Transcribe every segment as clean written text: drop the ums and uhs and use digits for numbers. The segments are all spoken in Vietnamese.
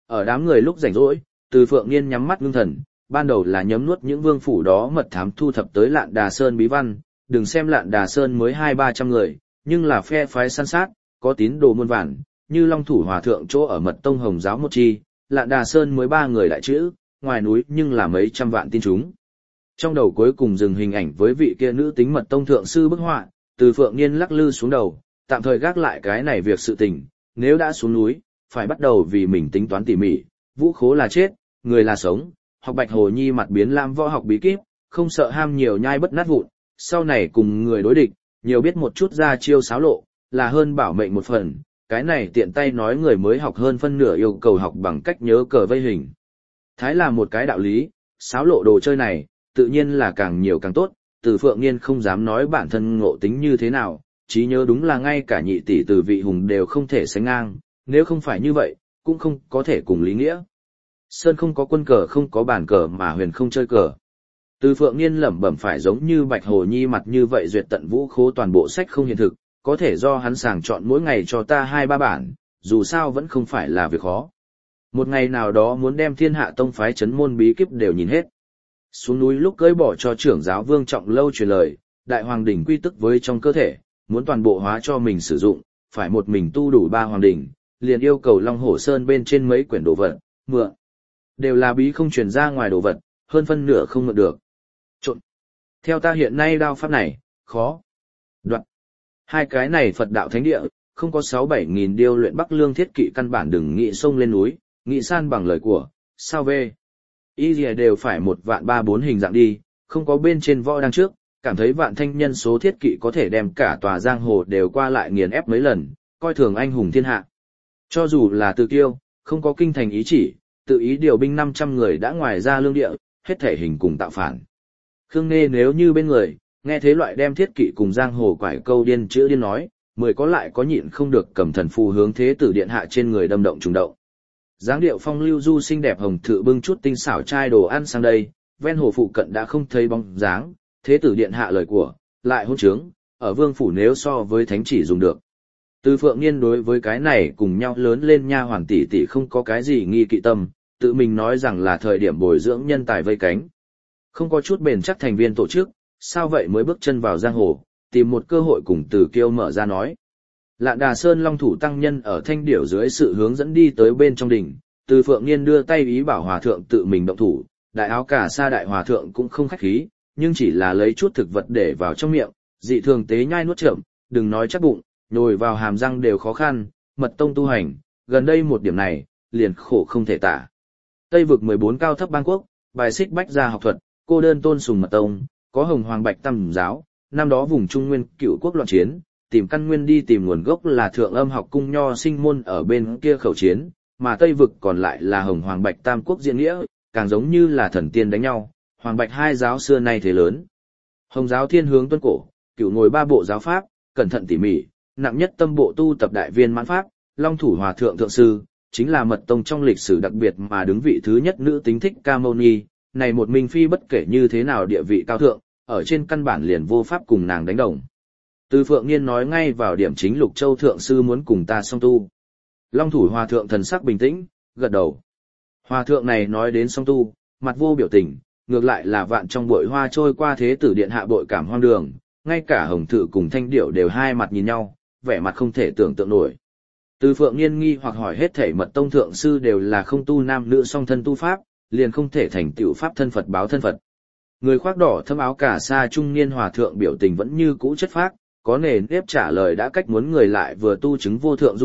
Ở đám người lúc rảnh rỗi, Từ Phượng Niên nhắm mắt ngưng thần, ban đầu là nhấm nuốt những vương phủ đó mật thám thu thập tới Lạn Đà Sơn bí văn, đừng xem Lạn Đà Sơn mới 200-300 người, nhưng là phe phái săn sát, có tín đồ muôn vàn, như Long Thủ Hòa Thượng chỗ ở Mật Tông Hồng Giáo một chi, Lạn Đà Sơn mới 3 người đại chữ, ngoài núi nhưng là mấy trăm vạn tin chúng. Trong đầu cuối cùng dừng hình ảnh với vị kia nữ tính Mật Tông Thượng Sư bức họa, Từ Phượng Niên lắc lư xuống đầu, tạm thời gác lại cái này việc sự tình, nếu đã xuống núi, phải bắt đầu vì mình tính toán tỉ mỉ, vũ khố là chết, người là sống, học Bạch Hồ Nhi mặt biến lam võ học bí kíp, không sợ ham nhiều nhai bất nát vụn, sau này cùng người đối địch, nhiều biết một chút ra chiêu xáo lộ, là hơn bảo mệnh một phần, cái này tiện tay nói người mới học hơn phân nửa yêu cầu học bằng cách nhớ cờ vây hình. Thái là một cái đạo lý, xáo lộ đồ chơi này, tự nhiên là càng nhiều càng tốt, Từ Phượng Niên không dám nói bản thân ngộ tính như thế nào, trí nhớ đúng là ngay cả nhị tỷ Từ Vị Hùng đều không thể sánh ngang, nếu không phải như vậy, cũng không có thể cùng lý nghĩa. Sơn không có quân cờ không có bàn cờ mà huyền không chơi cờ. Từ Phượng Niên lẩm bẩm phải giống như Bạch Hồ Nhi mặt như vậy duyệt tận vũ khố toàn bộ sách không hiện thực, có thể do hắn sàng chọn mỗi ngày cho ta 2-3 bản, dù sao vẫn không phải là việc khó. Một ngày nào đó muốn đem Thiên Hạ tông phái chấn môn bí kíp đều nhìn hết. Xuống núi lúc cưỡi bỏ cho trưởng giáo Vương Trọng Lâu truyền lời, đại hoàng đỉnh quy tức với trong cơ thể, muốn toàn bộ hóa cho mình sử dụng, phải một mình tu đủ 3 hoàng đỉnh, liền yêu cầu Long Hổ Sơn bên trên mấy quyển đồ vật, mượn. Đều là bí không truyền ra ngoài đồ vật, hơn phân nửa không mượn được. Trộn. Theo ta hiện nay đao pháp này, khó. Đoạn. Hai cái này Phật đạo thánh địa, không có 6-7 nghìn điêu luyện Bắc Lương thiết kỵ căn bản đừng nghĩ sông lên núi, nghĩ san bằng lời của, sao về. Y lìa đều phải 1.300.000-4 hình dạng đi, không có bên trên võ đăng trước, cảm thấy vạn thanh nhân số thiết kỵ có thể đem cả tòa giang hồ đều qua lại nghiền ép mấy lần, coi thường anh hùng thiên hạ. Cho dù là tự kiêu, không có kinh thành ý chỉ, tự ý điều binh 500 người đã ngoài ra lương địa, hết thể hình cùng tạo phản. Khương Nghê nếu như bên người, nghe thế loại đem thiết kỵ cùng giang hồ quải câu điên chữ điên nói, mười có lại có nhịn không được cầm thần phù hướng thế tử điện hạ trên người đâm động trùng động. Dáng điệu phong lưu du xinh đẹp hồng thự bưng chút tinh xảo chai đồ ăn sang đây, ven hồ phụ cận đã không thấy bóng dáng, thế tử điện hạ lời của, lại hôn trướng, ở vương phủ nếu so với thánh chỉ dùng được. Từ Phượng Niên đối với cái này cùng nhau lớn lên nha hoàn tỷ tỷ không có cái gì nghi kỵ tâm, tự mình nói rằng là thời điểm bồi dưỡng nhân tài vây cánh. Không có chút bền chắc thành viên tổ chức, sao vậy mới bước chân vào giang hồ, tìm một cơ hội cùng Từ Kiêu mở ra nói. Lạn Đà Sơn Long Thủ tăng nhân ở thanh điểu dưới sự hướng dẫn đi tới bên trong đỉnh, Từ Phượng Niên đưa tay ý bảo hòa thượng tự mình động thủ, đại áo cà sa đại hòa thượng cũng không khách khí, nhưng chỉ là lấy chút thực vật để vào trong miệng, dị thường tế nhai nuốt chậm, đừng nói chắc bụng, nhồi vào hàm răng đều khó khăn, mật tông tu hành, gần đây một điểm này, liền khổ không thể tả. Tây vực 14 cao thấp bang quốc, bài xích bách gia học thuật, cô đơn tôn sùng mật tông, có hồng hoàng bạch tam giáo, năm đó vùng Trung Nguyên cựu quốc loạn chiến, tìm căn nguyên đi tìm nguồn gốc là thượng âm học cung nho sinh môn ở bên kia khẩu chiến, mà Tây vực còn lại là hồng hoàng bạch tam quốc diễn nghĩa, càng giống như là thần tiên đánh nhau, hoàng bạch hai giáo xưa nay thế lớn. Hồng giáo thiên hướng tuân cổ, cựu ngồi 3 bộ giáo pháp, cẩn thận tỉ mỉ, nặng nhất tâm bộ tu tập đại viên mãn pháp, Long Thủ Hòa Thượng Thượng Sư, chính là mật tông trong lịch sử đặc biệt mà đứng vị thứ nhất nữ tính Thích Ca Mâu Ni, này một minh phi bất kể như thế nào địa vị cao thượng, ở trên căn bản liền vô pháp cùng nàng đánh đồng. Từ Phượng Niên nói ngay vào điểm chính Lục Châu Thượng Sư muốn cùng ta song tu. Long Thủ Hòa Thượng thần sắc bình tĩnh, gật đầu. Hòa Thượng này nói đến song tu, mặt vô biểu tình, ngược lại là vạn trong bội hoa trôi qua thế tử điện hạ bội cảm hoang đường, ngay cả hồng thự cùng thanh điểu đều hai mặt nhìn nhau, vẻ mặt không thể tưởng tượng nổi. Từ Phượng Niên nghi hoặc hỏi hết thảy mật tông thượng sư đều là không tu nam nữ song thân tu pháp, liền không thể thành tựu pháp thân Phật báo thân Phật. Người khoác đỏ thâm áo cà sa trung niên hòa thượng biểu tình vẫn như cũ chất phác, có nề nếp trả lời đã cách muốn người lại vừa tu chứng vô thượng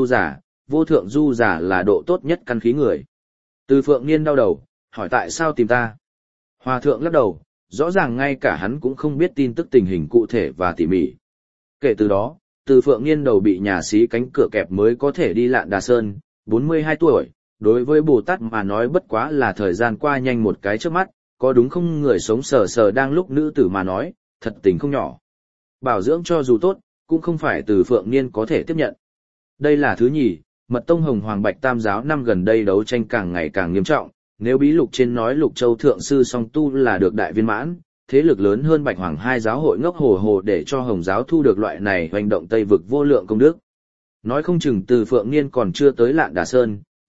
du giả là độ tốt nhất căn khí người. Từ Phượng Niên đau đầu, hỏi tại sao tìm ta? Hòa thượng lắc đầu, rõ ràng ngay cả hắn cũng không biết tin tức tình hình cụ thể và tỉ mỉ. Kể từ đó, Từ Phượng Niên đầu bị nhà xí cánh cửa kẹp mới có thể đi Lạn Đà Sơn, 42 tuổi, đối với Bồ Tát mà nói bất quá là thời gian qua nhanh một cái trước mắt, có đúng không người sống sờ sờ đang lúc nữ tử mà nói, thật tình không nhỏ. Bảo dưỡng cho dù tốt, cũng không phải Từ Phượng Niên có thể tiếp nhận. Đây là thứ nhì, mật tông hồng hoàng bạch tam giáo năm gần đây đấu tranh càng ngày càng nghiêm trọng, nếu bí lục trên nói Lục Châu Thượng Sư song tu là được đại viên mãn, thế lực lớn hơn bạch hoàng hai giáo hội ngốc hồ hồ để cho hồng giáo thu được loại này hoành động Tây vực vô lượng công đức. Nói không chừng Từ Phượng Niên còn chưa tới Lạn Đà Sơn,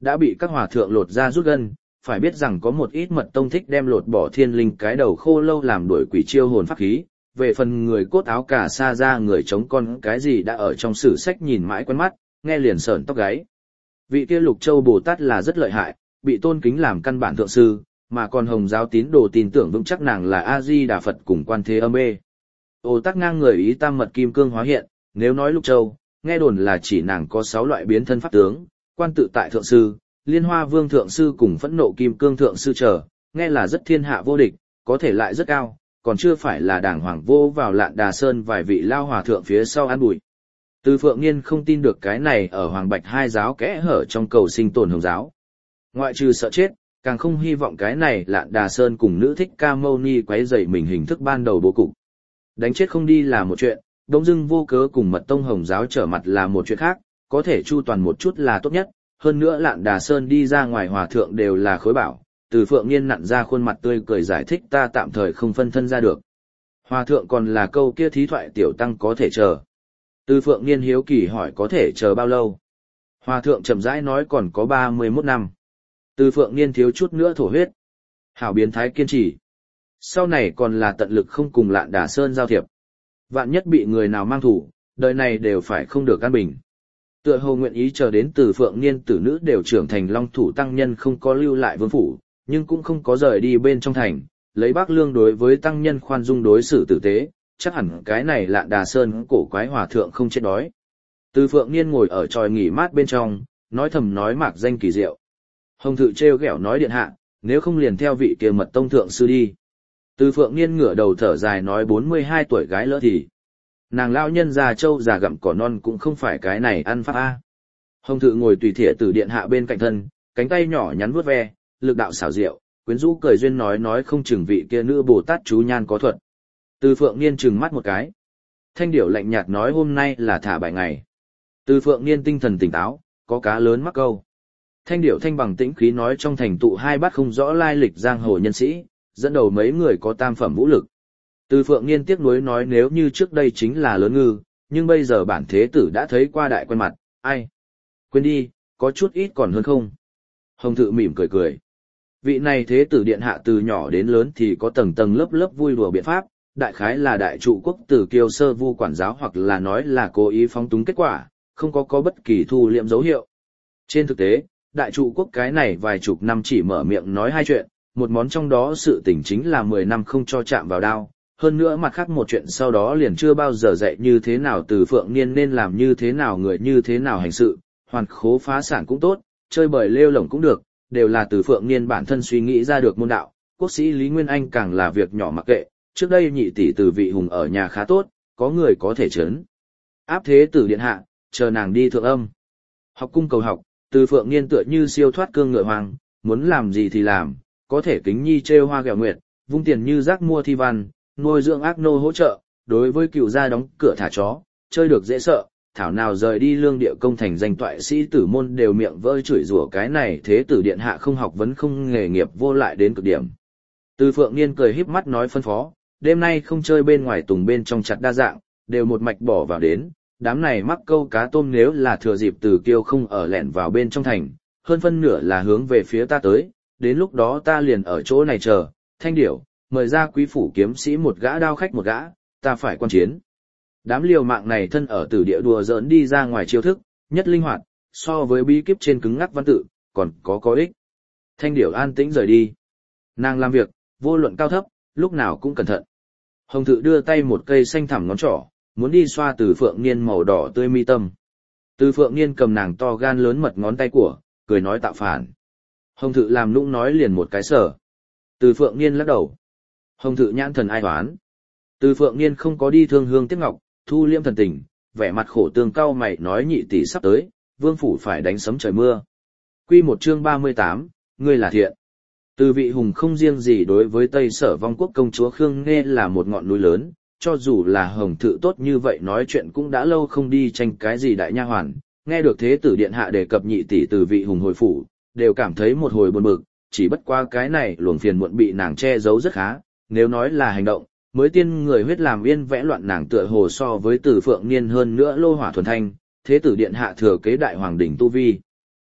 đã bị các hòa thượng lột ra rút gân, phải biết rằng có một ít mật tông thích đem lột bỏ thiên linh cái đầu khô lâu làm đuổi quỷ chiêu hồn pháp khí, về phần người cốt áo cà sa ra người chống con cái gì đã ở trong sử sách nhìn mãi quen mắt, nghe liền sởn tóc gáy. Vị kia Lục Châu Bồ Tát là rất lợi hại, bị tôn kính làm căn bản thượng sư, mà còn Hồng giáo tín đồ tin tưởng vững chắc nàng là A Di Đà Phật cùng Quan Thế Âm bê. Ô Tắc ngang người ý tam mật kim cương hóa hiện, nếu nói Lục Châu, nghe đồn là chỉ nàng có 6 loại biến thân pháp tướng, Quan Tự Tại thượng sư, Liên Hoa Vương thượng sư cùng Phẫn Nộ Kim Cương thượng sư trở, nghe là rất thiên hạ vô địch, có thể lại rất cao, còn chưa phải là đảng hoàng vô vào Lạn Đà Sơn vài vị lao hòa thượng phía sau ăn bụi. Từ Phượng Nghiên không tin được cái này ở Hoàng Bạch hai giáo kẽ hở trong cầu sinh tồn Hồng giáo. Ngoại trừ sợ chết, càng không hy vọng cái này Lạn Đà Sơn cùng nữ thích ca mâu ni quấy rầy mình hình thức ban đầu bố cục. Đánh chết không đi là một chuyện, đông dưng vô cớ cùng mật tông Hồng giáo trở mặt là một chuyện khác, có thể chu toàn một chút là tốt nhất, hơn nữa Lạn Đà Sơn đi ra ngoài hòa thượng đều là khối bảo. Từ Phượng Nghiên nặn ra khuôn mặt tươi cười giải thích ta tạm thời không phân thân ra được. Hòa thượng còn là câu kia thí thoại tiểu tăng có thể chờ. Từ Phượng Nghiên hiếu kỳ hỏi có thể chờ bao lâu. Hòa thượng chậm rãi nói còn có 31 năm. Từ Phượng Nghiên thiếu chút nữa thổ huyết. Hảo biến thái kiên trì. Sau này còn là tận lực không cùng Lạn Đà Sơn giao thiệp. Vạn nhất bị người nào mang thủ, đời này đều phải không được an bình. Tựa hồ nguyện ý chờ đến Từ Phượng Nghiên tử nữ đều trưởng thành long thủ tăng nhân không có lưu lại vương phủ, nhưng cũng không có rời đi bên trong thành, lấy Bác Lương đối với tăng nhân khoan dung đối xử tử tế, chắc hẳn cái này Lạn Đà Sơn cổ quái hòa thượng không chết đói. Từ Phượng Nghiên ngồi ở tròi nghỉ mát bên trong, nói thầm nói mạc danh kỳ diệu. Hồng Thự trêu ghẹo nói điện hạ, nếu không liền theo vị kia mật tông thượng sư đi. Từ Phượng Nghiên ngửa đầu thở dài nói 42 tuổi gái lỡ thì. Nàng lão nhân già trâu già gặm cỏ non cũng không phải cái này ăn pháp a. Hồng Thự ngồi tùy thỉa từ điện hạ bên cạnh thân, cánh tay nhỏ nhắn vuốt ve, lực đạo xảo diệu, quyến rũ cười duyên nói không chừng vị kia nữ Bồ Tát chú nhan có thuật. Từ Phượng Nghiên trừng mắt một cái. Thanh Điểu lạnh nhạt nói hôm nay là thả 7 ngày. Từ Phượng Nghiên tinh thần tỉnh táo, có cá lớn mắc câu. Thanh Điểu thanh bằng tĩnh khí nói trong thành tụ 2 bát không rõ lai lịch giang hồ nhân sĩ, dẫn đầu mấy người có tam phẩm vũ lực. Từ Phượng Nghiên tiếc nuối nói nếu như trước đây chính là lớn ngư, nhưng bây giờ bản thế tử đã thấy qua đại quen mặt, ai? Quên đi, có chút ít còn hơn không? Hồng Thự mỉm cười cười. Vị này thế tử điện hạ từ nhỏ đến lớn thì có tầng tầng lớp lớp vui đùa biện pháp, đại khái là đại trụ quốc tử kiêu sơ vu quản giáo hoặc là nói là cố ý phóng túng kết quả, không có bất kỳ thu liệm dấu hiệu. Trên thực tế, đại trụ quốc cái này vài chục năm chỉ mở miệng nói 2 chuyện, một món trong đó sự tình chính là 10 năm không cho chạm vào đao, hơn nữa mặt khác một chuyện sau đó liền chưa bao giờ dạy như thế nào Từ Phượng Nghiên nên làm như thế nào người như thế nào hành sự, hoàn khố phá sản cũng tốt, chơi bời lêu lổng cũng được, đều là Từ Phượng Nghiên bản thân suy nghĩ ra được môn đạo. Quốc sĩ Lý Nguyên Anh càng là việc nhỏ mặc kệ, trước đây nhị tỷ Từ Vị Hùng ở nhà khá tốt, có người có thể trấn áp thế tử điện hạ, chờ nàng đi thượng âm. Học cung cầu học, Từ Phượng Nghiên tựa như siêu thoát cương ngựa hoàng, muốn làm gì thì làm, có thể kính nhi trêu hoa ghẹo nguyệt, vung tiền như rác mua thi văn, nuôi dưỡng ác nô hỗ trợ, đối với cựu gia đóng cửa thả chó, chơi được dễ sợ, thảo nào rời đi lương địa công thành danh toại sĩ tử môn đều miệng vơi chửi rủa cái này thế tử điện hạ không học vấn không nghề nghiệp vô lại đến cực điểm. Từ Phượng Nghiên cười híp mắt nói phân phó, đêm nay không chơi bên ngoài tùng bên trong chặt đa dạng, đều một mạch bỏ vào đến, đám này mắc câu cá tôm nếu là thừa dịp Từ Kiêu không ở lẻn vào bên trong thành, hơn phân nửa là hướng về phía ta tới, đến lúc đó ta liền ở chỗ này chờ, Thanh Điểu, mời ra quý phủ kiếm sĩ một gã đao khách một gã, ta phải quan chiến. Đám liều mạng này thân ở tử địa đùa giỡn đi ra ngoài chiêu thức, nhất linh hoạt, so với bí kíp trên cứng ngắc văn tự, còn có ích. Thanh Điểu an tĩnh rời đi. Nàng làm việc, vô luận cao thấp, lúc nào cũng cẩn thận. Hồng Thự đưa tay một cây xanh thẳm ngón trỏ, muốn đi xoa Từ Phượng Nghiên màu đỏ tươi mi tâm. Từ Phượng Nghiên cầm nàng to gan lớn mật ngón tay của, cười nói tạo phản. Hồng Thự làm nũng nói liền một cái sở. Từ Phượng Nghiên lắc đầu. Hồng Thự nhãn thần ai oán. Từ Phượng Nghiên không có đi thương hương tiếc ngọc, thu liêm thần tình, vẻ mặt khổ tương cau mày nói nhị tỷ sắp tới, vương phủ phải đánh sấm trời mưa. Quy 1 chương 38, ngươi là thiện. Từ Vị Hùng không riêng gì đối với Tây Sở Vong Quốc công chúa Khương Nghê là một ngọn núi lớn, cho dù là Hồng Thự tốt như vậy nói chuyện cũng đã lâu không đi tranh cái gì đại nha hoàn, nghe được thế tử điện hạ đề cập nhị tỷ Từ Vị Hùng hồi phủ, đều cảm thấy một hồi buồn bực, chỉ bất qua cái này luồng phiền muộn bị nàng che giấu rất khá, nếu nói là hành động, mới tiên người huyết làm yên vẽ loạn nàng tựa hồ so với Từ Phượng Nghiên hơn nữa lô hỏa thuần thanh, thế tử điện hạ thừa kế đại hoàng đỉnh tu vi.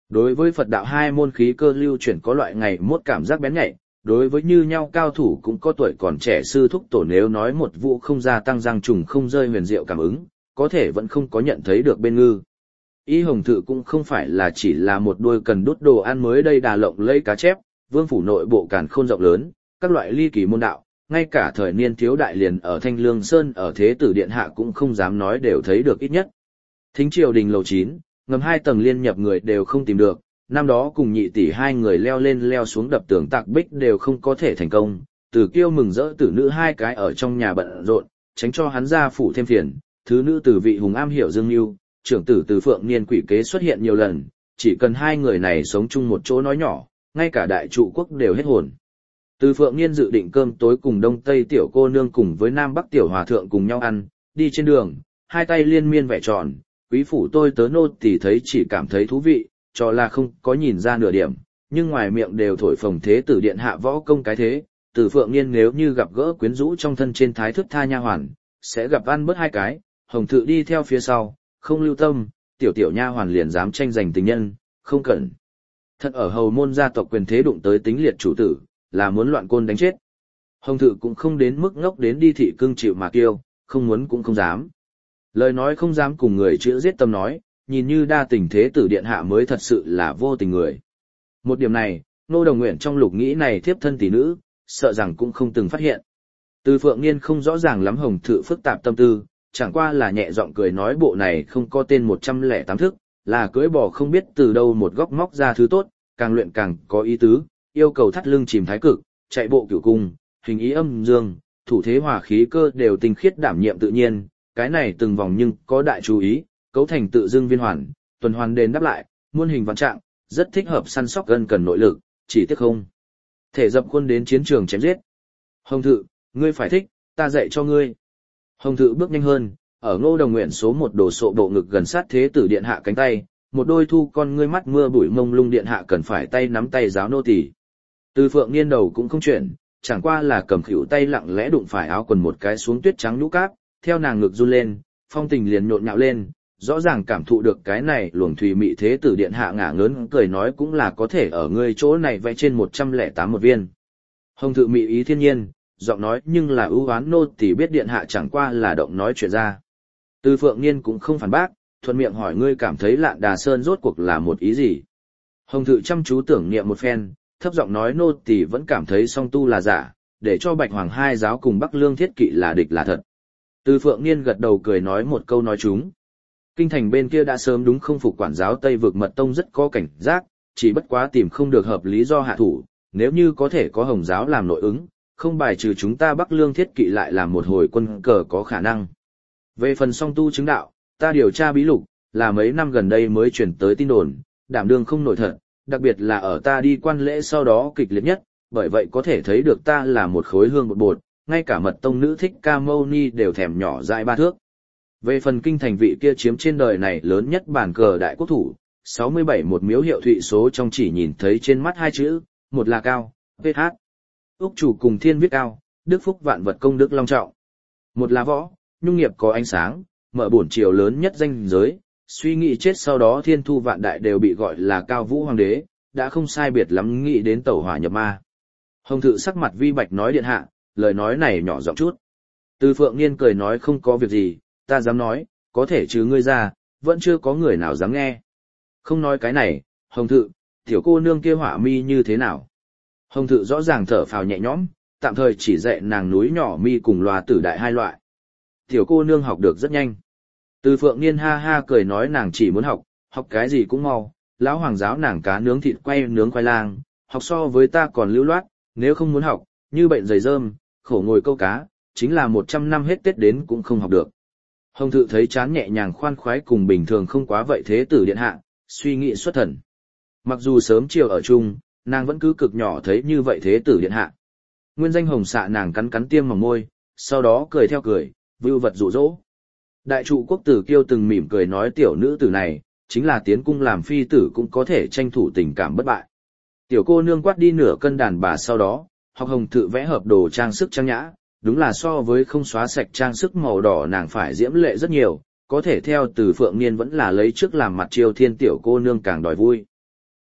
Đối với Phật đạo hai môn khí cơ lưu chuyển có loại ngày mốt cảm giác bén nhạy, đối với như nhau cao thủ cũng có tuổi còn trẻ sư thúc tổ nếu nói một vụ không gia tăng răng trùng không rơi huyền diệu cảm ứng, có thể vẫn không có nhận thấy được bên ngư. Y Hồng Thự cũng không phải là chỉ là một đôi cần đút đồ ăn mới đây đà lộng lẫy cá chép, vương phủ nội bộ càn khôn rộng lớn, các loại ly kỳ môn đạo, ngay cả thời niên thiếu đại liền ở Thanh Lương Sơn ở Thế Tử Điện Hạ cũng không dám nói đều thấy được ít nhất. Thính triều đình lầu 9, ngầm 2 tầng liên nhập người đều không tìm được, năm đó cùng nhị tỷ hai người leo lên leo xuống đập tường tạc bích đều không có thể thành công, Từ Kiêu mừng rỡ tử nữ hai cái ở trong nhà bận rộn, tránh cho hắn ra phủ thêm phiền, thứ nữ Từ Vị Hùng am hiểu dương mưu, trưởng tử Từ Phượng Niên quỷ kế xuất hiện nhiều lần, chỉ cần hai người này sống chung một chỗ nói nhỏ, ngay cả đại trụ quốc đều hết hồn. Từ Phượng Niên dự định cơm tối cùng Đông Tây tiểu cô nương cùng với Nam Bắc tiểu hòa thượng cùng nhau ăn, đi trên đường, hai tay liên miên vẻ tròn, quý phủ tôi tớ nô tỳ thấy chỉ cảm thấy thú vị, cho là không có nhìn ra nửa điểm, nhưng ngoài miệng đều thổi phồng Thế Tử Điện Hạ võ công cái thế, Từ Phượng Niên nếu như gặp gỡ quyến rũ trong thân trên thái thức tha nha hoàn, sẽ gặp ăn bớt hai cái, Hồng Thự đi theo phía sau, không lưu tâm, tiểu tiểu nha hoàn liền dám tranh giành tình nhân, không cần. Thật ở hầu môn gia tộc quyền thế đụng tới tính liệt chủ tử, là muốn loạn côn đánh chết. Hồng Thự cũng không đến mức ngốc đến đi thị cưng chịu mà kêu, không muốn cũng không dám. Lời nói không dám cùng người chữ giết tâm nói, nhìn như đa tình Thế Tử Điện Hạ mới thật sự là vô tình người. Một điểm này, Nô Đồng Nguyện trong lục nghĩ này thiếp thân tỷ nữ, sợ rằng cũng không từng phát hiện. Từ Phượng Niên không rõ ràng lắm Hồng Thự phức tạp tâm tư, chẳng qua là nhẹ giọng cười nói bộ này không có tên 108 thức, là cưỡi bò không biết từ đâu một góc móc ra thứ tốt, càng luyện càng có ý tứ, yêu cầu thắt lưng chìm thái cực, chạy bộ cửu cung, hình ý âm dương, thủ thế hòa khí cơ đều tinh khiết đảm nhiệm tự nhiên, cái này từng vòng nhưng có đại chú ý, cấu thành tự dưng viên hoàn, tuần hoàn đền đáp lại, muôn hình vạn trạng, rất thích hợp săn sóc gần cần nội lực, chỉ tiếc không thể dập khuôn đến chiến trường chém giết. Hồng Thự, ngươi phải thích, ta dạy cho ngươi. Hồng Thự bước nhanh hơn, ở Ngô Đồng Nguyện số 1 đồ sộ bộ ngực gần sát Thế Tử Điện Hạ cánh tay, một đôi thu con ngươi mắt mưa bụi mông lung Điện Hạ cần phải tay nắm tay giáo nô tỳ. Từ Phượng Niên đầu cũng không chuyển, chẳng qua là cầm khỉu tay lặng lẽ đụng phải áo quần một cái xuống tuyết trắng nhũ cáp, theo nàng ngực run lên, phong tình liền nhộn nhạo lên, rõ ràng cảm thụ được cái này luồng thùy mị Thế Tử Điện Hạ ngả ngớn cười nói cũng là có thể ở ngươi chỗ này vẽ trên 108 một viên. Hồng Thự mị ý thiên nhiên, giọng nói nhưng là ưu oán nô tỳ biết Điện Hạ chẳng qua là động nói chuyện ra. Từ Phượng Niên cũng không phản bác, thuận miệng hỏi ngươi cảm thấy Lạn Đà Sơn rốt cuộc là một ý gì. Hồng Thự chăm chú tưởng niệm một phen, thấp giọng nói nô tỳ vẫn cảm thấy song tu là giả, để cho Bạch Hoàng hai giáo cùng Bắc Lương Thiết Kỵ là địch là thật. Từ Phượng Niên gật đầu cười nói một câu nói chúng. Kinh thành bên kia đã sớm đúng không phục quản giáo Tây vực mật tông rất có cảnh giác, chỉ bất quá tìm không được hợp lý do hạ thủ, nếu như có thể có Hồng giáo làm nội ứng, không bài trừ chúng ta Bắc Lương Thiết Kỵ lại làm một hồi quân cờ có khả năng. Về phần song tu chứng đạo, ta điều tra bí lục, là mấy năm gần đây mới chuyển tới tin đồn, đảm đương không nổi thật, đặc biệt là ở ta đi quan lễ sau đó kịch liệt nhất, bởi vậy có thể thấy được ta là một khối hương bột bột, ngay cả mật tông nữ Thích Ca Mâu Ni đều thèm nhỏ dại 3 thước. Về phần kinh thành vị kia chiếm trên đời này lớn nhất bàn cờ đại quốc thủ, 67 một miếu hiệu thụy số trong chỉ nhìn thấy trên mắt hai chữ, một là cao, PH. Úc chủ cùng thiên viết cao, đức phúc vạn vật công đức long trọng. Một là võ, nhung nghiệp có ánh sáng, mở bổn triều lớn nhất danh giới, suy nghĩ chết sau đó thiên thu vạn đại đều bị gọi là cao vũ hoàng đế, đã không sai biệt lắm nghĩ đến tẩu hỏa nhập ma. Hồng Thự sắc mặt vi bạch nói Điện Hạ, lời nói này nhỏ giọng chút. Từ Phượng Niên cười nói không có việc gì, ta dám nói, có thể chứ ngươi ra, vẫn chưa có người nào dám nghe. Không nói cái này, Hồng Thự, tiểu cô nương kia hỏa mi như thế nào? Hồng Thự rõ ràng thở phào nhẹ nhõm, tạm thời chỉ dạy nàng núi nhỏ mi cùng loa tử đại hai loại. Tiểu cô nương học được rất nhanh. Từ Phượng Niên ha ha cười nói nàng chỉ muốn học, học cái gì cũng mau, lão hoàng giáo nàng cá nướng thịt quay nướng khoai lang, học so với ta còn lưu loát, nếu không muốn học, như bệnh dày rơm, khổ ngồi câu cá, chính là 100 năm hết Tết đến cũng không học được. Hồng Thự thấy chán nhẹ nhàng khoan khoái cùng bình thường không quá vậy Thế Tử Điện Hạ, suy nghĩ xuất thần. Mặc dù sớm chiều ở chung, nàng vẫn cứ cực nhỏ thấy như vậy Thế Tử Điện Hạ. Nguyên danh hồng xạ nàng cắn cắn tiêm mỏng môi, sau đó cười theo cười, vưu vật dụ dỗ. Đại trụ quốc tử Kiêu từng mỉm cười nói tiểu nữ tử này, chính là tiến cung làm phi tử cũng có thể tranh thủ tình cảm bất bại. Tiểu cô nương quát đi nửa cân đàn bà sau đó, học Hồng Thự vẽ hợp đồ trang sức trang nhã, đúng là so với không xóa sạch trang sức màu đỏ nàng phải diễm lệ rất nhiều, có thể theo Từ Phượng Niên vẫn là lấy trước làm mặt chiêu thiên tiểu cô nương càng đòi vui.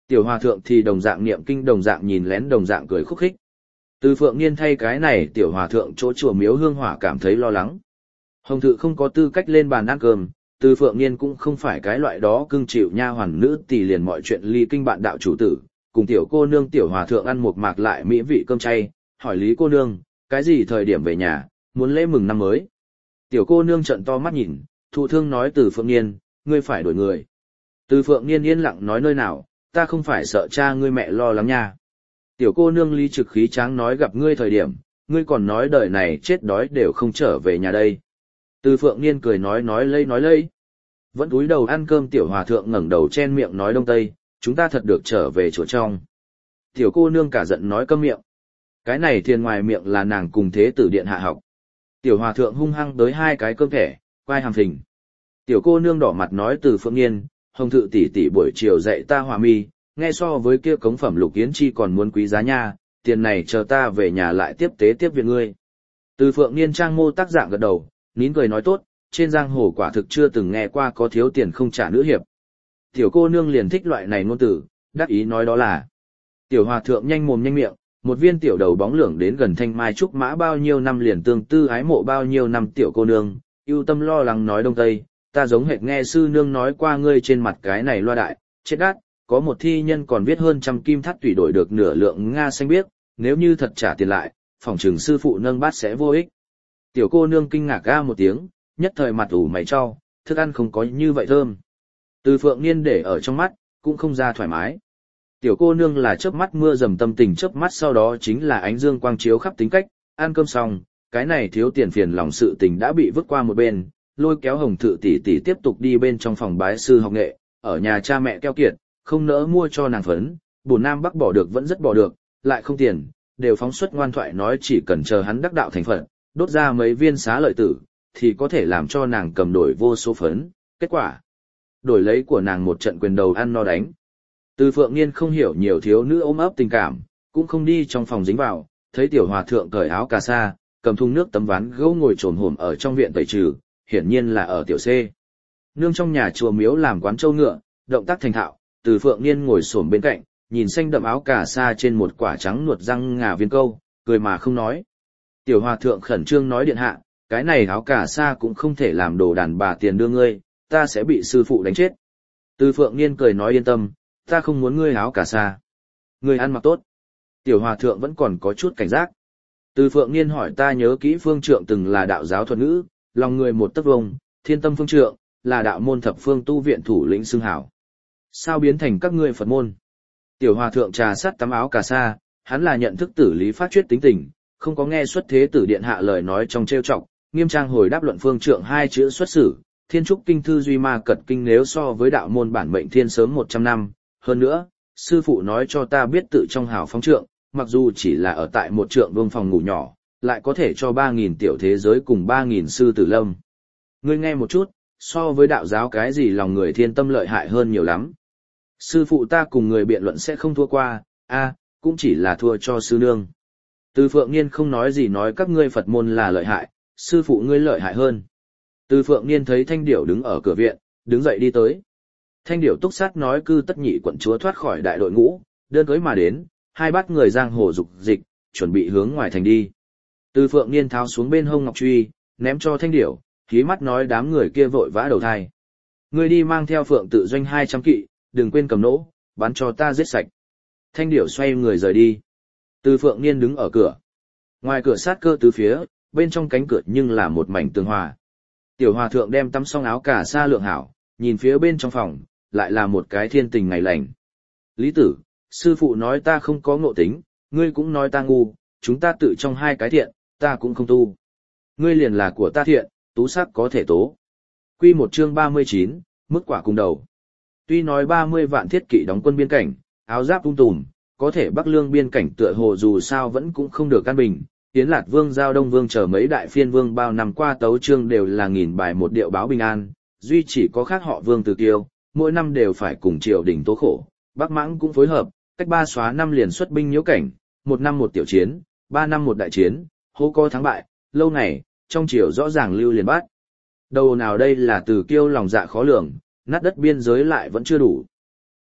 Tiểu hòa thượng thì đồng dạng niệm kinh, đồng dạng nhìn lén, đồng dạng cười khúc khích. Từ Phượng Niên thay cái này tiểu hòa thượng chỗ chùa miếu hương hỏa cảm thấy lo lắng. Hồng Thự không có tư cách lên bàn ăn cơm, Từ Phượng Niên cũng không phải cái loại đó cưng chịu nha hoàn nữ tỷ liền mọi chuyện ly kinh bạn đạo chủ tử, cùng tiểu cô nương tiểu hòa thượng ăn một mạc lại mỹ vị cơm chay, hỏi Lý cô nương, cái gì thời điểm về nhà, muốn lễ mừng năm mới. Tiểu cô nương trợn to mắt nhìn, thụ thương nói Từ Phượng Niên, ngươi phải đổi người. Từ Phượng Niên yên lặng nói nơi nào, ta không phải sợ cha ngươi mẹ lo lắng nha. Tiểu cô nương lý trực khí tráng nói gặp ngươi thời điểm, ngươi còn nói đời này chết đói đều không trở về nhà đây. Từ Phượng Niên cười nói lây. Vẫn cúi đầu ăn cơm tiểu hòa thượng ngẩng đầu chen miệng nói đông tây, chúng ta thật được trở về chỗ trong. Tiểu cô nương cả giận nói câm miệng. Cái này thiền ngoài miệng là nàng cùng thế tử điện hạ học. Tiểu hòa thượng hung hăng tới hai cái cơm thẻ, quay hàm phình. Tiểu cô nương đỏ mặt nói Từ Phượng Niên, Hồng Thự tỷ tỷ buổi chiều dạy ta hòa mi, nghe so với kia cống phẩm Lục Yến Chi còn muốn quý giá nha, tiền này chờ ta về nhà lại tiếp tế tiếp viện ngươi. Từ Phượng Niên trang mô tác dạng gật đầu, nín cười nói tốt, trên giang hồ quả thực chưa từng nghe qua có thiếu tiền không trả nữ hiệp. Tiểu cô nương liền thích loại này ngôn tử, đắc ý nói đó là. Tiểu hòa thượng nhanh mồm nhanh miệng, một viên tiểu đầu bóng lưỡng đến gần thanh mai trúc mã bao nhiêu năm liền tương tư ái mộ bao nhiêu năm tiểu cô nương, ưu tâm lo lắng nói đông tây, ta giống hệt nghe sư nương nói qua ngươi trên mặt cái này loa đại, chết đát, có một thi nhân còn viết hơn trăm kim thắt tùy đổi được nửa lượng Nga xanh biếc, nếu như thật trả tiền lại, phòng trừng sư phụ nâng bát sẽ vô ích. Tiểu cô nương kinh ngạc ga một tiếng, nhất thời mặt ủ mày cho, thức ăn không có như vậy thơm. Từ Phượng Niên để ở trong mắt, cũng không ra thoải mái. Tiểu cô nương là chớp mắt mưa dầm tâm tình chớp mắt sau đó chính là ánh dương quang chiếu khắp tính cách, ăn cơm xong, cái này thiếu tiền phiền lòng sự tình đã bị vứt qua một bên, lôi kéo Hồng Thự tỷ tỷ tiếp tục đi bên trong phòng bái sư học nghệ, ở nhà cha mẹ keo kiệt, không nỡ mua cho nàng phấn, bổn nam bắc bỏ được vẫn rất bỏ được, lại không tiền, đều phóng xuất ngoan thoại nói chỉ cần chờ hắn đắc đạo thành Phật, đốt ra mấy viên xá lợi tử, thì có thể làm cho nàng cầm đổi vô số phấn, kết quả đổi lấy của nàng một trận quyền đầu ăn no đánh. Từ Phượng Niên không hiểu nhiều thiếu nữ ôm ấp tình cảm, cũng không đi trong phòng dính vào, thấy tiểu hòa thượng cởi áo cà sa, cầm thùng nước tấm ván gỗ ngồi trồn hổm ở trong viện tẩy trừ, hiển nhiên là ở tiểu C. Nương trong nhà chùa miếu làm quán trâu ngựa, động tác thành thạo, Từ Phượng Niên ngồi xổm bên cạnh, nhìn xanh đậm áo cà sa trên một quả trắng nuột răng ngà viên câu, cười mà không nói. Tiểu hòa thượng khẩn trương nói điện hạ, cái này áo cà sa cũng không thể làm đồ đàn bà tiền đưa ngươi, ta sẽ bị sư phụ đánh chết. Từ Phượng Niên cười nói yên tâm, ta không muốn ngươi áo cà sa. Ngươi ăn mặc tốt. Tiểu hòa thượng vẫn còn có chút cảnh giác. Từ Phượng Niên hỏi ta nhớ kỹ phương trượng từng là đạo giáo thuật ngữ, lòng người một tấc vông, thiên tâm phương trượng, là đạo môn thập phương tu viện thủ lĩnh xưng hảo. Sao biến thành các ngươi Phật môn? Tiểu hòa thượng trà sắt tắm áo cà sa, hắn là nhận thức tử lý phát chuyết tính tình, không có nghe xuất thế tử điện hạ lời nói trong trêu chọc, nghiêm trang hồi đáp luận phương trượng hai chữ xuất xử, thiên trúc kinh thư duy ma cật kinh nếu so với đạo môn bản mệnh thiên sớm 100 năm, hơn nữa, sư phụ nói cho ta biết tự trong hào phóng trượng, mặc dù chỉ là ở tại một trượng vương phòng ngủ nhỏ, lại có thể cho 3.000 tiểu thế giới cùng 3.000 sư tử lâm. Ngươi nghe một chút, so với đạo giáo cái gì lòng người thiên tâm lợi hại hơn nhiều lắm. Sư phụ ta cùng người biện luận sẽ không thua qua, cũng chỉ là thua cho sư nương. Từ Phượng Niên không nói gì nói các ngươi Phật môn là lợi hại, sư phụ ngươi lợi hại hơn. Từ Phượng Niên thấy Thanh Điểu đứng ở cửa viện, đứng dậy đi tới. Thanh Điểu túc sát nói cư tất nhị quận chúa thoát khỏi đại đội ngũ, đơn cưới mà đến, hai bát người giang hồ dục dịch, chuẩn bị hướng ngoài thành đi. Từ Phượng Niên tháo xuống bên hông ngọc truy, ném cho Thanh Điểu, khí mắt nói đám người kia vội vã đầu thai. Ngươi đi mang theo Phượng tự doanh 200 kỵ, đừng quên cầm nỗ, bắn cho ta giết sạch. Thanh Điểu xoay người rời đi. Từ Phượng Niên đứng ở cửa. Ngoài cửa sát cơ tứ phía, bên trong cánh cửa nhưng là một mảnh tường hòa. Tiểu hòa thượng đem tắm xong áo cà sa lượng hảo, nhìn phía bên trong phòng, lại là một cái thiên tình ngày lành. Lý tử, sư phụ nói ta không có ngộ tính, ngươi cũng nói ta ngu, chúng ta tự trong hai cái thiện, ta cũng không tu. Ngươi liền là của ta thiện, tú sắc có thể tố. Quy một chương 39, mức quả cùng đầu. Tuy nói 30 vạn thiết kỵ đóng quân biên cảnh, áo giáp tùm, có thể Bắc Lương biên cảnh tựa hồ dù sao vẫn cũng không được căn bình. Tiến Lạt Vương Giao Đông Vương chờ mấy đại phiên vương bao năm qua tấu chương đều là nghìn bài một điệu báo bình an, duy chỉ có khác họ Vương Từ Kiêu, mỗi năm đều phải cùng triều đình tố khổ. Bắc Mãng cũng phối hợp, cách 3 xóa năm liền xuất binh nhiễu cảnh, 1 năm một tiểu chiến, 3 năm một đại chiến, hô co thắng bại, lâu ngày, trong triều rõ ràng lưu liền bắt. Đầu nào đây là Từ Kiêu lòng dạ khó lường, nát đất biên giới lại vẫn chưa đủ.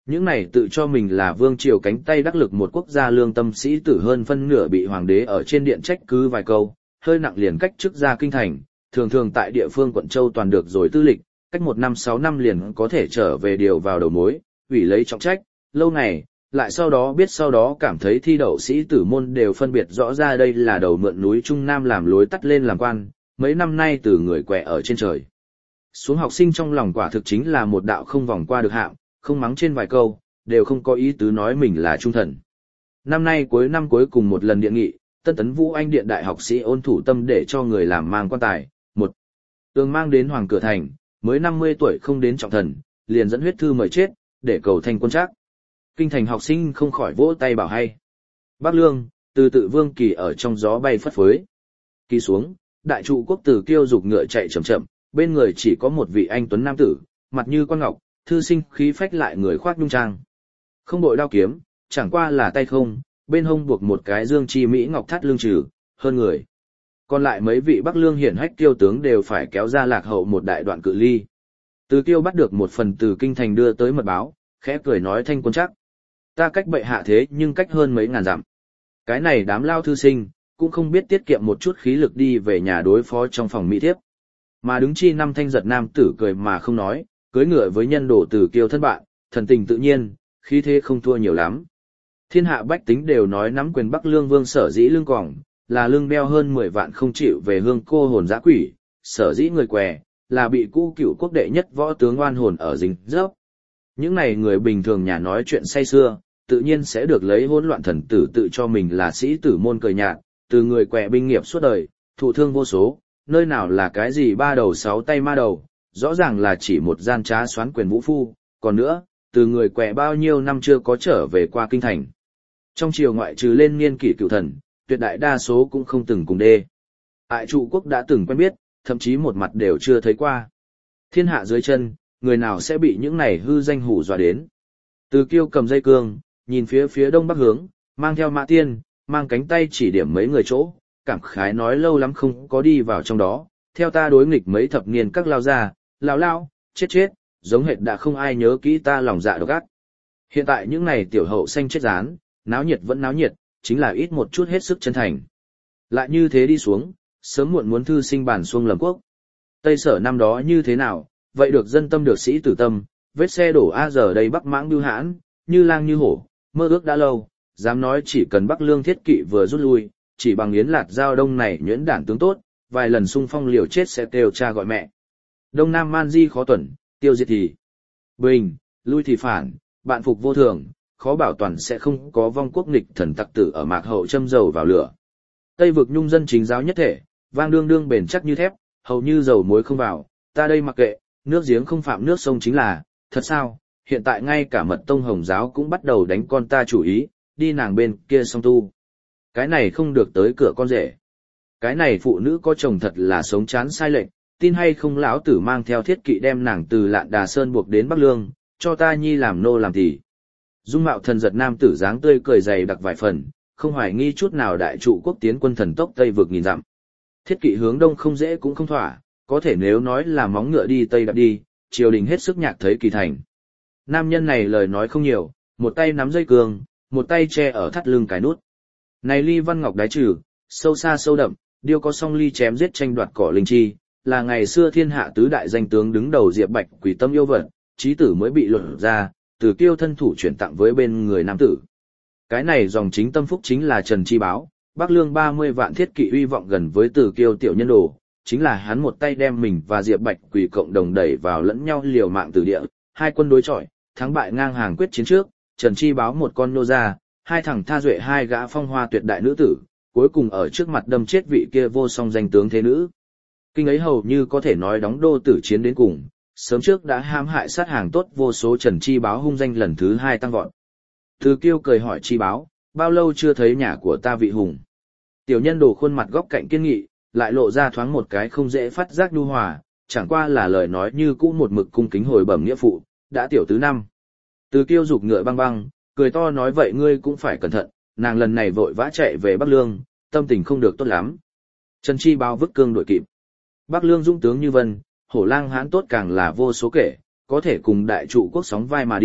Những này tự cho mình là vương triều cánh tay đắc lực một quốc gia lương tâm sĩ tử hơn phân nửa bị hoàng đế ở trên điện trách cứ vài câu, hơi nặng liền cách chức ra kinh thành, thường thường tại địa phương quận châu toàn được rồi tư lịch, cách 1 năm 6 năm liền có thể trở về điều vào đầu mối, ủy lấy trọng trách, lâu ngày, lại sau đó cảm thấy thi đậu sĩ tử môn đều phân biệt rõ ra đây là đầu mượn núi Trung Nam làm lối tắt lên làm quan, mấy năm nay từ người quẹ ở trên trời. Xuống học sinh trong lòng quả thực chính là một đạo không vòng qua được hạm, không mắng trên vài câu, đều không có ý tứ nói mình là trung thần. Năm nay cuối năm cuối cùng một lần điện nghị, Tân Tấn Vũ Anh Điện đại học sĩ ôn thủ tâm để cho người làm mang quan tài, một tường mang đến Hoàng Cửa Thành, mới 50 tuổi không đến trọng thần, liền dẫn huyết thư mời chết, để cầu thành quân trác. Kinh thành học sinh không khỏi vỗ tay bảo hay. Bắc Lương, từ tự Vương Kỳ ở trong gió bay phất phới. Kỳ xuống, đại trụ quốc tử Kiêu dục ngựa chạy chậm chậm, bên người chỉ có một vị anh tuấn nam tử, mặt như quan ngọc, thư sinh khí phách lại người khoác nhung trang. Không đội đao kiếm, chẳng qua là tay không, bên hông buộc một cái dương chi mỹ ngọc thắt lưng trừ, hơn người. Còn lại mấy vị Bắc Lương hiển hách kiêu tướng đều phải kéo ra lạc hậu một đại đoạn cự ly. Từ Kiêu bắt được một phần từ kinh thành đưa tới mật báo, khẽ cười nói thanh quân chắc. Ta cách bệ hạ thế nhưng cách hơn mấy ngàn dặm. Cái này đám lao thư sinh, cũng không biết tiết kiệm một chút khí lực đi về nhà đối phó trong phòng mỹ thiếp. Mà đứng chi năm thanh giật nam tử cười mà không nói, cưới ngựa với nhân đồ Từ Kiêu thân bạn, thần tình tự nhiên, khí thế không thua nhiều lắm. Thiên hạ bách tính đều nói nắm quyền Bắc Lương vương sở dĩ lưng còng, là lưng đeo hơn 10 vạn không chịu về hương cô hồn dã quỷ, sở dĩ người què, là bị cũ cựu quốc đệ nhất võ tướng oan hồn ở rình rớp. Những này người bình thường nhà nói chuyện say xưa, tự nhiên sẽ được lấy hỗn loạn thần tử tự cho mình là sĩ tử môn cười nhạt, từ người què binh nghiệp suốt đời, thụ thương vô số, nơi nào là cái gì 3 đầu 6 tay ma đầu, rõ ràng là chỉ một gian trá xoán quyền vũ phu, còn nữa, từ người què bao nhiêu năm chưa có trở về qua kinh thành. Trong triều ngoại trừ lên niên kỷ cựu thần, tuyệt đại đa số cũng không từng cùng đê. Ại trụ quốc đã từng quen biết, thậm chí một mặt đều chưa thấy qua. Thiên hạ dưới chân, người nào sẽ bị những này hư danh hủ dọa đến. Từ Kiêu cầm dây cương, nhìn phía đông bắc hướng, mang theo Mã Tiên, mang cánh tay chỉ điểm mấy người chỗ, cảm khái nói lâu lắm không có đi vào trong đó, theo ta đối nghịch mấy thập niên các lao ra, lao, chết, giống hệt đã không ai nhớ kỹ ta lòng dạ độc ác. Hiện tại những này tiểu hậu xanh chết rán, náo nhiệt vẫn náo nhiệt, chính là ít một chút hết sức chân thành. Lại như thế đi xuống, sớm muộn muốn thư sinh bản xuông lầm quốc. Tây Sở năm đó như thế nào, vậy được dân tâm được sĩ tử tâm, vết xe đổ a giờ đây Bắc mãng bưu hãn, như lang như hổ, mơ ước đã lâu, dám nói chỉ cần Bắc Lương thiết kỵ vừa rút lui, chỉ bằng Yến Lạt Giao Đông này nhuyễn đản tướng tốt, vài lần xung phong liều chết sẽ kêu cha gọi mẹ. Đông Nam man di khó tuần, tiêu diệt thì bình, lui thì phản, bạn phục vô thường, khó bảo toàn sẽ không có vong quốc nghịch thần tặc tử ở mạc hậu châm dầu vào lửa. Tây vực nhung dân chính giáo nhất thể, vang đương đương bền chắc như thép, hầu như dầu muối không vào, ta đây mặc kệ, nước giếng không phạm nước sông chính là, thật sao, hiện tại ngay cả mật tông hồng giáo cũng bắt đầu đánh con ta chủ ý, đi nàng bên kia song tu. Cái này không được tới cửa con rể. Cái này phụ nữ có chồng thật là sống chán sai lệch, tin hay không lão tử mang theo thiết kỵ đem nàng từ Lạn Đà Sơn buộc đến Bắc Lương, cho ta nhi làm nô làm tỳ. Dung mạo thần giật nam tử dáng tươi cười dày đặc vài phần, không hoài nghi chút nào đại trụ quốc tiến quân thần tốc Tây vực nghìn dặm. Thiết kỵ hướng đông không dễ cũng không thỏa, có thể nếu nói là móng ngựa đi Tây đạp đi, triều đình hết sức nhạc thấy kỳ thành. Nam nhân này lời nói không nhiều, một tay nắm dây cương, một tay che ở thắt lưng cái nút. Này ly văn ngọc đái trừ, sâu xa sâu đậm, điêu có song ly chém giết tranh đoạt cỏ linh chi, là ngày xưa thiên hạ tứ đại danh tướng đứng đầu Diệp Bạch quỷ tâm yêu vật, chí tử mới bị luận ra, Từ Kiêu thân thủ chuyển tặng với bên người nam tử. Cái này dòng chính tâm phúc chính là Trần Chi Báo, Bắc Lương 30 vạn thiết kỵ uy vọng gần với Từ Kiêu tiểu nhân đồ, chính là hắn một tay đem mình và Diệp Bạch quỷ cộng đồng đẩy vào lẫn nhau liều mạng tử địa, hai quân đối chọi, thắng bại ngang hàng quyết chiến trước, Trần Chi Báo một con nô ra, hai thằng tha duệ hai gã phong hoa tuyệt đại nữ tử, cuối cùng ở trước mặt đâm chết vị kia vô song danh tướng thế nữ. Kinh ấy hầu như có thể nói đóng đô tử chiến đến cùng, sớm trước đã hãm hại sát hàng tốt vô số. Trần Chi Báo hung danh lần thứ 2 tăng vọt. Từ Kiêu cười hỏi Chi Báo, bao lâu chưa thấy nhà của ta vị hùng? Tiểu nhân đồ khuôn mặt góc cạnh kiên nghị, lại lộ ra thoáng một cái không dễ phát giác nhu hòa, chẳng qua là lời nói như cũ một mực cung kính hồi bẩm nghĩa phụ, đã tiểu tứ năm. Từ Kiêu giục ngựa băng băng, cười to nói vậy ngươi cũng phải cẩn thận, nàng lần này vội vã chạy về Bắc Lương, tâm tình không được tốt lắm. Trần Chi Báo vứt cương đuổi kịp. Bắc Lương dũng tướng như vân, hổ lang hãn tốt càng là vô số kể, có thể cùng đại trụ quốc sóng vai mà đi,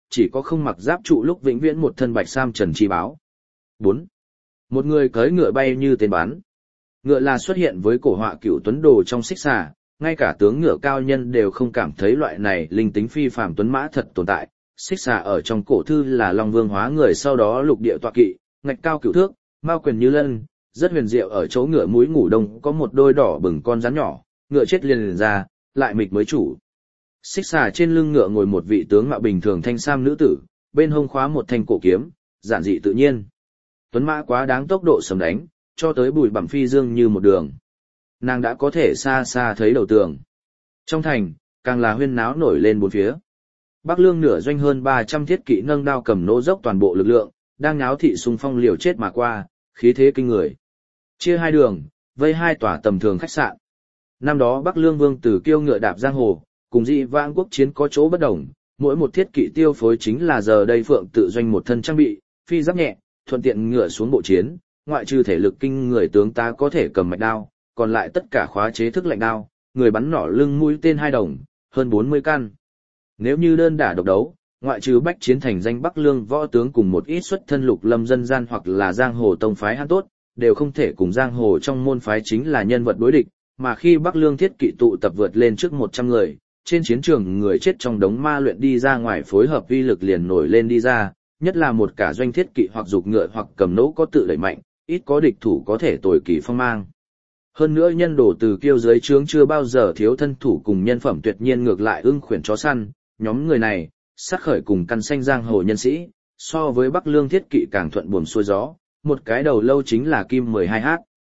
chỉ có không mặc giáp trụ lúc vĩnh viễn một thân bạch sam trần chi báo. 4. Một người cưỡi ngựa bay như tên bắn. Ngựa là xuất hiện với cổ họa Cửu Tuấn Đồ trong Xích Xà, ngay cả tướng ngựa cao nhân đều không cảm thấy loại này linh tính phi phàm tuấn mã thật tồn tại. Xích Xà ở trong cổ thư là Long Vương hóa người sau đó lục địa tọa kỵ, ngạch cao cửu thước, mao quyền như lân, rất huyền diệu. Ở chỗ ngựa mũi ngủ đông có một đôi đỏ bừng con rắn nhỏ, ngựa chết liền ra, lại mịch mới chủ. Xích Xà trên lưng ngựa ngồi một vị tướng mạo bình thường thanh sam nữ tử, bên hông khóa một thanh cổ kiếm, giản dị tự nhiên. Tuấn mã quá đáng tốc độ sầm đánh, cho tới bụi bặm phi dương như một đường. Nàng đã có thể xa xa thấy đầu tường. Trong thành, càng là huyên náo nổi lên bốn phía. Bắc Lương nửa doanh hơn 300 thiết kỵ nâng đao cầm nỗ dốc toàn bộ lực lượng, đang náo thị xung phong liều chết mà qua, khí thế kinh người. Chia hai đường, vây hai tòa tầm thường khách sạn. Năm đó Bắc Lương Vương Tử Kiêu ngựa đạp giang hồ, cùng dị vãng quốc chiến có chỗ bất đồng, mỗi một thiết kỵ tiêu phối chính là giờ đây Phượng tự doanh một thân trang bị, phi giáp nhẹ, thuận tiện ngựa xuống bộ chiến, ngoại trừ thể lực kinh người tướng tá có thể cầm mạch đao, còn lại tất cả khóa chế thức lạnh đao, người bắn nỏ lưng mũi tên 2 đồng, hơn 40 căn. Nếu như đơn đả độc đấu, ngoại trừ bách chiến thành danh Bắc Lương võ tướng cùng một ít xuất thân lục lâm dân gian hoặc là giang hồ tông phái hán tốt, đều không thể cùng giang hồ trong môn phái chính là nhân vật đối địch, mà khi Bắc Lương thiết kỵ tụ tập vượt lên trước 100 người, trên chiến trường người chết trong đống ma luyện đi ra ngoài phối hợp uy lực liền nổi lên đi ra, nhất là một cả doanh thiết kỵ hoặc dục ngựa hoặc cầm nỗ có tự đẩy mạnh, ít có địch thủ có thể tồi kỳ phong mang. Hơn nữa nhân đồ Từ Kiêu dưới trướng chưa bao giờ thiếu thân thủ cùng nhân phẩm tuyệt nhiên, ngược lại ưng khuyển chó săn, nhóm người này, sát khởi cùng căn xanh giang hồ nhân sĩ, so với Bắc Lương thiết kỵ càng thuận buồm xuôi gió, một cái đầu lâu chính là Kim 12H,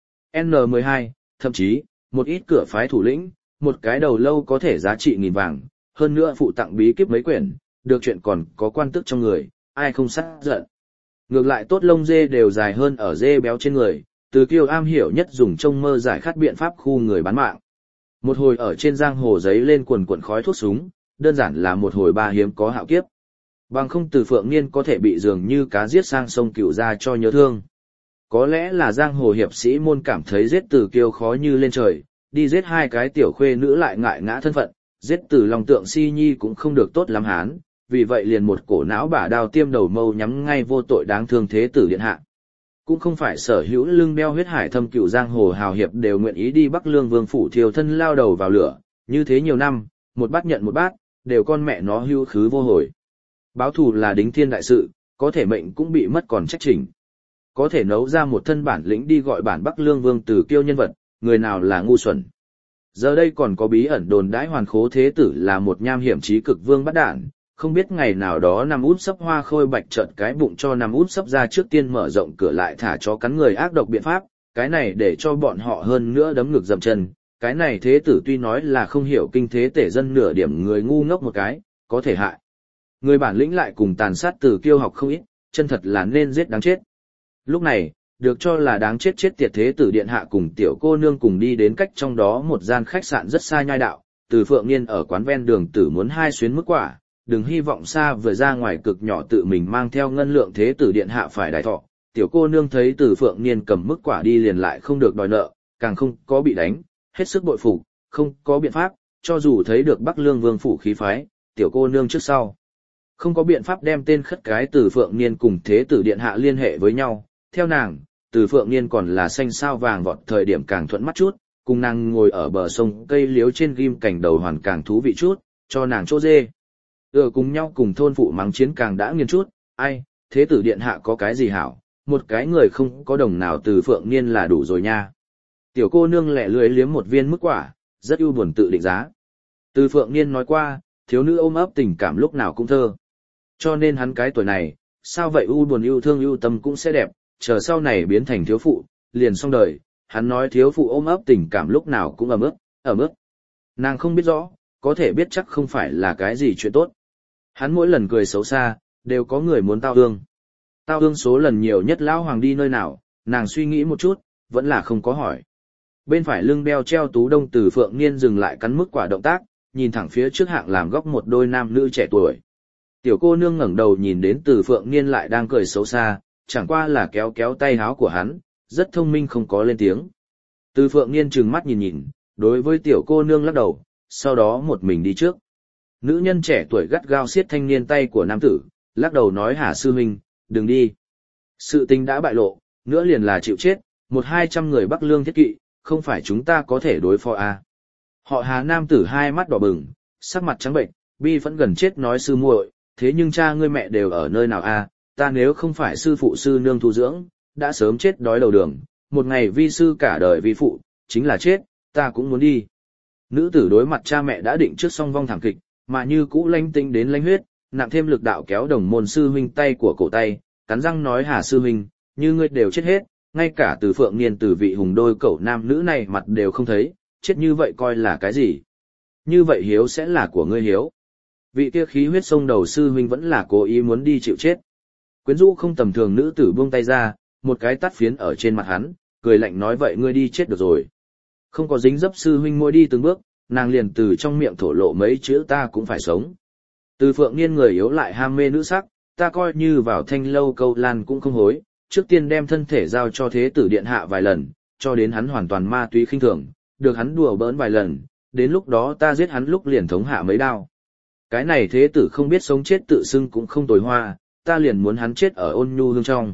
N12, thậm chí, một ít cửa phái thủ lĩnh, một cái đầu lâu có thể giá trị nghìn vàng, hơn nữa phụ tặng bí kíp mấy quyển, được chuyện còn có quan tức trong người, ai không sát giận. Ngược lại tốt lông dê đều dài hơn ở dê béo trên người, Từ Kiêu am hiểu nhất dùng trông mơ giải khát biện pháp khu người bán mạng. Một hồi ở trên giang hồ giấy lên quần quần khói thuốc súng, đơn giản là một hồi ba hiếm có hạo kiếp. Bằng không Từ Phượng Niên có thể bị dường như cá giết sang sông Cửu ra cho nhớ thương. Có lẽ là giang hồ hiệp sĩ môn cảm thấy giết Từ Kiêu khó như lên trời, đi giết hai cái tiểu khuê nữ lại ngại ngã thân phận, giết Từ Long Tượng Si Nhi cũng không được tốt lắm hán, vì vậy liền một cổ não bả đao tiêm đầu mâu nhắm ngay vô tội đáng thương thế tử điện hạ. Cũng không phải sở hữu lưng đeo huyết hải thâm cựu giang hồ hào hiệp đều nguyện ý đi Bắc Lương Vương phủ thiêu thân lao đầu vào lửa, như thế nhiều năm, một bát nhận một bát, đều con mẹ nó hưu khứ vô hồi. Báo thù là đính thiên đại sự, có thể mệnh cũng bị mất còn trách trình. Có thể nấu ra một thân bản lĩnh đi gọi bản Bắc Lương Vương Từ Kiêu nhân vật, người nào là ngu xuẩn. Giờ đây còn có bí ẩn đồn đãi Hoàn Khố thế tử là một nham hiểm trí cực vương bắt đản, không biết ngày nào đó nằm út sấp Hoa Khôi Bạch trợn cái bụng cho nằm út sấp ra trước tiên mở rộng cửa lại thả cho cắn người ác độc biện pháp, cái này để cho bọn họ hơn nữa đấm ngực dậm chân. Cái này thế tử tuy nói là không hiểu kinh thế tể dân nửa điểm người ngu ngốc một cái, có thể hại. Người bản lĩnh lại cùng tàn sát Từ Kiêu học không ít, chân thật là nên giết đáng chết. Lúc này, được cho là đáng chết chết tiệt thế tử điện hạ cùng tiểu cô nương cùng đi đến cách trong đó một gian khách sạn rất xa nhai đạo, Từ Phượng Niên ở quán ven đường tử muốn hai xuyến mức quả, đừng hy vọng xa vừa ra ngoài cực nhỏ tự mình mang theo ngân lượng thế tử điện hạ phải đại thọ. Tiểu cô nương thấy Từ Phượng Niên cầm mức quả đi liền lại không được đòi nợ, càng không có bị đánh, hết sức bội phục, không có biện pháp, cho dù thấy được Bắc Lương Vương phủ khí phái, tiểu cô nương trước sau không có biện pháp đem tên khất cái Từ Phượng Niên cùng thế tử điện hạ liên hệ với nhau. Theo nàng, Từ Phượng Niên còn là xanh sao vàng vọt thời điểm càng thuận mắt chút, cùng nàng ngồi ở bờ sông cây liếu trên ghim cành đầu hoàn càng thú vị chút, cho nàng chỗ dê. Cùng nhau cùng thôn phụ mắng chiến càng đã nghiền chút, ai, thế tử điện hạ có cái gì hảo, một cái người không có đồng nào Từ Phượng Niên là đủ rồi nha. Tiểu cô nương lẻ lưỡi liếm một viên mức quả, rất ưu buồn tự định giá. Từ Phượng Niên nói qua, thiếu nữ ôm ấp tình cảm lúc nào cũng thơ. Cho nên hắn cái tuổi này, sao vậy ưu buồn yêu thương yêu tâm cũng sẽ đẹp, chờ sau này biến thành thiếu phụ, liền xong đời, hắn nói thiếu phụ ôm ấp tình cảm lúc nào cũng ấm ức. Nàng không biết rõ, có thể biết chắc không phải là cái gì chuyện tốt. Hắn mỗi lần cười xấu xa, đều có người muốn tao ương. Tao ương số lần nhiều nhất lão hoàng đi nơi nào, nàng suy nghĩ một chút, vẫn là không có hỏi. Bên phải lưng đeo treo tú đông Từ Phượng Niên dừng lại cắn mức quả động tác, nhìn thẳng phía trước hạng làm góc một đôi nam nữ trẻ tuổi. Tiểu cô nương ngẩng đầu nhìn đến Từ Phượng Niên lại đang cười xấu xa, chẳng qua là kéo kéo tay áo của hắn, rất thông minh không có lên tiếng. Từ Phượng Niên trừng mắt nhìn, đối với tiểu cô nương lắc đầu, sau đó một mình đi trước. Nữ nhân trẻ tuổi gắt gao siết thanh niên tay của nam tử, lắc đầu nói Hà sư huynh, đừng đi. Sự tình đã bại lộ, nữa liền là chịu chết, 100-200 người Bắc Lương thiết kỵ, không phải chúng ta có thể đối phó à. Họ Hà nam tử hai mắt đỏ bừng, sắc mặt trắng bệnh, bi vẫn gần chết nói sư muội, thế nhưng cha ngươi mẹ đều ở nơi nào à, ta nếu không phải sư phụ sư nương thu dưỡng, đã sớm chết đói đầu đường, một ngày vi sư cả đời vi phụ, chính là chết, ta cũng muốn đi. Nữ tử đối mặt cha mẹ đã định trước song vong thảm kịch, mà như cũ lanh tinh đến lanh huyết, nặng thêm lực đạo kéo đồng môn sư huynh tay của cổ tay, cắn răng nói Hà sư huynh, như ngươi đều chết hết, ngay cả từ Phượng Niên từ vị hùng đôi cậu nam nữ này mặt đều không thấy, chết như vậy coi là cái gì? Như vậy hiếu sẽ là của ngươi hiếu. Vị kia khí huyết sông đầu sư huynh vẫn là cố ý muốn đi chịu chết. Quyến rũ không tầm thường nữ tử buông tay ra, một cái tát phiến ở trên mặt hắn, cười lạnh nói vậy ngươi đi chết được rồi. Không có dính dấp sư huynh mỗi đi từng bước, nàng liền từ trong miệng thổ lộ mấy chữ ta cũng phải sống. Từ Phượng Niên người yếu lại ham mê nữ sắc, ta coi như vào thanh lâu câu lan cũng không hối, trước tiên đem thân thể giao cho thế tử điện hạ vài lần, cho đến hắn hoàn toàn ma túy khinh thường, được hắn đùa bỡn vài lần, đến lúc đó ta giết hắn lúc liền thống hạ mấy đao. Cái này thế tử không biết sống chết tự xưng cũng không tồi hoa, ta liền muốn hắn chết ở ôn nhu hương trong.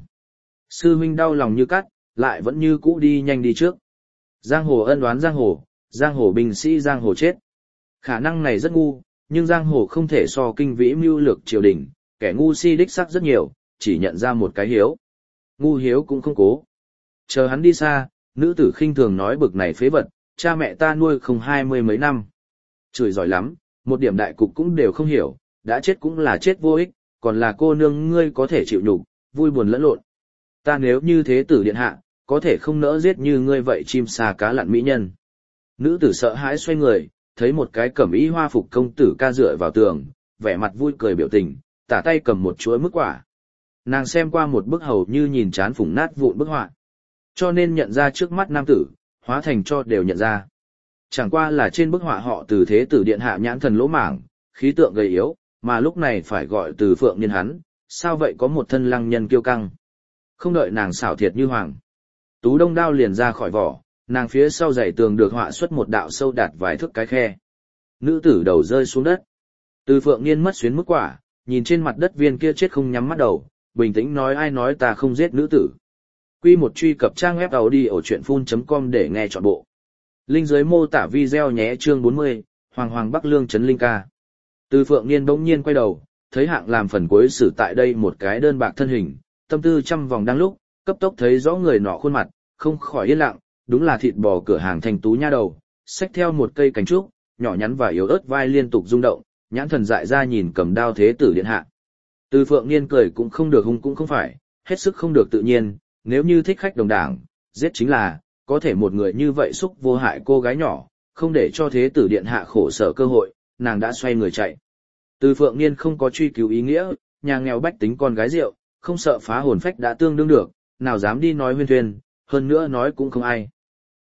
Sư huynh đau lòng như cắt, lại vẫn như cũ đi nhanh đi trước. Giang hồ ân oán giang hồ binh sĩ giang hồ chết. Khả năng này rất ngu, nhưng giang hồ không thể so kinh vĩ mưu lược triều đình, kẻ ngu si đích sắc rất nhiều, chỉ nhận ra một cái hiếu. Ngu hiếu cũng không cố. Chờ hắn đi xa, nữ tử khinh thường nói bực này phế vật, cha mẹ ta nuôi không 20 mấy năm. Chửi giỏi lắm, một điểm đại cục cũng đều không hiểu, đã chết cũng là chết vô ích, còn là cô nương ngươi có thể chịu nhục, vui buồn lẫn lộn. Ta nếu như thế tử điện hạ, có thể không nỡ giết như ngươi vậy chim sa cá lặn mỹ nhân. Nữ tử sợ hãi xoay người, thấy một cái cẩm y hoa phục công tử ca dựa vào tường, vẻ mặt vui cười biểu tình, tả tay cầm một chuỗi mức quả. Nàng xem qua một bức hầu như nhìn chán phủng nát vụn bức họa, cho nên nhận ra trước mắt nam tử, hóa thành cho đều nhận ra. Chẳng qua là trên bức họa họ từ thế tử điện hạ nhãn thần lỗ mảng, khí tượng gầy yếu, mà lúc này phải gọi từ Phượng Niên hắn, sao vậy có một thân lăng nhân kiêu căng. Không đợi nàng xảo thiệt như hoàng. Tú đông đao liền ra khỏi vỏ, nàng phía sau dãy tường được họa xuất một đạo sâu đạt vài thước cái khe. Nữ tử đầu rơi xuống đất. Từ Phượng Niên mất xuyến mức quả, nhìn trên mặt đất viên kia chết không nhắm mắt đầu, bình tĩnh nói ai nói ta không giết nữ tử. Quy một truy cập trang web audiochuyenphun.com để nghe trọn bộ. Link dưới mô tả video nhé chương 40, Hoàng Hoàng Bắc Lương trấn Linh ca. Từ Phượng Niên bỗng nhiên quay đầu, thấy hạng làm phần cuối xử tại đây một cái đơn bạc thân hình, tâm tư trăm vòng đang lúc, cấp tốc thấy rõ người nọ khuôn mặt, không khỏi yên lặng, đúng là thịt bò cửa hàng thành tú nha đầu, xách theo một cây cành trúc, nhỏ nhắn và yếu ớt vai liên tục rung động, nhãn thần dại ra nhìn cầm đao thế tử điện hạ. Từ Phượng Niên cười cũng không được hung cũng không phải, hết sức không được tự nhiên, nếu như thích khách đồng đảng, giết chính là, có thể một người như vậy xúc vô hại cô gái nhỏ, không để cho thế tử điện hạ khổ sở cơ hội, nàng đã xoay người chạy. Từ Phượng Niên không có truy cứu ý nghĩa, nhà nghèo bách tính con gái rượu, không sợ phá hồn phách đã tương đương được, nào dám đi nói huyên thuyên, hơn nữa nói cũng không ai.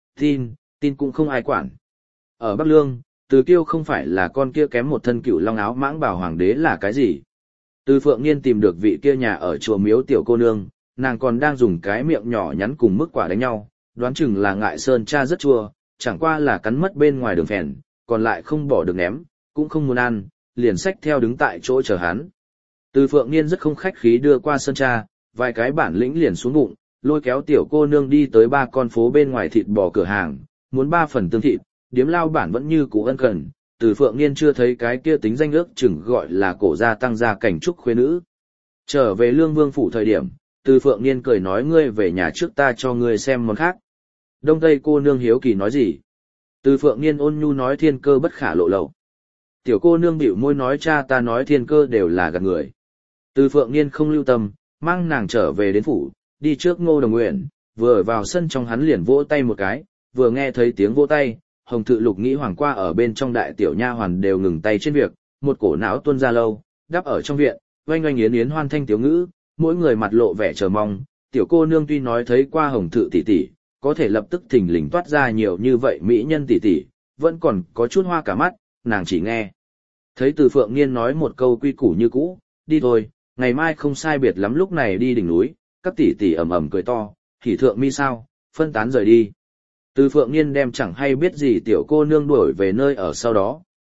Tin cũng không ai quản. Ở Bắc Lương, Từ Kiêu không phải là con kia kém một thân cựu long áo mãng bảo hoàng đế là cái gì. Từ Phượng Niên tìm được vị kia nhà ở chùa miếu tiểu cô nương, nàng còn đang dùng cái miệng nhỏ nhắn cùng mức quả đánh nhau, đoán chừng là ngại sơn cha rất chua, chẳng qua là cắn mất bên ngoài đường phèn, còn lại không bỏ được ném, cũng không muốn ăn, liền xách theo đứng tại chỗ chờ hắn. Từ Phượng Niên rất không khách khí đưa qua sơn cha, vài cái bản lĩnh liền xuống bụng, lôi kéo tiểu cô nương đi tới 3 con phố bên ngoài thịt bò cửa hàng, muốn 3 phần tương thịt, điếm lao bản vẫn như cũ ân cần. Từ Phượng Niên chưa thấy cái kia tính danh ước chừng gọi là cổ gia tăng gia cảnh trúc khuê nữ. Trở về Lương Vương phủ thời điểm, Từ Phượng Niên cười nói ngươi về nhà trước ta cho ngươi xem món khác. Đông Tây cô nương hiếu kỳ nói gì? Từ Phượng Niên ôn nhu nói thiên cơ bất khả lộ lậu. Tiểu cô nương bĩu môi nói cha ta nói thiên cơ đều là gạt người. Từ Phượng Niên không lưu tâm, mang nàng trở về đến phủ, đi trước Ngô Đồng Nguyện, vừa ở vào sân trong hắn liền vỗ tay một cái, vừa nghe thấy tiếng vỗ tay, Hồng Thự Lục nghĩ hoàng qua ở bên trong đại tiểu nha hoàn đều ngừng tay trên việc, một cổ não tuôn ra lâu, đắp ở trong viện, oanh oanh yến yến hoan thanh tiểu ngữ, mỗi người mặt lộ vẻ chờ mong. Tiểu cô nương tuy nói thấy qua Hồng Thự tỷ tỷ, có thể lập tức thình lình toát ra nhiều như vậy mỹ nhân tỷ tỷ, vẫn còn có chút hoa cả mắt, nàng chỉ nghe thấy Từ Phượng Niên nói một câu quy củ như cũ, đi thôi, ngày mai không sai biệt lắm lúc này đi đỉnh núi, các tỷ tỷ ầm ầm cười to, hỉ thượng mi sao, phân tán rời đi. Từ Phượng Niên đem chẳng hay biết gì tiểu cô nương đuổi về nơi ở sau đó,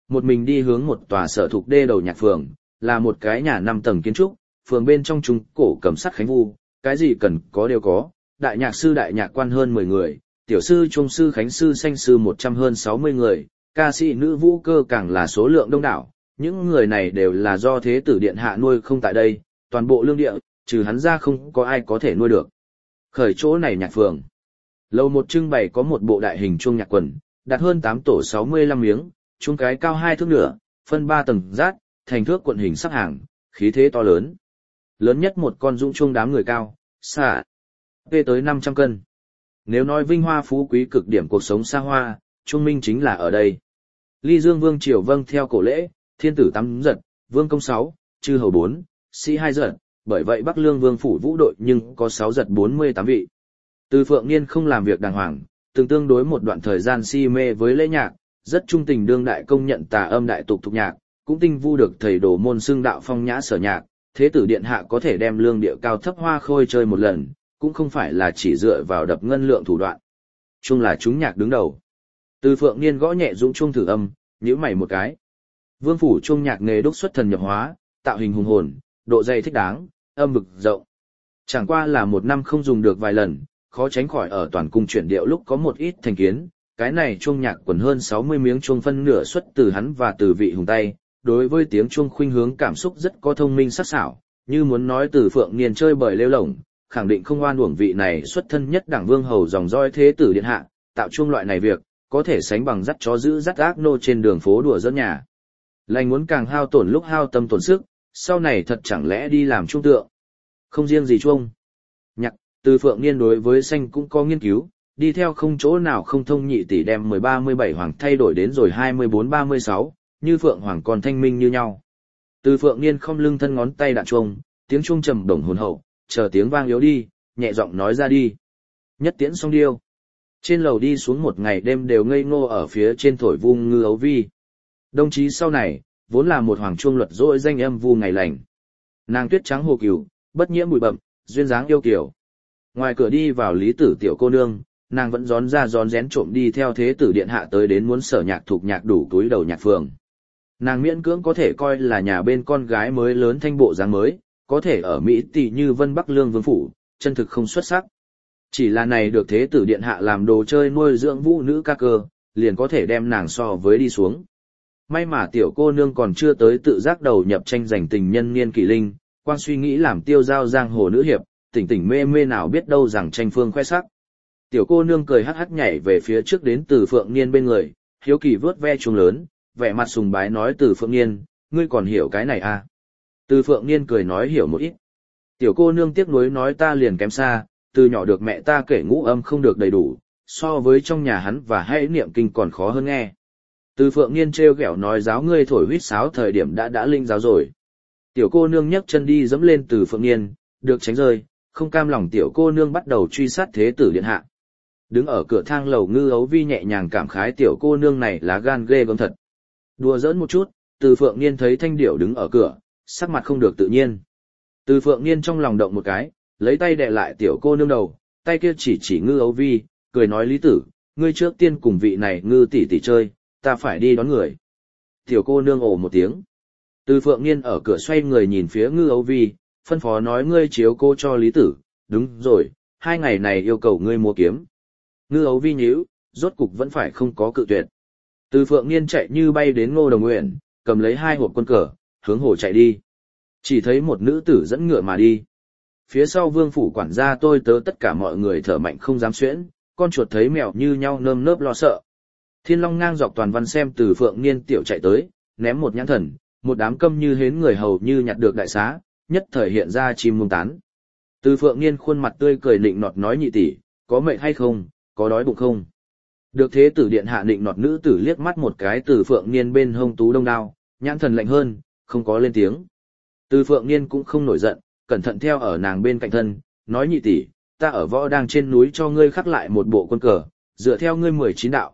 một mình đi hướng một tòa sở thuộc đê đầu nhạc phường, là một cái nhà 5 tầng kiến trúc, phường bên trong trung cổ cầm sắt khánh vu, cái gì cần có đều có, đại nhạc sư đại nhạc quan hơn 10 người, tiểu sư trung sư khánh sư sanh sư 100 hơn 60 người, ca sĩ nữ vũ cơ càng là số lượng đông đảo, những người này đều là do thế tử điện hạ nuôi không tại đây, toàn bộ lương địa, trừ hắn ra không có ai có thể nuôi được. Khởi chỗ này nhạc phường. Lầu một trưng bày có một bộ đại hình chuông nhạc quần, đặt hơn 8 tổ 65 miếng, chuông cái cao 2 thước nửa, phân 3 tầng rát, thành thước quận hình sắp hàng, khí thế to lớn. Lớn nhất một con dũng chuông đám người cao, xạ, về tới 500 cân. Nếu nói vinh hoa phú quý cực điểm cuộc sống xa hoa, chuông minh chính là ở đây. Ly Dương Vương triều vâng theo cổ lễ, thiên tử 8 giật, vương công 6, chư hầu 4, sĩ 2 giật, bởi vậy Bắc Lương Vương phủ vũ đội nhưng có 6 giật 48 vị. Từ Phượng Niên không làm việc đàng hoàng, từng tương đối một đoạn thời gian si mê với lễ nhạc, rất trung tình đương đại công nhận tà âm đại tục thục nhạc, cũng tinh vu được thầy đồ môn xưng đạo phong nhã sở nhạc, thế tử điện hạ có thể đem lương địa cao thấp hoa khôi chơi một lần, cũng không phải là chỉ dựa vào đập ngân lượng thủ đoạn. Chung là chúng nhạc đứng đầu. Từ Phượng Niên gõ nhẹ dũng chuông thử âm, nhíu mày một cái. Vương phủ chuông nhạc nghề đúc xuất thần nhập hóa, tạo hình hùng hồn, độ dày thích đáng, âm vực rộng. Chẳng qua là một năm không dùng được vài lần, khó tránh khỏi ở toàn cung chuyển điệu lúc có một ít thành kiến. Cái này chuông nhạc quần hơn 60 miếng chuông phân nửa xuất từ hắn và từ vị hùng tay, đối với tiếng chuông khuynh hướng cảm xúc rất có thông minh sắc sảo, như muốn nói Từ Phượng Niên chơi bời lêu lổng, khẳng định không oan uổng vị này xuất thân nhất đảng vương hầu dòng dõi thế tử điện hạ, tạo chuông loại này việc, có thể sánh bằng dắt chó giữ dắt ác nô trên đường phố đùa giỡn nhà. Lành muốn càng hao tổn lúc hao tâm tổn sức, sau này thật chẳng lẽ đi làm chuông tượng. Không riêng gì chuông nhạc, Từ Phượng Niên đối với xanh cũng có nghiên cứu, đi theo không chỗ nào không thông nhị tỷ đem 13-17 hoàng thay đổi đến rồi 24-36, như Phượng hoàng còn thanh minh như nhau. Từ Phượng Niên không lưng thân ngón tay đạn chuông, tiếng chuông trầm đồng hồn hậu, chờ tiếng vang yếu đi, nhẹ giọng nói ra đi. Nhất tiễn xong điêu. Trên lầu đi xuống một ngày đêm đều ngây ngô ở phía trên thổi vung ngư ấu vi. Đồng chí sau này, vốn là một hoàng chuông luật dỗi danh âm vu ngày lành. Nàng tuyết trắng hồ cửu, bất nhiễm bụi bậm, duyên dáng yêu kiều. Ngoài cửa đi vào Lý Tử tiểu cô nương, nàng vẫn rón ra rón rén trộm đi theo thế tử điện hạ tới đến muốn sở nhạc thuộc nhạc đủ túi đầu nhạc phường. Nàng miễn cưỡng có thể coi là nhà bên con gái mới lớn thanh bộ dáng mới, có thể ở Mỹ tỷ như Vân Bắc Lương Vương phủ, chân thực không xuất sắc. Chỉ là này được thế tử điện hạ làm đồ chơi nuôi dưỡng vũ nữ ca cơ, liền có thể đem nàng so với đi xuống. May mà tiểu cô nương còn chưa tới tự giác đầu nhập tranh giành tình nhân niên kỷ linh, quan suy nghĩ làm tiêu giao giang hồ nữ hiệp, tỉnh tỉnh mê mê nào biết đâu rằng tranh phương khoe sắc. Tiểu cô nương cười hắc hắc nhảy về phía trước đến Từ Phượng Niên bên người, hiếu kỳ vớt ve chuông lớn, vẻ mặt sùng bái nói Từ Phượng Niên, ngươi còn hiểu cái này à? Từ Phượng Niên cười nói hiểu một ít. Tiểu cô nương tiếc nuối nói ta liền kém xa, từ nhỏ được mẹ ta kể ngũ âm không được đầy đủ, so với trong nhà hắn và hãy niệm kinh còn khó hơn nghe. Từ Phượng Niên trêu ghẹo nói giáo ngươi thổi huýt sáo thời điểm đã linh giáo rồi. Tiểu cô nương nhấc chân đi dẫm lên Từ Phượng Niên, được tránh rơi, không cam lòng tiểu cô nương bắt đầu truy sát thế tử điện hạ. Đứng ở cửa thang lầu ngư ấu vi nhẹ nhàng cảm khái tiểu cô nương này là gan ghê gớm thật. Đùa giỡn một chút, Từ Phượng Niên thấy Thanh Điểu đứng ở cửa, sắc mặt không được tự nhiên. Từ Phượng Niên trong lòng động một cái, lấy tay đè lại tiểu cô nương đầu, tay kia chỉ ngư ấu vi, cười nói Lý Tử, ngươi trước tiên cùng vị này ngư tỷ tỷ chơi, ta phải đi đón người. Tiểu cô nương ồ một tiếng. Từ Phượng Niên ở cửa xoay người nhìn phía ngư ấu vi, phân phó nói ngươi chiếu cô cho Lý Tử, đúng rồi, 2 ngày này yêu cầu ngươi mua kiếm. Ngư ấu vi nhíu, rốt cục vẫn phải không có cự tuyệt. Từ Phượng Niên chạy như bay đến Ngô Đồng Nguyện, cầm lấy 2 hộp quân cờ, hướng hồ chạy đi. Chỉ thấy một nữ tử dẫn ngựa mà đi. Phía sau vương phủ quản gia tôi tớ tất cả mọi người thở mạnh không dám xuyễn, con chuột thấy mèo như nhau nơm nớp lo sợ. Thiên Long ngang dọc toàn văn xem Từ Phượng Niên tiểu chạy tới, ném một nhãn thần, một đám câm như hến người hầu như nhặt được đại xá, nhất thời hiện ra chim muông tán. Từ Phượng Niên khuôn mặt tươi cười nịnh nọt nói nhị tỷ, có mệt hay không, có đói bụng không? Được thế tử điện hạ nịnh nọt nữ tử liếc mắt một cái Từ Phượng Niên bên hông tú đông đao, nhãn thần lạnh hơn, không có lên tiếng. Từ Phượng Niên cũng không nổi giận, cẩn thận theo ở nàng bên cạnh thân, nói nhị tỷ, ta ở võ đang trên núi cho ngươi khắc lại một bộ quân cờ, dựa theo ngươi 19 đạo,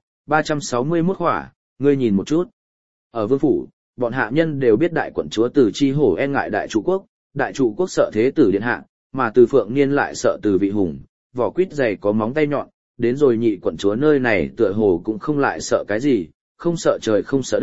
361 khỏa, ngươi nhìn một chút. Ở vương phủ, bọn hạ nhân đều biết đại quận chúa Từ Chi Hổ e ngại đại trụ quốc sợ thế tử điện hạ, mà Từ Phượng Niên lại sợ Từ Vị Hùng, vỏ quýt dày có móng tay nhọn, đến rồi nhị quận chúa nơi này tựa hồ cũng không lại sợ cái gì, không sợ trời không sợ đất,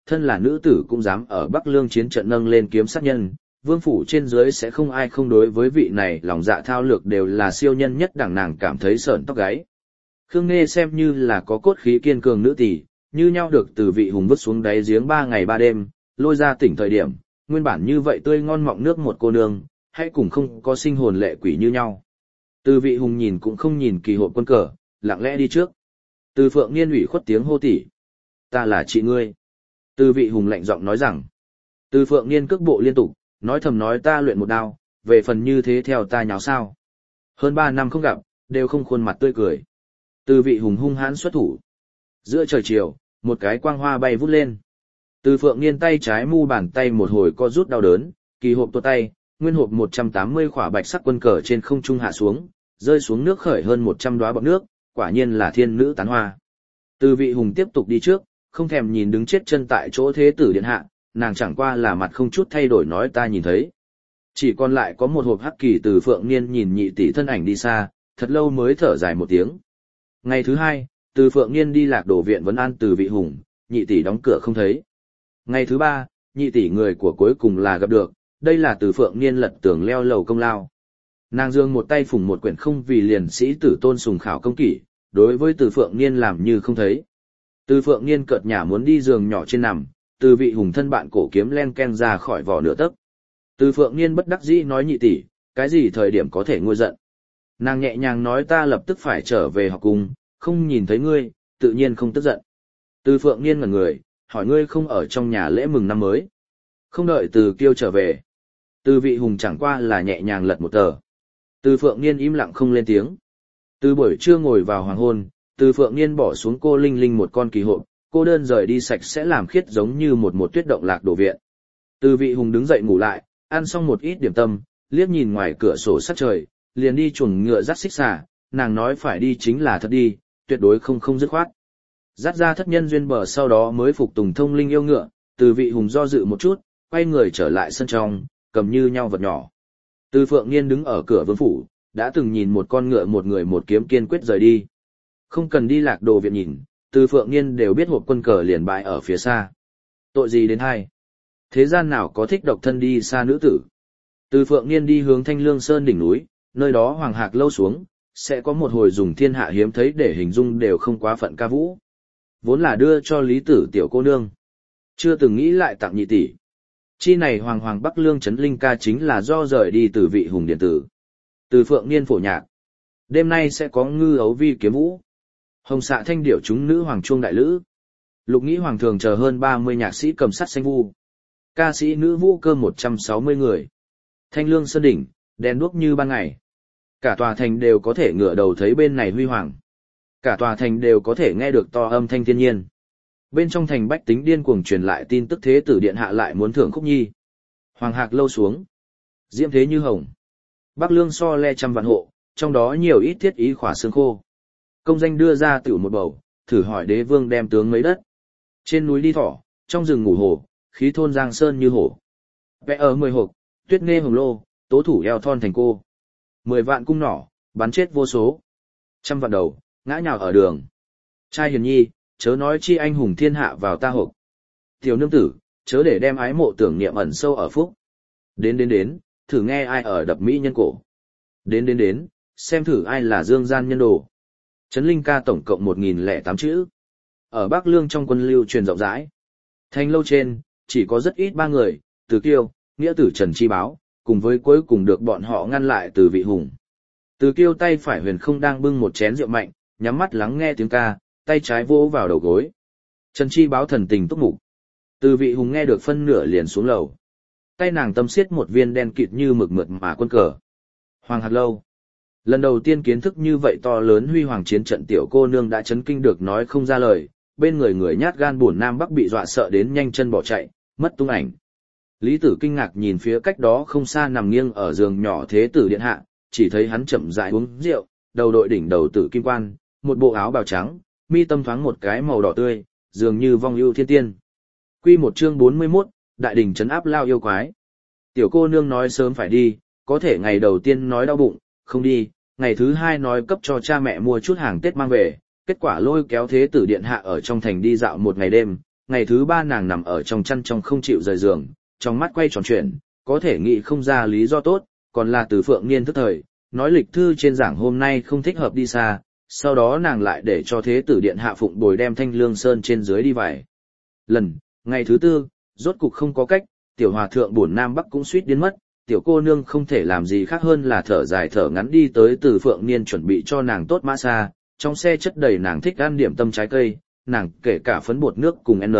thân là nữ tử cũng dám ở Bắc Lương chiến trận nâng lên kiếm sát nhân, vương phủ trên dưới sẽ không ai không đối với vị này lòng dạ thao lược đều là siêu nhân nhất đẳng, nàng cảm thấy sởn tóc gáy. Khương Nghê xem như là có cốt khí kiên cường nữ tỷ, như nhau được từ vị hùng vứt xuống đáy giếng 3 ngày 3 đêm, lôi ra tỉnh thời điểm, nguyên bản như vậy tươi ngon mọng nước một cô nương, hãy cùng không có sinh hồn lệ quỷ như nhau. Từ vị hùng nhìn cũng không nhìn kỳ hộp quân cờ, lặng lẽ đi trước. Từ Phượng Niên ủy khuất tiếng hô tỷ. Ta là chị ngươi. Từ vị hùng lạnh giọng nói rằng. Từ Phượng Niên cước bộ liên tục, nói thầm nói ta luyện một đao, về phần như thế theo ta nháo sao. Hơn 3 năm không gặp, đều không khuôn mặt tươi cười. Từ vị hùng hung hãn xuất thủ. Giữa trời chiều, một cái quang hoa bay vút lên. Từ Phượng Niên tay trái mu bàn tay một hồi co rút đau đớn, kỳ hộp tuột tay, nguyên hộp 180 khỏa bạch sắc quân cờ trên không trung hạ xuống, rơi xuống nước khởi hơn 100 đóa bọt nước, quả nhiên là thiên nữ tán hoa. Từ vị hùng tiếp tục đi trước, không thèm nhìn đứng chết chân tại chỗ thế tử điện hạ, nàng chẳng qua là mặt không chút thay đổi nói ta nhìn thấy. Chỉ còn lại có một hộp hắc kỳ. Từ Phượng Niên nhìn nhị tỷ thân ảnh đi xa, thật lâu mới thở dài một tiếng. Ngày thứ 2, Từ Phượng Niên đi Lạc Đổ viện vấn an Từ vị hùng, nhị tỷ đóng cửa không thấy. Ngày thứ 3, nhị tỷ người của cuối cùng là gặp được, đây là Từ Phượng Niên lật tường leo lầu công lao. Nàng dương một tay phủng một quyển không vì liền sĩ tử tôn sùng khảo công kỷ, đối với Từ Phượng Niên làm như không thấy. Từ Phượng Niên cợt nhả muốn đi giường nhỏ trên nằm, Từ vị hùng thân bạn cổ kiếm len ken ra khỏi vỏ nửa tấc. Từ Phượng Niên bất đắc dĩ nói nhị tỷ, cái gì thời điểm có thể nguôi giận. Nàng nhẹ nhàng nói ta lập tức phải trở về học cung, không nhìn thấy ngươi, tự nhiên không tức giận. Từ Phượng Niên ngẩn người, hỏi ngươi không ở trong nhà lễ mừng năm mới. Không đợi Từ Kiêu trở về. Từ vị hùng chẳng qua là nhẹ nhàng lật một tờ. Từ Phượng Niên im lặng không lên tiếng. Từ buổi trưa ngồi vào hoàng hôn, Từ Phượng Niên bỏ xuống cô Linh Linh một con kỳ hộp, cô đơn rời đi sạch sẽ làm khiết giống như một tuyết động Lạc Đổ viện. Từ vị hùng đứng dậy ngủ lại, ăn xong một ít điểm tâm, liếc nhìn ngoài cửa sổ sắc trời, liền đi chuồng ngựa dắt xích xà, nàng nói phải đi chính là thật đi, tuyệt đối không dứt khoát. Dắt ra thất nhân duyên bờ sau đó mới phục tùng thông linh yêu ngựa, Từ vị hùng do dự một chút, quay người trở lại sân trong, cầm như nhau vật nhỏ. Từ Phượng Niên đứng ở cửa vương phủ, đã từng nhìn một con ngựa một người một kiếm kiên quyết rời đi. Không cần đi Lạc Đổ viện nhìn, Từ Phượng Niên đều biết hộp quân cờ liền bại ở phía xa. Tội gì đến hay? Thế gian nào có thích độc thân đi xa nữ tử? Từ Phượng Niên đi hướng Thanh Lương Sơn đỉnh núi, nơi đó Hoàng Hạc lâu xuống, sẽ có một hồi dùng thiên hạ hiếm thấy để hình dung đều không quá phận ca vũ. Vốn là đưa cho Lý Tử tiểu cô nương. Chưa từng nghĩ lại tặng nhị tỷ. Chi này Hoàng Hoàng Bắc Lương Trấn Linh ca chính là do rời đi từ vị hùng điện tử. Từ Phượng Niên phổ nhạc. Đêm nay sẽ có ngư ấu vi kiếm vũ. Hồng xạ thanh điểu chúng nữ hoàng chuông đại lữ. Lục nghĩ hoàng thường chờ hơn 30 nhạc sĩ cầm sắt xanh vu. Ca sĩ nữ vũ cơ 160 người. Thanh Lương Sơn đỉnh, đèn đuốc như ban ngày. Cả tòa thành đều có thể ngửa đầu thấy bên này huy hoàng. Cả tòa thành đều có thể nghe được to âm thanh thiên nhiên. Bên trong thành bách tính điên cuồng truyền lại tin tức thế tử điện hạ lại muốn thưởng khúc nhi. Hoàng Hạc lâu xuống. Diễm thế như hồng. Bắc Lương so le trăm vạn hộ, trong đó nhiều ít thiết ý khỏa xương khô. Công danh đưa ra tiểu một bầu, thử hỏi đế vương đem tướng mấy đất. Trên núi đi thỏ, trong rừng ngủ hổ, khí thôn giang sơn như hổ. Vẽ ở 10 hộp, tuyết nghe hồng lô, tố thủ eo thon thành cô. 10 vạn cung nỏ, bắn chết vô số. Trăm vạn đầu, ngã nhào ở đường. Trai hiền nhi, chớ nói chi anh hùng thiên hạ vào ta hộp. Tiểu nương tử, chớ để đem ái mộ tưởng niệm ẩn sâu ở phúc. Đến, thử nghe ai ở đập mỹ nhân cổ. Đến, xem thử ai là dương gian nhân đồ. Trấn Linh ca tổng cộng 1008 chữ. Ở Bắc Lương trong quân lưu truyền rộng rãi. Thành lâu trên, chỉ có rất ít 3 người, Từ Kiêu, nghĩa tử Trần Chi Báo, cùng với cuối cùng được bọn họ ngăn lại Từ vị hùng. Từ Kiêu tay phải huyền không đang bưng một chén rượu mạnh, nhắm mắt lắng nghe tiếng ca, tay trái vỗ vào đầu gối. Trần Chi Báo thần tình túc mục. Từ vị hùng nghe được phân nửa liền xuống lầu. Tay nàng tâm xiết một viên đen kịt như mực mượt mà quân cờ. Hoàng Hạc lâu. Lần đầu tiên kiến thức như vậy to lớn huy hoàng chiến trận tiểu cô nương đã chấn kinh được nói không ra lời, bên người người nhát gan buồn nam bắc bị dọa sợ đến nhanh chân bỏ chạy, mất tung ảnh. Lý Tử kinh ngạc nhìn phía cách đó không xa nằm nghiêng ở giường nhỏ thế tử điện hạ, chỉ thấy hắn chậm rãi uống rượu, đầu đội đỉnh đầu tử kim quan, một bộ áo bào trắng, mi tâm thoáng một cái màu đỏ tươi, dường như vong ưu thiên tiên. Quy một chương 41, đại đình trấn áp lao yêu quái. Tiểu cô nương nói sớm phải đi, có thể ngày đầu tiên nói đau bụng, không đi, ngày thứ 2 nói cấp cho cha mẹ mua chút hàng Tết mang về, kết quả lôi kéo thế tử điện hạ ở trong thành đi dạo một ngày đêm, ngày thứ 3 nàng nằm ở trong chăn trong không chịu rời giường, trong mắt quay tròn chuyển, có thể nghĩ không ra lý do tốt, còn là Từ Phượng Niên thức thời, nói lịch thư trên giảng hôm nay không thích hợp đi xa, sau đó nàng lại để cho Thế tử điện hạ phụng bồi đem Thanh Lương Sơn trên dưới đi vài lần. Ngày thứ 4, rốt cục không có cách, tiểu hòa thượng buồn Nam Bắc cũng suýt điên mất, tiểu cô nương không thể làm gì khác hơn là thở dài thở ngắn đi tới Từ Phượng Niên chuẩn bị cho nàng tốt mã xa, trong xe chất đầy nàng thích ăn điểm tâm trái cây, nàng kể cả phấn bột nước cùng N.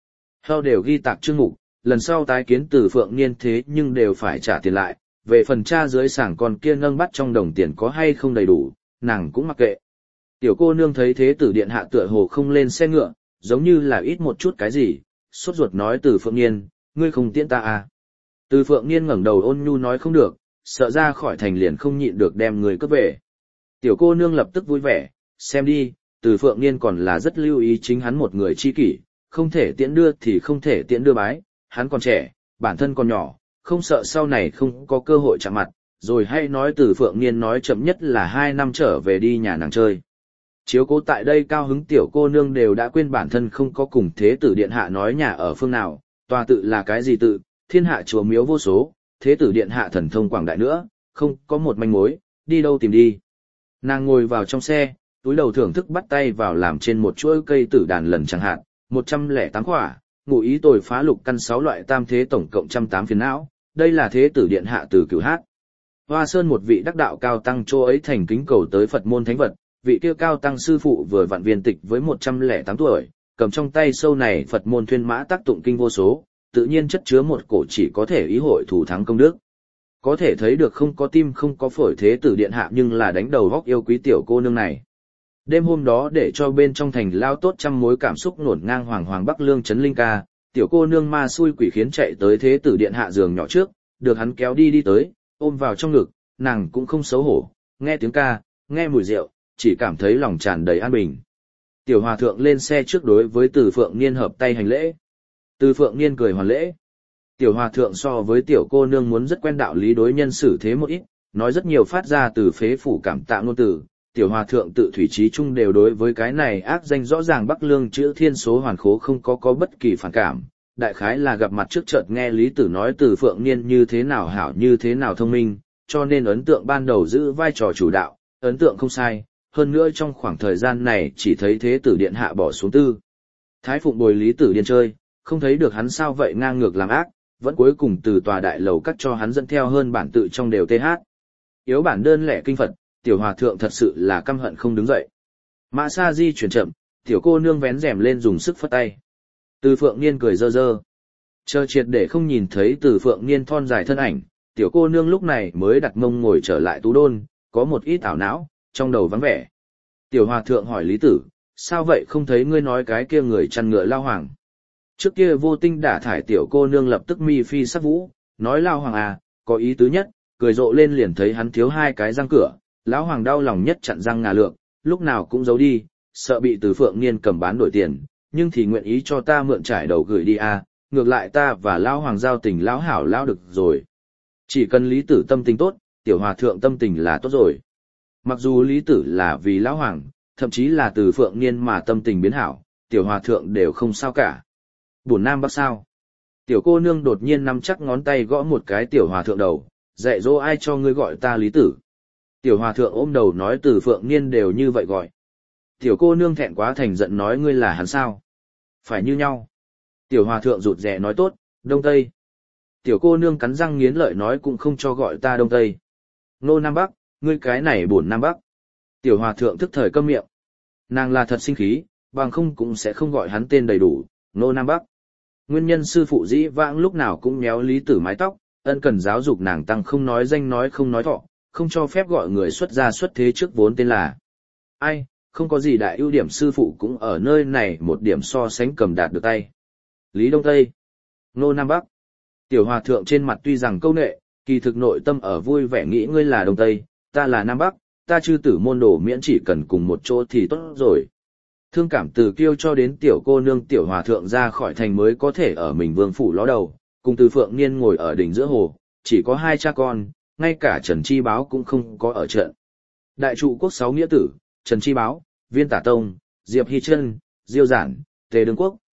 Heo đều ghi tạc chương mục, lần sau tái kiến Từ Phượng Niên thế nhưng đều phải trả tiền lại, về phần cha dưới sảng con kia nâng bắt trong đồng tiền có hay không đầy đủ, nàng cũng mặc kệ. Tiểu cô nương thấy Thế tử điện hạ tựa hồ không lên xe ngựa, giống như là ít một chút cái gì, sốt ruột nói Từ Phượng Niên, ngươi không tiễn ta à. Từ Phượng Niên ngẩng đầu ôn nhu nói không được, sợ ra khỏi thành liền không nhịn được đem người cướp về. Tiểu cô nương lập tức vui vẻ, xem đi, Từ Phượng Niên còn là rất lưu ý chính hắn một người chi kỷ, không thể tiễn đưa thì không thể tiễn đưa bái, hắn còn trẻ, bản thân còn nhỏ, không sợ sau này không có cơ hội chạm mặt, rồi hay nói Từ Phượng Niên nói chậm nhất là 2 năm trở về đi nhà nàng chơi. Chiếu cố tại đây cao hứng tiểu cô nương đều đã quên bản thân không có cùng Thế tử điện hạ nói nhà ở phương nào, tòa tự là cái gì tự, thiên hạ chùa miếu vô số, Thế tử điện hạ thần thông quảng đại nữa, không có một manh mối, đi đâu tìm đi. Nàng ngồi vào trong xe, túi đầu thưởng thức bắt tay vào làm trên một chuỗi cây tử đàn lần chẳng hạn, 108 quả, ngụ ý tồi phá lục căn 6 loại tam thế tổng cộng 108 phiền não, đây là Thế tử điện hạ từ cửu hát. Hoa Sơn một vị đắc đạo cao tăng chỗ ấy thành kính cầu tới Phật môn thánh vật, vị kia cao tăng sư phụ vừa vặn viên tịch với 108 tuổi, cầm trong tay sâu này Phật môn thuyên mã tác tụng kinh vô số, tự nhiên chất chứa một cổ chỉ có thể ý hội thủ thắng công đức. Có thể thấy được không có tim không có phổi Thế tử điện hạ nhưng là đánh đầu góc yêu quý tiểu cô nương này. Đêm hôm đó để cho bên trong thành lao tốt trăm mối cảm xúc nổn ngang hoàng hoàng bắc lương chấn linh ca, tiểu cô nương ma xui quỷ khiến chạy tới Thế tử điện hạ giường nhỏ trước, được hắn kéo đi tới, ôm vào trong ngực, nàng cũng không xấu hổ, nghe tiếng ca, nghe mùi rượu, chỉ cảm thấy lòng tràn đầy an bình. Tiểu hòa thượng lên xe trước đối với Từ Phượng Niên hợp tay hành lễ. Từ Phượng Niên cười hoàn lễ. Tiểu hòa thượng so với tiểu cô nương muốn rất quen đạo lý đối nhân xử thế một ít, nói rất nhiều phát ra từ phế phủ cảm tạ ngôn từ. Tiểu hòa thượng tự thủy trí chung đều đối với cái này ác danh rõ ràng Bắc Lương chữ thiên số hoàn khố không có bất kỳ phản cảm. Đại khái là gặp mặt trước chợt nghe Lý Tử nói Từ Phượng Niên như thế nào hảo như thế nào thông minh, cho nên ấn tượng ban đầu giữ vai trò chủ đạo, ấn tượng không sai. Hơn nữa trong khoảng thời gian này chỉ thấy Thế tử điện hạ bỏ xuống tư. Thái phụng bồi Lý Tử Điên chơi, không thấy được hắn sao vậy ngang ngược làm ác, vẫn cuối cùng từ tòa đại lầu cắt cho hắn dẫn theo hơn bản tự trong đều TH. Yếu bản đơn lẻ kinh Phật, tiểu hòa thượng thật sự là căm hận không đứng dậy. Mã Sa Di chuyển chậm, tiểu cô nương vén rèm lên dùng sức phất tay. Từ Phượng Niên cười rơ rơ. Chờ triệt để không nhìn thấy Từ Phượng Niên thon dài thân ảnh, tiểu cô nương lúc này mới đặt mông ngồi trở lại tú đôn, có một ít ảo não, trong đầu vắng vẻ. Tiểu hòa thượng hỏi Lý Tử, sao vậy không thấy ngươi nói cái kia người chăn ngựa Lao Hoàng? Trước kia vô tinh đả thải tiểu cô nương lập tức mi phi sắc vũ, nói Lao Hoàng à, có ý tứ nhất, cười rộ lên liền thấy hắn thiếu 2 cái răng cửa, Lão Hoàng đau lòng nhất chặn răng ngà lượng, lúc nào cũng giấu đi, sợ bị Từ Phượng Niên cầm bán đổi tiền, nhưng thì nguyện ý cho ta mượn trải đầu gửi đi à, ngược lại ta và Lão Hoàng giao tình lão hảo lão được rồi. Chỉ cần Lý Tử tâm tình tốt, tiểu hòa thượng tâm tình là tốt rồi. Mặc dù Lý Tử là vì Lão Hoàng, thậm chí là Từ Phượng Niên mà tâm tình biến hảo, tiểu hòa thượng đều không sao cả. Buồn Nam Bắc sao? Tiểu cô nương đột nhiên nắm chắc ngón tay gõ một cái tiểu hòa thượng đầu, dạy dỗ ai cho ngươi gọi ta Lý Tử. Tiểu hòa thượng ôm đầu nói Từ Phượng Niên đều như vậy gọi. Tiểu cô nương thẹn quá thành giận nói ngươi là hắn sao? Phải như nhau. Tiểu hòa thượng rụt rè nói tốt, Đông Tây. Tiểu cô nương cắn răng nghiến lợi nói cũng không cho gọi ta Đông Tây. Nô Nam Bắc, ngươi cái này buồn Nam Bắc. Tiểu hòa thượng tức thời câm miệng. Nàng là thật sinh khí, bằng không cũng sẽ không gọi hắn tên đầy đủ, Nô Nam Bắc. Nguyên nhân sư phụ dĩ vãng lúc nào cũng méo Lý Tử mái tóc, ân cần giáo dục nàng tăng không nói danh nói không nói thọ, không cho phép gọi người xuất gia xuất thế trước vốn tên là. Ai, không có gì đại ưu điểm sư phụ cũng ở nơi này một điểm so sánh cầm đạt được tay. Lý Đông Tây, Nô Nam Bắc. Tiểu hòa thượng trên mặt tuy rằng câu nệ, kỳ thực nội tâm ở vui vẻ nghĩ ngươi là Đông Tây, ta là Nam Bắc, ta chư tử môn đồ miễn chỉ cần cùng một chỗ thì tốt rồi. Thương cảm từ kiêu cho đến tiểu cô nương tiểu hòa thượng ra khỏi thành mới có thể ở mình vương phủ ló đầu, cùng Từ Phượng Niên ngồi ở đỉnh giữa hồ, chỉ có 2 cha con, ngay cả Trần Chi Báo cũng không có ở trận. Đại trụ quốc 6 nghĩa tử, Trần Chi Báo, Viên Tả Tông, Diệp Hy Trân, Diêu Giản, Tề Đường Quốc,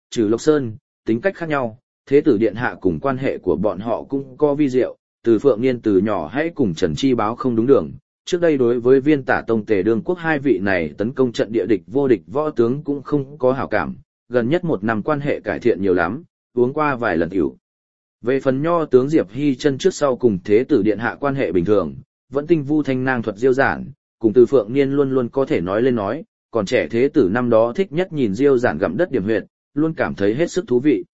trừ Lộc Sơn, tính cách khác nhau, thế tử điện hạ cùng quan hệ của bọn họ cũng có vi diệu, từ Phượng Niên từ nhỏ hãy cùng Trần Chi báo không đúng đường. Trước đây đối với Viên Tả Tông Tề Đương Quốc hai vị này tấn công trận địa địch vô địch võ tướng cũng không có hảo cảm, gần nhất một năm quan hệ cải thiện nhiều lắm, uống qua vài lần tiểu. Về phần nho tướng Diệp Hy chân trước sau cùng thế tử điện hạ quan hệ bình thường, vẫn tinh vu thanh nang thuật diêu giản, cùng từ Phượng Niên luôn luôn có thể nói lên nói, còn trẻ thế tử năm đó thích nhất nhìn diêu giản gặm đất điểm huyệt, luôn cảm thấy hết sức thú vị.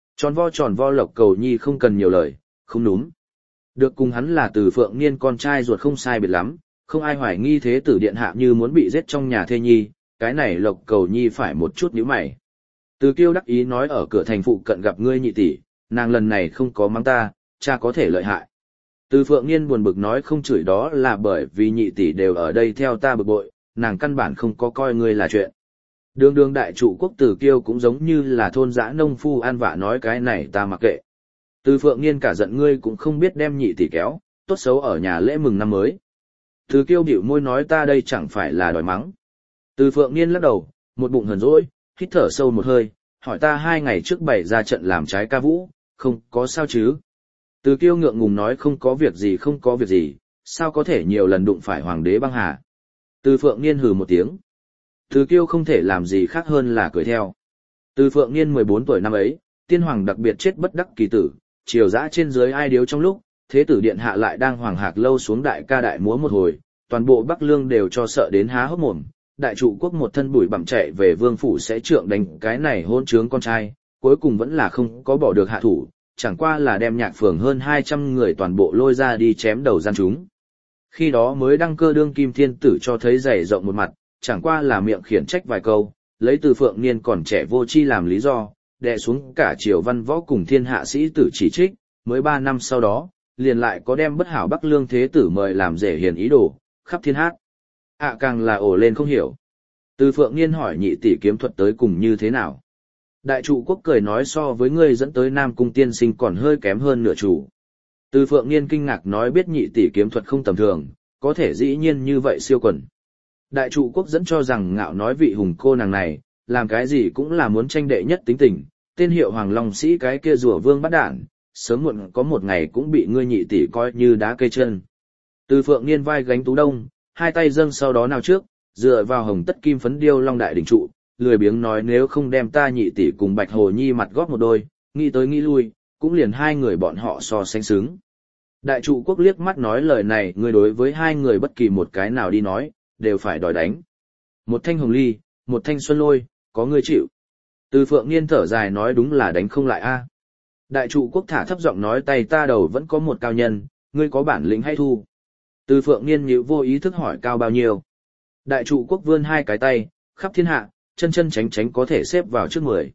Tròn vo Lộc Cầu Nhi không cần nhiều lời, không đúng. Được cùng hắn là từ Phượng Niên con trai ruột không sai biệt lắm, không ai hoài nghi thế tử điện hạ như muốn bị giết trong nhà thê nhi, cái này Lộc Cầu Nhi phải một chút nhíu mày. Từ Kiêu đắc ý nói ở cửa thành phụ cận gặp ngươi nhị tỷ, nàng lần này không có mắng ta, cha có thể lợi hại. Từ Phượng Niên buồn bực nói không chửi đó là bởi vì nhị tỷ đều ở đây theo ta bực bội, nàng căn bản không có coi ngươi là chuyện. Đường đại trụ quốc Từ Kiêu cũng giống như là thôn dã nông phu an vạ nói cái này ta mặc kệ. Từ Phượng Niên cả giận ngươi cũng không biết đem nhị tỷ kéo, tốt xấu ở nhà lễ mừng năm mới. Từ Kiêu bĩu môi nói ta đây chẳng phải là đòi mắng. Từ Phượng Niên lắc đầu, một bụng hờn dỗi, hít thở sâu một hơi, hỏi ta 2 ngày trước bày ra trận làm trái ca vũ, không có sao chứ. Từ Kiêu ngượng ngùng nói không có việc gì, sao có thể nhiều lần đụng phải hoàng đế băng hà. Từ Phượng Niên hừ một tiếng. Từ Kiêu không thể làm gì khác hơn là cười theo. Từ Phượng Niên 14 tuổi năm ấy, tiên hoàng đặc biệt chết bất đắc kỳ tử, triều dã trên dưới ai điếu trong lúc, thế tử điện hạ lại đang hoàng hạc lâu xuống đại ca đại múa một hồi, toàn bộ Bắc Lương đều cho sợ đến há hốc mồm. Đại trụ quốc một thân bụi bặm chạy về vương phủ sẽ trượng đánh cái này hôn trướng con trai, cuối cùng vẫn là không có bỏ được hạ thủ, chẳng qua là đem Nhạc Phường hơn 200 người toàn bộ lôi ra đi chém đầu gian chúng. Khi đó mới đăng cơ đương kim thiên tử cho thấy dày rộng một mặt, chẳng qua là miệng khiển trách vài câu, lấy từ Phượng Niên còn trẻ vô tri làm lý do, đè xuống cả triều văn võ cùng thiên hạ sĩ tử chỉ trích, mới 3 năm sau đó, liền lại có đem bất hảo Bắc Lương thế tử mời làm rể hiền ý đồ, khắp thiên hát. Càng là ổ lên không hiểu. Từ Phượng Niên hỏi nhị tỷ kiếm thuật tới cùng như thế nào. Đại trụ quốc cười nói so với ngươi dẫn tới Nam Cung tiên sinh còn hơi kém hơn nửa chủ. Từ Phượng Niên kinh ngạc nói biết nhị tỷ kiếm thuật không tầm thường, có thể dĩ nhiên như vậy siêu quần. Đại trụ quốc dẫn cho rằng ngạo nói vị hùng cô nàng này, làm cái gì cũng là muốn tranh đệ nhất tính tình, tên hiệu Hoàng Long Sĩ cái kia rùa vương bắt đản, sớm muộn có một ngày cũng bị ngươi nhị tỷ coi như đá cây chân. Từ Phượng Niên vai gánh tú đông, hai tay dâng sau đó nào trước, dựa vào hồng tất kim phấn điêu long đại đỉnh trụ, lười biếng nói nếu không đem ta nhị tỷ cùng Bạch Hồ Nhi mặt góp một đôi, nghĩ tới nghĩ lui, cũng liền hai người bọn họ so sánh xứng. Đại trụ quốc liếc mắt nói lời này, người đối với hai người bất kỳ một cái nào đi nói, đều phải đòi đánh. Một thanh hồng ly, một thanh xuân lôi, có người chịu. Từ Phượng Niên thở dài nói đúng là đánh không lại a. Đại trụ quốc thả thấp giọng nói tay ta đầu vẫn có một cao nhân, ngươi có bản lĩnh hay thu. Từ Phượng Niên nhíu vô ý thức hỏi cao bao nhiêu. Đại trụ quốc vươn hai cái tay, khắp thiên hạ, chân tránh có thể xếp vào trước 10.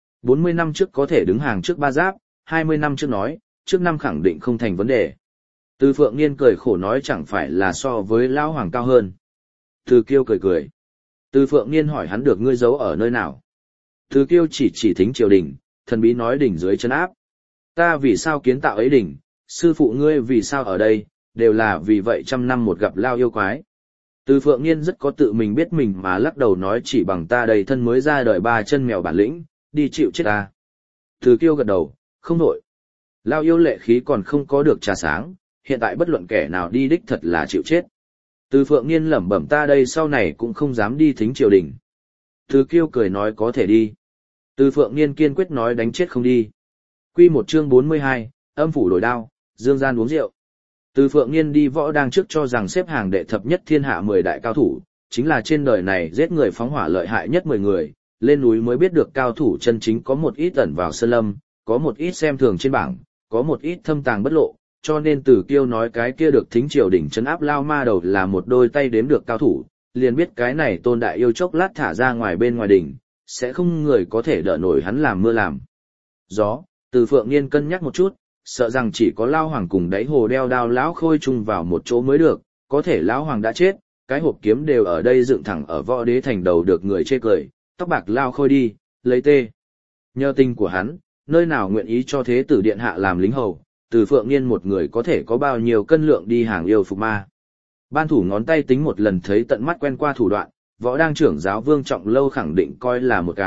40 năm trước có thể đứng hàng trước ba giáp, 20 năm trước nói, trước năm khẳng định không thành vấn đề. Từ Phượng Niên cười khổ nói chẳng phải là so với lão hoàng cao hơn. Từ Kiêu cười. Từ Phượng Niên hỏi hắn được ngươi giấu ở nơi nào. Từ Kiêu chỉ thính triều đình, thần bí nói đỉnh dưới chân áp. Ta vì sao kiến tạo ấy đỉnh, sư phụ ngươi vì sao ở đây, đều là vì vậy trăm năm một gặp lao yêu quái. Từ Phượng Niên rất có tự mình biết mình mà lắc đầu nói chỉ bằng ta đầy thân mới ra đời 3 chân mèo bản lĩnh, đi chịu chết ta. Từ Kiêu gật đầu, không nổi. Lao yêu lệ khí còn không có được trà sáng, hiện tại bất luận kẻ nào đi đích thật là chịu chết. Từ Phượng Niên lẩm bẩm ta đây sau này cũng không dám đi thính triều đình. Từ Kiêu cười nói có thể đi. Từ Phượng Niên kiên quyết nói đánh chết không đi. Quy một chương 42, âm phủ đổi đao, dương gian uống rượu. Từ Phượng Niên đi võ đang trước cho rằng xếp hàng đệ thập nhất thiên hạ 10 đại cao thủ, chính là trên đời này giết người phóng hỏa lợi hại nhất 10 người, lên núi mới biết được cao thủ chân chính có một ít ẩn vào sơn lâm, có một ít xem thường trên bảng, có một ít thâm tàng bất lộ, cho nên Từ Kiêu nói cái kia được thính triều đỉnh trấn áp lao ma đầu là một đôi tay đếm được cao thủ, liền biết cái này Tôn đại yêu chốc lát thả ra ngoài bên ngoài đỉnh, sẽ không người có thể đỡ nổi hắn làm mưa làm gió. Từ Phượng Niên cân nhắc một chút, sợ rằng chỉ có Lao Hoàng cùng đáy hồ đeo đao lão khôi chung vào một chỗ mới được, có thể Lão Hoàng đã chết, cái hộp kiếm đều ở đây dựng thẳng ở võ đế thành đầu được người chê cười, tóc bạc Lao khôi đi, lấy tê. Nhờ tình của hắn, nơi nào nguyện ý cho thế tử điện hạ làm lính hầu, Từ Phượng Niên một người có thể có bao nhiêu cân lượng đi hàng yêu phục ma. Ban thủ ngón tay tính một lần thấy tận mắt quen qua thủ đoạn, võ đang trưởng giáo Vương Trọng Lâu khẳng định coi là một cái,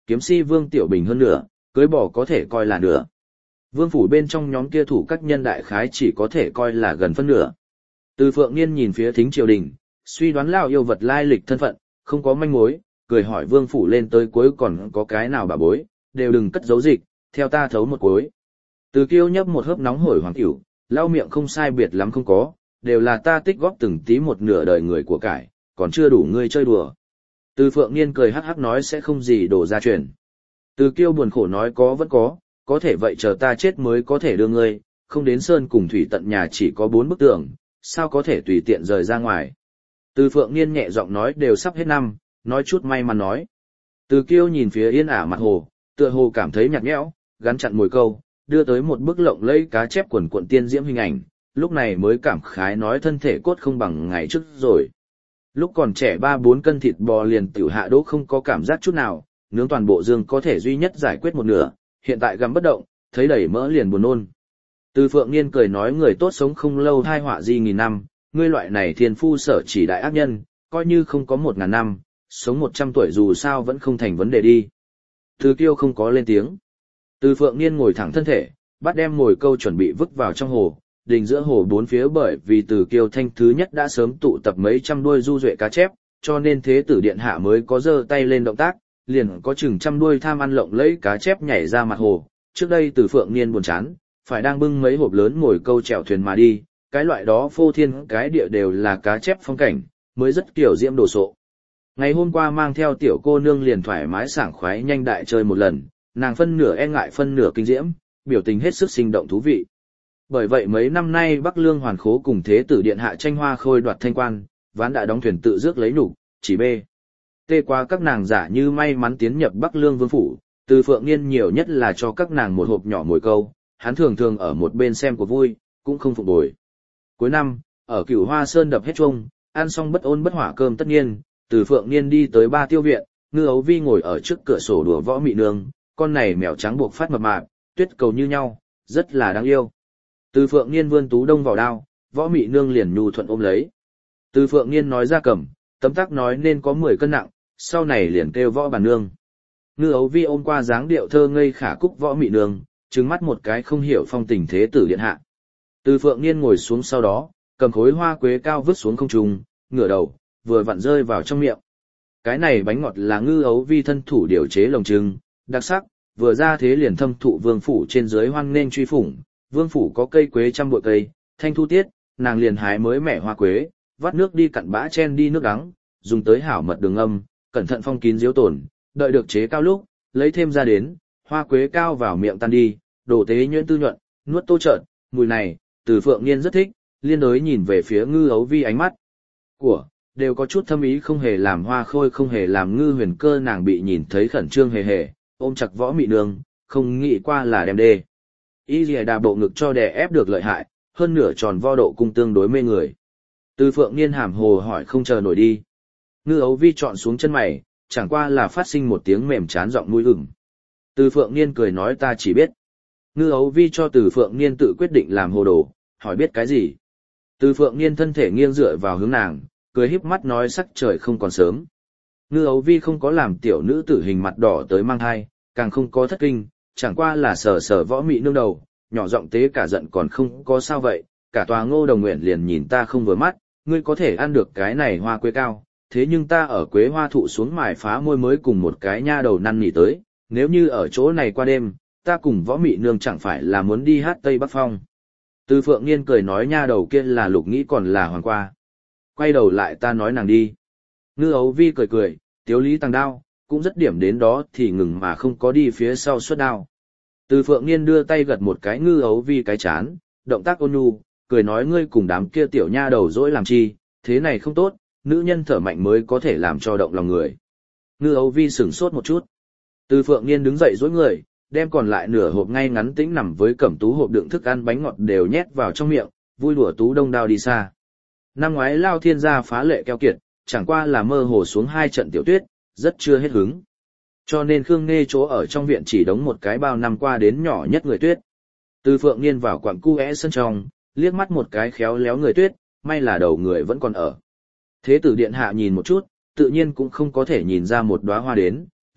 kiếm si Vương Tiểu Bình hơn nửa, cưới bỏ có thể coi là nửa. Vương phủ bên trong nhóm kia thủ các nhân đại khái chỉ có thể coi là gần phân nửa. Từ Phượng Niên nhìn phía thính triều đình, suy đoán lão yêu vật lai lịch thân phận, không có manh mối, cười hỏi Vương phủ lên tới cuối còn có cái nào bà bối, đều đừng cất giấu dịch, theo ta thấu một cuối. Từ Kiêu nhấp một hớp nóng hổi hoàng tiểu, lau miệng không sai biệt lắm không có, đều là ta tích góp từng tí một nửa đời người của cải, còn chưa đủ ngươi chơi đùa. Từ Phượng Niên cười hắc hắc nói sẽ không gì đổ ra truyền. Từ Kiêu buồn khổ nói có vẫn có thể vậy chờ ta chết mới có thể đưa ngươi, không đến sơn cùng thủy tận nhà chỉ có 4 bức tường, sao có thể tùy tiện rời ra ngoài. Từ Phượng Niên nhẹ giọng nói đều sắp hết năm, nói chút may mắn nói. Từ Kiêu nhìn phía yên ả mặt hồ, tựa hồ cảm thấy nhạt nhẽo, gắn chặn mồi câu, đưa tới một bức lộng lẫy cá chép quần cuộn tiên diễm hình ảnh, lúc này mới cảm khái nói thân thể cốt không bằng ngày trước rồi. Lúc còn trẻ 3-4 cân thịt bò liền tiểu hạ đỗ không có cảm giác chút nào, nướng toàn bộ dương có thể duy nhất giải quyết một nửa, hiện tại gặm bất động, thấy đầy mỡ liền buồn nôn. Từ Phượng Niên cười nói người tốt sống không lâu thai họa di nghìn năm, ngươi loại này thiên phu sở chỉ đại ác nhân, coi như không có 1000 năm, sống 100 tuổi dù sao vẫn không thành vấn đề đi. Từ Kiêu không có lên tiếng. Từ Phượng Niên ngồi thẳng thân thể, bắt đem mồi câu chuẩn bị vứt vào trong hồ, đình giữa hồ bốn phía bởi vì Từ Kiêu thanh thứ nhất đã sớm tụ tập mấy trăm đuôi du duệ cá chép, cho nên thế tử điện hạ mới có giơ tay lên động tác, liền có chừng trăm đuôi tham ăn lộng lẫy cá chép nhảy ra mặt hồ. Trước đây Từ Phượng Niên buồn chán, phải đang bưng mấy hộp lớn ngồi câu chèo thuyền mà đi, cái loại đó phô thiên cái địa đều là cá chép phong cảnh, mới rất kiểu diễm đồ sộ. Ngày hôm qua mang theo tiểu cô nương liền thoải mái sảng khoái nhanh đại chơi một lần, nàng phân nửa e ngại phân nửa kinh diễm, biểu tình hết sức sinh động thú vị. Bởi vậy mấy năm nay Bắc Lương Hoàn Khố cùng thế tử điện hạ tranh hoa khôi đoạt thanh quan, ván đã đóng thuyền tự rước lấy nhục, chỉ bê. Tê qua các nàng giả như may mắn tiến nhập Bắc Lương Vương phủ, Từ Phượng Niên nhiều nhất là cho các nàng một hộp nhỏ mồi câu, hắn thường thường ở một bên xem của vui, cũng không phục bồi. Cuối năm, ở Cửu Hoa Sơn đập hết chuông, ăn xong bất ôn bất hỏa cơm tất nhiên, Từ Phượng Niên đi tới Ba Tiêu viện, Ngư Ấu Vi ngồi ở trước cửa sổ đùa võ mị nương, con này mèo trắng buộc phát mập mạp, tuyết cầu như nhau, rất là đáng yêu. Từ Phượng Niên vươn tú đông vào đao, võ mị nương liền nhu thuận ôm lấy. Từ Phượng Niên nói ra cầm, tấm tắc nói nên có 10 cân nặng, sau này liền kêu võ bàn nương. Ngư Ấu Vi ôm qua dáng điệu thơ ngây khả cúc võ mị nương, trừng mắt một cái không hiểu phong tình thế tử điện hạ. Từ Phượng Niên ngồi xuống sau đó, cầm khối hoa quế cao vứt xuống không trung, ngửa đầu, vừa vặn rơi vào trong miệng. Cái này bánh ngọt là Ngư Ấu Vi thân thủ điều chế lồng trưng, đặc sắc, vừa ra thế liền thâm thụ vương phủ trên dưới hoang nên truy phủng. Vương phủ có cây quế trăm bụi cây, thanh thu tiết, nàng liền hái mới mẻ hoa quế, vắt nước đi cặn bã chen đi nước đắng, dùng tới hảo mật đường âm, cẩn thận phong kín diếu tổn, đợi được chế cao lúc, lấy thêm ra đến, hoa quế cao vào miệng tan đi, đổ tế nhuyễn tư nhuận, nuốt tô trợn, mùi này, Từ Phượng Niên rất thích, liên đối nhìn về phía Ngư Ấu Vi ánh mắt của đều có chút thâm ý, không hề làm hoa khôi không hề làm Ngư Huyền Cơ, nàng bị nhìn thấy khẩn trương hề hề, ôm chặt võ mị nương, không nghĩ qua là đem đê. Y lìa đà bộ ngực cho đè ép được lợi hại, hơn nửa tròn vo độ cung tương đối mê người. Từ Phượng Niên hàm hồ hỏi không chờ nổi đi. Ngư Ấu Vi chọn xuống chân mày, chẳng qua là phát sinh một tiếng mềm chán giọng mũi ửng. Từ Phượng Niên cười nói ta chỉ biết. Ngư Ấu Vi cho Từ Phượng Niên tự quyết định làm hồ đồ, hỏi biết cái gì. Từ Phượng Niên thân thể nghiêng dựa vào hướng nàng, cười híp mắt nói sắc trời không còn sớm. Ngư Ấu Vi không có làm tiểu nữ tử hình mặt đỏ tới mang thai, càng không có thất kinh, chẳng qua là sờ sờ võ mị nương đầu, nhỏ giọng tế cả giận còn không có sao vậy, cả tòa Ngô Đồng Nguyện liền nhìn ta không vừa mắt, ngươi có thể ăn được cái này hoa quế cao, thế nhưng ta ở quế hoa thụ xuống mài phá môi mới cùng một cái nha đầu năn nỉ tới, nếu như ở chỗ này qua đêm, ta cùng võ mị nương chẳng phải là muốn đi hát Tây Bắc Phong. Từ Phượng Niên cười nói nha đầu kia là Lục Nghĩ còn là Hoàng Qua. Quay đầu lại ta nói nàng đi. Ngư Ấu Vi cười cười, tiếu lý tăng đao, cũng rất điểm đến đó thì ngừng mà không có đi phía sau xuất đao. Từ Phượng Niên đưa tay gật một cái Ngư Ấu Vi cái chán, động tác ôn nhu, cười nói ngươi cùng đám kia tiểu nha đầu dỗi làm chi, thế này không tốt, nữ nhân thở mạnh mới có thể làm cho động lòng người. Ngư Ấu Vi sửng sốt một chút. Từ Phượng Niên đứng dậy dỗi người, đem còn lại nửa hộp ngay ngắn tĩnh nằm với cẩm tú hộp đựng thức ăn bánh ngọt đều nhét vào trong miệng, vui đùa tú đông đao đi xa. Năm ngoái Lao Thiên gia phá lệ keo kiệt, chẳng qua là mơ hồ xuống 2 trận tiểu tuyết, rất chưa hết hứng. Cho nên Khương Nghê chỗ ở trong viện chỉ đóng một cái bao năm qua đến nhỏ nhất người tuyết. Từ Phượng Niên vào quặng cu é sân trong, liếc mắt một cái khéo léo người tuyết, may là đầu người vẫn còn ở. Thế tử điện hạ nhìn một chút, tự nhiên cũng không có thể nhìn ra một đóa hoa đến,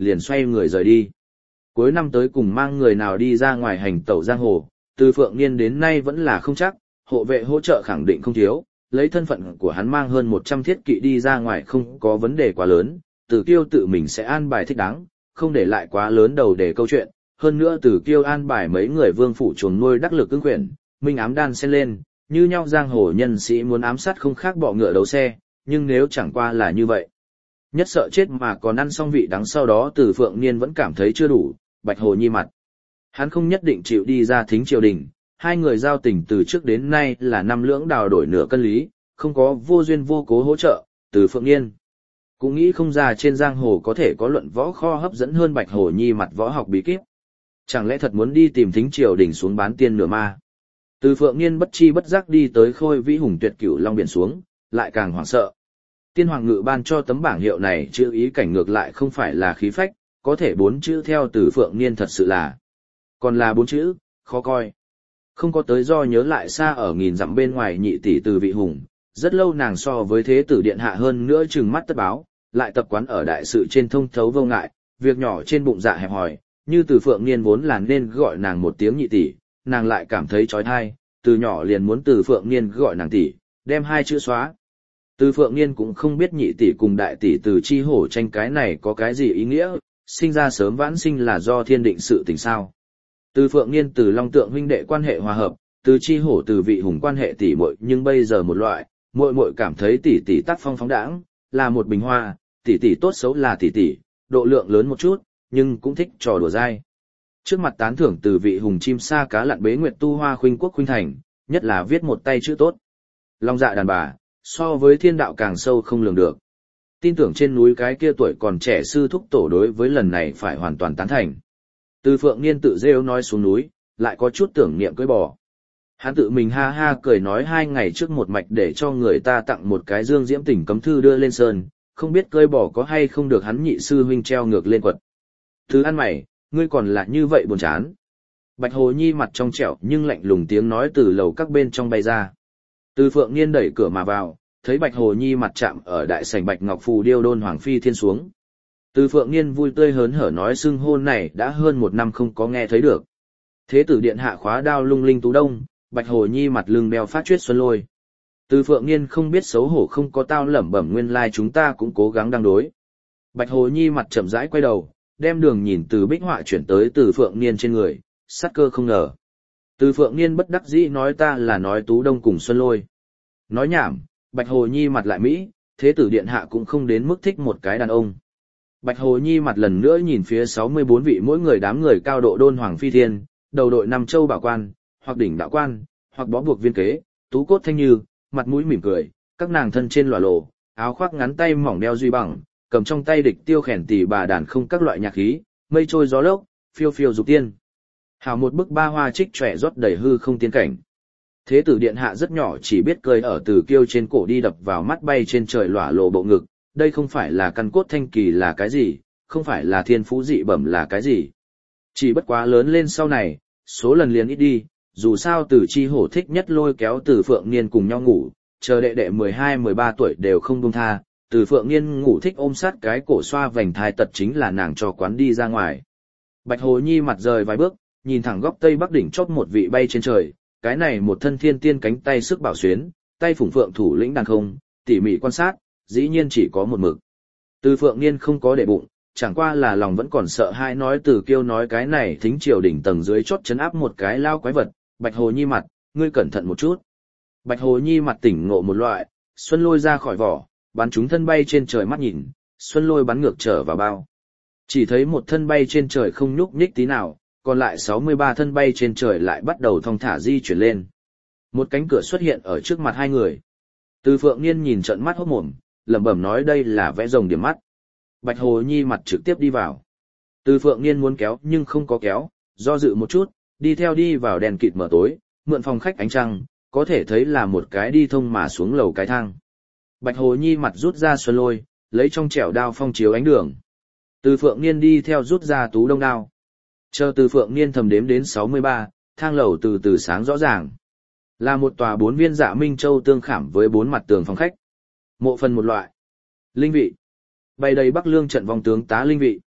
liền xoay người rời đi. Cuối năm tới cùng mang người nào đi ra ngoài hành tẩu giang hồ, từ Phượng Niên đến nay vẫn là không chắc, hộ vệ hỗ trợ khẳng định không thiếu, lấy thân phận của hắn mang hơn 100 thiết kỵ đi ra ngoài không có vấn đề quá lớn, Tử Kiêu tự mình sẽ an bài thích đáng, không để lại quá lớn đầu để câu chuyện, hơn nữa Tử Kiêu an bài mấy người vương phủ chuồng nuôi đắc lực ứng quyển, minh ám đan xen lên, như nhau giang hồ nhân sĩ muốn ám sát không khác bọ ngựa đấu xe, nhưng nếu chẳng qua là như vậy. Nhất sợ chết mà còn ăn xong vị đắng sau đó Từ Phượng Niên vẫn cảm thấy chưa đủ, Bạch Hồ Nhi mặt. Hắn không nhất định chịu đi ra thính triều đình, hai người giao tình từ trước đến nay là năm lưỡng đào đổi nửa cân lý, không có vô duyên vô cố hỗ trợ, Từ Phượng Niên cũng nghĩ không ra trên giang hồ có thể có luận võ kho hấp dẫn hơn Bạch Hồ Nhi mặt võ học bí kíp. Chẳng lẽ thật muốn đi tìm thính triều đình xuống bán tiên nửa ma? Từ Phượng Niên bất chi bất giác đi tới Khôi Vĩ Hùng Tuyệt Cửu Long biển xuống, lại càng hoảng sợ. Tiên Hoàng Ngự ban cho tấm bảng hiệu này chữ ý cảnh ngược lại không phải là khí phách, có thể 4 chữ theo Từ Phượng Niên thật sự là. Còn là 4 chữ, khó coi. Không có tới do nhớ lại xa ở nghìn dặm bên ngoài nhị tỷ Từ Vị Hùng, rất lâu nàng so với thế tử điện hạ hơn nữa trừng mắt tất báo, lại tập quán ở đại sự trên thông thấu vô ngại, việc nhỏ trên bụng dạ hẹp hòi, như Từ Phượng Niên vốn là nên gọi nàng một tiếng nhị tỷ, nàng lại cảm thấy chói tai, từ nhỏ liền muốn Từ Phượng Niên gọi nàng tỷ, đem 2 chữ xóa. Từ Phượng Niên cũng không biết nhị tỷ cùng đại tỷ Từ Chi Hổ tranh cái này có cái gì ý nghĩa, sinh ra sớm vãn sinh là do thiên định sự tình sao. Từ Phượng Niên Từ Long Tượng huynh đệ quan hệ hòa hợp, Từ Chi Hổ Từ Vị Hùng quan hệ tỷ muội, nhưng bây giờ một loại, muội muội cảm thấy tỷ tỷ tác phong phóng đãng, là một bình hoa, tỷ tỷ tốt xấu là tỷ tỷ, độ lượng lớn một chút, nhưng cũng thích trò đùa dai. Trước mặt tán thưởng Từ Vị Hùng chim sa cá lặn bế nguyệt tu hoa khuynh quốc khuynh thành, nhất là viết một tay chữ tốt. Long dạ đàn bà, so với thiên đạo càng sâu không lường được. Tin tưởng trên núi cái kia tuổi còn trẻ sư thúc tổ đối với lần này phải hoàn toàn tán thành. Từ Phượng Niên tự rêu nói xuống núi, lại có chút tưởng niệm cưỡi bò. Hắn tự mình ha ha cười nói 2 ngày trước một mạch để cho người ta tặng một cái dương diễm tỉnh cấm thư đưa lên sơn, không biết cưỡi bò có hay không được hắn nhị sư huynh treo ngược lên quật. Thứ ăn mày, ngươi còn là như vậy buồn chán. Bạch Hồ Nhi mặt trong trẻo nhưng lạnh lùng tiếng nói từ lầu các bên trong bay ra. Từ Phượng Niên đẩy cửa mà vào, thấy Bạch Hồ Nhi mặt chạm ở đại sảnh Bạch Ngọc Phù điêu đôn Hoàng Phi Thiên xuống. Từ Phượng Niên vui tươi hớn hở nói xưng hôn này đã hơn 1 năm không có nghe thấy được. Thế tử điện hạ khóa đao lung linh tú đông, Bạch Hồ Nhi mặt lưng đeo phát chuyết xuân lôi. Từ Phượng Niên không biết xấu hổ không có tao lẩm bẩm nguyên lai chúng ta cũng cố gắng đang đối. Bạch Hồ Nhi mặt chậm rãi quay đầu, đem đường nhìn từ bích họa chuyển tới Từ Phượng Niên trên người, sát cơ không ngờ. Từ Phượng Niên bất đắc dĩ nói ta là nói tú đông cùng xuân lôi. Nói nhảm, Bạch Hồ Nhi mặt lại Mỹ, thế tử điện hạ cũng không đến mức thích một cái đàn ông. Bạch Hồ Nhi mặt lần nữa nhìn phía 64 vị mỗi người đám người cao độ đôn Hoàng Phi Thiên, đầu đội 5 châu bảo quan, hoặc đỉnh đạo quan, hoặc bó buộc viên kế, tú cốt thanh như, mặt mũi mỉm cười, các nàng thân trên lòa lộ, áo khoác ngắn tay mỏng đeo duy bằng, cầm trong tay địch tiêu khẻn tỷ bà đàn không các loại nhạc khí, mây trôi gió lốc, phiêu phiêu dục tiên. Hảo một bức ba hoa trích trẻ rót đầy hư không tiên cảnh. Thế tử điện hạ rất nhỏ chỉ biết cười ở Từ Kiêu trên cổ đi đập vào mắt bay trên trời lỏa lộ bộ ngực, đây không phải là căn cốt thanh kỳ là cái gì, không phải là thiên phú dị bẩm là cái gì. Chỉ bất quá lớn lên sau này, số lần liền ít đi, dù sao Từ Chi Hổ thích nhất lôi kéo Từ Phượng Niên cùng nhau ngủ, chờ đệ đệ 12-13 tuổi đều không buông tha, Từ Phượng Niên ngủ thích ôm sát cái cổ xoa vành thai tật chính là nàng cho quán đi ra ngoài. Bạch Hồ Nhi mặt rời vài bước, nhìn thẳng góc tây bắc đỉnh chót một vị bay trên trời, cái này một thân thiên tiên cánh tay sức bảo xuyến, tay phủng phượng thủ lĩnh đàn không, tỉ mỉ quan sát, dĩ nhiên chỉ có một mực. Từ Phượng Niên không có để bụng, chẳng qua là lòng vẫn còn sợ hãi nói Từ Kiêu nói cái này thính triều đỉnh tầng dưới chót chấn áp một cái lao quái vật, Bạch Hồ Nhi mặt, ngươi cẩn thận một chút. Bạch Hồ Nhi mặt tỉnh ngộ một loại, xuân lôi ra khỏi vỏ, bắn chúng thân bay trên trời mắt nhìn, xuân lôi bắn ngược trở vào bao. Chỉ thấy một thân bay trên trời không nhúc nhích tí nào, còn lại 63 thân bay trên trời lại bắt đầu thong thả di chuyển lên. Một cánh cửa xuất hiện ở trước mặt hai người. Từ Phượng Niên nhìn trận mắt hốt mồm, lẩm bẩm nói đây là vẽ rồng điểm mắt. Bạch Hồ Nhi mặt trực tiếp đi vào. Từ Phượng Niên muốn kéo nhưng không có kéo, do dự một chút, đi theo đi vào đèn kịt mở tối, mượn phòng khách ánh trăng, có thể thấy là một cái đi thông mà xuống lầu cái thang. Bạch Hồ Nhi mặt rút ra xuân lôi, lấy trong chẻo đao phong chiếu ánh đường. Từ Phượng Niên đi theo rút ra tú đông đao. Chờ Từ Phượng Niên thầm đếm đến 63, thang lầu từ từ sáng rõ ràng. Là một tòa 4 viên dạ minh châu tương khảm với 4 mặt tường phòng khách. Mộ phần một loại. Linh vị. Bày đầy Bắc Lương trận vong tướng tá linh vị.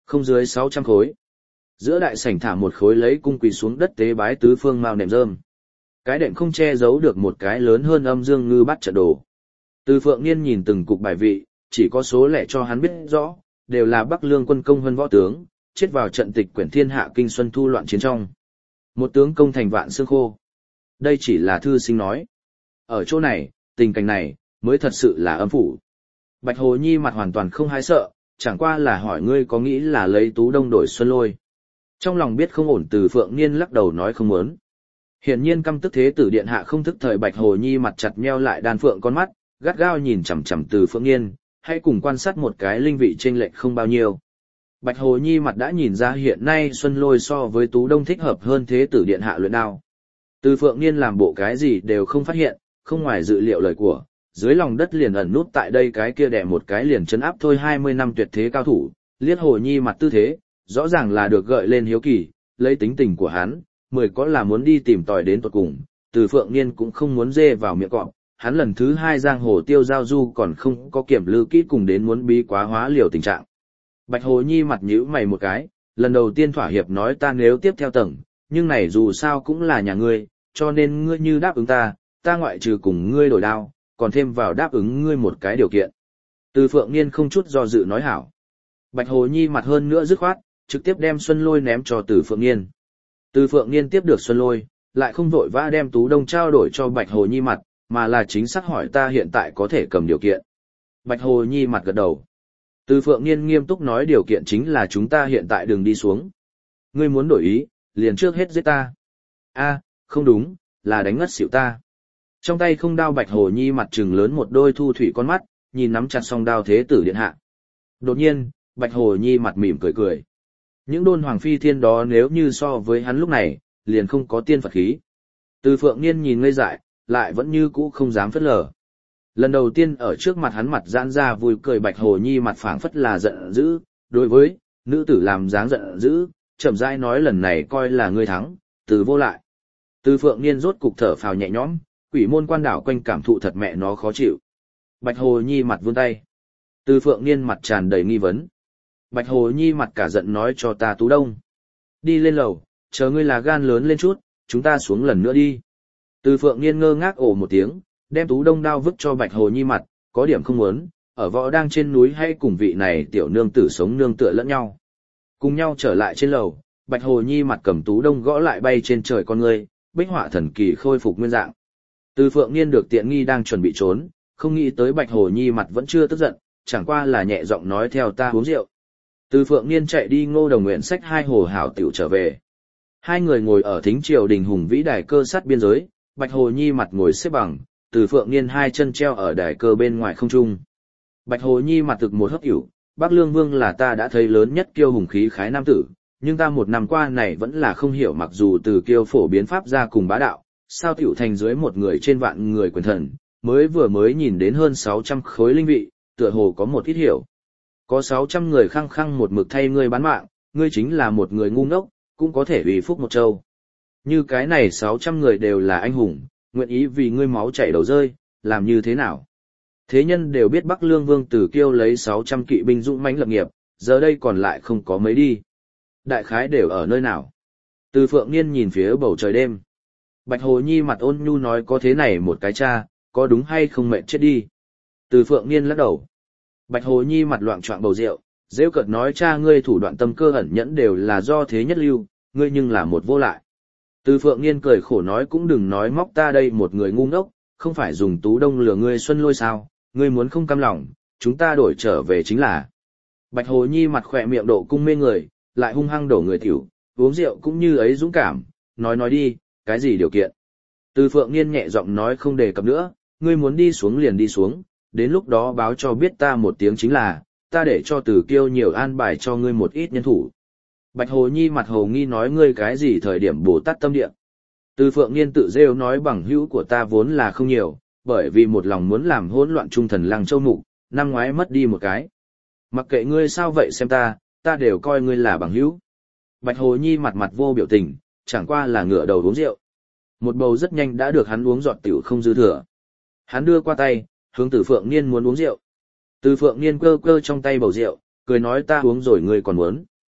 Không dưới 600 khối. Giữa đại sảnh thả một khối lấy cung quỳ xuống đất tế bái tứ phương mao nệm rơm. Cái đệm không che giấu được một cái lớn hơn âm dương ngư bắt trận đồ. Từ Phượng Niên nhìn từng cục bài vị, chỉ có số lẻ cho hắn biết rõ, đều là Bắc Lương quân công hơn võ tướng, chết vào trận tịch quyển thiên hạ kinh xuân thu loạn chiến trong. Một tướng công thành vạn xương khô. Đây chỉ là thư sinh nói. Ở chỗ này, tình cảnh này, mới thật sự là âm phủ. Bạch Hồ Nhi mặt hoàn toàn không hái sợ, chẳng qua là hỏi ngươi có nghĩ là lấy Tú Đông đổi Xuân Lôi. Trong lòng biết không ổn Từ Phượng Niên lắc đầu nói không muốn. Hiển nhiên căm tức thế tử điện hạ không thức thời Bạch Hồ Nhi mặt chặt nheo lại đan phượng con mắt, gắt gao nhìn chằm chằm Từ Phượng Niên, hãy cùng quan sát một cái linh vị chênh lệch không bao nhiêu. Bạch Hồ Nhi mặt đã nhìn ra hiện nay Xuân Lôi so với Tú Đông thích hợp hơn thế tử điện hạ luyện đao. Từ Phượng Niên làm bộ cái gì đều không phát hiện, không ngoài dự liệu lời của, dưới lòng đất liền ẩn nút tại đây cái kia đè một cái liền chấn áp thôi 20 năm tuyệt thế cao thủ, liếc Hồ Nhi mặt tư thế, rõ ràng là được gợi lên hiếu kỳ, lấy tính tình của hắn, mười có là muốn đi tìm tòi đến tuột cùng, Từ Phượng Niên cũng không muốn dê vào miệng cọp, hắn lần thứ 2 giang hồ tiêu giao du còn không có kiểm lư kỹ cùng đến muốn bí quá hóa liều tình trạng. Bạch Hồ Nhi mặt nhíu mày một cái, lần đầu tiên thỏa hiệp nói ta nếu tiếp theo tầng, nhưng này dù sao cũng là nhà ngươi, cho nên ngươi như đáp ứng ta ngoại trừ cùng ngươi đổi đao, còn thêm vào đáp ứng ngươi một cái điều kiện. Từ Phượng Niên không chút do dự nói hảo. Bạch Hồ Nhi mặt hơn nữa dứt khoát, trực tiếp đem Xuân Lôi ném cho Từ Phượng Niên. Từ Phượng Niên tiếp được Xuân Lôi, lại không vội vã đem Tú Đông trao đổi cho Bạch Hồ Nhi mặt, mà là chính xác hỏi ta hiện tại có thể cầm điều kiện. Bạch Hồ Nhi mặt gật đầu. Từ Phượng Niên nghiêm túc nói điều kiện chính là chúng ta hiện tại đừng đi xuống. Ngươi muốn đổi ý, liền trước hết giết ta. A, không đúng, là đánh ngất xỉu ta. Trong tay không đao Bạch Hồ Nhi mặt trừng lớn một đôi thu thủy con mắt, nhìn nắm chặt song đao thế tử điện hạ. Đột nhiên, Bạch Hồ Nhi mặt mỉm cười cười. Những đôn hoàng phi thiên đó nếu như so với hắn lúc này, liền không có tiên Phật khí. Từ Phượng Niên nhìn ngây dại, lại vẫn như cũ không dám phất lờ. Lần đầu tiên ở trước mặt hắn mặt giãn ra vui cười Bạch Hồ Nhi mặt phảng phất là giận dữ, đối với nữ tử làm dáng giận dữ, chậm rãi nói lần này coi là ngươi thắng, từ vô lại. Từ Phượng Niên rốt cục thở phào nhẹ nhõm, quỷ môn quan đảo quanh cảm thụ thật mẹ nó khó chịu. Bạch Hồ Nhi mặt vươn tay. Từ Phượng Niên mặt tràn đầy nghi vấn. Bạch Hồ Nhi mặt cả giận nói cho ta Tú Đông. Đi lên lầu, chờ ngươi là gan lớn lên chút, chúng ta xuống lần nữa đi. Từ Phượng Niên ngơ ngác ồ một tiếng, đem Tú Đông đao vứt cho Bạch Hồ Nhi mặt, có điểm không muốn, ở võ đang trên núi hay cùng vị này tiểu nương tử sống nương tựa lẫn nhau. Cùng nhau trở lại trên lầu, Bạch Hồ Nhi mặt cầm Tú Đông gõ lại bay trên trời con ngươi, bích họa thần kỳ khôi phục nguyên dạng. Từ Phượng Niên được tiện nghi đang chuẩn bị trốn, không nghĩ tới Bạch Hồ Nhi mặt vẫn chưa tức giận, chẳng qua là nhẹ giọng nói theo ta uống rượu. Từ Phượng Niên chạy đi Ngô Đồng Nguyện xách 2 hồ hảo tiểu trở về. Hai người ngồi ở thính triều đình hùng vĩ đài cơ sát biên giới, Bạch Hồ Nhi mặt ngồi xếp bằng, Từ Phượng Niên 2 chân treo ở đài cơ bên ngoài không trung. Bạch Hồ Nhi mặt thực một hấp hữu, Bắc Lương Vương là ta đã thấy lớn nhất kiêu hùng khí khái nam tử, nhưng ta một năm qua này vẫn là không hiểu mặc dù từ kiêu phổ biến pháp ra cùng bá đạo, sao tiểu thành dưới một người trên vạn người quyền thần, mới nhìn đến hơn 600 khối linh vị, tựa hồ có một ít hiểu. Có 600 người khăng khăng một mực thay ngươi bán mạng, ngươi chính là một người ngu ngốc, cũng có thể ủy phúc một châu. Như cái này 600 người đều là anh hùng, nguyện ý vì ngươi máu chảy đầu rơi, làm như thế nào? Thế nhân đều biết Bắc Lương Vương Tử Kiêu lấy 600 kỵ binh dũng mãnh lập nghiệp, giờ đây còn lại không có mấy đi. Đại khái đều ở nơi nào? Từ Phượng Niên nhìn phía bầu trời đêm. Bạch Hồ Nhi mặt ôn nhu nói có thế này một cái cha, có đúng hay không mệt chết đi. Từ Phượng Niên lắc đầu. Bạch Hồ Nhi mặt loạng choạng bầu rượu, rêu cợt nói cha ngươi thủ đoạn tâm cơ ẩn nhẫn đều là do thế nhất lưu, ngươi nhưng là một vô lại. Từ Phượng Niên cười khổ nói cũng đừng nói móc ta đây một người ngu ngốc, không phải dùng Tú Đông lừa ngươi Xuân Lôi sao, ngươi muốn không cam lòng, chúng ta đổi trở về chính là. Bạch Hồ Nhi mặt khỏe miệng độ cung mê người, lại hung hăng đổ người tiểu, uống rượu cũng như ấy dũng cảm, nói đi, cái gì điều kiện. Từ Phượng Niên nhẹ giọng nói không đề cập nữa, ngươi muốn đi xuống liền đi xuống, đến lúc đó báo cho biết ta một tiếng chính là, ta để cho Từ Kiêu nhiều an bài cho ngươi một ít nhân thủ. Bạch Hồ Nhi mặt hồ nghi nói ngươi cái gì thời điểm Bồ Tát tâm địa. Từ Phượng Niên tự rêu nói bằng hữu của ta vốn là không nhiều, bởi vì một lòng muốn làm hỗn loạn trung thần Lăng Châu Mục, năm ngoái mất đi một cái. Mặc kệ ngươi sao vậy xem ta đều coi ngươi là bằng hữu. Bạch Hồ Nhi mặt mặt vô biểu tình, chẳng qua là ngửa đầu uống rượu. Một bầu rất nhanh đã được hắn uống giọt tiểu không dư thừa. Hắn đưa qua tay, hướng Từ Phượng Niên muốn uống rượu. Từ Phượng Niên cơ cơ trong tay bầu rượu, cười nói ta uống rồi ngươi còn muốn.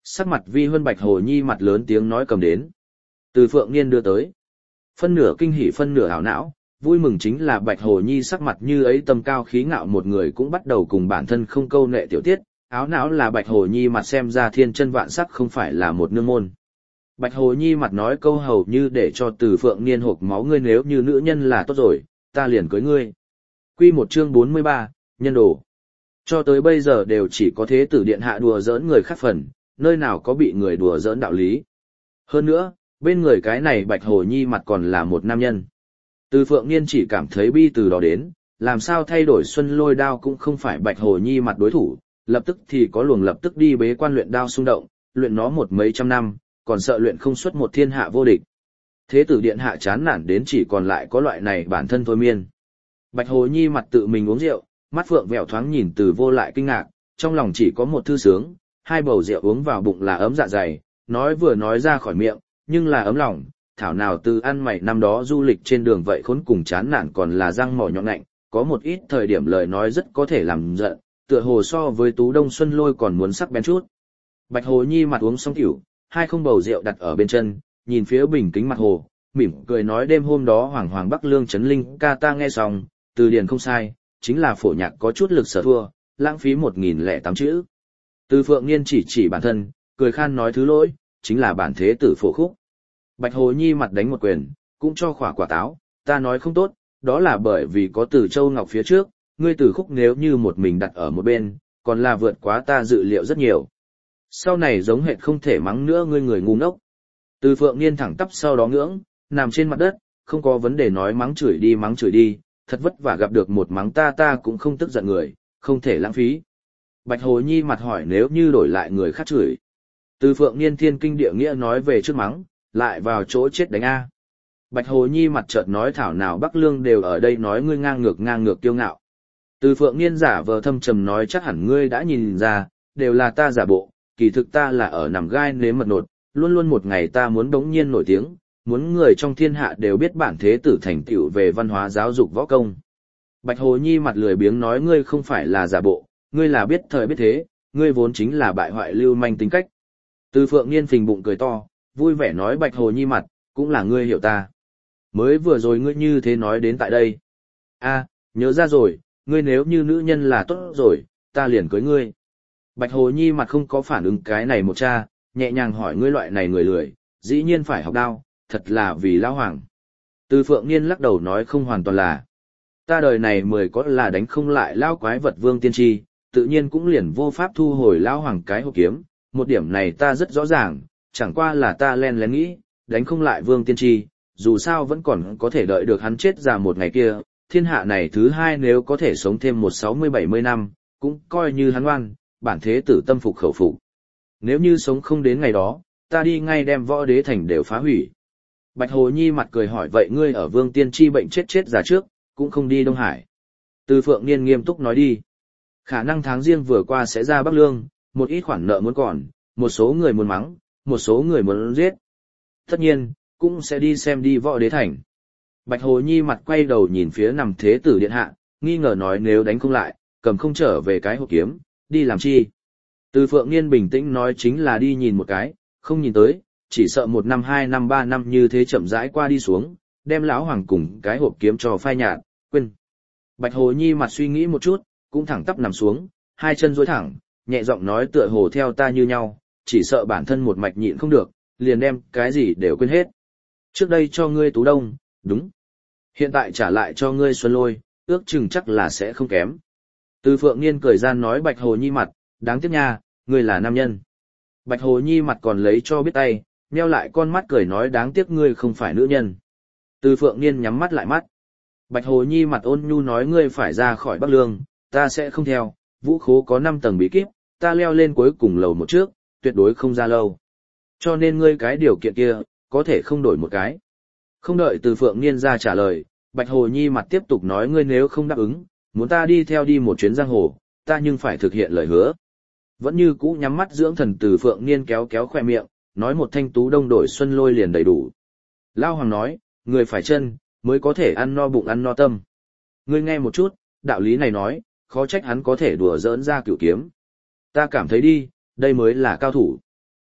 Sắc mặt vi huân Bạch Hồ Nhi mặt lớn tiếng nói cầm đến. Từ Phượng Niên đưa tới. Phân nửa kinh hỉ phân nửa ảo não, vui mừng chính là Bạch Hồ Nhi sắc mặt như ấy tâm cao khí ngạo một người cũng bắt đầu cùng bản thân không câu nệ tiểu tiết, áo não là Bạch Hồ Nhi mặt xem ra thiên chân vạn sắc không phải là một nương môn. Bạch Hồ Nhi mặt nói câu hầu như để cho Từ Phượng Niên hộc máu, ngươi nếu như nữ nhân là tốt rồi, ta liền cưới ngươi. Quy một chương 43, nhân đồ. Cho tới bây giờ đều chỉ có thế tử điện hạ đùa giỡn người khác phần, nơi nào có bị người đùa giỡn đạo lý. Hơn nữa, bên người cái này Bạch Hồ Nhi mặt còn là một nam nhân. Từ Phượng Niên chỉ cảm thấy bi từ đó đến, làm sao thay đổi Xuân Lôi đao cũng không phải Bạch Hồ Nhi mặt đối thủ, lập tức thì có luồng lập tức đi bế quan luyện đao xung động, luyện nó một mấy trăm năm, còn sợ luyện không xuất một thiên hạ vô địch. Thế tử điện hạ chán nản đến chỉ còn lại có loại này bản thân thôi miên. Bạch Hồ Nhi mặt tự mình uống rượu, mắt phượng vẹo thoáng nhìn Từ Vô lại kinh ngạc, trong lòng chỉ có một thư sướng, hai bầu rượu uống vào bụng là ấm dạ dày, nói vừa nói ra khỏi miệng, nhưng là ấm lòng, thảo nào Từ ăn mày năm đó du lịch trên đường vậy khốn cùng chán nản còn là răng mỏ nhọn ngạnh, có một ít thời điểm lời nói rất có thể làm giận, tựa hồ so với Tú Đông Xuân Lôi còn muốn sắc bén chút. Bạch Hồ Nhi mặt uống xong tiểu, hai không bầu rượu đặt ở bên chân, nhìn phía bình kính mặt hồ, mỉm cười nói đêm hôm đó Hoàng Hoàng Bắc Lương Trấn Linh ca ta nghe xong, từ điển không sai, chính là phổ nhạc có chút lực sở thua, lãng phí 1008 chữ. Từ Phượng Niên chỉ bản thân, cười khan nói thứ lỗi, chính là bản thế tử phổ khúc. Bạch Hồ Nhi mặt đánh một quyền, cũng cho khỏa quả táo, ta nói không tốt, đó là bởi vì có Từ Châu Ngọc phía trước, ngươi Từ khúc nếu như một mình đặt ở một bên, còn là vượt quá ta dự liệu rất nhiều. Sau này giống hệt không thể mắng nữa ngươi người ngu ngốc. Từ Phượng Niên thẳng tắp sau đó ngưỡng, nằm trên mặt đất, không có vấn đề nói mắng chửi đi, thật vất vả gặp được một mắng ta cũng không tức giận người, không thể lãng phí. Bạch Hồ Nhi mặt hỏi nếu như đổi lại người khác chửi. Từ Phượng Niên thiên kinh địa nghĩa nói về trước mắng, lại vào chỗ chết đánh A. Bạch Hồ Nhi mặt chợt nói thảo nào Bắc Lương đều ở đây nói ngươi ngang ngược kiêu ngạo. Từ Phượng Niên giả vờ thâm trầm nói chắc hẳn ngươi đã nhìn ra, đều là ta giả bộ, kỳ thực ta là ở nằm gai nếm mật nột, luôn luôn một ngày ta muốn đống nhiên nổi tiếng, muốn người trong thiên hạ đều biết bản thế tử thành tựu về văn hóa giáo dục võ công. Bạch Hồ Nhi mặt lười biếng nói ngươi không phải là giả bộ, ngươi là biết thời biết thế, ngươi vốn chính là bại hoại lưu manh tính cách. Từ Phượng Niên phình bụng cười to, vui vẻ nói Bạch Hồ Nhi mặt, cũng là ngươi hiểu ta. Mới vừa rồi ngươi như thế nói đến tại đây. A, nhớ ra rồi, ngươi nếu như nữ nhân là tốt rồi, ta liền cưới ngươi. Bạch Hồ Nhi mặt không có phản ứng cái này một cha, nhẹ nhàng hỏi ngươi loại này người lười, dĩ nhiên phải học đao, thật là vì lão hoàng. Từ Phượng Niên lắc đầu nói không hoàn toàn là. Ta đời này mười có là đánh không lại lão quái vật Vương Tiên Tri, tự nhiên cũng liền vô pháp thu hồi lão hoàng cái hộp kiếm, một điểm này ta rất rõ ràng, chẳng qua là ta len lén nghĩ, đánh không lại Vương Tiên Tri, dù sao vẫn còn có thể đợi được hắn chết già một ngày kia, thiên hạ này thứ hai nếu có thể sống thêm 60-70 năm, cũng coi như hắn oan, bản thế tử tâm phục khẩu phục. Nếu như sống không đến ngày đó, ta đi ngay đem Võ Đế Thành đều phá hủy. Bạch Hồ Nhi mặt cười hỏi vậy ngươi ở Vương Tiên Tri bệnh chết già trước, cũng không đi Đông Hải. Từ Phượng Niên nghiêm túc nói đi. Khả năng tháng riêng vừa qua sẽ ra Bắc Lương, một ít khoản nợ muốn còn, một số người muốn mắng, một số người muốn giết. Tất nhiên, cũng sẽ đi xem đi Võ Đế Thành. Bạch Hồ Nhi mặt quay đầu nhìn phía nằm thế tử điện hạ, nghi ngờ nói nếu đánh không lại, cầm không trở về cái hộp kiếm, đi làm chi. Từ Phượng Niên bình tĩnh nói chính là đi nhìn một cái, không nhìn tới, chỉ sợ 1 năm 2 năm 3 năm như thế chậm rãi qua đi xuống, đem lão hoàng cùng cái hộp kiếm cho phai nhạt, quên. Bạch Hồ Nhi mặt suy nghĩ một chút, cũng thẳng tắp nằm xuống, hai chân duỗi thẳng, nhẹ giọng nói tựa hồ theo ta như nhau, chỉ sợ bản thân một mạch nhịn không được, liền đem cái gì đều quên hết. Trước đây cho ngươi Tú Đông, đúng. Hiện tại trả lại cho ngươi Xuân Lôi, ước chừng chắc là sẽ không kém. Từ Phượng Niên cười gian nói Bạch Hồ Nhi mặt, đáng tiếc nha, ngươi là nam nhân. Bạch Hồ Nhi mặt còn lấy cho biết tay, nheo lại con mắt cười nói đáng tiếc ngươi không phải nữ nhân. Từ Phượng Niên nhắm mắt lại mắt. Bạch Hồ Nhi mặt ôn nhu nói ngươi phải ra khỏi Bắc Lương, ta sẽ không theo, vũ khố có 5 tầng bí kíp, ta leo lên cuối cùng lầu một trước, tuyệt đối không ra lâu. Cho nên ngươi cái điều kiện kia, có thể không đổi một cái. Không đợi Từ Phượng Niên ra trả lời, Bạch Hồ Nhi mặt tiếp tục nói ngươi nếu không đáp ứng, muốn ta đi theo đi một chuyến giang hồ, ta nhưng phải thực hiện lời hứa. Vẫn như cũ nhắm mắt dưỡng thần Từ Phượng Niên kéo khoe miệng, nói một thanh Tú Đông đổi Xuân Lôi liền đầy đủ. Lao Hoàng nói, người phải chân, mới có thể ăn no bụng ăn no tâm. Ngươi nghe một chút, đạo lý này nói, khó trách hắn có thể đùa giỡn ra cửu kiếm. Ta cảm thấy đi, đây mới là cao thủ.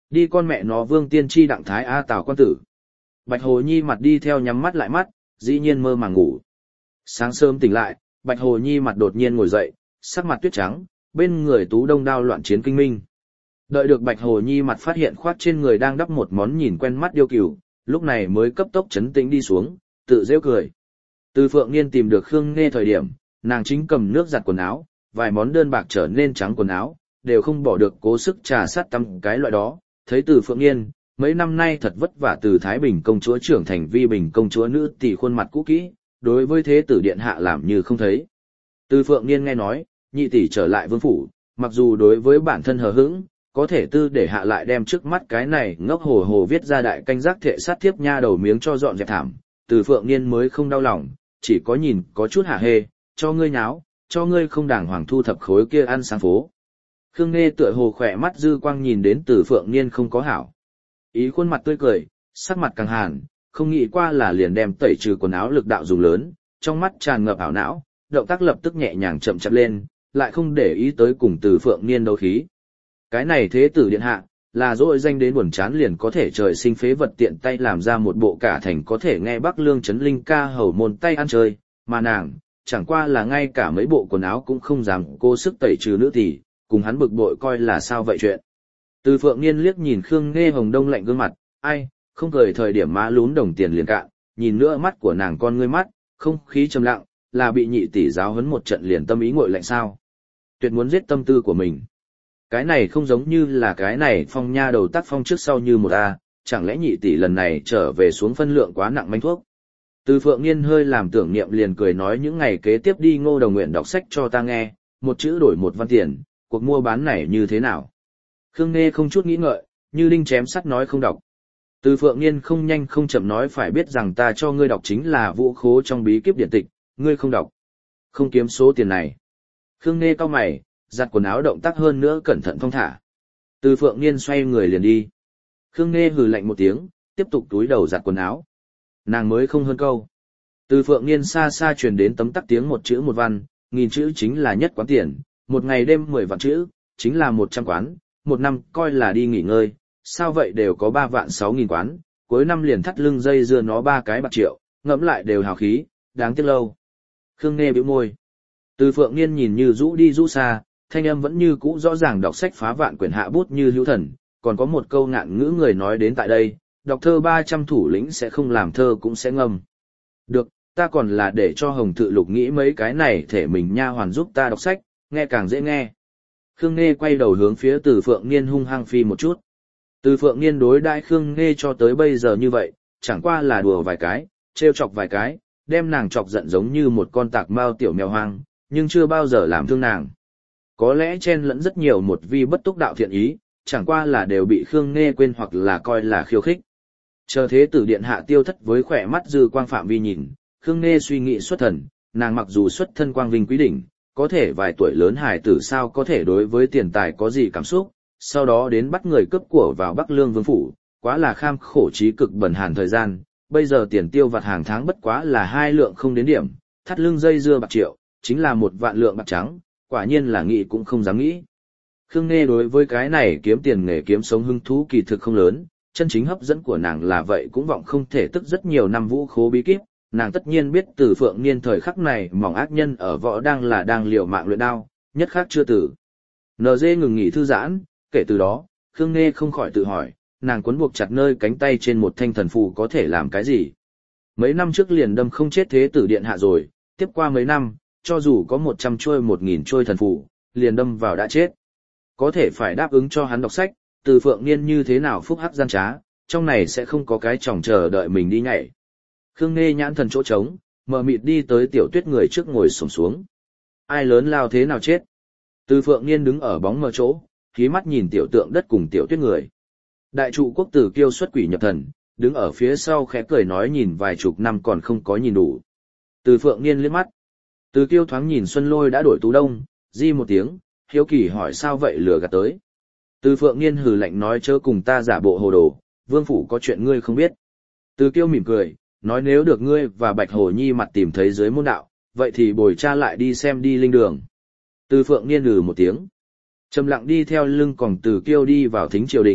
Đi con mẹ nó Vương Tiên Tri đặng thái A Tào quan tử. Bạch Hồ Nhi mặt đi theo nhắm mắt lại mắt, dĩ nhiên mơ màng ngủ. Sáng sớm tỉnh lại, Bạch Hồ Nhi mặt đột nhiên ngồi dậy, sắc mặt tuyết trắng, bên người tú đông đao loạn chiến kinh minh. Đợi được Bạch Hồ Nhi mặt phát hiện khoác trên người đang đắp một món nhìn quen mắt điêu cừu, lúc này mới cấp tốc chấn tĩnh đi xuống, tự rêu cười. Từ Phượng Niên tìm được Khương Nghê thời điểm, nàng chính cầm nước giặt quần áo, vài món đơn bạc trở nên trắng quần áo, đều không bỏ được cố sức trà sát tăm cái loại đó. Thấy Từ Phượng Niên, mấy năm nay thật vất vả từ Thái Bình công chúa trưởng thành Vi Bình công chúa nữ tỷ khuôn mặt cũ kỹ, đối với thế tử điện hạ làm như không thấy. Từ Phượng Niên nghe nói, nhị tỷ trở lại vương phủ, mặc dù đối với bản thân hờ hững, có thể tư để hạ lại đem trước mắt cái này ngốc hồ hồ viết ra đại canh giác thệ sát thiếp nha đầu miếng cho dọn dẹp thảm, Từ Phượng Niên mới không đau lòng, chỉ có nhìn có chút hả hê, cho ngươi nháo, cho ngươi không đàng hoàng thu thập khối kia ăn sáng phố. Khương Nghê tựa hồ khỏe mắt dư quang nhìn đến Từ Phượng Niên không có hảo. Ý khuôn mặt tươi cười, sắc mặt càng hàn, không nghĩ qua là liền đem tẩy trừ quần áo lực đạo dùng lớn, trong mắt tràn ngập ảo não, động tác lập tức nhẹ nhàng chậm chạp lên, lại không để ý tới cùng Từ Phượng Niên đấu khí. Cái này thế tử điện hạ, là dội danh đến buồn chán liền có thể trời sinh phế vật tiện tay làm ra một bộ cả thành có thể nghe Bắc Lương Trấn Linh ca hầu môn tay ăn chơi, mà nàng, chẳng qua là ngay cả mấy bộ quần áo cũng không dám cố sức tẩy trừ nữ tỷ, cùng hắn bực bội coi là sao vậy chuyện. Từ Phượng Niên liếc nhìn Khương Nghê hồng đông lạnh gương mặt, ai, không cười thời điểm má lún đồng tiền liền cạn, nhìn nữa mắt của nàng con ngươi mắt, không khí trầm lặng, là bị nhị tỷ giáo huấn một trận liền tâm ý nguội lạnh sao. Tuyệt muốn giết tâm tư của mình. Cái này không giống như là cái này phong nha đầu tác phong trước sau như một A, chẳng lẽ nhị tỷ lần này trở về xuống phân lượng quá nặng manh thuốc. Từ Phượng Niên hơi làm tưởng niệm liền cười nói những ngày kế tiếp đi Ngô Đồng Nguyện đọc sách cho ta nghe, một chữ đổi một văn tiền, cuộc mua bán này như thế nào. Khương Nghê không chút nghĩ ngợi, như đinh chém sắt nói không đọc. Từ Phượng Niên không nhanh không chậm nói phải biết rằng ta cho ngươi đọc chính là vũ khố trong bí kíp điện tịch, ngươi không đọc. Không kiếm số tiền này. Khương Nghê cau mày, giặt quần áo động tác hơn nữa cẩn thận thong thả. Từ Phượng Niên xoay người liền đi. Khương Nghê hừ lạnh một tiếng, tiếp tục túi đầu giặt quần áo. Nàng mới không hơn câu. Từ Phượng Niên xa xa truyền đến tấm tắc tiếng một chữ một văn, 1000 chữ chính là nhất quán tiền, một ngày đêm 10 vạn chữ, chính là 100 quán, một năm coi là đi nghỉ ngơi, sao vậy đều có 3 vạn 6.000 quán, cuối năm liền thắt lưng dây dưa nó 3 cái bạc triệu, ngẫm lại đều hào khí, đáng tiếc lâu. Khương Nghê bĩu môi. Từ Phượng Niên nhìn như rũ đi rũ xa, thanh âm vẫn như cũ rõ ràng đọc sách phá vạn quyển hạ bút như hữu thần, còn có một câu ngạn ngữ người nói đến tại đây, đọc thơ 300 thủ lĩnh sẽ không làm thơ cũng sẽ ngâm. Được, ta còn là để cho Hồng Tự Lục nghĩ mấy cái này thể mình nha hoàn giúp ta đọc sách, nghe càng dễ nghe. Khương Nghê quay đầu hướng phía Từ Phượng Niên hung hăng phi một chút. Từ Phượng Niên đối đãi Khương Nghê cho tới bây giờ như vậy, chẳng qua là đùa vài cái, trêu chọc vài cái, đem nàng chọc giận giống như một con tạc mao tiểu mèo hoang, nhưng chưa bao giờ làm thương nàng. Có lẽ chen lẫn rất nhiều một vi bất túc đạo thiện ý, chẳng qua là đều bị Khương Nghê quên hoặc là coi là khiêu khích. Chờ thế tử điện hạ tiêu thất với khỏe mắt dư quang phạm vi nhìn, Khương Nghê suy nghĩ xuất thần, nàng mặc dù xuất thân quang vinh quý đỉnh, có thể vài tuổi lớn hài tử sao có thể đối với tiền tài có gì cảm xúc, sau đó đến bắt người cướp của vào Bắc Lương Vương phủ, quá là kham khổ trí cực bẩn hàn thời gian, bây giờ tiền tiêu vặt hàng tháng bất quá là 2 lượng không đến điểm, thắt lưng dây dưa bạc triệu, chính là 1 vạn lượng bạc trắng, quả nhiên là nghĩ cũng không dám nghĩ. Khương Nghê đối với cái này kiếm tiền nghề kiếm sống hứng thú kỳ thực không lớn, chân chính hấp dẫn của nàng là vậy cũng vọng không thể tức rất nhiều năm vũ khố bí kíp, nàng tất nhiên biết Từ Phượng Niên thời khắc này mỏng ác nhân ở võ đang liều mạng luyện đao, nhất khắc chưa tử. NG ngừng nghỉ thư giãn, kể từ đó, Khương Nghê không khỏi tự hỏi, nàng cuốn buộc chặt nơi cánh tay trên một thanh thần phù có thể làm cái gì? Mấy năm trước liền đâm không chết thế tử điện hạ rồi, tiếp qua mấy năm, cho dù có 100 trôi 1000 trôi thần phù, liền đâm vào đã chết. Có thể phải đáp ứng cho hắn đọc sách, Từ Phượng Niên như thế nào phúc hắc gian trá, trong này sẽ không có cái chòng chờ đợi mình đi nhảy. Khương Nghê nhãn thần chỗ trống, mờ mịt đi tới Tiểu Tuyết người trước ngồi xổm xuống. Ai lớn lao thế nào chết? Từ Phượng Niên đứng ở bóng mờ chỗ, khí mắt nhìn tiểu tượng đất cùng Tiểu Tuyết người. Đại trụ quốc tử kiêu xuất quỷ nhập thần, đứng ở phía sau khẽ cười nói nhìn vài chục năm còn không có nhìn đủ. Từ Phượng Niên liếc mắt. Từ kiêu thoáng nhìn Xuân Lôi đã đổi Tú Đông, di một tiếng, hiếu kỳ hỏi sao vậy lừa gạt tới. Từ Phượng Niên hừ lạnh nói chớ cùng ta giả bộ hồ đồ, vương phủ có chuyện ngươi không biết. Từ kiêu mỉm cười, nói nếu được ngươi và Bạch Hồ Nhi mặt tìm thấy dưới môn đạo, vậy thì bồi cha lại đi xem đi linh đường. Từ Phượng Niên một tiếng. Trầm lặng đi theo lưng còn Từ kiêu đi vào thính triều đình,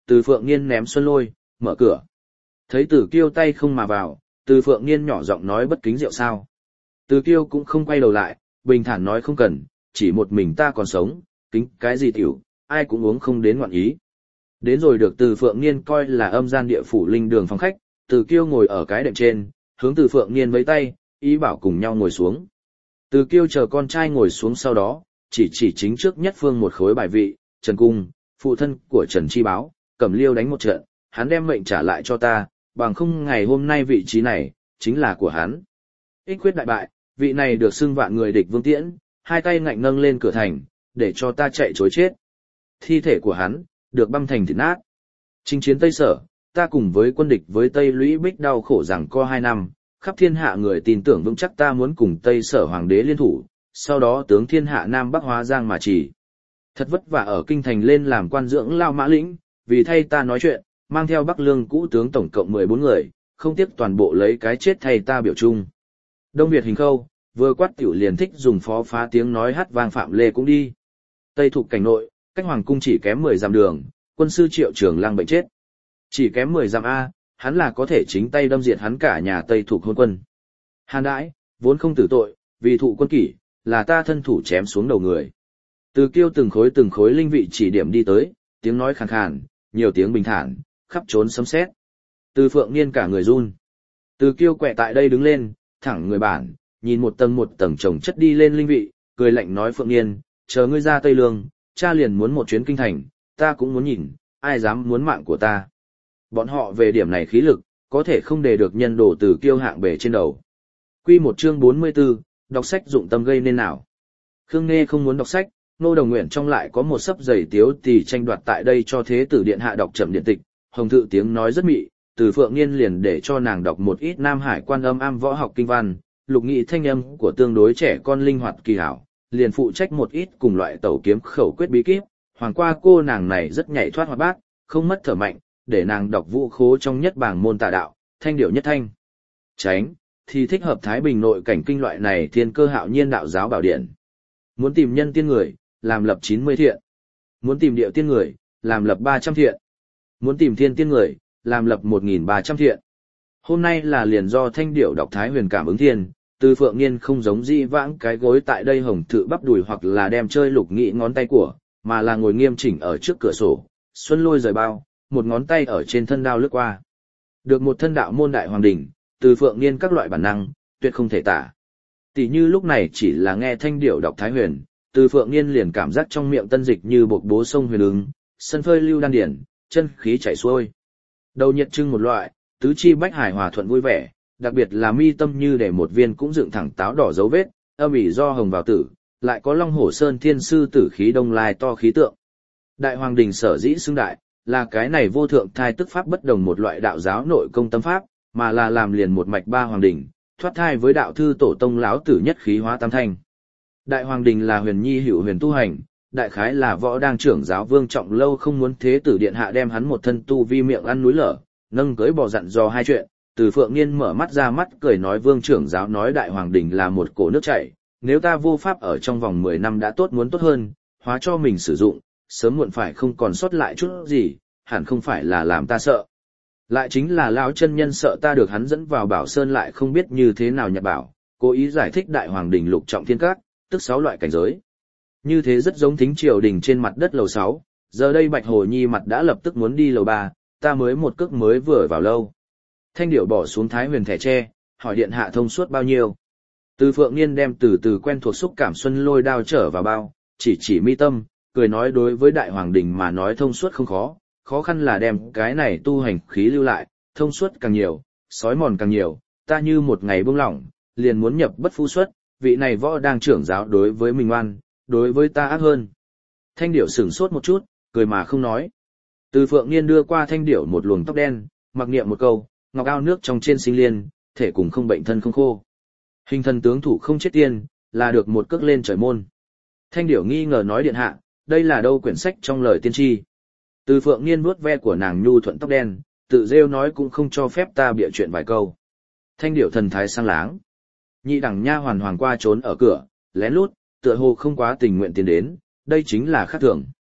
Từ Phượng Niên ném Xuân Lôi, mở cửa. Thấy Từ Kiêu tay không mà vào, Từ Phượng Niên nhỏ giọng nói bất kính rượu sao. Từ Kiêu cũng không quay đầu lại, bình thản nói không cần, chỉ một mình ta còn sống, kính cái gì tiểu, ai cũng uống không đến ngoạn ý. Đến rồi được Từ Phượng Niên coi là âm gian địa phủ linh đường phòng khách, Từ Kiêu ngồi ở cái đệm trên, hướng Từ Phượng Niên với tay, ý bảo cùng nhau ngồi xuống. Từ Kiêu chờ con trai ngồi xuống sau đó, chỉ chính trước nhất phương một khối bài vị, Trần Cung, phụ thân của Trần Chi Báo, Cẩm Liêu đánh một trận, hắn đem mệnh trả lại cho ta, bằng không ngày hôm nay vị trí này, chính là của hắn. Ích quyết đại bại, vị này được xưng vạn người địch Vương Tiễn, hai tay ngạnh nâng lên cửa thành, để cho ta chạy chối chết. Thi thể của hắn, được băm thành thịt nát. Chinh chiến Tây Sở, ta cùng với quân địch với Tây Lũy Bích đau khổ rằng co 2 năm, khắp thiên hạ người tin tưởng vững chắc ta muốn cùng Tây Sở Hoàng đế liên thủ, sau đó tướng thiên hạ Nam Bắc hóa Giang mà chỉ. Thật vất vả ở kinh thành lên làm quan dưỡng lao mã lĩnh, vì thay ta nói chuyện, mang theo Bắc Lương cũ tướng tổng cộng 14 người, không tiếc toàn bộ lấy cái chết thay ta biểu trung. Đông Việt Hình Khâu, vừa quát tiểu liền thích dùng phó phá tiếng nói hát vang Phạm Lê cũng đi. Tây Thục cảnh nội, cách Hoàng cung chỉ kém 10 dặm đường, quân sư Triệu Trường Lăng bệnh chết. Chỉ kém 10 dặm A, hắn là có thể chính tay đâm diệt hắn cả nhà Tây Thục hôn quân. Hàn Đãi, vốn không tử tội, vì thụ quân kỷ, là ta thân thủ chém xuống đầu người. Từ Kiêu từng khối linh vị chỉ điểm đi tới, tiếng nói khàn khàn, nhiều tiếng bình thản, khắp trốn sấm sét. Từ Phượng Niên cả người run. Từ Kiêu quẹ tại đây đứng lên, thẳng người bản, nhìn một tầng chồng chất đi lên linh vị, cười lạnh nói Phượng Niên, chờ ngươi ra Tây Lương, cha liền muốn một chuyến kinh thành, ta cũng muốn nhìn, ai dám muốn mạng của ta. Bọn họ về điểm này khí lực, có thể không để được nhân đồ Từ Kiêu hạng bể trên đầu. Quy một chương 44, đọc sách dụng tâm gây nên nào. Khương Nghê không muốn đọc sách, Nô Đồng Nguyện trong lại có một sấp giày tiếu thì tranh đoạt tại đây cho thế tử điện hạ đọc chậm điện tịch, hồng thự tiếng nói rất mị, Từ Phượng Niên liền để cho nàng đọc một ít Nam Hải quan âm am võ học kinh văn, lục nghị thanh âm của tương đối trẻ con linh hoạt kỳ hảo, liền phụ trách một ít cùng loại tẩu kiếm khẩu quyết bí kíp, hoàng qua cô nàng này rất nhảy thoát hoạt bát, không mất thở mạnh, để nàng đọc vũ khố trong nhất bảng môn tà đạo, thanh điệu nhất thanh. Tránh, thì thích hợp Thái Bình nội cảnh kinh loại này thiên cơ hạo nhiên đạo giáo bảo điển. Muốn tìm nhân tiên người, làm lập 90 thiện. Muốn tìm điệu tiên người, làm lập 300 thiện. Muốn tìm thiên tiên người, làm lập 1.300 thiện. Hôm nay là liền do thanh điệu đọc Thái Huyền cảm ứng thiên, Từ Phượng Niên không giống di vãng cái gối tại đây hồng thự bắp đùi hoặc là đem chơi lục nghị ngón tay của, mà là ngồi nghiêm chỉnh ở trước cửa sổ, xuân lôi rời bao, một ngón tay ở trên thân đao lướt qua. Được một thân đạo môn đại hoàng đỉnh, Từ Phượng Niên các loại bản năng, tuyệt không thể tả. Tỷ như lúc này chỉ là nghe thanh điệu đọc Thái Huyền, Từ Phượng Niên liền cảm giác trong miệng tân dịch như bộc bố sông huyền ứng, sân phơi lưu đan điển, chân khí chảy xuôi. Đầu nhiệt trưng một loại, tứ chi bách hải hòa thuận vui vẻ, đặc biệt là mi tâm như để một viên cũng dựng thẳng táo đỏ dấu vết, âm ỉ do hồng vào tử, lại có Long Hổ Sơn Thiên Sư tử khí đông lai to khí tượng. Đại Hoàng Đình sở dĩ xưng đại, là cái này vô thượng thai tức pháp bất đồng một loại đạo giáo nội công tâm pháp, mà là làm liền một mạch ba hoàng đình, thoát thai với đạo thư tổ tông lão tử nhất khí hóa tam thanh. Đại Hoàng Đình là huyền nhi hữu huyền tu hành, đại khái là võ đang trưởng giáo Vương Trọng Lâu không muốn thế tử điện hạ đem hắn một thân tu vi miệng ăn núi lở, nâng cưới bỏ dặn dò hai chuyện. Từ Phượng Niên mở mắt ra mắt cười nói Vương trưởng giáo nói Đại Hoàng Đình là một cổ nước chảy, nếu ta vô pháp ở trong vòng 10 năm đã tốt muốn tốt hơn, hóa cho mình sử dụng, sớm muộn phải không còn sót lại chút gì, hẳn không phải là làm ta sợ. Lại chính là lão chân nhân sợ ta được hắn dẫn vào Bảo Sơn lại không biết như thế nào nhập bảo, cố ý giải thích Đại Hoàng Đình lục trọng thiên các, tức 6 loại cảnh giới. Như thế rất giống thính triều đình trên mặt đất lầu 6, giờ đây Bạch Hồ Nhi mặt đã lập tức muốn đi lầu 3, ta mới một cước mới vừa vào lâu. Thanh điệu bỏ xuống Thái Huyền thẻ tre, hỏi điện hạ thông suốt bao nhiêu. Từ Phượng Niên đem từ từ quen thuộc xúc cảm xuân lôi đao trở vào bao, chỉ mi tâm, cười nói đối với Đại Hoàng Đình mà nói thông suốt không khó, khó khăn là đem cái này tu hành khí lưu lại, thông suốt càng nhiều, sói mòn càng nhiều, ta như một ngày buông lỏng, liền muốn nhập bất phu xuất, vị này võ đang trưởng giáo đối với mình oan, đối với ta ác hơn. Thanh điệu sửng sốt một chút, cười mà không nói. Từ Phượng Niên đưa qua thanh điệu một luồng tóc đen, mặc niệm một câu, ngọc ao nước trong trên sinh liên, thể cùng không bệnh thân không khô. Hình thần tướng thủ không chết tiên, là được một cước lên trời môn. Thanh điệu nghi ngờ nói điện hạ, đây là đâu quyển sách trong lời tiên tri. Từ Phượng Niên vuốt ve của nàng nhu thuận tóc đen, tự rêu nói cũng không cho phép ta bịa chuyện vài câu. Thanh điệu thần thái sang láng. Nhị đẳng nha hoàn hoàng qua trốn ở cửa, lén lút, tựa hồ không quá tình nguyện tiến đến, đây chính là khác thường.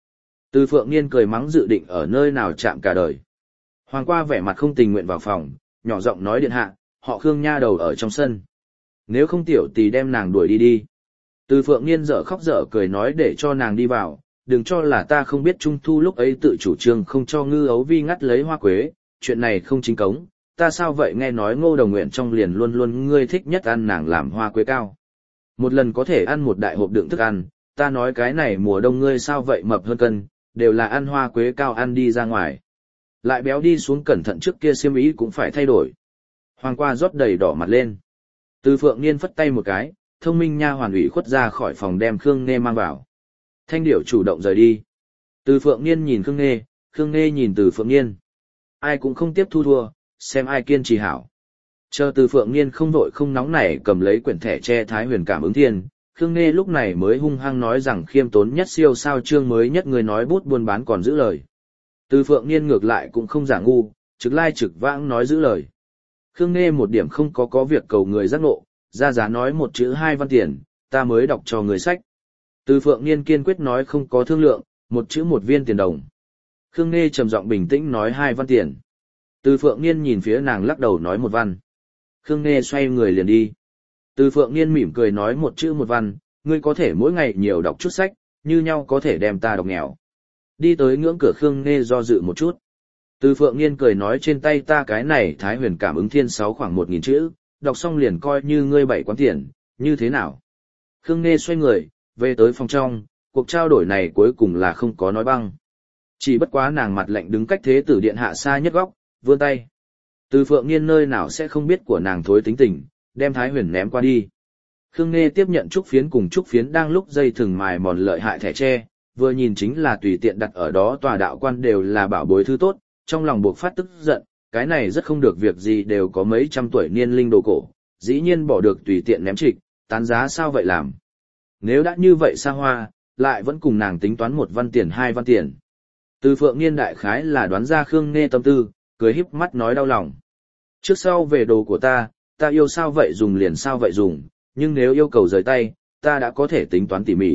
Từ Phượng Niên cười mắng dự định ở nơi nào chạm cả đời. Hoàng qua vẻ mặt không tình nguyện vào phòng, nhỏ giọng nói điện hạ, họ Khương nha đầu ở trong sân. Nếu không tiểu tỳ đem nàng đuổi đi đi. Từ Phượng Niên dở khóc dở cười nói để cho nàng đi vào, đừng cho là ta không biết Trung Thu lúc ấy tự chủ trương không cho Ngư Ấu Vi ngắt lấy hoa quế, chuyện này không chính cống, ta sao vậy nghe nói Ngô Đồng Nguyện trong liền luôn luôn ngươi thích nhất ăn nàng làm hoa quế cao. Một lần có thể ăn một đại hộp đựng thức ăn, ta nói cái này mùa đông ngươi sao vậy mập hơn cân, đều là ăn hoa quế cao ăn đi ra ngoài. Lại béo đi xuống cẩn thận trước kia xiêm ý cũng phải thay đổi. Hoàng qua rót đầy đỏ mặt lên. Từ Phượng Niên phất tay một cái, thông minh nha hoàn ủy khuất ra khỏi phòng đem Khương Nghê mang vào. Thanh điểu chủ động rời đi. Từ Phượng Niên nhìn Khương Nghê nhìn Từ Phượng Niên. Ai cũng không tiếp thu thua, xem ai kiên trì hảo. Chờ Từ Phượng Niên không vội không nóng nảy cầm lấy quyển thẻ che Thái Huyền Cảm Ứng Thiên, Khương Nghê lúc này mới hung hăng nói rằng khiêm tốn nhất siêu sao chương mới nhất người nói bút buôn bán còn giữ lời. Từ Phượng Niên ngược lại cũng không giả ngu, trực lai trực vãng nói giữ lời. Khương Nghê một điểm không có việc cầu người giác ngộ, ra giá nói một chữ 2 văn tiền, ta mới đọc cho người sách. Từ Phượng Niên kiên quyết nói không có thương lượng, một chữ 1 viên tiền đồng. Khương Nghê trầm giọng bình tĩnh nói 2 văn tiền. Từ Phượng Niên nhìn phía nàng lắc đầu nói 1 văn. Khương Nghê xoay người liền đi. Từ Phượng Niên mỉm cười nói một chữ 1 văn, ngươi có thể mỗi ngày nhiều đọc chút sách, như nhau có thể đem ta đọc nghèo. Đi tới ngưỡng cửa Khương Nghê do dự một chút. Từ Phượng Niên cười nói trên tay ta cái này Thái Huyền Cảm Ứng Thiên 6 khoảng 1000 chữ, đọc xong liền coi như ngươi 7 quán tiền, như thế nào? Khương Nghê xoay người, về tới phòng trong, cuộc trao đổi này cuối cùng là không có nói băng. Chỉ bất quá nàng mặt lạnh đứng cách thế tử điện hạ xa nhất góc, vươn tay. Từ Phượng Niên nơi nào sẽ không biết của nàng thối tính tình, đem Thái Huyền ném qua đi. Khương Nghê tiếp nhận trúc phiến cùng trúc phiến đang lúc dây thừng mài mòn lợi hại thẻ tre, vừa nhìn chính là tùy tiện đặt ở đó tòa đạo quan đều là bảo bối thứ tốt, trong lòng buộc phát tức giận, cái này rất không được việc gì đều có mấy trăm tuổi niên linh đồ cổ, dĩ nhiên bỏ được tùy tiện ném trịch, tán giá sao vậy làm. Nếu đã như vậy xa hoa, lại vẫn cùng nàng tính toán 1 văn tiền 2 văn tiền. Từ Phượng Niên đại khái là đoán ra Khương Nghê tâm tư, cười híp mắt nói đau lòng. Trước sau về đồ của ta yêu sao vậy dùng liền sao vậy dùng, nhưng nếu yêu cầu rời tay, ta đã có thể tính toán tỉ mỉ.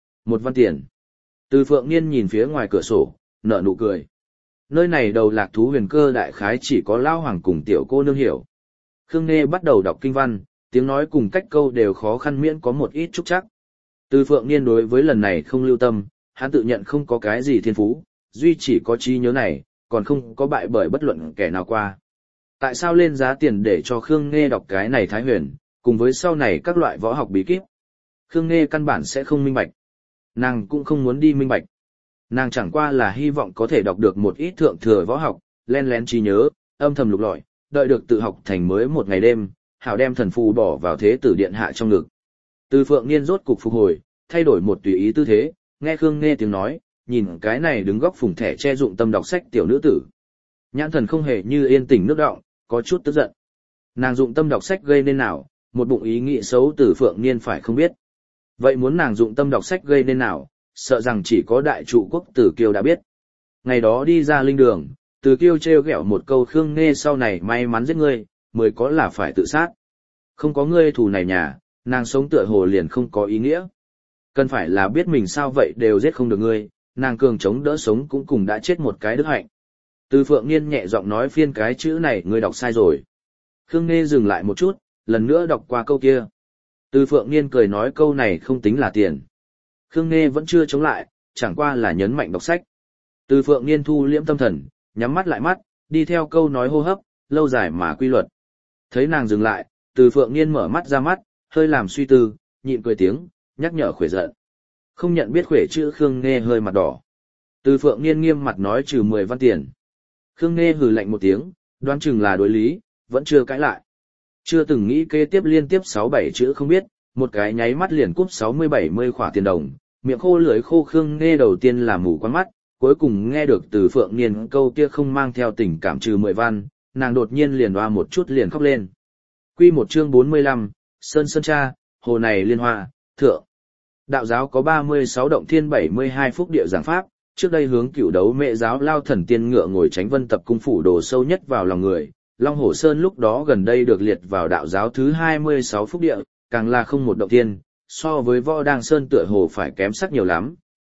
1 văn tiền. Từ Phượng Niên nhìn phía ngoài cửa sổ, nở nụ cười. Nơi này đầu lạc thú huyền cơ đại khái chỉ có Lao Hoàng cùng tiểu cô nương hiểu. Khương Nghê bắt đầu đọc kinh văn, tiếng nói cùng cách câu đều khó khăn miễn có một ít trúc chắc. Từ Phượng Niên đối với lần này không lưu tâm, hắn tự nhận không có cái gì thiên phú, duy chỉ có trí nhớ này, còn không có bại bởi bất luận kẻ nào qua. Tại sao lên giá tiền để cho Khương Nghê đọc cái này Thái Huyền, cùng với sau này các loại võ học bí kíp? Khương Nghê căn bản sẽ không minh bạch. Nàng cũng không muốn đi minh bạch. Nàng chẳng qua là hy vọng có thể đọc được một ít thượng thừa võ học, len lén trí nhớ, âm thầm lục lọi, đợi được tự học thành mới một ngày đêm, hảo đem thần phù bỏ vào thế tử điện hạ trong ngực. Từ Phượng Niên rốt cục phục hồi, thay đổi một tùy ý tư thế, nghe Khương Nghê tiếng nói, nhìn cái này đứng góc phùng thẻ che dụng tâm đọc sách tiểu nữ tử. Nhãn thần không hề như yên tĩnh nước đọng, có chút tức giận. Nàng dụng tâm đọc sách gây nên nào, một bụng ý nghĩ xấu Từ Phượng Niên phải không biết. Vậy muốn nàng dụng tâm đọc sách gây nên nào, sợ rằng chỉ có đại trụ quốc Từ Kiêu đã biết. Ngày đó đi ra linh đường, Từ Kiêu trêu ghẹo một câu Khương Nghê sau này may mắn giết ngươi, mới có là phải tự sát. Không có ngươi thù này nhà, nàng sống tựa hồ liền không có ý nghĩa. Cần phải là biết mình sao vậy đều giết không được ngươi, nàng cường chống đỡ sống cũng cùng đã chết một cái đức hạnh. Từ Phượng Niên nhẹ giọng nói phiên cái chữ này ngươi đọc sai rồi. Khương Nghê dừng lại một chút, lần nữa đọc qua câu kia. Từ Phượng Niên cười nói câu này không tính là tiền. Khương Nghê vẫn chưa chống lại, chẳng qua là nhấn mạnh đọc sách. Từ Phượng Niên thu liễm tâm thần, nhắm mắt lại mắt, đi theo câu nói hô hấp, lâu dài mà quy luật. Thấy nàng dừng lại, Từ Phượng Niên mở mắt ra mắt, hơi làm suy tư, nhịn cười tiếng, nhắc nhở Khuể giận. Không nhận biết Khuể chữ Khương Nghê hơi mặt đỏ. Từ Phượng Niên nghiêm mặt nói trừ 10 văn tiền. Khương Nghê hừ lạnh một tiếng, đoán chừng là đối lý, vẫn chưa cãi lại. Chưa từng nghĩ kế tiếp liên tiếp 6-7 chữ không biết, một cái nháy mắt liền cúp 60-70 khỏa tiền đồng, miệng khô lưỡi khô. Khương Nghê đầu tiên là mù quáng mắt, cuối cùng nghe được Từ Phượng Niên câu kia không mang theo tình cảm trừ 10 văn, nàng đột nhiên liền hoa một chút liền khóc lên. Quy một chương 45, Sơn Sơn Cha, Hồ này liên hoa, thượng. Đạo giáo có 36 động thiên 72 phúc địa giảng pháp, trước đây hướng Cửu Đấu Mẹ giáo lao thần tiên ngựa ngồi Chánh Vân tập cung phủ đồ sâu nhất vào lòng người. Long Hổ Sơn lúc đó gần đây được liệt vào đạo giáo thứ 26 phúc địa, càng là không một động thiên, so với Võ Đăng Sơn tựa hồ phải kém sắc nhiều lắm,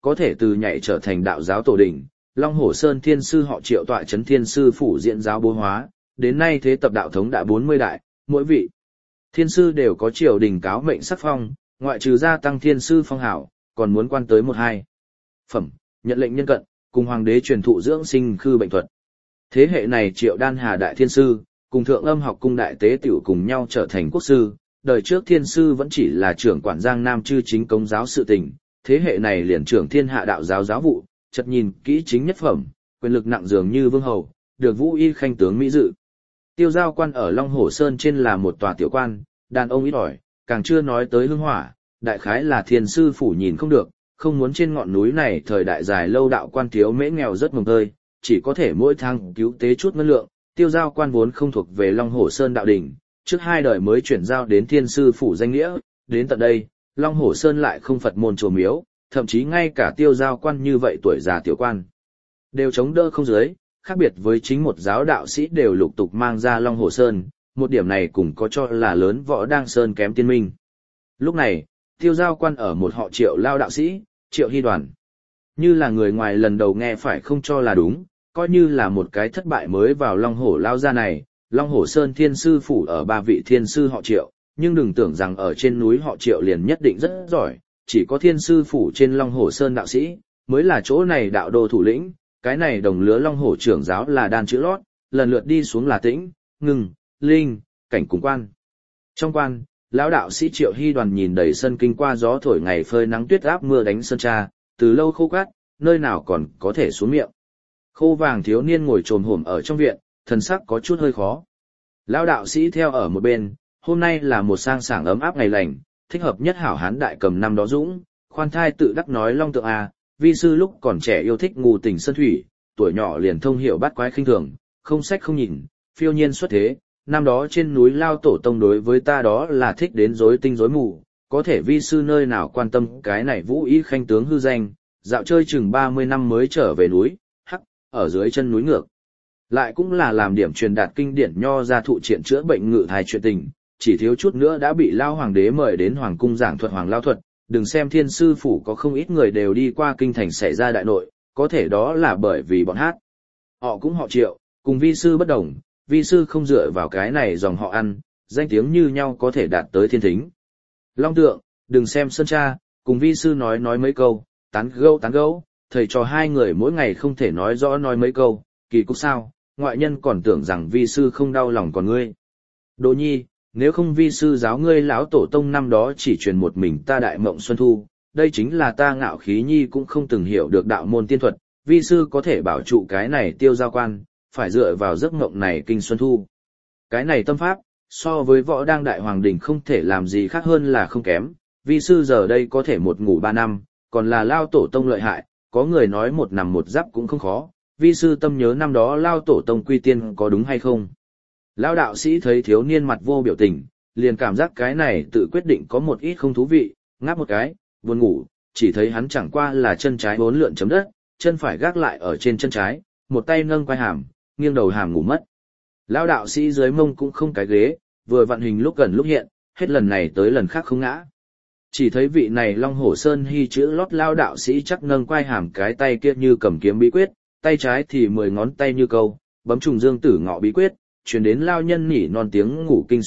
có thể từ nhảy trở thành đạo giáo tổ đỉnh. Long Hổ Sơn Thiên Sư họ Triệu tọa chấn Thiên Sư phủ diễn giáo bố hóa, đến nay thế tập đạo thống đã 40 đại, mỗi vị Thiên Sư đều có triều đình cáo mệnh sắc phong, ngoại trừ gia tăng Thiên Sư phong hảo, còn muốn quan tới 1-2 phẩm, nhận lệnh nhân cận, cùng hoàng đế truyền thụ dưỡng sinh khư bệnh thuật. Thế hệ này Triệu Đan Hà Đại Thiên Sư, cùng Thượng Âm Học Cung Đại Tế Tiểu cùng nhau trở thành quốc sư, đời trước Thiên Sư vẫn chỉ là trưởng quản Giang Nam chư chính cống giáo sự tình, thế hệ này liền trưởng thiên hạ đạo giáo giáo vụ, chợt nhìn kỹ chính nhất phẩm, quyền lực nặng dường như vương hầu, được Vũ Y khanh tướng mỹ dự. Tiêu giao quan ở Long Hổ Sơn trên là một tòa tiểu quan, đàn ông ít ỏi, càng chưa nói tới hương hỏa, đại khái là Thiên Sư phủ nhìn không được, không muốn trên ngọn núi này thời đại dài lâu đạo quan thiếu mễ nghèo rất mồng tơi, chỉ có thể mỗi tháng cứu tế chút ngân lượng. Tiêu giao quan vốn không thuộc về Long Hổ Sơn đạo đình, trước 2 đời mới chuyển giao đến Thiên Sư phủ danh nghĩa, đến tận đây, Long Hổ Sơn lại không Phật môn chùa miếu, thậm chí ngay cả tiêu giao quan như vậy tuổi già tiểu quan đều chống đỡ không dưới, khác biệt với chính một giáo đạo sĩ đều lục tục mang ra Long Hổ Sơn, một điểm này cũng có cho là lớn võ đang sơn kém tiên minh. Lúc này, tiêu giao quan ở một họ Triệu lao đạo sĩ, Triệu Hy Đoàn. Như là người ngoài lần đầu nghe phải không cho là đúng, coi như là một cái thất bại mới vào Long Hổ lao ra này, Long Hổ Sơn Thiên Sư phủ ở 3 vị Thiên Sư họ Triệu, nhưng đừng tưởng rằng ở trên núi họ Triệu liền nhất định rất giỏi, chỉ có Thiên Sư phủ trên Long Hổ Sơn đạo sĩ, mới là chỗ này đạo đô thủ lĩnh, cái này đồng lứa Long Hổ trưởng giáo là đan chữ lót, lần lượt đi xuống là Tĩnh, Ngưng, Linh, Cảnh cùng Quan. Trong quan, lão đạo sĩ Triệu Hy Đoàn nhìn đầy sân kinh qua gió thổi ngày phơi nắng tuyết áp mưa đánh sơn tra, từ lâu khô cát, nơi nào còn có thể xuống miệng. Khô vàng thiếu niên ngồi trồm hổm ở trong viện, thần sắc có chút hơi khó. Lão đạo sĩ theo ở một bên, hôm nay là một sang sảng ấm áp ngày lành, thích hợp nhất hảo hán đại cầm năm đó dũng, khoan thai tự đắc nói Long Tượng à, vi sư lúc còn trẻ yêu thích ngù tình sơn thủy, tuổi nhỏ liền thông hiểu bát quái khinh thường, không sách không nhìn, phiêu nhiên xuất thế, năm đó trên núi Lao Tổ Tông đối với ta đó là thích đến rối tinh rối mù, có thể vi sư nơi nào quan tâm cái này Vũ Y khanh tướng hư danh, dạo chơi chừng 30 năm mới trở về núi, hắc, ở dưới chân núi ngược. Lại cũng là làm điểm truyền đạt kinh điển nho ra thụ triện chữa bệnh ngự thai chuyện tình, chỉ thiếu chút nữa đã bị Lao Hoàng đế mời đến Hoàng cung giảng thuật Hoàng Lao thuật, đừng xem Thiên Sư phủ có không ít người đều đi qua kinh thành xảy ra đại nội, có thể đó là bởi vì bọn hát. Họ cũng họ Triệu, cùng vi sư bất đồng, vi sư không dựa vào cái này dòng họ ăn, danh tiếng như nhau có thể đạt tới thiên thính. Long Tượng, đừng xem sơn tra, cùng vi sư nói mấy câu, tán gẫu, thầy trò 2 người mỗi ngày không thể nói rõ nói mấy câu, kỳ cục sao, ngoại nhân còn tưởng rằng vi sư không đau lòng còn ngươi. Đỗ nhi, nếu không vi sư giáo ngươi lão tổ tông năm đó chỉ truyền một mình ta đại mộng xuân thu, đây chính là ta ngạo khí nhi cũng không từng hiểu được đạo môn tiên thuật, vi sư có thể bảo trụ cái này tiêu giao quan, phải dựa vào giấc mộng này kinh xuân thu. Cái này tâm pháp, so với võ đang đại hoàng đỉnh không thể làm gì khác hơn là không kém, vi sư giờ đây có thể một ngủ 3 năm, còn là Lao Tổ Tông lợi hại, có người nói một nằm một giáp cũng không khó, vi sư tâm nhớ năm đó Lao Tổ Tông quy tiên có đúng hay không. Lão đạo sĩ thấy thiếu niên mặt vô biểu tình, liền cảm giác cái này tự quyết định có một ít không thú vị, ngáp một cái, buồn ngủ, chỉ thấy hắn chẳng qua là chân trái bốn lượn chấm đất, chân phải gác lại ở trên chân trái, một tay nâng quai hàm, nghiêng đầu hàm ngủ mất. Lão đạo sĩ dưới mông cũng không cái ghế, vừa vặn hình lúc gần lúc hiện, hết lần này tới lần khác không ngã. Chỉ thấy vị này Long Hổ Sơn hy chữ lót lão đạo sĩ chắc nâng quai hàm cái tay kia như cầm kiếm bí quyết, tay trái thì 10 ngón tay như câu, bấm trùng dương tử ngọ bí quyết, truyền đến lao nhân nhỉ non tiếng ngủ kinh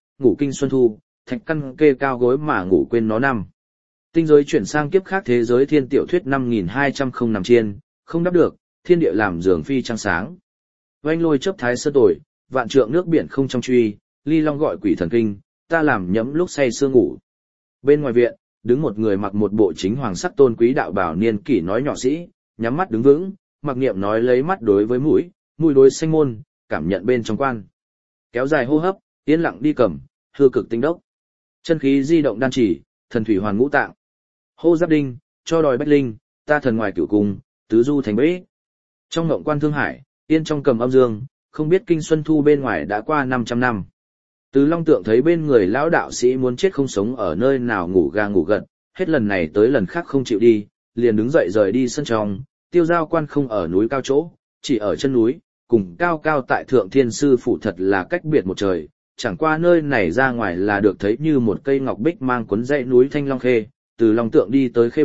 xuân thu, thạch căn kê cao gối mà ngủ quên nó năm. Tinh giới chuyển sang kiếp khác thế giới thiên tiểu thuyết 5200 không nằm chiên, không đáp được, thiên địa làm giường phi trăng sáng. Oanh lôi chớp thái sơn tồi, vạn trượng nước biển không trong truy, ly long gọi quỷ thần kinh, ta làm nhẫm lúc say sưa ngủ. Bên ngoài viện, đứng một người mặc một bộ chính hoàng sắc tôn quý đạo bào niên kỷ nói nhỏ sĩ, nhắm mắt đứng vững, mặc niệm nói lấy mắt đối với mũi đối xanh môn, cảm nhận bên trong quan. Kéo dài hô hấp, yên lặng đi cầm, hư cực tinh đốc. Chân khí di động đan chỉ, thần thủy hoàn ngũ tạng. Hô giáp đinh, cho đòi bách linh, ta thần ngoài cửu cung, tứ du thành bế. Trong ngộng quan thương hải, yên trong cầm âm dương, không biết kinh xuân thu bên ngoài đã qua 500 năm. Từ Long Tượng thấy bên người lão đạo sĩ muốn chết không sống ở nơi nào ngủ ga ngủ gật, hết lần này tới lần khác không chịu đi, liền đứng dậy rời đi sân trong, tiêu giao quan không ở núi cao chỗ, chỉ ở chân núi, cùng cao cao tại Thượng Thiên Sư phủ thật là cách biệt một trời, chẳng qua nơi này ra ngoài là được thấy như một cây ngọc bích mang cuốn dãy núi Thanh Long Khê, từ Long Tượng đi tới Khê Bạn,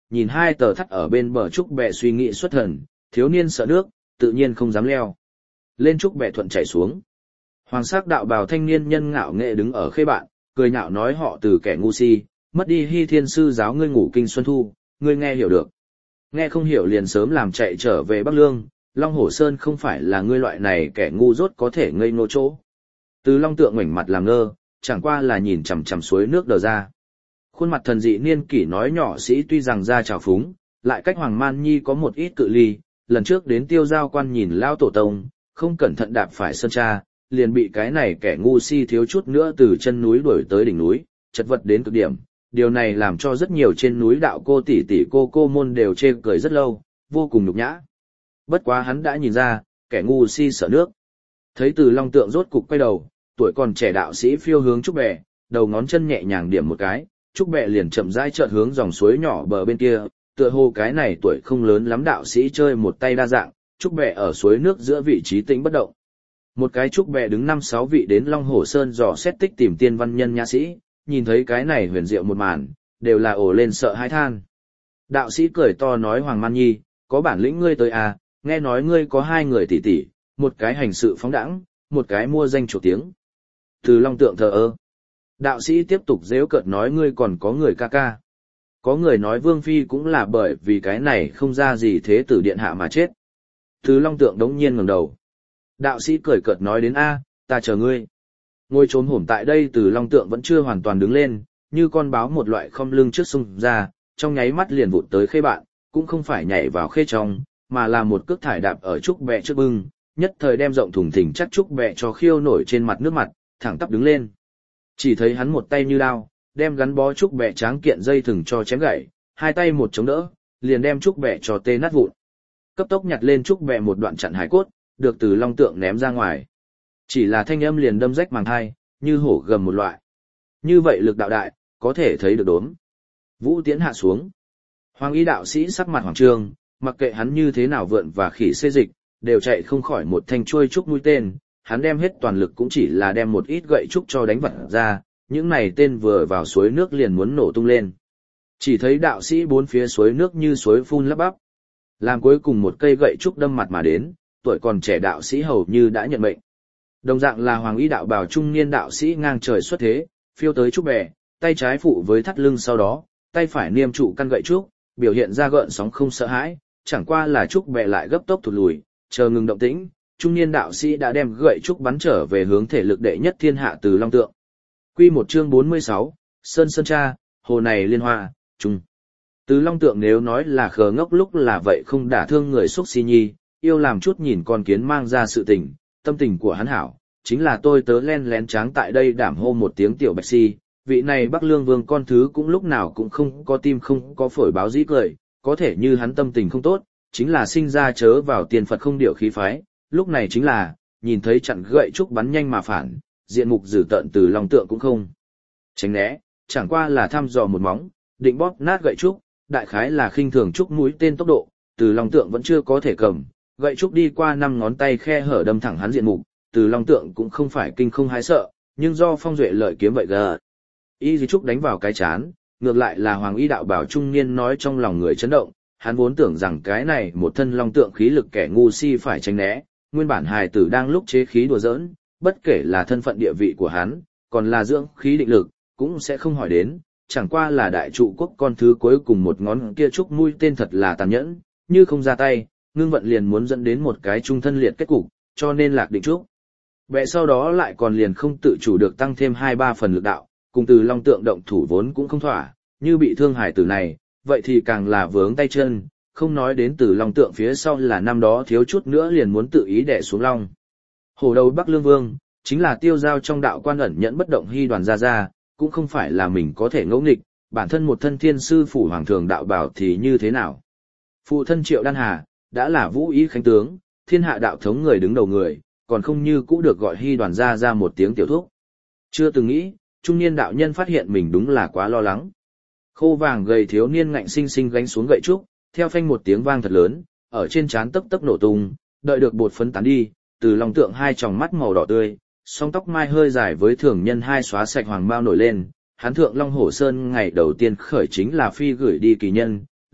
nhìn hai tờ thắt ở bên bờ trúc bẹ suy nghĩ xuất thần, thiếu niên sợ nước, tự nhiên không dám leo. Lên trúc bẹ thuận chảy xuống. Hoàng sắc đạo bào thanh niên nhân ngạo nghệ đứng ở khê bạn, cười nhạo nói họ từ kẻ ngu si, mất đi Hy Thiên sư giáo ngươi ngủ kinh xuân thu, ngươi nghe hiểu được. Nghe không hiểu liền sớm làm chạy trở về Bắc Lương, Long Hổ Sơn không phải là ngươi loại này kẻ ngu dốt có thể ngây ngô chỗ. Từ Long Tượng ngoảnh mặt làm ngơ, chẳng qua là nhìn chằm chằm suối nước đờ ra. Khuôn mặt thần dị niên kỷ nói nhỏ sĩ tuy rằng ra trào phúng, lại cách Hoàng Man Nhi có một ít cự ly, lần trước đến Tiêu Giao Quan nhìn lao tổ tông, không cẩn thận đạp phải sơn tra, liền bị cái này kẻ ngu si thiếu chút nữa từ chân núi đuổi tới đỉnh núi, chật vật đến cực điểm. Điều này làm cho rất nhiều trên núi đạo cô tỷ tỷ cô môn đều chê cười rất lâu, vô cùng nhục nhã. Bất quá hắn đã nhìn ra, kẻ ngu si sợ nước. Thấy Từ Long Tượng rốt cục quay đầu, tuổi còn trẻ đạo sĩ phiêu hướng trúc bè, đầu ngón chân nhẹ nhàng điểm một cái, trúc bè liền chậm rãi chợt hướng dòng suối nhỏ bờ bên kia, tựa hồ cái này tuổi không lớn lắm đạo sĩ chơi một tay đa dạng, trúc bè ở suối nước giữa vị trí tĩnh bất động. Một cái trúc bè đứng 5-6 vị đến Long Hổ Sơn dò xét tích tìm tiên văn nhân nhã sĩ, nhìn thấy cái này huyền diệu một màn, đều là ồ lên sợ hãi than. Đạo sĩ cười to nói Hoàng Man Nhi, có bản lĩnh ngươi tới à, nghe nói ngươi có 2 người tỷ tỷ, một cái hành sự phóng đãng, một cái mua danh chủ tiếng. Từ Long Tượng thờ ơ. Đạo sĩ tiếp tục giễu cợt nói ngươi còn có người ca ca. Có người nói Vương Phi cũng là bởi vì cái này không ra gì thế tử điện hạ mà chết. Từ Long Tượng đống nhiên ngẩng đầu. Đạo sĩ cười cợt nói đến a, ta chờ ngươi. Ngồi trốn hổm tại đây Từ Long Tượng vẫn chưa hoàn toàn đứng lên, như con báo một loại khom lưng trước sông ra, trong nháy mắt liền vụt tới khê bạn, cũng không phải nhảy vào khê trong, mà là một cước thải đạp ở trúc bẹ trước bưng, nhất thời đem rộng thùng thình chắc trúc bẹ cho khiêu nổi trên mặt nước mặt, thẳng tắp đứng lên. Chỉ thấy hắn một tay như đao, đem gắn bó trúc bẹ tráng kiện dây thừng cho chém gãy, hai tay một chống đỡ, liền đem trúc bẹ cho tê nát vụn. Cấp tốc nhặt lên trúc bẹ một đoạn chặn hải cốt, được Từ Long Tượng ném ra ngoài. Chỉ là thanh âm liền đâm rách màng hai, như hổ gầm một loại. Như vậy lực đạo đại, có thể thấy được đốm. Vũ Tiễn hạ xuống. Hoàng y đạo sĩ sắc mặt hoàng trương, mặc kệ hắn như thế nào vượn và khỉ xê dịch, đều chạy không khỏi một thanh chuôi trúc mũi tên. Hắn đem hết toàn lực cũng chỉ là đem một ít gậy trúc cho đánh vật ra, những này tên vừa vào suối nước liền muốn nổ tung lên. Chỉ thấy đạo sĩ bốn phía suối nước như suối phun lấp bắp. Làm cuối cùng một cây gậy trúc đâm mặt mà đến, tuổi còn trẻ đạo sĩ hầu như đã nhận mệnh. Đồng dạng là hoàng y đạo bào trung niên đạo sĩ ngang trời xuất thế, phiêu tới trúc bè, tay trái phụ với thắt lưng sau đó, tay phải niêm trụ căn gậy trúc, biểu hiện ra gợn sóng không sợ hãi, chẳng qua là trúc bè lại gấp tốc thụt lùi, chờ ngừng động tĩnh, trung niên đạo sĩ đã đem gậy trúc bắn trở về hướng thể lực đệ nhất thiên hạ Từ Long Tượng. Quy một chương 46, Sơn Sơn Cha, hồ này liên hoa, trung. Từ Long Tượng nếu nói là khờ ngốc lúc là vậy không đả thương người xúc si nhi, yêu làm chút nhìn con kiến mang ra sự tình, tâm tình của hắn hảo, chính là tôi tớ len lén tráng tại đây đảm hô một tiếng tiểu bạch si, vị này Bắc Lương Vương con thứ cũng lúc nào cũng không có tim không có phổi báo dĩ cười, có thể như hắn tâm tình không tốt, chính là sinh ra chớ vào tiền Phật không điệu khí phái, lúc này chính là, nhìn thấy chặn gậy trúc bắn nhanh mà phản, diện mục dữ tợn Từ Long Tượng cũng không tránh né, chẳng qua là thăm dò một móng, định bóp nát gậy trúc, đại khái là khinh thường trúc mũi tên tốc độ, Từ Long Tượng vẫn chưa có thể cầm, gậy trúc đi qua 5 ngón tay khe hở đâm thẳng hắn diện mục, Từ Long Tượng cũng không phải kinh không hái sợ, nhưng do phong duệ lợi kiếm vậy gờ. Y Di Trúc đánh vào cái chán, ngược lại là Hoàng y đạo bảo trung niên nói trong lòng người chấn động, hắn vốn tưởng rằng cái này một thân long tượng khí lực kẻ ngu si phải tránh né, nguyên bản hài tử đang lúc chế khí đùa giỡn, bất kể là thân phận địa vị của hắn, còn là dưỡng khí định lực, cũng sẽ không hỏi đến, chẳng qua là đại trụ quốc con thứ cuối cùng một ngón kia trúc mũi tên thật là tàn nhẫn, như không ra tay, ngưng vận liền muốn dẫn đến một cái trung thân liệt kết cục, cho nên lạc định trúc. Bệ sau đó lại còn liền không tự chủ được tăng thêm 2-3 phần lực đạo, cùng Từ Long Tượng động thủ vốn cũng không thỏa, như bị thương hải tử này, vậy thì càng là vướng tay chân, không nói đến Từ Long Tượng phía sau là năm đó thiếu chút nữa liền muốn tự ý đè xuống long. Hổ đầu Bắc Lương Vương, chính là tiêu giao trong đạo quan ẩn nhẫn bất động hy đoàn ra, cũng không phải là mình có thể ngẫu nghịch, bản thân một thân thiên sư phủ hoàng thường đạo bảo thì như thế nào. Phụ thân Triệu Đan Hà, đã là vũ ý khánh tướng, thiên hạ đạo thống người đứng đầu người, còn không như cũ được gọi hy đoàn ra một tiếng tiểu thúc. Chưa từng nghĩ, trung niên đạo nhân phát hiện mình đúng là quá lo lắng. Khô vàng gầy thiếu niên ngạnh sinh sinh gánh xuống gậy trúc, theo phanh một tiếng vang thật lớn, ở trên trán tấp tấp nổ tung, đợi được bột phấn tán đi, Từ Long Tượng hai tròng mắt màu đỏ tươi, song tóc mai hơi dài với thường nhân hai xóa sạch hoàng bao nổi lên, hắn thượng Long Hổ Sơn ngày đầu tiên khởi chính là phi gửi đi kỳ nhân,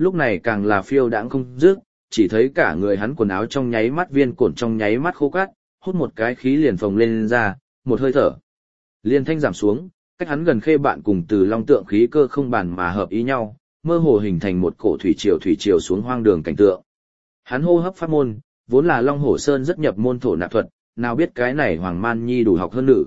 lúc này càng là phiêu đãng không dứt, chỉ thấy cả người hắn quần áo trong nháy mắt viên cổn trong nháy mắt khô cát, hút một cái khí liền phồng lên ra, một hơi thở. Liên thanh giảm xuống, cách hắn gần Khê Bạn cùng Từ Long tượng khí cơ không bàn mà hợp ý nhau, mơ hồ hình thành một cổ thủy triều xuống hoang đường cảnh tượng. Hắn hô hấp pháp môn, vốn là Long Hổ Sơn rất nhập môn thổ nạp thuật, nào biết cái này Hoàng Man Nhi đủ học hơn nữ.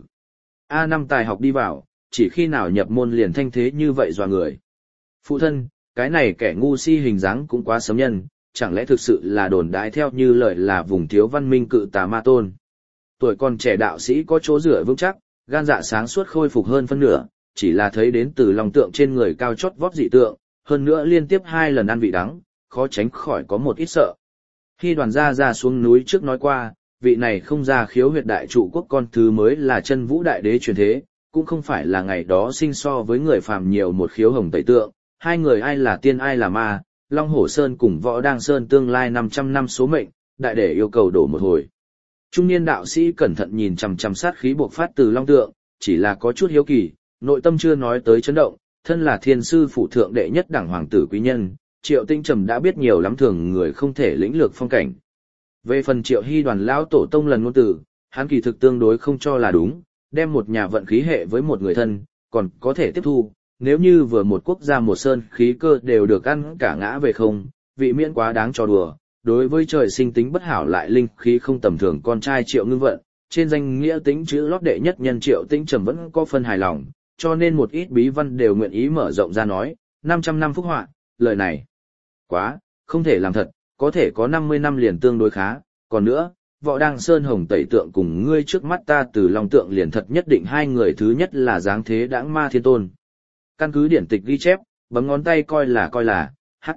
A5 tài học đi vào, chỉ khi nào nhập môn liền thanh thế như vậy dọa người. Phụ thân, cái này kẻ ngu si hình dáng cũng quá sớm nhân, chẳng lẽ thực sự là đồn đại theo như lời là vùng thiếu văn minh cự tà ma tôn. Tuổi còn trẻ đạo sĩ có chỗ dựa vững chắc, gan dạ sáng suốt khôi phục hơn phân nửa, chỉ là thấy đến Từ Long tượng trên người cao chót vót dị tượng, hơn nữa liên tiếp 2 lần ăn vị đắng, khó tránh khỏi có một ít sợ. Khi đoàn gia ra xuống núi trước nói qua, vị này không ra khiếu huyệt đại trụ quốc con thứ mới là chân vũ đại đế truyền thế, cũng không phải là ngày đó sinh so với người phàm nhiều một khiếu hồng tẩy tượng, hai người ai là tiên ai là ma, Long Hổ Sơn cùng Võ Đăng Sơn tương lai 500 năm số mệnh, đại đế yêu cầu đổ một hồi. Trung niên đạo sĩ cẩn thận nhìn chằm chằm sát khí bộc phát từ Long tượng, chỉ là có chút hiếu kỳ, nội tâm chưa nói tới chấn động, thân là thiên sư phủ thượng đệ nhất đẳng hoàng tử quý nhân, Triệu Tinh Trầm đã biết nhiều lắm thường người không thể lĩnh lược phong cảnh. Về phần Triệu Hy đoàn lão tổ tông lần ngôn tử, hắn kỳ thực tương đối không cho là đúng, đem một nhà vận khí hệ với một người thân, còn có thể tiếp thu, nếu như vừa một quốc gia một sơn khí cơ đều được ăn cả ngã về không, vị miễn quá đáng cho đùa. Đối với trời sinh tính bất hảo lại linh khí không tầm thường con trai Triệu Ngưng Vận, trên danh nghĩa tính chữ lót đệ nhất nhân Triệu Tinh Trầm vẫn có phân hài lòng, cho nên một ít bí văn đều nguyện ý mở rộng ra nói, 500 năm phúc họa, lời này quá, không thể làm thật, có thể có 50 năm liền tương đối khá, còn nữa, Võ Đăng Sơn hồng tẩy tượng cùng ngươi trước mắt ta Từ Long tượng liền thật nhất định hai người thứ nhất là dáng thế đãng ma thiên tôn. Căn cứ điển tịch ghi chép, bấm ngón tay coi là,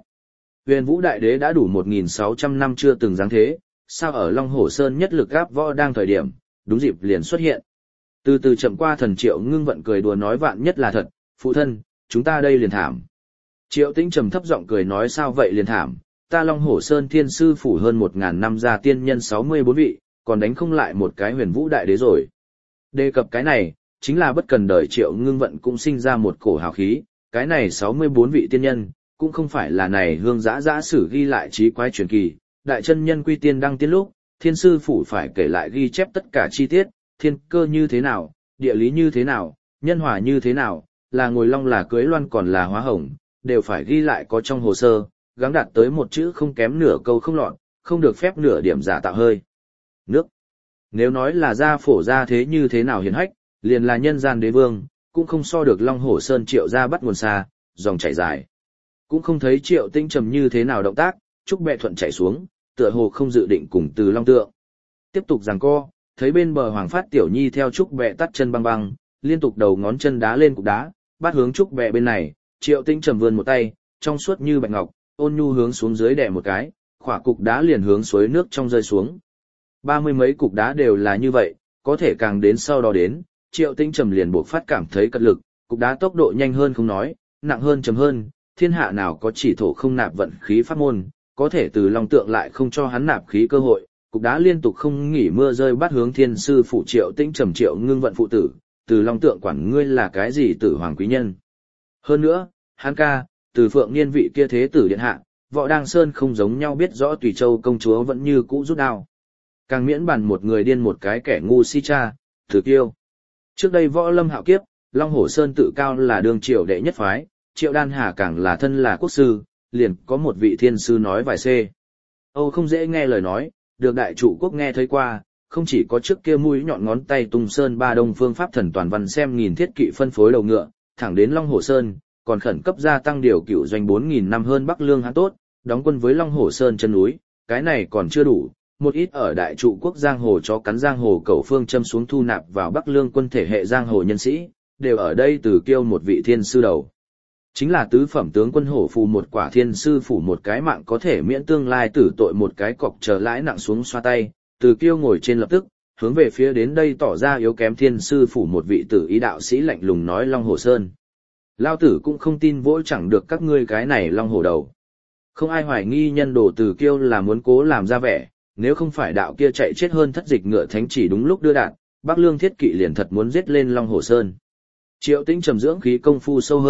Huyền Vũ Đại Đế đã đủ 1.600 năm chưa từng dáng thế, sao ở Long Hổ Sơn nhất lực gáp võ đang thời điểm, đúng dịp liền xuất hiện. Từ từ chậm qua thần Triệu Ngưng Vận cười đùa nói vạn nhất là thật, phụ thân, chúng ta đây liền thảm. Triệu Tĩnh trầm thấp giọng cười nói sao vậy liền thảm, ta Long Hổ Sơn thiên sư phủ hơn 1.000 năm ra tiên nhân 64 vị, còn đánh không lại một cái Huyền Vũ Đại Đế rồi. Đề cập cái này, chính là bất cần đời Triệu Ngưng Vận cũng sinh ra một cổ hào khí, cái này 64 vị tiên nhân, cũng không phải là này hương giã sử ghi lại trí quái truyền kỳ, đại chân nhân quy tiên đăng tiên lúc, thiên sư phủ phải kể lại ghi chép tất cả chi tiết, thiên cơ như thế nào, địa lý như thế nào, nhân hòa như thế nào, là ngồi long là cưới loan còn là hóa hồng, đều phải ghi lại có trong hồ sơ, gắng đạt tới một chữ không kém nửa câu không lọt, không được phép nửa điểm giả tạo hơi. Nước. Nếu nói là gia phổ gia thế như thế nào hiển hách, liền là nhân gian đế vương, cũng không so được Long Hổ Sơn Triệu gia bắt nguồn xa, dòng chảy dài. Cũng không thấy Triệu Tinh trầm như thế nào động tác, Trúc Bệ thuận chạy xuống, tựa hồ không dự định cùng Từ Long tượng. Tiếp tục giằng co, thấy bên bờ Hoàng Phát Tiểu Nhi theo Trúc Bệ tắt chân băng băng, liên tục đầu ngón chân đá lên cục đá, bắt hướng Trúc Bệ bên này, Triệu Tinh trầm vươn một tay, trong suốt như bạch ngọc, ôn nhu hướng xuống dưới đè một cái, khỏa cục đá liền hướng suối nước trong rơi xuống. 30 mấy cục đá đều là như vậy, có thể càng đến sau đó đến, Triệu Tinh trầm liền buộc phát cảm thấy cật lực, cục đá tốc độ nhanh hơn không nói, nặng hơn chấm hơn. Thiên hạ nào có chỉ thổ không nạp vận khí pháp môn, có thể Từ Long tượng lại không cho hắn nạp khí cơ hội, cục đá liên tục không nghỉ mưa rơi bắt hướng thiên sư phụ Triệu Tinh trầm Triệu Ngưng Vận phụ tử, Từ Long tượng quản ngươi là cái gì tử hoàng quý nhân. Hơn nữa, hắn ca, Từ Phượng Niên vị kia thế tử điện hạ, Võ Đăng Sơn không giống nhau biết rõ Tùy Châu công chúa vẫn như cũ rút đao. Càng miễn bàn một người điên một cái kẻ ngu si cha, Từ Kiêu. Trước đây Võ Lâm hạo kiếp, Long Hổ Sơn tự cao là đương triều đệ nhất phái. Triệu Đan Hà càng là thân là quốc sư, liền có một vị thiên sư nói vài xê. Âu không dễ nghe lời nói, được đại trụ quốc nghe thấy qua, không chỉ có trước kia mũi nhọn ngón tay tung sơn ba đông phương pháp thần toàn văn xem nghìn thiết kỵ phân phối đầu ngựa, thẳng đến Long Hổ Sơn, còn khẩn cấp gia tăng điều cựu doanh 4.000 năm hơn Bắc Lương hãn tốt, đóng quân với Long Hổ Sơn chân núi, cái này còn chưa đủ, một ít ở đại trụ quốc giang hồ chó cắn giang hồ cầu phương châm xuống thu nạp vào Bắc Lương quân thể hệ giang hồ nhân sĩ, đều ở đây từ kêu một vị thiên sư đầu. Chính là tứ phẩm tướng quân hổ phù một quả thiên sư phủ một cái mạng có thể miễn tương lai tử tội một cái cọc chờ lãi nặng xuống xoa tay, từ kiêu ngồi trên lập tức, hướng về phía đến đây tỏ ra yếu kém thiên sư phủ một vị tử ý đạo sĩ lạnh lùng nói Long Hổ Sơn. Lao tử cũng không tin vỗ chẳng được các ngươi cái này Long Hổ đầu. Không ai hoài nghi nhân đồ từ kiêu là muốn cố làm ra vẻ, nếu không phải đạo kia chạy chết hơn thất dịch ngựa thánh chỉ đúng lúc đưa đạn, Bắc Lương thiết kỵ liền thật muốn giết lên Long Hổ Sơn. Triệu Tĩnh trầm dưỡng khí công phu sâu hơn,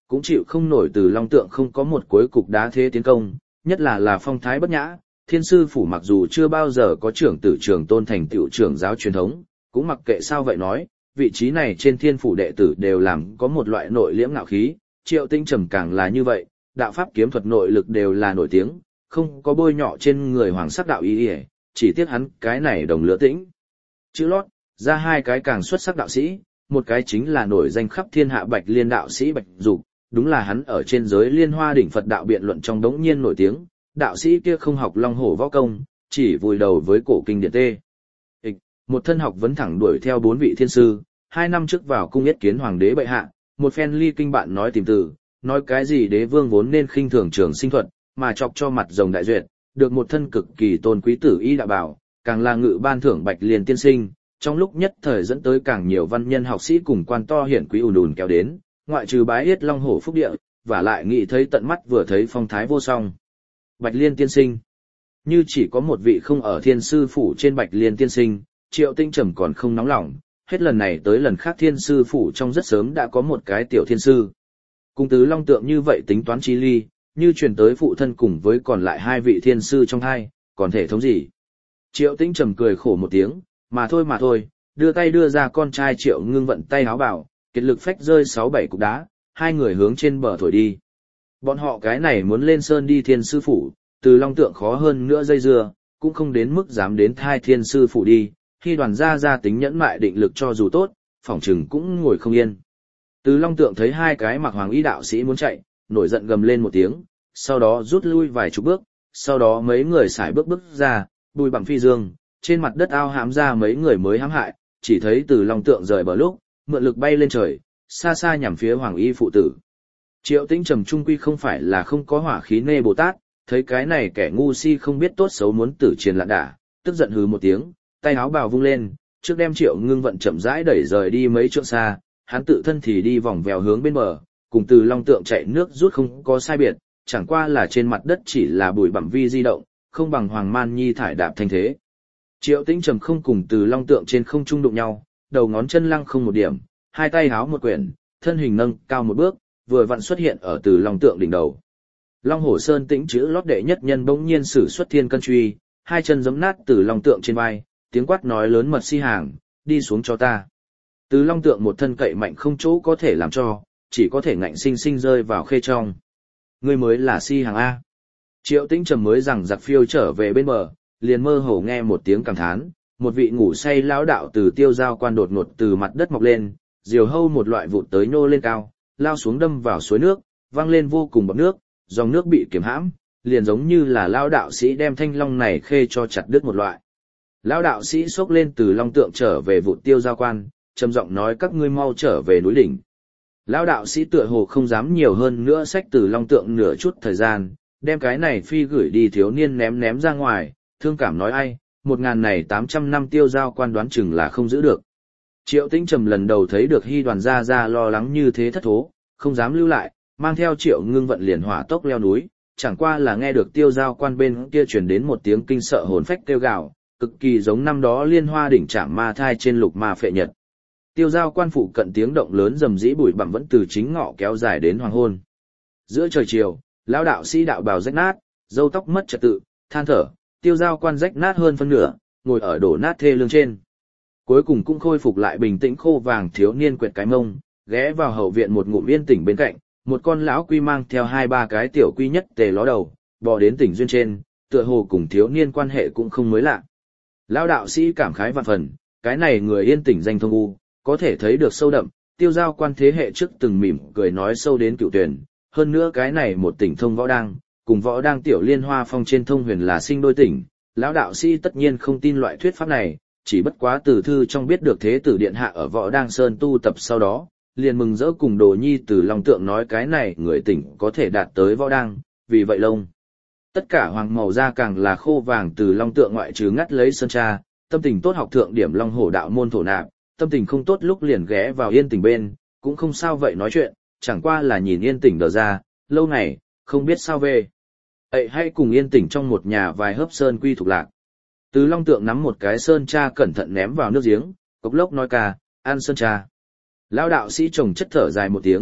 cũng chịu không nổi Từ Long Tượng không có một cuối cục đá thế tiến công, nhất là phong thái bất nhã. Thiên sư phủ mặc dù chưa bao giờ có trưởng tử trường tôn thành tựu trưởng giáo truyền thống, cũng mặc kệ sao vậy nói, vị trí này trên thiên phủ đệ tử đều làm có một loại nội liễm ngạo khí, Triệu Tinh Trầm càng là như vậy, đạo pháp kiếm thuật nội lực đều là nổi tiếng, không có bôi nhọ trên người hoàng sắc đạo ý, chỉ tiếc hắn cái này đồng lứa tĩnh. Chữ lót, ra hai cái càng xuất sắc đạo sĩ, một cái chính là nổi danh khắp thiên hạ Bạch Liên đạo sĩ Bạch Dục, đúng là hắn ở trên giới Liên Hoa đỉnh Phật đạo biện luận trong đống nhiên nổi tiếng, đạo sĩ kia không học long hổ võ công, chỉ vùi đầu với cổ kinh điển tê. Một thân học vấn thẳng đuổi theo 4 vị thiên sư, 2 năm trước vào cung yết kiến hoàng đế bệ hạ, một phen ly kinh bạn nói tìm từ, nói cái gì đế vương vốn nên khinh thường trường sinh thuật, mà chọc cho mặt rồng đại duyệt, được một thân cực kỳ tôn quý tử y đạo bảo, càng là ngự ban thưởng Bạch Liên tiên sinh, trong lúc nhất thời dẫn tới càng nhiều văn nhân học sĩ cùng quan to hiển quý ùn ùn kéo đến, ngoại trừ bái yết long hổ phúc địa, và lại nghĩ thấy tận mắt vừa thấy phong thái vô song. Bạch Liên tiên sinh, như chỉ có một vị không ở thiên sư phủ trên Bạch Liên tiên sinh, Triệu Tinh Trầm còn không nóng lòng, hết lần này tới lần khác thiên sư phủ trong rất sớm đã có một cái tiểu thiên sư. Cùng Tứ Long Tượng như vậy tính toán chi ly, như truyền tới phụ thân cùng với còn lại 2 vị thiên sư trong hai, còn thể thống gì. Triệu Tinh Trầm cười khổ một tiếng, mà thôi, đưa tay đưa ra con trai Triệu Ngưng vận tay háo bảo, kiệt lực phách rơi 6-7 cục đá, 2 người hướng trên bờ thổi đi. Bọn họ cái này muốn lên sơn đi thiên sư phủ, Từ Long Tượng khó hơn nữa dây dưa, cũng không đến mức dám đến thai thiên sư phủ đi, khi đoàn ra tính nhẫn mại định lực cho dù tốt, phỏng chừng cũng ngồi không yên. Từ Long Tượng thấy 2 cái mặc hoàng y đạo sĩ muốn chạy, nổi giận gầm lên một tiếng, sau đó rút lui vài chục bước, sau đó mấy người xài bước ra, bùi bằng phi dương, trên mặt đất ao hãm ra mấy người mới hãm hại, chỉ thấy Từ Long Tượng rời bờ lúc, mượn lực bay lên trời, xa xa nhằm phía hoàng y phụ tử. Triệu Tinh Trầm trung quy không phải là không có hỏa khí nê Bồ Tát, thấy cái này kẻ ngu si không biết tốt xấu muốn tử chiến lạn đả, tức giận hừ một tiếng, tay áo bào vung lên, trước đem Triệu Ngưng vận chậm rãi đẩy rời đi mấy trượng xa, hắn tự thân thì đi vòng vèo hướng bên bờ, cùng Từ Long Tượng chạy nước rút không có sai biệt, chẳng qua là trên mặt đất chỉ là bụi bặm vi di động, không bằng Hoàng Man Nhi thải đạp thanh thế. Triệu Tinh Trầm không cùng Từ Long Tượng trên không trung đụng nhau, đầu ngón chân lăng không một điểm, hai tay háo một quyển, thân hình nâng cao một bước, vừa vặn xuất hiện ở Từ Long Tượng đỉnh đầu. Long Hổ Sơn tĩnh chữ lót đệ nhất nhân bỗng nhiên sử xuất thiên cân truy, 2 chân giẫm nát Từ Long Tượng trên vai, tiếng quát nói lớn mật si hàng, đi xuống cho ta. Từ Long Tượng một thân cậy mạnh không chỗ có thể làm cho, chỉ có thể ngạnh sinh sinh rơi vào khê trong. Ngươi mới là si hàng A. Triệu Tinh Trầm mới rằng giặc phiêu trở về bên bờ, liền mơ hồ nghe một tiếng cảm thán, một vị ngủ say lão đạo từ tiêu giao quan đột ngột từ mặt đất mọc lên, diều hâu một loại vụt tới nhô lên cao, lao xuống đâm vào suối nước, vang lên vô cùng bọt nước, dòng nước bị kiềm hãm, liền giống như là lão đạo sĩ đem thanh long này khê cho chặt đứt một loại. Lão đạo sĩ xốc lên Từ Long Tượng trở về vụt tiêu giao quan, trầm giọng nói các ngươi mau trở về núi đỉnh. Lão đạo sĩ tựa hồ không dám nhiều hơn nữa xách Từ Long Tượng nửa chút thời gian, đem cái này phi gửi đi thiếu niên ném ra ngoài, thương cảm nói ai, 1000 này 800 năm tiêu giao quan đoán chừng là không giữ được. Triệu Tinh Trầm lần đầu thấy được Hy đoàn ra lo lắng như thế thất thố, không dám lưu lại, mang theo Triệu Ngưng vận liền hỏa tốc leo núi, chẳng qua là nghe được tiêu giao quan bên kia truyền đến một tiếng kinh sợ hồn phách kêu gào, cực kỳ giống năm đó Liên Hoa đỉnh Trảm Ma Thai trên Lục Ma Phệ Nhật. Tiêu giao quan phụ cận tiếng động lớn rầm rĩ bụi bặm vẫn từ chính ngọ kéo dài đến hoàng hôn. Giữa trời chiều, lão đạo sĩ đạo bào rách nát, râu tóc mất trật tự, than thở, tiêu giao quan rách nát hơn phân nửa, ngồi ở đổ nát thê lương trên. Cuối cùng cũng khôi phục lại bình tĩnh khô vàng thiếu niên quẹt cái mông, ghé vào hậu viện một ngụm yên tỉnh bên cạnh, một con lão quy mang theo 2-3 cái tiểu quy nhất tề ló đầu, bò đến tỉnh duyên trên, tựa hồ cùng thiếu niên quan hệ cũng không mới lạ. Lão đạo sĩ cảm khái vạn phần, cái này người yên tỉnh danh thông u, có thể thấy được sâu đậm, tiêu giao quan thế hệ trước từng mỉm cười nói sâu đến cựu tuyển, hơn nữa cái này một tỉnh thông võ đang, cùng võ đang tiểu liên hoa phong trên thông huyền là sinh đôi tỉnh, lão đạo sĩ tất nhiên không tin loại thuyết pháp này, chỉ bất quá từ thư trong biết được thế tử điện hạ ở võ đang sơn tu tập sau đó, liền mừng rỡ cùng đồ nhi Từ Long Tượng nói cái này người tỉnh có thể đạt tới võ đang, vì vậy lông. Tất cả hoàng màu da càng là khô vàng Từ Long Tượng ngoại trừ ngắt lấy sơn tra, tâm tình tốt học thượng điểm Long Hổ đạo môn thổ nạp, tâm tình không tốt lúc liền ghé vào yên tỉnh bên, cũng không sao vậy nói chuyện, chẳng qua là nhìn yên tỉnh đờ ra, lâu ngày, không biết sao về. Ấy hay cùng yên tỉnh trong một nhà vài hớp sơn quy thuộc lạc. Từ Long Tượng nắm một cái sơn tra cẩn thận ném vào nước giếng, cốc lốc nói ca, ăn sơn tra. Lão đạo sĩ chồng chất thở dài một tiếng,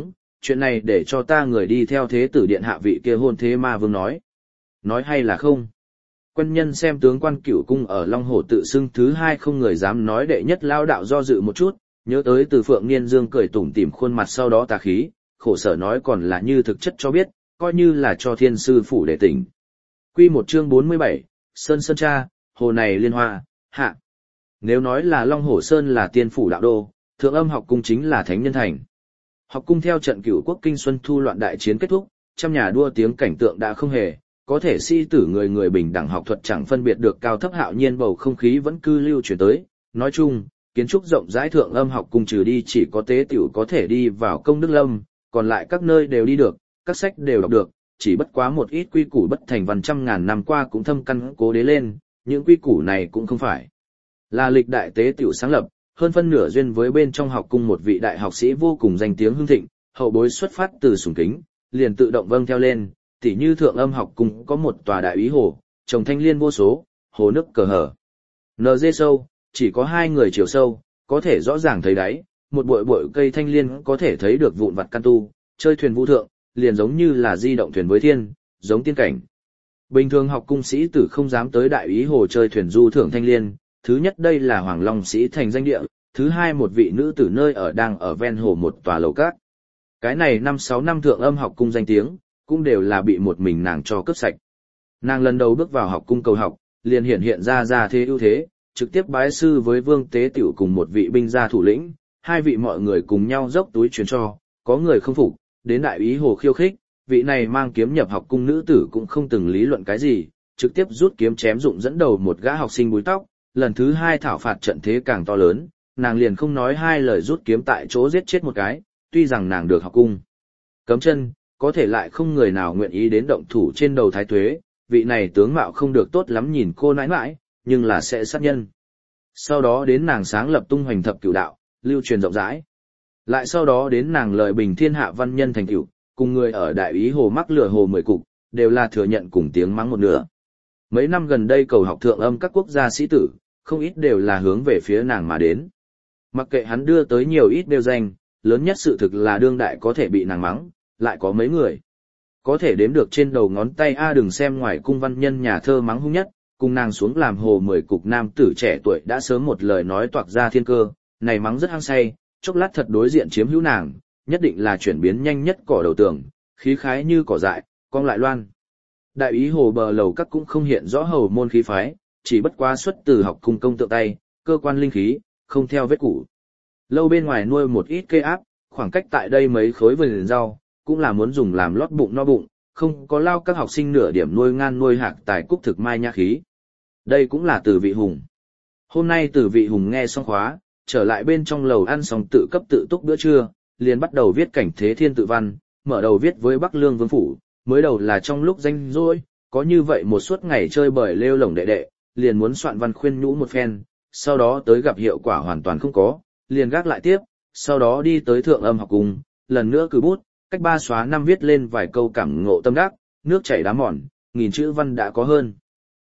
chuyện này để cho ta người đi theo thế tử điện hạ vị kia hôn thế ma vương nói. Nói hay là không? Quân nhân xem tướng quan cửu cung ở Long Hổ tự xưng thứ hai không người dám nói đệ nhất lao đạo do dự một chút, nhớ tới từ Phượng Niên Dương cười tủm tỉm khuôn mặt sau đó tà khí, khổ sở nói còn là như thực chất cho biết, coi như là cho thiên sư phủ để tỉnh. Quy một chương 47, Sơn Sơn Cha, Hồ này liên hoa, hạ. Nếu nói là Long Hổ Sơn là tiên phủ đạo đô, Thượng Âm học cung chính là thánh nhân thành. Học cung theo trận Cửu Quốc Kinh Xuân Thu loạn đại chiến kết thúc, trăm nhà đua tiếng cảnh tượng đã không hề, có thể sĩ tử người người bình đẳng học thuật chẳng phân biệt được cao thấp hạo nhiên bầu không khí vẫn cư lưu chuyển tới. Nói chung, kiến trúc rộng rãi Thượng Âm học cung trừ đi chỉ có tế tiểu có thể đi vào công đức lâm, còn lại các nơi đều đi được, các sách đều đọc được, chỉ bất quá một ít quy củ bất thành văn trăm ngàn năm qua cũng thâm căn cố đế lên, những quy củ này cũng không phải là lịch đại tế tiểu sáng lập, hơn phân nửa duyên với bên trong học cung một vị đại học sĩ vô cùng danh tiếng hưng thịnh, hậu bối xuất phát từ sùng kính, liền tự động vâng theo lên, tỉ như Thượng Âm học cung có một tòa đại úy hồ, trồng thanh liên vô số, hồ nước cờ hở. NG sâu, chỉ có 2 người chiều sâu, có thể rõ ràng thấy đáy, một bụi bụi cây thanh liên có thể thấy được vụn vặt căn tu, chơi thuyền vũ thượng, liền giống như là di động thuyền với thiên, giống tiên cảnh. Bình thường học cung sĩ tử không dám tới đại úy hồ chơi thuyền du thưởng thanh liên, thứ nhất đây là Hoàng Long sĩ thành danh địa, thứ hai một vị nữ tử nơi ở đang ở ven hồ một tòa lầu cát. Cái này 5-6 năm Thượng Âm học cung danh tiếng, cũng đều là bị một mình nàng cho cướp sạch. Nàng lần đầu bước vào học cung cầu học, liền hiện ra thế ưu thế, trực tiếp bái sư với Vương Tế Tiểu cùng một vị binh gia thủ lĩnh, hai vị mọi người cùng nhau dốc túi truyền cho, có người không phục, đến đại úy hồ khiêu khích, vị này mang kiếm nhập học cung nữ tử cũng không từng lý luận cái gì, trực tiếp rút kiếm chém dụng dẫn đầu một gã học sinh búi tóc, lần thứ hai thảo phạt trận thế càng to lớn, nàng liền không nói hai lời rút kiếm tại chỗ giết chết một cái, tuy rằng nàng được học cung cấm chân, có thể lại không người nào nguyện ý đến động thủ trên đầu Thái Tuế, vị này tướng mạo không được tốt lắm nhìn cô nãi nãi, nhưng là sẽ sát nhân. Sau đó đến nàng sáng lập tung hoành thập cửu đạo, lưu truyền rộng rãi. Lại sau đó đến nàng lợi bình thiên hạ văn nhân thành cửu, cùng người ở đại úy hồ mắc lửa hồ 10 cục, đều là thừa nhận cùng tiếng mắng một nửa. Mấy năm gần đây cầu học Thượng Âm các quốc gia sĩ tử, không ít đều là hướng về phía nàng mà đến. Mặc kệ hắn đưa tới nhiều ít đều danh, lớn nhất sự thực là đương đại có thể bị nàng mắng, lại có mấy người. Có thể đếm được trên đầu ngón tay đừng xem ngoài cung văn nhân nhà thơ mắng hung nhất, cùng nàng xuống làm hồ 10 cục nam tử trẻ tuổi đã sớm một lời nói toạc ra thiên cơ, này mắng rất hăng say, chốc lát thật đối diện chiếm hữu nàng, nhất định là chuyển biến nhanh nhất cỏ đầu tường, khí khái như cỏ dại, cong lại loan. Đại úy hồ bờ lầu các cũng không hiện rõ hầu môn khí phái, chỉ bất quá xuất từ học cung công tượng tay, cơ quan linh khí, không theo vết cũ. Lâu bên ngoài nuôi một ít cây áp, khoảng cách tại đây mấy khối vườn rau, cũng là muốn dùng làm lót bụng no bụng, không có lao các học sinh nửa điểm nuôi ngan nuôi hạc tài cúc thực mai nha khí. Đây cũng là Từ Vị Hùng. Hôm nay Từ Vị Hùng nghe xong khóa, trở lại bên trong lầu ăn xong tự cấp tự túc bữa trưa, liền bắt đầu viết cảnh thế thiên tự văn, mở đầu viết với Bắc Lương Vương Phủ, mới đầu là trong lúc danh rỗi, có như vậy một suốt ngày chơi bời lêu lổng đệ đệ, liền muốn soạn văn khuyên nhũ một phen, sau đó tới gặp hiệu quả hoàn toàn không có, liền gác lại tiếp, sau đó đi tới Thượng Âm học cung, lần nữa cử bút, cách 3 xóa 5 viết lên vài câu cảm ngộ tâm đắc, nước chảy đá mòn, 1000 chữ văn đã có hơn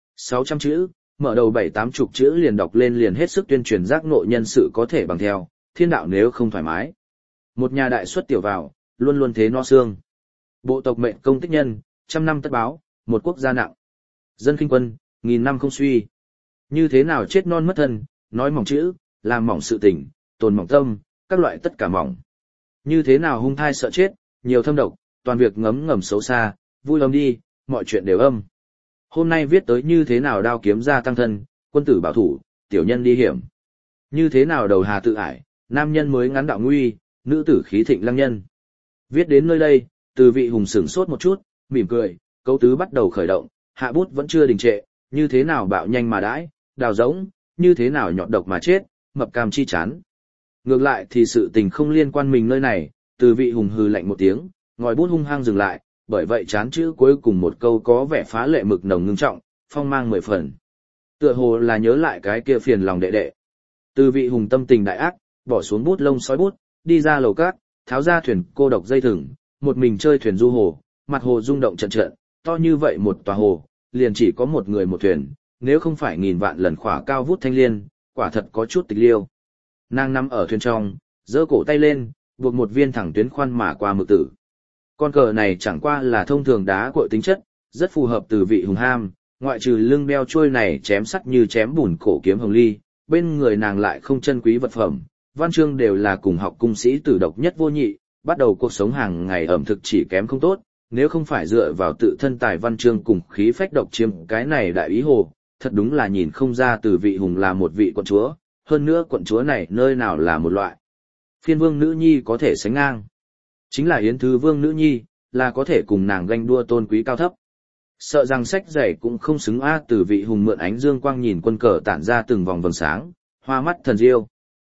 600 chữ, mở đầu 7-80 chữ liền đọc lên liền hết sức tuyên truyền giác ngộ nhân sự có thể bằng theo, thiên đạo nếu không thoải mái. Một nhà đại xuất tiểu vào, luôn luôn thế no xương. Bộ tộc mệnh công tích nhân, 100 năm tất báo, một quốc gia nặng. Dân khinh quân, 1000 năm không suy. Như thế nào chết non mất thân, nói mỏng chữ, làm mỏng sự tình, tồn mỏng tâm, các loại tất cả mỏng. Như thế nào hung thai sợ chết, nhiều thâm độc, toàn việc ngấm ngầm xấu xa, vui âm đi, mọi chuyện đều âm. Hôm nay viết tới như thế nào đao kiếm ra tăng thân, quân tử bảo thủ, tiểu nhân đi hiểm. Như thế nào đầu hà tự ải, nam nhân mới ngắn đạo nguy, nữ tử khí thịnh lăng nhân. Viết đến nơi đây, Từ Vị Hùng sửng sốt một chút, mỉm cười, câu tứ bắt đầu khởi động, hạ bút vẫn chưa đình trệ, như thế nào bạo nhanh mà đãi, đào giống, như thế nào nhọt độc mà chết, mập cam chi chán. Ngược lại thì sự tình không liên quan mình nơi này, Từ Vị Hùng hừ lạnh một tiếng, ngòi bút hung hăng dừng lại, bởi vậy chán chữ cuối cùng một câu có vẻ phá lệ mực nồng ngưng trọng, phong mang 10 phần. Tựa hồ là nhớ lại cái kia phiền lòng đệ đệ. Từ Vị Hùng tâm tình đại ác, bỏ xuống bút lông sói bút, đi ra lầu cát, tháo ra thuyền cô độc dây thừng, một mình chơi thuyền du hồ, mặt hồ rung động trận trận, to như vậy một tòa hồ, liền chỉ có một người một thuyền, nếu không phải nghìn vạn lần khỏa cao vút thanh liên, quả thật có chút tịch liêu. Nàng nằm ở thuyền trong, giơ cổ tay lên, buộc một viên thẳng tuyến khoan mà qua mực tử. Con cờ này chẳng qua là thông thường đá cội tính chất, rất phù hợp từ vị hùng ham, ngoại trừ lưng đeo trôi này chém sắt như chém bùn cổ kiếm hồng ly, bên người nàng lại không chân quý vật phẩm, văn chương đều là cùng học cung sĩ tử độc nhất vô nhị, bắt đầu cuộc sống hàng ngày ẩm thực chỉ kém không tốt, nếu không phải dựa vào tự thân tài văn chương cùng khí phách độc chiếm cái này đại ý hồ, thật đúng là nhìn không ra từ vị hùng là một vị quận chúa, hơn nữa quận chúa này nơi nào là một loại phiên vương nữ nhi có thể sánh ngang. Chính là Yến Thứ Vương nữ nhi, là có thể cùng nàng ganh đua tôn quý cao thấp. Sợ rằng sách dạy cũng không xứng từ vị hùng mượn ánh dương quang nhìn quân cờ tản ra từng vòng vầng sáng, hoa mắt thần diêu.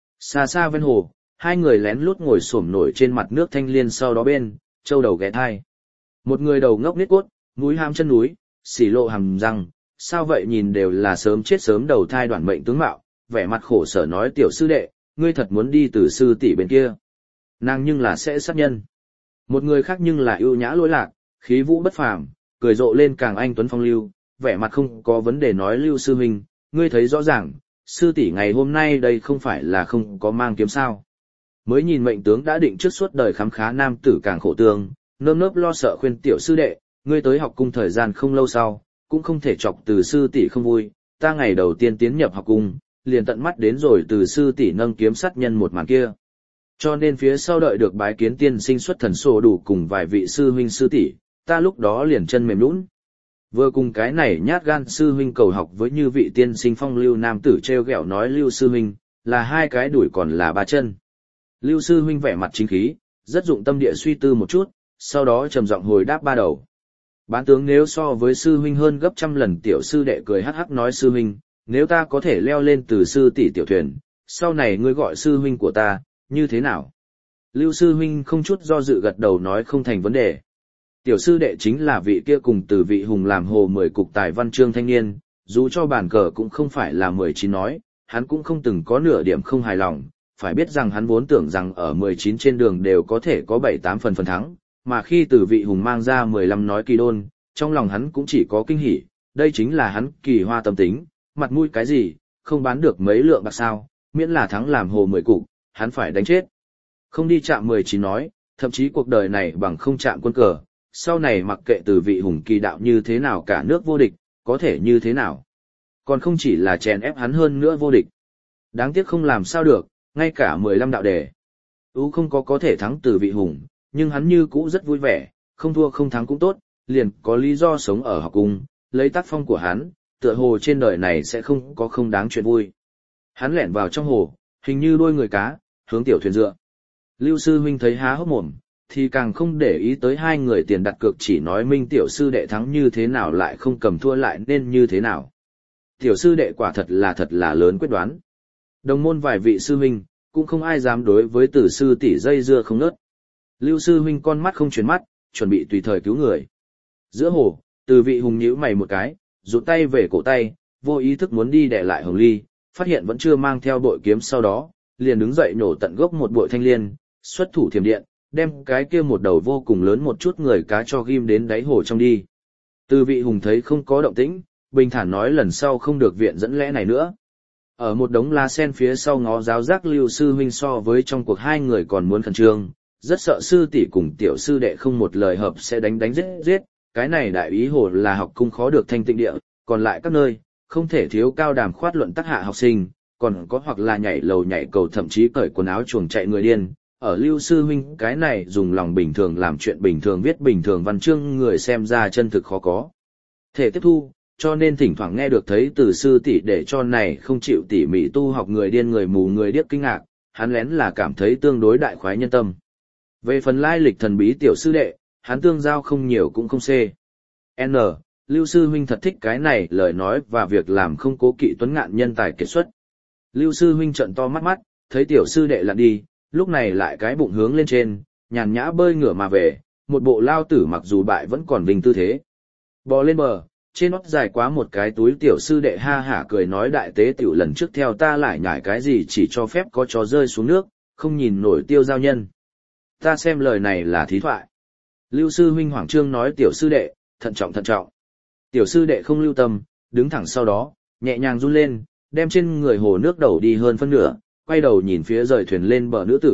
Xa xa ven hồ, hai người lén lút ngồi xổm nổi trên mặt nước thanh liên sau đó bên, châu đầu ghé thai. Một người đầu ngốc nít cốt, mũi ham chân núi, xỉ lộ hàm răng, sao vậy nhìn đều là sớm chết sớm đầu thai đoạn mệnh tướng mạo, vẻ mặt khổ sở nói tiểu sư đệ, ngươi thật muốn đi từ sư tỷ bên kia. Nàng nhưng là sẽ sát nhân. Một người khác nhưng là ưu nhã lỗi lạc, khí vũ bất phàm, cười rộ lên càng anh tuấn phong lưu, vẻ mặt không có vấn đề nói Lưu sư huynh, ngươi thấy rõ ràng, sư tỷ ngày hôm nay đây không phải là không có mang kiếm sao. Mới nhìn mệnh tướng đã định trước suốt đời khám khá nam tử càng khổ tương, nơm nớp lo sợ khuyên tiểu sư đệ, ngươi tới học cung thời gian không lâu sau, cũng không thể chọc từ sư tỷ không vui, ta ngày đầu tiên tiến nhập học cung, liền tận mắt đến rồi từ sư tỷ nâng kiếm sát nhân một màn kia. Cho nên phía sau đợi được bái kiến tiên sinh xuất thần sổ đủ cùng vài vị sư huynh sư tỷ, ta lúc đó liền chân mềm nhũn. Vừa cùng cái này nhát gan sư huynh cầu học với như vị tiên sinh phong lưu nam tử treo gẹo nói Lưu sư huynh, là hai cái đuổi còn là ba chân. Lưu sư huynh vẻ mặt chính khí, rất dụng tâm địa suy tư một chút, sau đó trầm giọng hồi đáp ba đầu. Bán tướng nếu so với sư huynh hơn gấp trăm lần tiểu sư đệ cười hắc hắc nói sư huynh, nếu ta có thể leo lên từ sư tỷ tiểu thuyền, sau này ngươi gọi sư huynh của ta, như thế nào? Lưu sư huynh không chút do dự gật đầu nói không thành vấn đề. Tiểu sư đệ chính là vị kia cùng từ vị hùng làm hồ 10 cục tài văn chương thanh niên, dù cho bản cờ cũng không phải là 19 nói, hắn cũng không từng có nửa điểm không hài lòng, phải biết rằng hắn vốn tưởng rằng ở 19 trên đường đều có thể có 7-8 phần thắng, mà khi từ vị hùng mang ra 15 nói kỳ đôn, trong lòng hắn cũng chỉ có kinh hỉ, đây chính là hắn kỳ hoa tâm tính, mặt mũi cái gì, không bán được mấy lượng bạc sao, miễn là thắng làm hồ 10 cục, hắn phải đánh chết. Không đi chạm 19 nói, thậm chí cuộc đời này bằng không chạm quân cờ, sau này mặc kệ từ vị hùng kỳ đạo như thế nào cả nước vô địch, có thể như thế nào. Còn không chỉ là chèn ép hắn hơn nữa vô địch. Đáng tiếc không làm sao được, ngay cả 15 đạo đề. Không có thể thắng từ vị hùng, nhưng hắn như cũ rất vui vẻ, không thua không thắng cũng tốt, liền có lý do sống ở học cung, lấy tác phong của hắn, tựa hồ trên đời này sẽ không có không đáng chuyện vui. Hắn lẻn vào trong hồ, hình như đuôi người cá, hướng tiểu thuyền dựa. Lưu sư huynh thấy há hốc mồm, thì càng không để ý tới hai người tiền đặt cược chỉ nói minh tiểu sư đệ thắng như thế nào lại không cầm thua lại nên như thế nào. Tiểu sư đệ quả thật là lớn quyết đoán. Đồng môn vài vị sư huynh, cũng không ai dám đối với tử sư tỷ dây dưa không nớt. Lưu sư huynh con mắt không chuyển mắt, chuẩn bị tùy thời cứu người. Giữa hồ, từ vị hùng nhíu mày một cái, rụt tay về cổ tay, vô ý thức muốn đi đè lại Hồng Ly, phát hiện vẫn chưa mang theo bội kiếm sau đó, liền đứng dậy nổ tận gốc một bội thanh liên, xuất thủ thiểm điện, đem cái kia một đầu vô cùng lớn một chút người cá cho ghim đến đáy hồ trong đi. Từ vị hùng thấy không có động tĩnh, bình thản nói lần sau không được viện dẫn lẽ này nữa. Ở một đống lá sen phía sau ngó giáo giác Lưu sư huynh so với trong cuộc hai người còn muốn khẩn trương, rất sợ sư tỷ cùng tiểu sư đệ không một lời hợp sẽ đánh giết, cái này đại ý hồ là học cung khó được thanh tịnh địa, còn lại các nơi, không thể thiếu cao đàm khoát luận tác hạ học sinh, còn có hoặc là nhảy lầu nhảy cầu thậm chí cởi quần áo chuồng chạy người điên. Ở Lưu sư huynh cái này dùng lòng bình thường làm chuyện bình thường viết bình thường văn chương người xem ra chân thực khó có thể tiếp thu, cho nên thỉnh thoảng nghe được thấy từ sư tỷ để cho này không chịu tỉ mỉ tu học người điên người mù người điếc kinh ngạc, hắn lén là cảm thấy tương đối đại khoái nhân tâm. Về phần lai lịch thần bí tiểu sư đệ, hắn tương giao không nhiều cũng không xê. N. Lưu sư huynh thật thích cái này lời nói và việc làm không cố kỵ tuấn ngạn nhân tài kiệt xuất. Lưu sư huynh trợn to mắt, thấy tiểu sư đệ lặn đi, lúc này lại cái bụng hướng lên trên, nhàn nhã bơi ngửa mà về, một bộ lao tử mặc dù bại vẫn còn vinh tư thế. Bò lên bờ, trên nót dài quá một cái túi tiểu sư đệ ha hả cười nói đại tế tiểu lần trước theo ta lại nhải cái gì chỉ cho phép có chó rơi xuống nước, không nhìn nổi tiêu giao nhân. Ta xem lời này là thí thoại. Lưu sư huynh hoảng trương nói tiểu sư đệ, thận trọng. Tiểu sư đệ không lưu tâm, đứng thẳng sau đó, nhẹ nhàng run lên, đem trên người hồ nước đầu đi hơn phân nửa, quay đầu nhìn phía rời thuyền lên bờ nữ tử,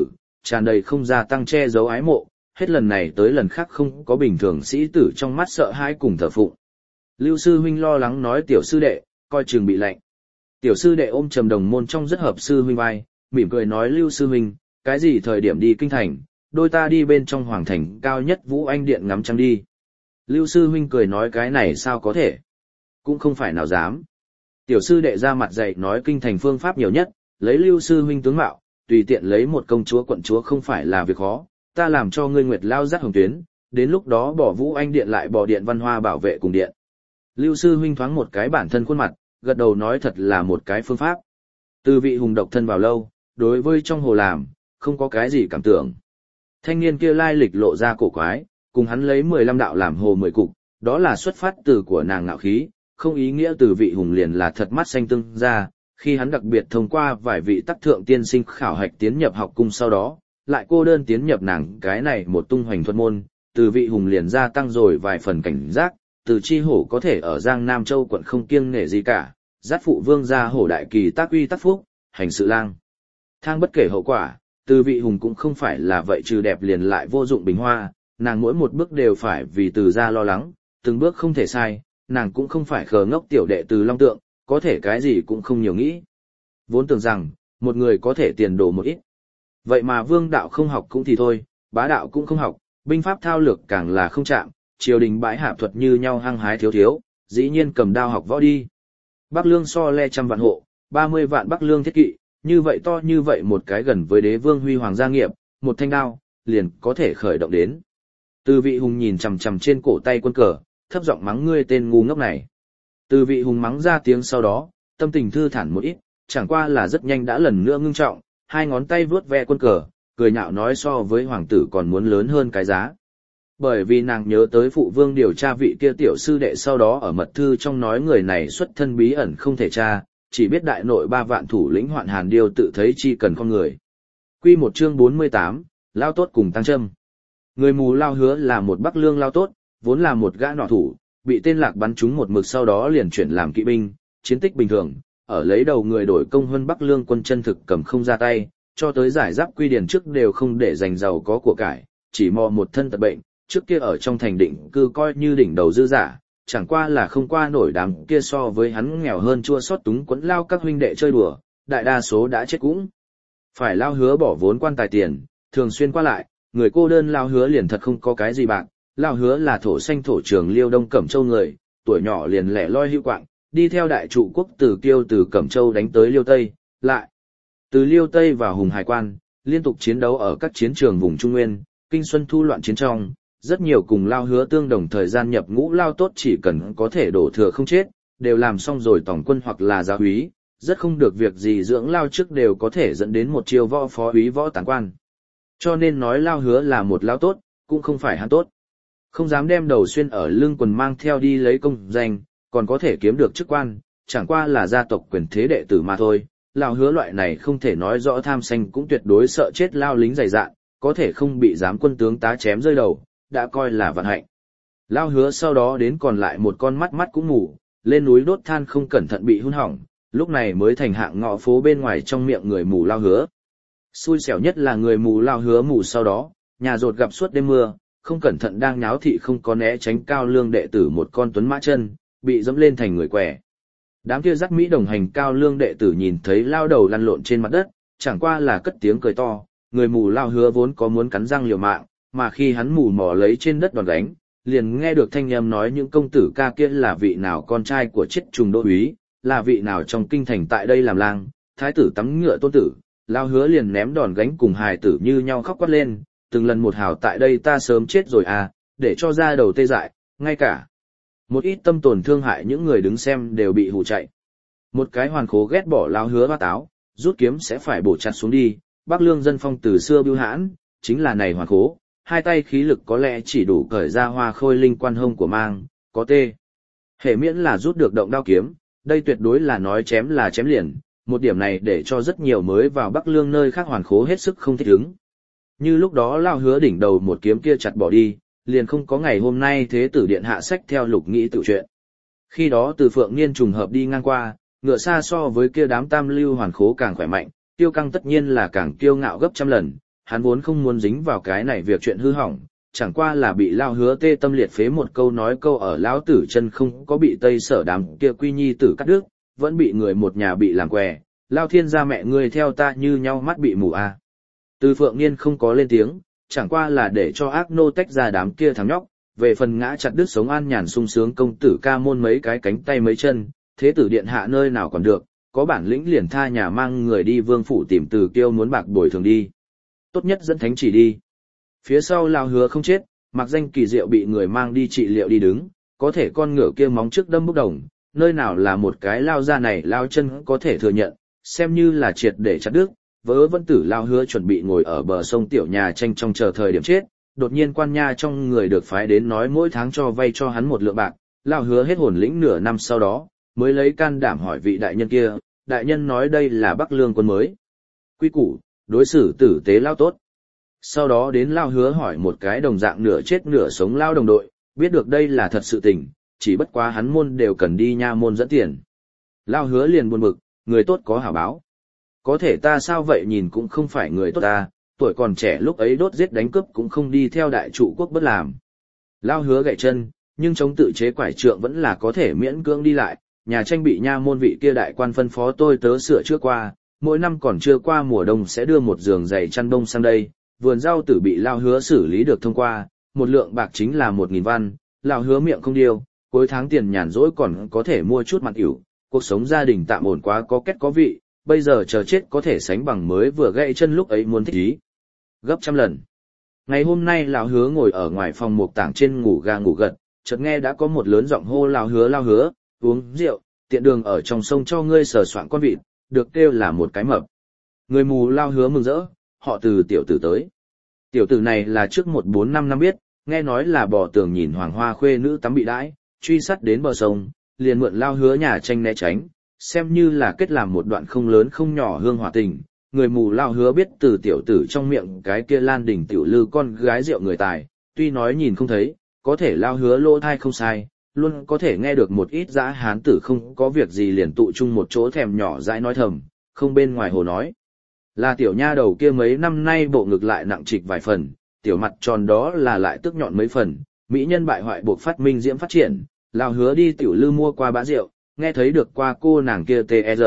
tràn đầy không gia tăng che giấu ái mộ, hết lần này tới lần khác không có bình thường sĩ tử trong mắt sợ hãi cùng thờ phụng. Lưu sư huynh lo lắng nói tiểu sư đệ, coi chừng bị lạnh. Tiểu sư đệ ôm Trầm Đồng Môn trong rất hợp sư huynh vai, mỉm cười nói Lưu sư huynh, cái gì thời điểm đi kinh thành, đôi ta đi bên trong hoàng thành cao nhất Vũ Anh Điện ngắm trăng đi. Lưu sư huynh cười nói cái này sao có thể, cũng không phải nào dám. Tiểu sư đệ ra mặt dạy nói kinh thành phương pháp nhiều nhất, lấy Lưu sư huynh tướng mạo, tùy tiện lấy một công chúa quận chúa không phải là việc khó, ta làm cho ngươi Nguyệt Lao dắt hồng tuyến, đến lúc đó bỏ Vũ Anh Điện lại bỏ Điện Văn Hoa bảo vệ cùng điện. Lưu sư huynh thoáng một cái bản thân khuôn mặt, gật đầu nói thật là một cái phương pháp. Từ Vị Hùng độc thân vào lâu, đối với trong hồ làm, không có cái gì cảm tưởng. Thanh niên kia lai lịch lộ ra cổ quái, cùng hắn lấy 15 đạo làm hồ 10 cục, đó là xuất phát từ của nàng ngạo khí, không ý nghĩa Từ Vị Hùng liền là thật mắt xanh tương ra, khi hắn đặc biệt thông qua vài vị tắc thượng tiên sinh khảo hạch tiến nhập học cung sau đó, lại cô đơn tiến nhập nàng cái này một tung hoành thuật môn, Từ Vị Hùng liền gia tăng rồi vài phần cảnh giác, Từ Chi Hổ có thể ở Giang Nam Châu quận không kiêng nể gì cả, dắt phụ vương gia hổ đại kỳ tác uy tác phúc, hành sự lang thang bất kể hậu quả, Từ Vị Hùng cũng không phải là vậy trừ đẹp liền lại vô dụng bình hoa, nàng mỗi một bước đều phải vì Từ gia lo lắng, từng bước không thể sai, nàng cũng không phải khờ ngốc tiểu đệ Từ Long Tượng, có thể cái gì cũng không nhiều nghĩ. Vốn tưởng rằng, một người có thể tiền đồ một ít. Vậy mà vương đạo không học cũng thì thôi, bá đạo cũng không học, binh pháp thao lược càng là không chạm, triều đình bãi hạp thuật như nhau hăng hái thiếu thiếu, dĩ nhiên cầm đao học võ đi. Bắc Lương so le 100 vạn hộ, 30 vạn Bắc Lương thiết kỵ, như vậy to như vậy một cái gần với đế vương huy hoàng gia nghiệp, một thanh đao, liền có thể khởi động đến. Từ Vị Hùng nhìn chằm chằm trên cổ tay quân cờ, thấp giọng mắng ngươi tên ngu ngốc này. Từ Vị Hùng mắng ra tiếng sau đó, tâm tình thư thản một ít, chẳng qua là rất nhanh đã lần nữa ngưng trọng, hai ngón tay vuốt ve quân cờ, cười nhạo nói so với hoàng tử còn muốn lớn hơn cái giá. Bởi vì nàng nhớ tới phụ vương điều tra vị kia tiểu sư đệ sau đó ở mật thư trong nói người này xuất thân bí ẩn không thể tra, chỉ biết đại nội 3 vạn thủ lĩnh Hoạn Hàn Điêu tự thấy chi cần con người. Quy một chương 48, Lao Tốt cùng Tăng Trâm. Người mù Lao Hứa là một Bắc Lương Lao Tốt, vốn là một gã nỏ thủ, bị tên Lạc bắn trúng một mực sau đó liền chuyển làm kỵ binh, chiến tích bình thường, ở lấy đầu người đổi công hơn Bắc Lương quân chân thực cầm không ra tay, cho tới giải giáp quy điển trước đều không để dành giàu có của cải, chỉ mò một thân tật bệnh, trước kia ở trong thành định cư coi như đỉnh đầu dư giả, chẳng qua là không qua nổi đám kia so với hắn nghèo hơn chua xót túng quẫn Lao các huynh đệ chơi đùa, đại đa số đã chết cũng. Phải Lao Hứa bỏ vốn quan tài tiền, thường xuyên qua lại, người cô đơn Lao Hứa liền thật không có cái gì bạc, Lao Hứa là thổ xanh thổ trường Liêu Đông Cẩm Châu người, tuổi nhỏ liền lẻ loi hữu quạng, đi theo đại trụ quốc từ Kiêu từ Cẩm Châu đánh tới Liêu Tây, lại từ Liêu Tây vào Hùng Hải Quan, liên tục chiến đấu ở các chiến trường vùng Trung Nguyên, Kinh Xuân Thu loạn chiến trong, rất nhiều cùng Lao Hứa tương đồng thời gian nhập ngũ Lao Tốt chỉ cần có thể đổ thừa không chết, đều làm xong rồi tổng quân hoặc là giáo úy, rất không được việc gì dưỡng Lao trước đều có thể dẫn đến một chiêu võ phó úy võ tán quan. Cho nên nói Lao Hứa là một Lao Tốt, cũng không phải hắn tốt. Không dám đem đầu xuyên ở lưng quần mang theo đi lấy công danh, còn có thể kiếm được chức quan, chẳng qua là gia tộc quyền thế đệ tử mà thôi. Lao Hứa loại này không thể nói rõ tham sanh cũng tuyệt đối sợ chết Lao lính dày dạn, có thể không bị giám quân tướng tá chém rơi đầu, đã coi là vận hạnh. Lao Hứa sau đó đến còn lại một con mắt mắt cũng mù, lên núi đốt than không cẩn thận bị hun hỏng, lúc này mới thành hạng ngõ phố bên ngoài trong miệng người mù Lao Hứa. Xui xẻo nhất là người mù Lao Hứa mù sau đó, nhà rột gặp suốt đêm mưa, không cẩn thận đang nháo thị không có né tránh Cao Lương đệ tử một con tuấn mã chân, bị dẫm lên thành người què. Đám kia dắt Mỹ đồng hành Cao Lương đệ tử nhìn thấy Lao đầu lăn lộn trên mặt đất, chẳng qua là cất tiếng cười to, người mù Lao Hứa vốn có muốn cắn răng liều mạng, mà khi hắn mù mò lấy trên đất đòn đánh, liền nghe được thanh âm nói những công tử ca kia là vị nào con trai của chết trùng đô úy, là vị nào trong kinh thành tại đây làm lang, thái tử tắm ngựa tôn tử, Lao Hứa liền ném đòn gánh cùng hài tử như nhau khóc quát lên, từng lần một hào tại đây ta sớm chết rồi à, để cho ra đầu tê dại, ngay cả một ít tâm tổn thương hại những người đứng xem đều bị hù chạy. Một cái hoàn khố ghét bỏ Lao Hứa hoa táo, rút kiếm sẽ phải bổ chặt xuống đi, Bắc Lương dân phong từ xưa bưu hãn, chính là này hoàn khố, hai tay khí lực có lẽ chỉ đủ cởi ra hoa khôi linh quan hông của mang, có tê. Hệ miễn là rút được động đao kiếm, đây tuyệt đối là chém liền, một điểm này để cho rất nhiều mới vào Bắc Lương nơi khác hoàn khố hết sức không thích ứng. Như lúc đó Lao Hứa đỉnh đầu một kiếm kia chặt bỏ đi, liền không có ngày hôm nay thế tử điện hạ sách theo lục nghĩ tự chuyện. Khi đó từ Phượng Niên trùng hợp đi ngang qua, ngựa xa so với kia đám tam lưu hoàn khố càng khỏe mạnh, tiêu căng tất nhiên là càng kiêu ngạo gấp trăm lần, hắn vốn không muốn dính vào cái này việc chuyện hư hỏng, chẳng qua là bị Lao Hứa tê tâm liệt phế một câu nói câu ở lão tử chân không có bị Tây Sở đám kia quy nhi tử cắt đứt, vẫn bị người một nhà bị làm què, Lao Thiên gia mẹ ngươi theo ta như nhau mắt bị mù à. Từ Phượng Niên không có lên tiếng, chẳng qua là để cho ác nô tách ra đám kia thằng nhóc, về phần ngã chặt đứt sống an nhàn sung sướng công tử ca môn mấy cái cánh tay mấy chân, thế tử điện hạ nơi nào còn được, có bản lĩnh liền tha nhà mang người đi vương phủ tìm Từ Kiêu muốn bạc bồi thường đi. Tốt nhất dẫn thánh chỉ đi. Phía sau Lao Hứa không chết, mặc danh kỳ diệu bị người mang đi trị liệu đi đứng, có thể con ngựa kia móng trước đâm bốc đồng, nơi nào là một cái lao ra này lao chân có thể thừa nhận, xem như là triệt để chặt đứt. Vớ Vân Tử Lao Hứa chuẩn bị ngồi ở bờ sông tiểu nhà tranh trong chờ thời điểm chết, đột nhiên quan nha trong người được phái đến nói mỗi tháng cho vay cho hắn 1 lượng bạc, Lao Hứa hết hồn lĩnh nửa năm sau đó, mới lấy can đảm hỏi vị đại nhân kia, đại nhân nói đây là Bắc Lương quân mới. Quy củ, đối xử tử tế lao tốt. Sau đó đến Lao Hứa hỏi một cái đồng dạng nửa chết nửa sống lao đồng đội, biết được đây là thật sự tình, chỉ bất quá hắn môn đều cần đi nha môn dẫn tiền. Lao Hứa liền buồn bực, người tốt có hảo báo. Có thể ta sao vậy nhìn cũng không phải người tốt ta, tuổi còn trẻ lúc ấy đốt giết đánh cướp cũng không đi theo đại trụ quốc bất làm. Lao Hứa gậy chân, nhưng chống tự chế quải trượng vẫn là có thể miễn cưỡng đi lại, nhà tranh bị nha môn vị kia đại quan phân phó tôi tớ sửa trước qua, mỗi năm còn chưa qua mùa đông sẽ đưa một giường giày chăn đông sang đây, vườn rau tử bị Lao Hứa xử lý được thông qua, 1 lượng bạc chính là 1.000 văn, Lao Hứa miệng không điêu, cuối tháng tiền nhàn rỗi còn có thể mua chút mặt ỉu, cuộc sống gia đình tạm ổn quá có kết có vị, bây giờ chờ chết có thể sánh bằng mới vừa gãy chân lúc ấy muốn thích ý. Gấp trăm lần. Ngày hôm nay Lão Hứa ngồi ở ngoài phòng mục tảng trên ngủ ga ngủ gật, chợt nghe đã có một lớn giọng hô Lão Hứa, uống rượu, tiện đường ở trong sông cho ngươi sờ soạn con vịt, được kêu là một cái mập. Người mù Lão Hứa mừng rỡ, họ Từ tiểu tử tới. Tiểu tử này là trước 14-15 năm biết, nghe nói là bỏ tường nhìn hoàng hoa khuê nữ tắm bị đãi, truy sát đến bờ sông, liền mượn Lão Hứa nhà tranh né tránh, xem như là kết làm một đoạn không lớn không nhỏ hương hòa tình. Người mù Lão Hứa biết Từ tiểu tử trong miệng cái kia Lan Đình tiểu lư con gái rượu người tài, tuy nói nhìn không thấy, có thể Lão Hứa lỗ thai không sai, luôn có thể nghe được một ít dã hán tử không có việc gì liền tụ chung một chỗ thèm nhỏ dãi nói thầm, không bên ngoài hồ nói. Là tiểu nha đầu kia mấy năm nay bộ ngực lại nặng trịch vài phần, tiểu mặt tròn đó là lại tức nhọn mấy phần, mỹ nhân bại hoại buộc phát minh diễm phát triển, Lão Hứa đi tiểu lư mua qua bã rượu, nghe thấy được qua cô nàng kia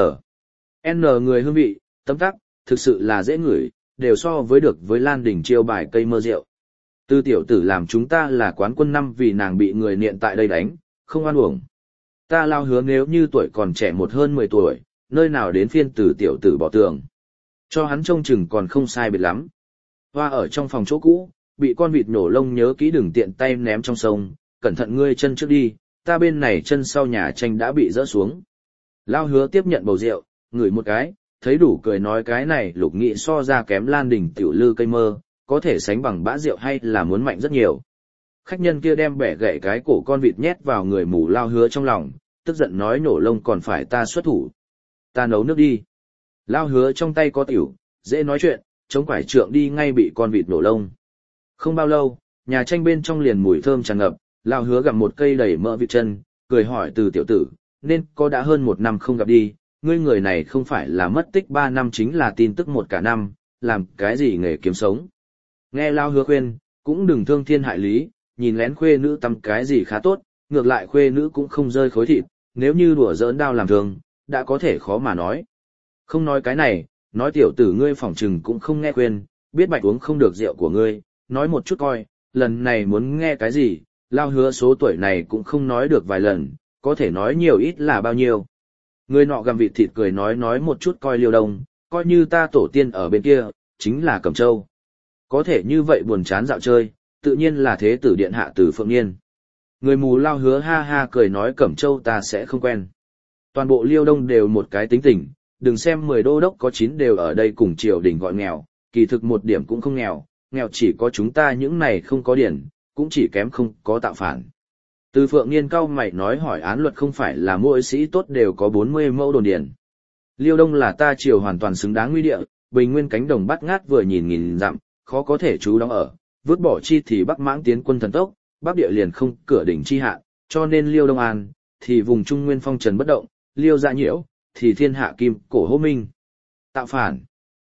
N người hương vị, tấm tắc, thực sự là dễ ngửi, đều so với được với Lan Đình chiêu bài cây mơ rượu. Từ tiểu tử làm chúng ta là quán quân năm vì nàng bị người niệm tại đây đánh, không oan uổng. Ta Lão Hứa nếu như tuổi còn trẻ một hơn 10 tuổi, nơi nào đến phiên Từ tiểu tử bỏ tường. Cho hắn trông chừng còn không sai biệt lắm. Hoa ở trong phòng chỗ cũ, bị con vịt nổ lông nhớ kỹ đừng tiện tay ném trong sông, cẩn thận ngươi chân trước đi, ta bên này chân sau nhà tranh đã bị rỡ xuống. Lão Hứa tiếp nhận bầu rượu, ngửi một cái, thấy đủ cười nói cái này Lục Nghị so ra kém Lan Đình tiểu lư cây mơ, có thể sánh bằng bã rượu hay là muốn mạnh rất nhiều. Khách nhân kia đem bẻ gãy cái cổ con vịt nhét vào người mù Lão Hứa trong lòng, tức giận nói nổ lông còn phải ta xuất thủ. Ta nấu nước đi. Lão Hứa trong tay có tiểu, dễ nói chuyện, chống quải trượng đi ngay bị con vịt nổ lông. Không bao lâu, nhà tranh bên trong liền mùi thơm tràn ngập, Lão Hứa gặm một cây đầy mỡ vịt chân, cười hỏi Từ tiểu tử, nên có đã hơn 1 năm không gặp đi, ngươi người này không phải là mất tích 3 năm chính là tin tức một cả năm, làm cái gì nghề kiếm sống. Nghe Lão Hứa khuyên, cũng đừng thương thiên hại lý, nhìn lén khuê nữ tắm cái gì khá tốt, ngược lại khuê nữ cũng không rơi khối thịt, nếu như đùa giỡn đao làm thương, đã có thể khó mà nói. Không nói cái này, nói tiểu tử ngươi phỏng trừng cũng không nghe khuyên, biết bạch uống không được rượu của ngươi, nói một chút coi, lần này muốn nghe cái gì, Lão Hứa số tuổi này cũng không nói được vài lần, có thể nói nhiều ít là bao nhiêu. Người nọ gặm vịt thịt cười nói một chút coi Liêu Đông, coi như ta tổ tiên ở bên kia, chính là Cẩm Châu. Có thể như vậy buồn chán dạo chơi, tự nhiên là thế tử điện hạ Từ Phượng Niên. Người mù Lão Hứa ha ha cười nói Cẩm Châu ta sẽ không quen. Toàn bộ Liêu Đông đều một cái tính tình, đừng xem 10 đô đốc có 9 đều ở đây cùng triều đình gọi nghèo, kỳ thực một điểm cũng không nghèo, nghèo chỉ có chúng ta những này không có điển, cũng chỉ kém không có tạo phản. Từ Phượng Niên cau mày nói hỏi án luật không phải là mỗi sĩ tốt đều có 40 mẫu đồn điển. Liêu Đông là ta triều hoàn toàn xứng đáng nguy địa, bình nguyên cánh đồng bát ngát vừa nhìn nghìn dặm, khó có thể trú đóng ở, vứt bỏ chi thì Bắc mãng tiến quân thần tốc, Bắc địa liền không cửa đỉnh chi hạ, cho nên Liêu Đông an, thì vùng Trung Nguyên phong trần bất động, Liêu dạ nhiễu, thì thiên hạ kim cổ hô minh. Tạo phản.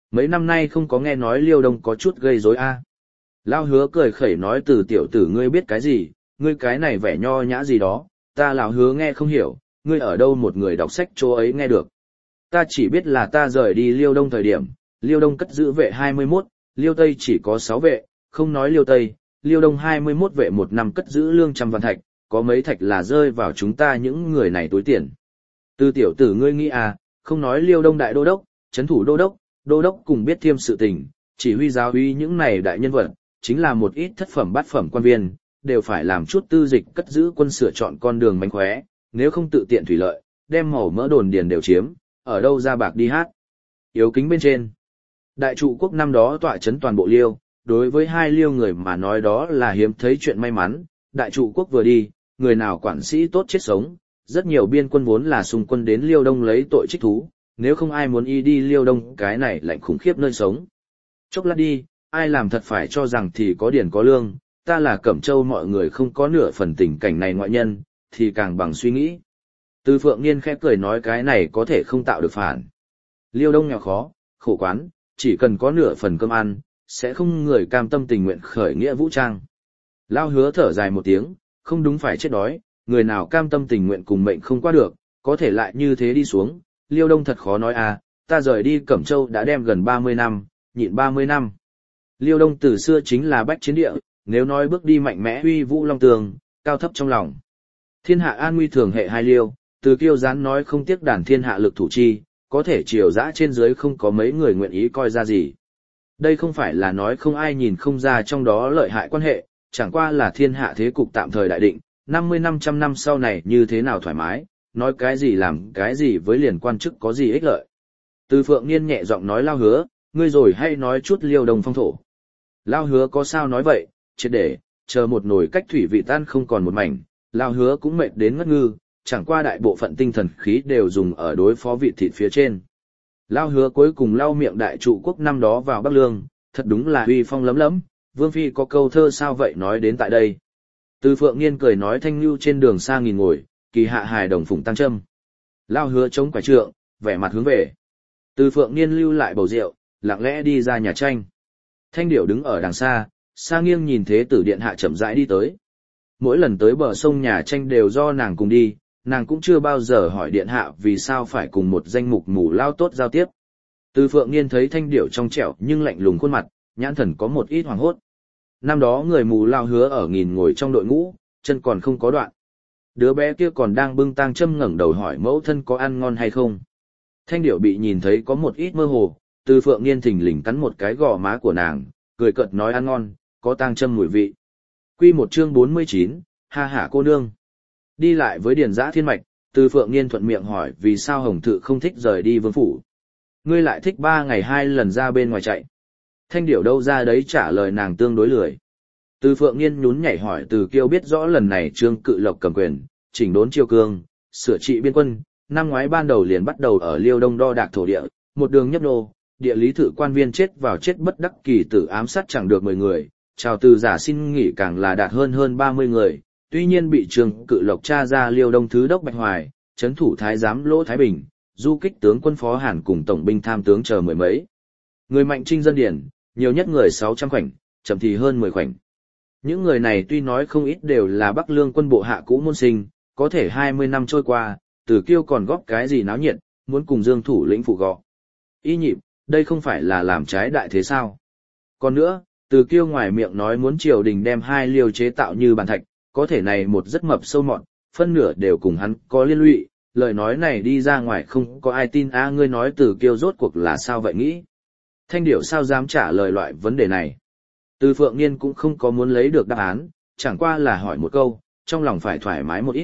Mấy năm nay không có nghe nói Liêu Đông có chút gây rối a. Lao Hứa cười khẩy nói từ tiểu tử ngươi biết cái gì, ngươi cái này vẻ nho nhã gì đó, ta lão Hứa nghe không hiểu, ngươi ở đâu một người đọc sách chỗ ấy nghe được. Ta chỉ biết là ta rời đi Liêu Đông thời điểm, Liêu Đông cất giữ vệ 21, Liêu Tây chỉ có 6 vệ, không nói Liêu Tây, Liêu Đông 21 vệ một năm cất giữ lương trăm vạn thạch, có mấy thạch là rơi vào chúng ta những người này túi tiền. Từ tiểu tử ngươi nghĩ à, không nói Liêu Đông đại đô đốc, trấn thủ đô đốc cùng biết thiêm sự tình, chỉ huy giáo uy những này đại nhân vật, chính là một ít thất phẩm bát phẩm quan viên, đều phải làm chút tư dịch cất giữ quân sửa chọn con đường mánh khóe, nếu không tự tiện thủy lợi, đem màu mỡ đồn điền đều chiếm, ở đâu ra bạc đi hát. Yếu kính bên trên. Đại trụ quốc năm đó tọa chấn toàn bộ Liêu, đối với hai Liêu người mà nói đó là hiếm thấy chuyện may mắn, đại trụ quốc vừa đi, người nào quản sĩ tốt chết sống, rất nhiều biên quân vốn là xung quân đến Liêu Đông lấy tội trích thú, nếu không ai muốn y đi Liêu Đông cái này lạnh khủng khiếp nơi sống. Chốc lát đi, ai làm thật phải cho rằng thì có điển có lương, ta là Cẩm Châu mọi người không có nửa phần tình cảnh này ngoại nhân, thì càng bằng suy nghĩ. Từ Phượng Niên khẽ cười nói cái này có thể không tạo được phản. Liêu Đông nghèo khó, khổ quán, chỉ cần có nửa phần cơm ăn, sẽ không người cam tâm tình nguyện khởi nghĩa vũ trang. Lao Hứa thở dài một tiếng, không đúng phải chết đói, người nào cam tâm tình nguyện cùng mệnh không qua được, có thể lại như thế đi xuống, Liêu Đông thật khó nói à, ta rời đi Cẩm Châu đã đem gần 30 năm, nhịn 30 năm. Liêu Đông từ xưa chính là bách chiến địa, nếu nói bước đi mạnh mẽ uy vũ long tường, cao thấp trong lòng. Thiên hạ an nguy thường hệ hai Liêu, từ Kiêu Gián nói không tiếc đàn thiên hạ lực thủ chi, có thể triều dã trên dưới không có mấy người nguyện ý coi ra gì. Đây không phải là nói không ai nhìn không ra trong đó lợi hại quan hệ, chẳng qua là thiên hạ thế cục tạm thời đại định, 50-500 năm sau này như thế nào thoải mái, nói cái gì làm cái gì với liền quan chức có gì ích lợi. Từ Phượng Niên nhẹ giọng nói Lao Hứa, ngươi rồi hay nói chút Liêu Đông phong thổ. Lao Hứa có sao nói vậy, triệt để, chờ một nồi cách thủy vị tan không còn một mảnh, Lao Hứa cũng mệt đến ngất ngư, chẳng qua đại bộ phận tinh thần khí đều dùng ở đối phó vị thịt phía trên. Lao Hứa cuối cùng lau miệng đại trụ quốc năm đó vào Bắc Lương, thật đúng là uy phong lấm lấm, Vương Phi có câu thơ sao vậy nói đến tại đây. Từ Phượng Niên cười nói thanh lưu trên đường xa nghìn ngồi, kỳ hạ hài đồng phụng tăng châm. Lao Hứa chống quả trượng, vẻ mặt hướng về. Từ Phượng Niên lưu lại bầu rượu, lặng lẽ đi ra nhà tranh. Thanh Điểu đứng ở đằng xa, xa nghiêng nhìn thế tử điện hạ chậm rãi đi tới. Mỗi lần tới bờ sông nhà tranh đều do nàng cùng đi, nàng cũng chưa bao giờ hỏi điện hạ vì sao phải cùng một danh mục mù lao tốt giao tiếp. Từ Phượng Niên thấy Thanh Điểu trong trẻo nhưng lạnh lùng khuôn mặt, nhãn thần có một ít hoảng hốt. Năm đó người mù lao Hứa ở nghìn ngồi trong đội ngũ, chân còn không có đoạn. Đứa bé kia còn đang bưng tang châm ngẩng đầu hỏi mẫu thân có ăn ngon hay không. Thanh Điểu bị nhìn thấy có một ít mơ hồ, Từ Phượng Niên thình lình cắn một cái gò má của nàng, cười cợt nói ăn ngon, có tang châm mùi vị. Quy một chương 49, ha hả cô nương. Đi lại với Điền Giã Thiên Mạch, Từ Phượng Niên thuận miệng hỏi vì sao Hồng Thự không thích rời đi vương phủ. Ngươi lại thích 3 ngày 2 lần ra bên ngoài chạy. Thanh Điểu đâu ra đấy trả lời nàng tương đối lười. Từ Phượng Niên nhún nhảy hỏi Từ Kiêu biết rõ lần này Trương Cự Lộc cầm quyền, chỉnh đốn triều cương, sửa trị biên quân, năm ngoái ban đầu liền bắt đầu ở Liêu Đông đo đạc thổ địa, một đường nhấp nô, địa lý thự quan viên chết vào chết bất đắc kỳ tử ám sát chẳng được 10 người, chào từ giả xin nghỉ càng là đạt hơn 30 người, tuy nhiên bị Trương Cự Lộc tra ra Liêu Đông thứ đốc Bạch Hoài, trấn thủ thái giám Lỗ Thái Bình, du kích tướng quân Phó Hàn cùng tổng binh tham tướng chờ mười mấy. Người mạnh trinh dân điển, nhiều nhất người 600 khoảnh, chậm thì hơn 10 khoảnh. Những người này tuy nói không ít đều là Bắc Lương quân bộ hạ cũ môn sinh, có thể 20 năm trôi qua, Từ Kiêu còn góp cái gì náo nhiệt, muốn cùng Dương thủ lĩnh phụ gọ. Y nhịp, đây không phải là làm trái đại thế sao? Còn nữa, Từ Kiêu ngoài miệng nói muốn triều đình đem 2 liêu chế tạo như bàn thạch, có thể này một rất mập sâu mọn, phân nửa đều cùng hắn có liên lụy, lời nói này đi ra ngoài không có ai tin ngươi nói Từ Kiêu rốt cuộc là sao vậy nghĩ? Thanh Điểu sao dám trả lời loại vấn đề này? Từ Phượng Niên cũng không có muốn lấy được đáp án, chẳng qua là hỏi một câu, trong lòng phải thoải mái một ít.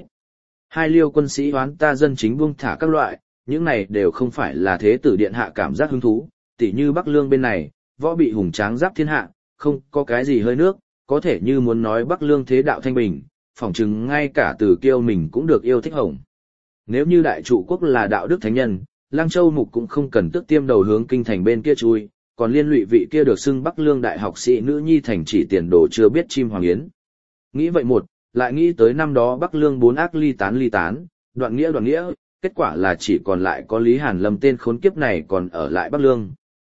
2 liêu quân sĩ oán ta dân chính buông thả các loại, những này đều không phải là thế tử điện hạ cảm giác hứng thú, tỉ như Bắc Lương bên này, võ bị hùng tráng giáp thiên hạ, không có cái gì hơi nước, có thể như muốn nói Bắc Lương thế đạo thanh bình, phỏng chừng ngay cả Từ Kiêu mình cũng được yêu thích hồng. Nếu như đại trụ quốc là đạo đức thánh nhân, Lăng Châu Mục cũng không cần tức tiêm đầu hướng kinh thành bên kia chui, còn liên lụy vị kia được xưng Bắc Lương đại học sĩ nữ nhi thành chỉ tiền đồ chưa biết chim hoàng yến. Nghĩ vậy một, lại nghĩ tới năm đó Bắc Lương 4 ác ly tán, đoạn nghĩa, kết quả là chỉ còn lại có Lý Hàn Lâm tên khốn kiếp này còn ở lại Bắc Lương,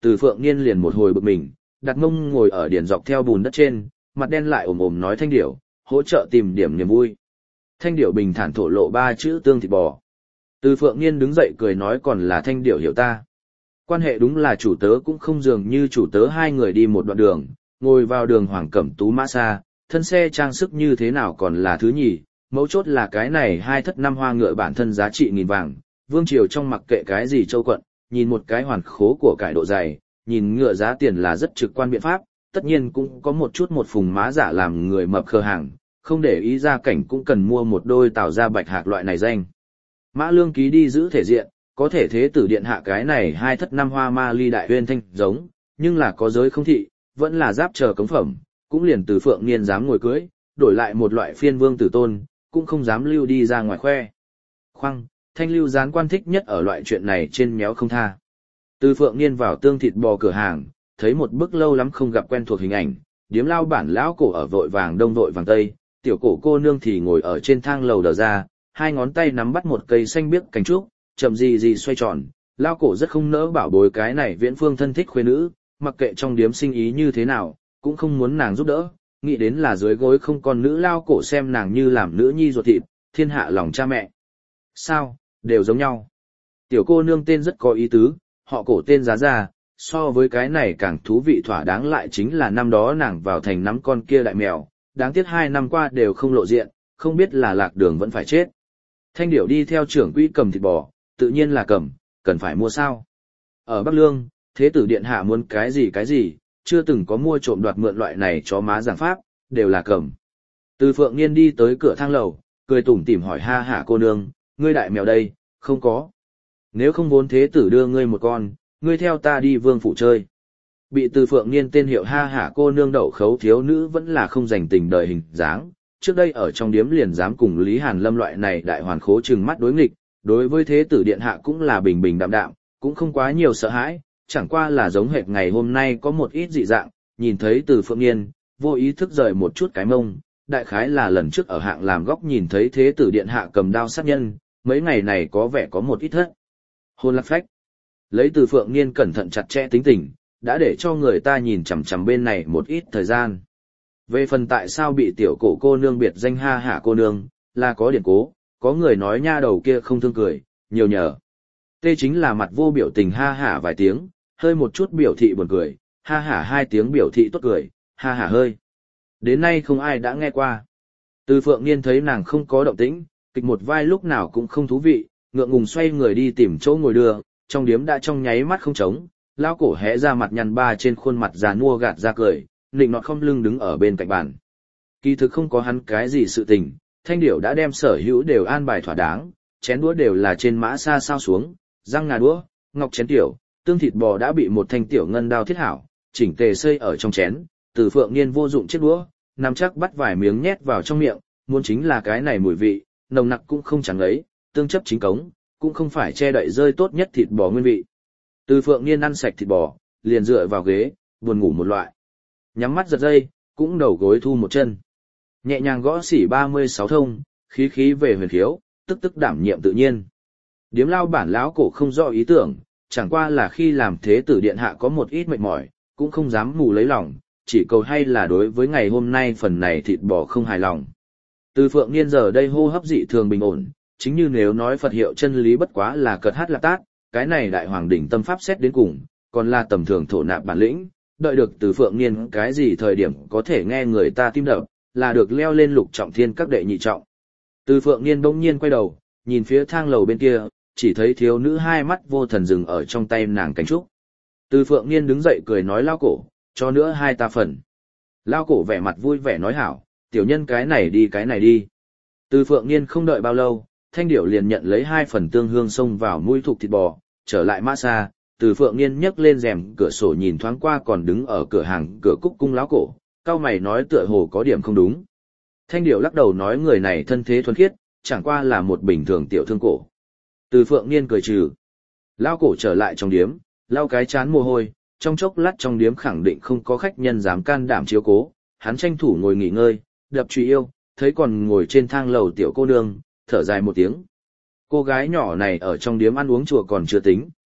Từ Phượng Niên liền một hồi bực mình, đặt mông ngồi ở điển dọc theo bùn đất trên, mặt đen lại ồm ồm nói Thanh Điểu, hỗ trợ tìm điểm niềm vui. Thanh Điểu bình thản thổ lộ 3 chữ tương thịt bò. Từ Phượng Niên đứng dậy cười nói còn là Thanh Điểu hiểu ta. Quan hệ đúng là chủ tớ cũng không dường như chủ tớ hai người đi một đoạn đường, ngồi vào đường Hoàng Cẩm Tú mã xa, thân xe trang sức như thế nào còn là thứ nhì, mấu chốt là cái này 2 thất 5 hoa ngựa bản thân giá trị nghìn vàng, vương triều trong mặc kệ cái gì châu quận, nhìn một cái hoàn khố của cải độ dày, nhìn ngựa giá tiền là rất trực quan biện pháp, tất nhiên cũng có một chút một phùng má giả làm người mập khờ hàng, không để ý ra cảnh cũng cần mua một đôi tảo ra bạch hạc loại này danh. Mã Lương ký đi giữ thể diện, có thể thế tử điện hạ cái này 2 thất 5 hoa ma ly đại huyên thanh giống, nhưng là có giới không thị, vẫn là giáp chờ cống phẩm, cũng liền Từ Phượng Niên dám ngồi cưới, đổi lại một loại phiên vương tử tôn, cũng không dám lưu đi ra ngoài khoe. Khoăng, Thanh Lưu gián quan thích nhất ở loại chuyện này trên méo không tha. Từ Phượng Niên vào tương thịt bò cửa hàng, thấy một bức lâu lắm không gặp quen thuộc hình ảnh, điếm lao bản lão cổ ở vội vàng đông vội vàng tây, tiểu cổ cô nương thì ngồi ở trên thang lầu đờ ra, 2 ngón tay nắm bắt một cây xanh biếc cành trúc, chậm gì xoay tròn, lao cổ rất không nỡ bảo bối cái này viễn phương thân thích khuê nữ, mặc kệ trong điếm sinh ý như thế nào, cũng không muốn nàng giúp đỡ, nghĩ đến là dưới gối không còn nữ lao cổ xem nàng như làm nữ nhi ruột thịt, thiên hạ lòng cha mẹ. Sao, đều giống nhau. Tiểu cô nương tên rất có ý tứ, họ cổ tên Giá Gia, so với cái này càng thú vị thỏa đáng lại chính là năm đó nàng vào thành nắm con kia đại mèo, đáng tiếc 2 năm qua đều không lộ diện, không biết là lạc đường vẫn phải chết. Thanh Điểu đi theo trưởng quỹ cầm thịt bò, tự nhiên là cầm, cần phải mua sao. Ở Bắc Lương, thế tử điện hạ muốn cái gì, chưa từng có mua trộm đoạt mượn loại này chó má giảng pháp, đều là cầm. Từ Phượng Niên đi tới cửa thang lầu, cười tủm tỉm hỏi ha hả cô nương, ngươi đại mèo đây, không có. Nếu không vốn thế tử đưa ngươi một con, ngươi theo ta đi vương phủ chơi. Bị Từ Phượng Niên tên hiệu ha hả cô nương đậu khấu thiếu nữ vẫn là không dành tình đời hình dáng. Trước đây ở trong điếm liền dám cùng Lý Hàn Lâm loại này đại hoàn khố trừng mắt đối nghịch, đối với thế tử điện hạ cũng là bình bình đạm đạm, cũng không quá nhiều sợ hãi, chẳng qua là giống hệt ngày hôm nay có một ít dị dạng, nhìn thấy Từ Phượng Niên, vô ý thức rời một chút cái mông, đại khái là lần trước ở hạng làm góc nhìn thấy thế tử điện hạ cầm đao sát nhân, mấy ngày này có vẻ có một ít thất. Hôn lạc phách. Lấy Từ Phượng Niên cẩn thận chặt chẽ tính tình, đã để cho người ta nhìn chằm chằm bên này một ít thời gian. Về phần tại sao bị tiểu cổ cô nương biệt danh ha hả cô nương, là có điển cố, có người nói nha đầu kia không thương cười, nhiều nhờ. Tê chính là mặt vô biểu tình ha hả vài tiếng, hơi một chút biểu thị buồn cười, ha hả 2 tiếng biểu thị tốt cười, ha hả hơi. Đến nay không ai đã nghe qua. Từ Phượng Niên thấy nàng không có động tĩnh, kịch một vai lúc nào cũng không thú vị, ngượng ngùng xoay người đi tìm chỗ ngồi đưa, trong điếm đã trong nháy mắt không trống, lao cổ hẽ ra mặt nhăn ba trên khuôn mặt già nua gạt ra cười, nịnh nọt không lưng đứng ở bên cạnh bàn. Kỳ thực không có hắn cái gì sự tình, Thanh Điểu đã đem sở hữu đều an bài thỏa đáng, chén đũa đều là trên mã xa sao xuống, răng ngà đũa, ngọc chén tiểu, tương thịt bò đã bị một thanh tiểu ngân đao thiết hảo, chỉnh tề xây ở trong chén, Từ Phượng Niên vô dụng chiếc đũa, nắm chắc bắt vài miếng nhét vào trong miệng, muốn chính là cái này mùi vị, nồng nặc cũng không chẳng lấy, tương chấp chính cống, cũng không phải che đậy rơi tốt nhất thịt bò nguyên vị. Từ Phượng Niên ăn sạch thịt bò, liền dựa vào ghế, buồn ngủ một loại. Nhắm mắt giật dây, cũng đầu gối thu một chân. Nhẹ nhàng gõ xỉ 36 thông, khí khí về huyền khiếu, tức tức đảm nhiệm tự nhiên. Điếm lao bản lão cổ không rõ ý tưởng, chẳng qua là khi làm thế tử điện hạ có một ít mệt mỏi, cũng không dám mù lấy lòng, chỉ cầu hay là đối với ngày hôm nay phần này thịt bò không hài lòng. Từ Phượng Niên giờ đây hô hấp dị thường bình ổn, chính như nếu nói Phật hiệu chân lý bất quá là cợt hát lạp tát, cái này đại hoàng đỉnh tâm pháp xét đến cùng, còn là tầm thường thổ nạp bản lĩnh, đợi được Từ Phượng Niên cái gì thời điểm có thể nghe người ta tim đập, là được leo lên lục trọng thiên các đệ nhị trọng. Từ Phượng Niên bỗng nhiên quay đầu, nhìn phía thang lầu bên kia, chỉ thấy thiếu nữ 2 mắt vô thần dừng ở trong tay nàng cánh trúc. Từ Phượng Niên đứng dậy cười nói lao cổ, cho nữa 2 ta phần. Lao cổ vẻ mặt vui vẻ nói hảo, tiểu nhân cái này đi. Từ Phượng Niên không đợi bao lâu, Thanh Điểu liền nhận lấy 2 phần tương hương xông vào mũi thục thịt bò, trở lại mã xa. Từ Phượng Niên nhấc lên rèm cửa sổ nhìn thoáng qua còn đứng ở cửa hàng cửa cúc cung lão cổ, cao mày nói tựa hồ có điểm không đúng. Thanh Điểu lắc đầu nói người này thân thế thuần khiết, chẳng qua là một bình thường tiểu thương cổ. Từ Phượng Niên cười trừ. Lão cổ trở lại trong điếm, lau cái chán mồ hôi, trong chốc lát trong điếm khẳng định không có khách nhân dám can đảm chiếu cố, hắn tranh thủ ngồi nghỉ ngơi, đập truy yêu, thấy còn ngồi trên thang lầu tiểu cô nương, thở dài một tiếng. Cô gái nhỏ này ở trong điếm ăn uống chùa còn chưa tính,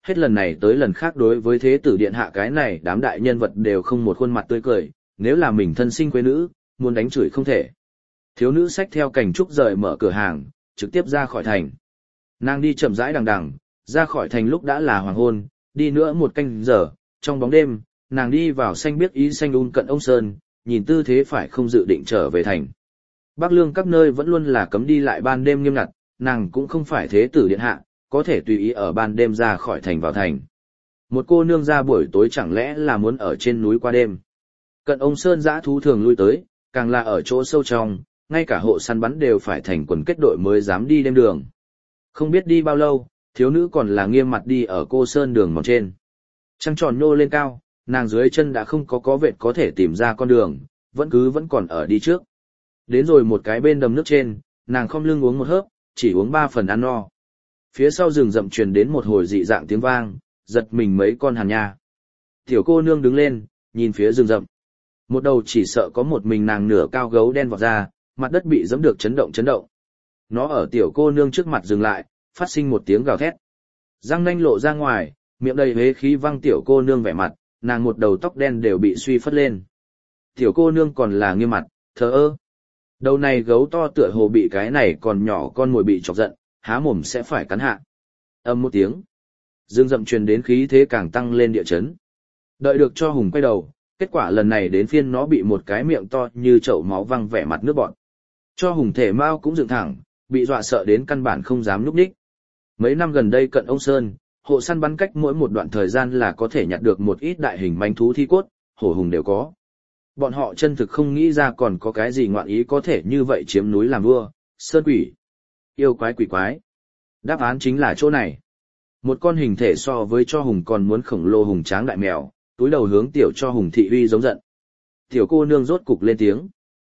hết lần này tới lần khác đối với thế tử điện hạ cái này đám đại nhân vật đều không một khuôn mặt tươi cười, nếu là mình thân sinh quê nữ, muốn đánh chửi không thể. Thiếu nữ xách theo cành trúc rời mở cửa hàng, trực tiếp ra khỏi thành. Nàng đi chậm rãi đằng đằng, ra khỏi thành lúc đã là hoàng hôn, đi nữa một canh giờ, trong bóng đêm, nàng đi vào xanh biếc ý xanh cận ông Sơn, nhìn tư thế phải không dự định trở về thành. Bắc Lương các nơi vẫn luôn là cấm đi lại ban đêm nghiêm ngặt, nàng cũng không phải thế tử điện hạ, có thể tùy ý ở ban đêm ra khỏi thành vào thành. Một cô nương ra buổi tối chẳng lẽ là muốn ở trên núi qua đêm. Cận ông Sơn dã thú thường lui tới, càng là ở chỗ sâu trong, ngay cả hộ săn bắn đều phải thành quần kết đội mới dám đi đêm đường. Không biết đi bao lâu, thiếu nữ còn là nghiêm mặt đi ở cô sơn đường mòn trên. Trăng tròn nhô lên cao, nàng dưới chân đã không có vệt có thể tìm ra con đường, vẫn còn ở đi trước. Đến rồi một cái bên đầm nước trên, nàng khom lưng uống một hớp, chỉ uống 3 phần ăn no. Phía sau rừng rậm truyền đến một hồi dị dạng tiếng vang, giật mình mấy con hàn nha. Tiểu cô nương đứng lên, nhìn phía rừng rậm. Một đầu chỉ sợ có một mình nàng nửa cao gấu đen vọt ra, mặt đất bị giẫm được chấn động. Nó ở tiểu cô nương trước mặt dừng lại, phát sinh một tiếng gào thét. Răng nanh lộ ra ngoài, miệng đầy hế khí văng tiểu cô nương vẻ mặt, nàng một đầu tóc đen đều bị suy phất lên. Tiểu cô nương còn là nghiêm mặt, thờ ơ. Đầu này gấu to tựa hồ bị cái này còn nhỏ con mồi bị chọc giận, há mồm sẽ phải cắn hạ. Âm một tiếng. Dương rậm truyền đến khí thế càng tăng lên địa chấn. Đợi được cho Hùng quay đầu, kết quả lần này đến phiên nó bị một cái miệng to như chậu máu văng vẻ mặt nước bọt. Cho Hùng thể mau cũng dựng thẳng, bị dọa sợ đến căn bản không dám nhúc nhích. Mấy năm gần đây cận ông Sơn, hộ săn bắn cách mỗi một đoạn thời gian là có thể nhặt được một ít đại hình manh thú thi cốt, hổ hùng đều có. Bọn họ chân thực không nghĩ ra còn có cái gì ngoạn ý có thể như vậy chiếm núi làm vua, sơn quỷ, yêu quái quỷ quái. Đáp án chính là chỗ này. Một con hình thể so với cho Hùng còn muốn khổng lồ hùng tráng đại mèo, túi đầu hướng tiểu cho Hùng thị uy giống giận. Tiểu cô nương rốt cục lên tiếng.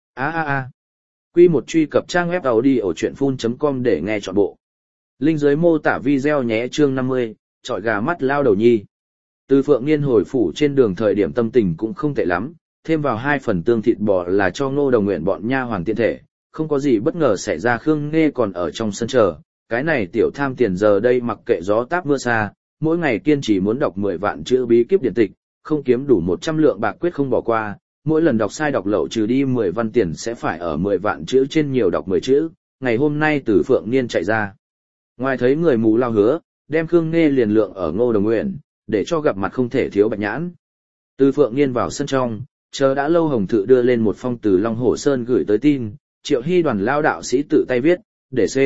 Quy một truy cập trang web audiochuyenphun.com để nghe trọn bộ. Link dưới mô tả video nhé. Chương 50, chọi gà mắt lao đầu nhi. Từ Phượng Nghiên hồi phủ trên đường thời điểm tâm tình cũng không tệ lắm, thêm vào 2 phần tương thịt bò là cho Ngô Đồng Nguyện bọn nha hoàn tiện thể, không có gì bất ngờ xảy ra. Khương Nghê còn ở trong sân chờ, cái này tiểu tham tiền giờ đây mặc kệ gió táp mưa xa, mỗi ngày kiên trì muốn đọc 10 vạn chữ bí kíp điển tịch, không kiếm đủ 100 lượng bạc quyết không bỏ qua, mỗi lần đọc sai đọc lậu trừ đi 10 văn tiền sẽ phải ở 10 vạn chữ trên nhiều đọc 10 chữ. Ngày hôm nay Từ Phượng Niên chạy ra. Ngoài thấy người mù lao hứa, đem Khương Nghê liền lượng ở Ngô Đồng Nguyện, để cho gặp mặt không thể thiếu bạch nhãn. Từ Phượng Niên vào sân trong, chờ đã lâu Hồng Thự đưa lên một phong từ Long Hổ Sơn gửi tới tin, Triệu Hy đoàn lao đạo sĩ tự tay viết, để C.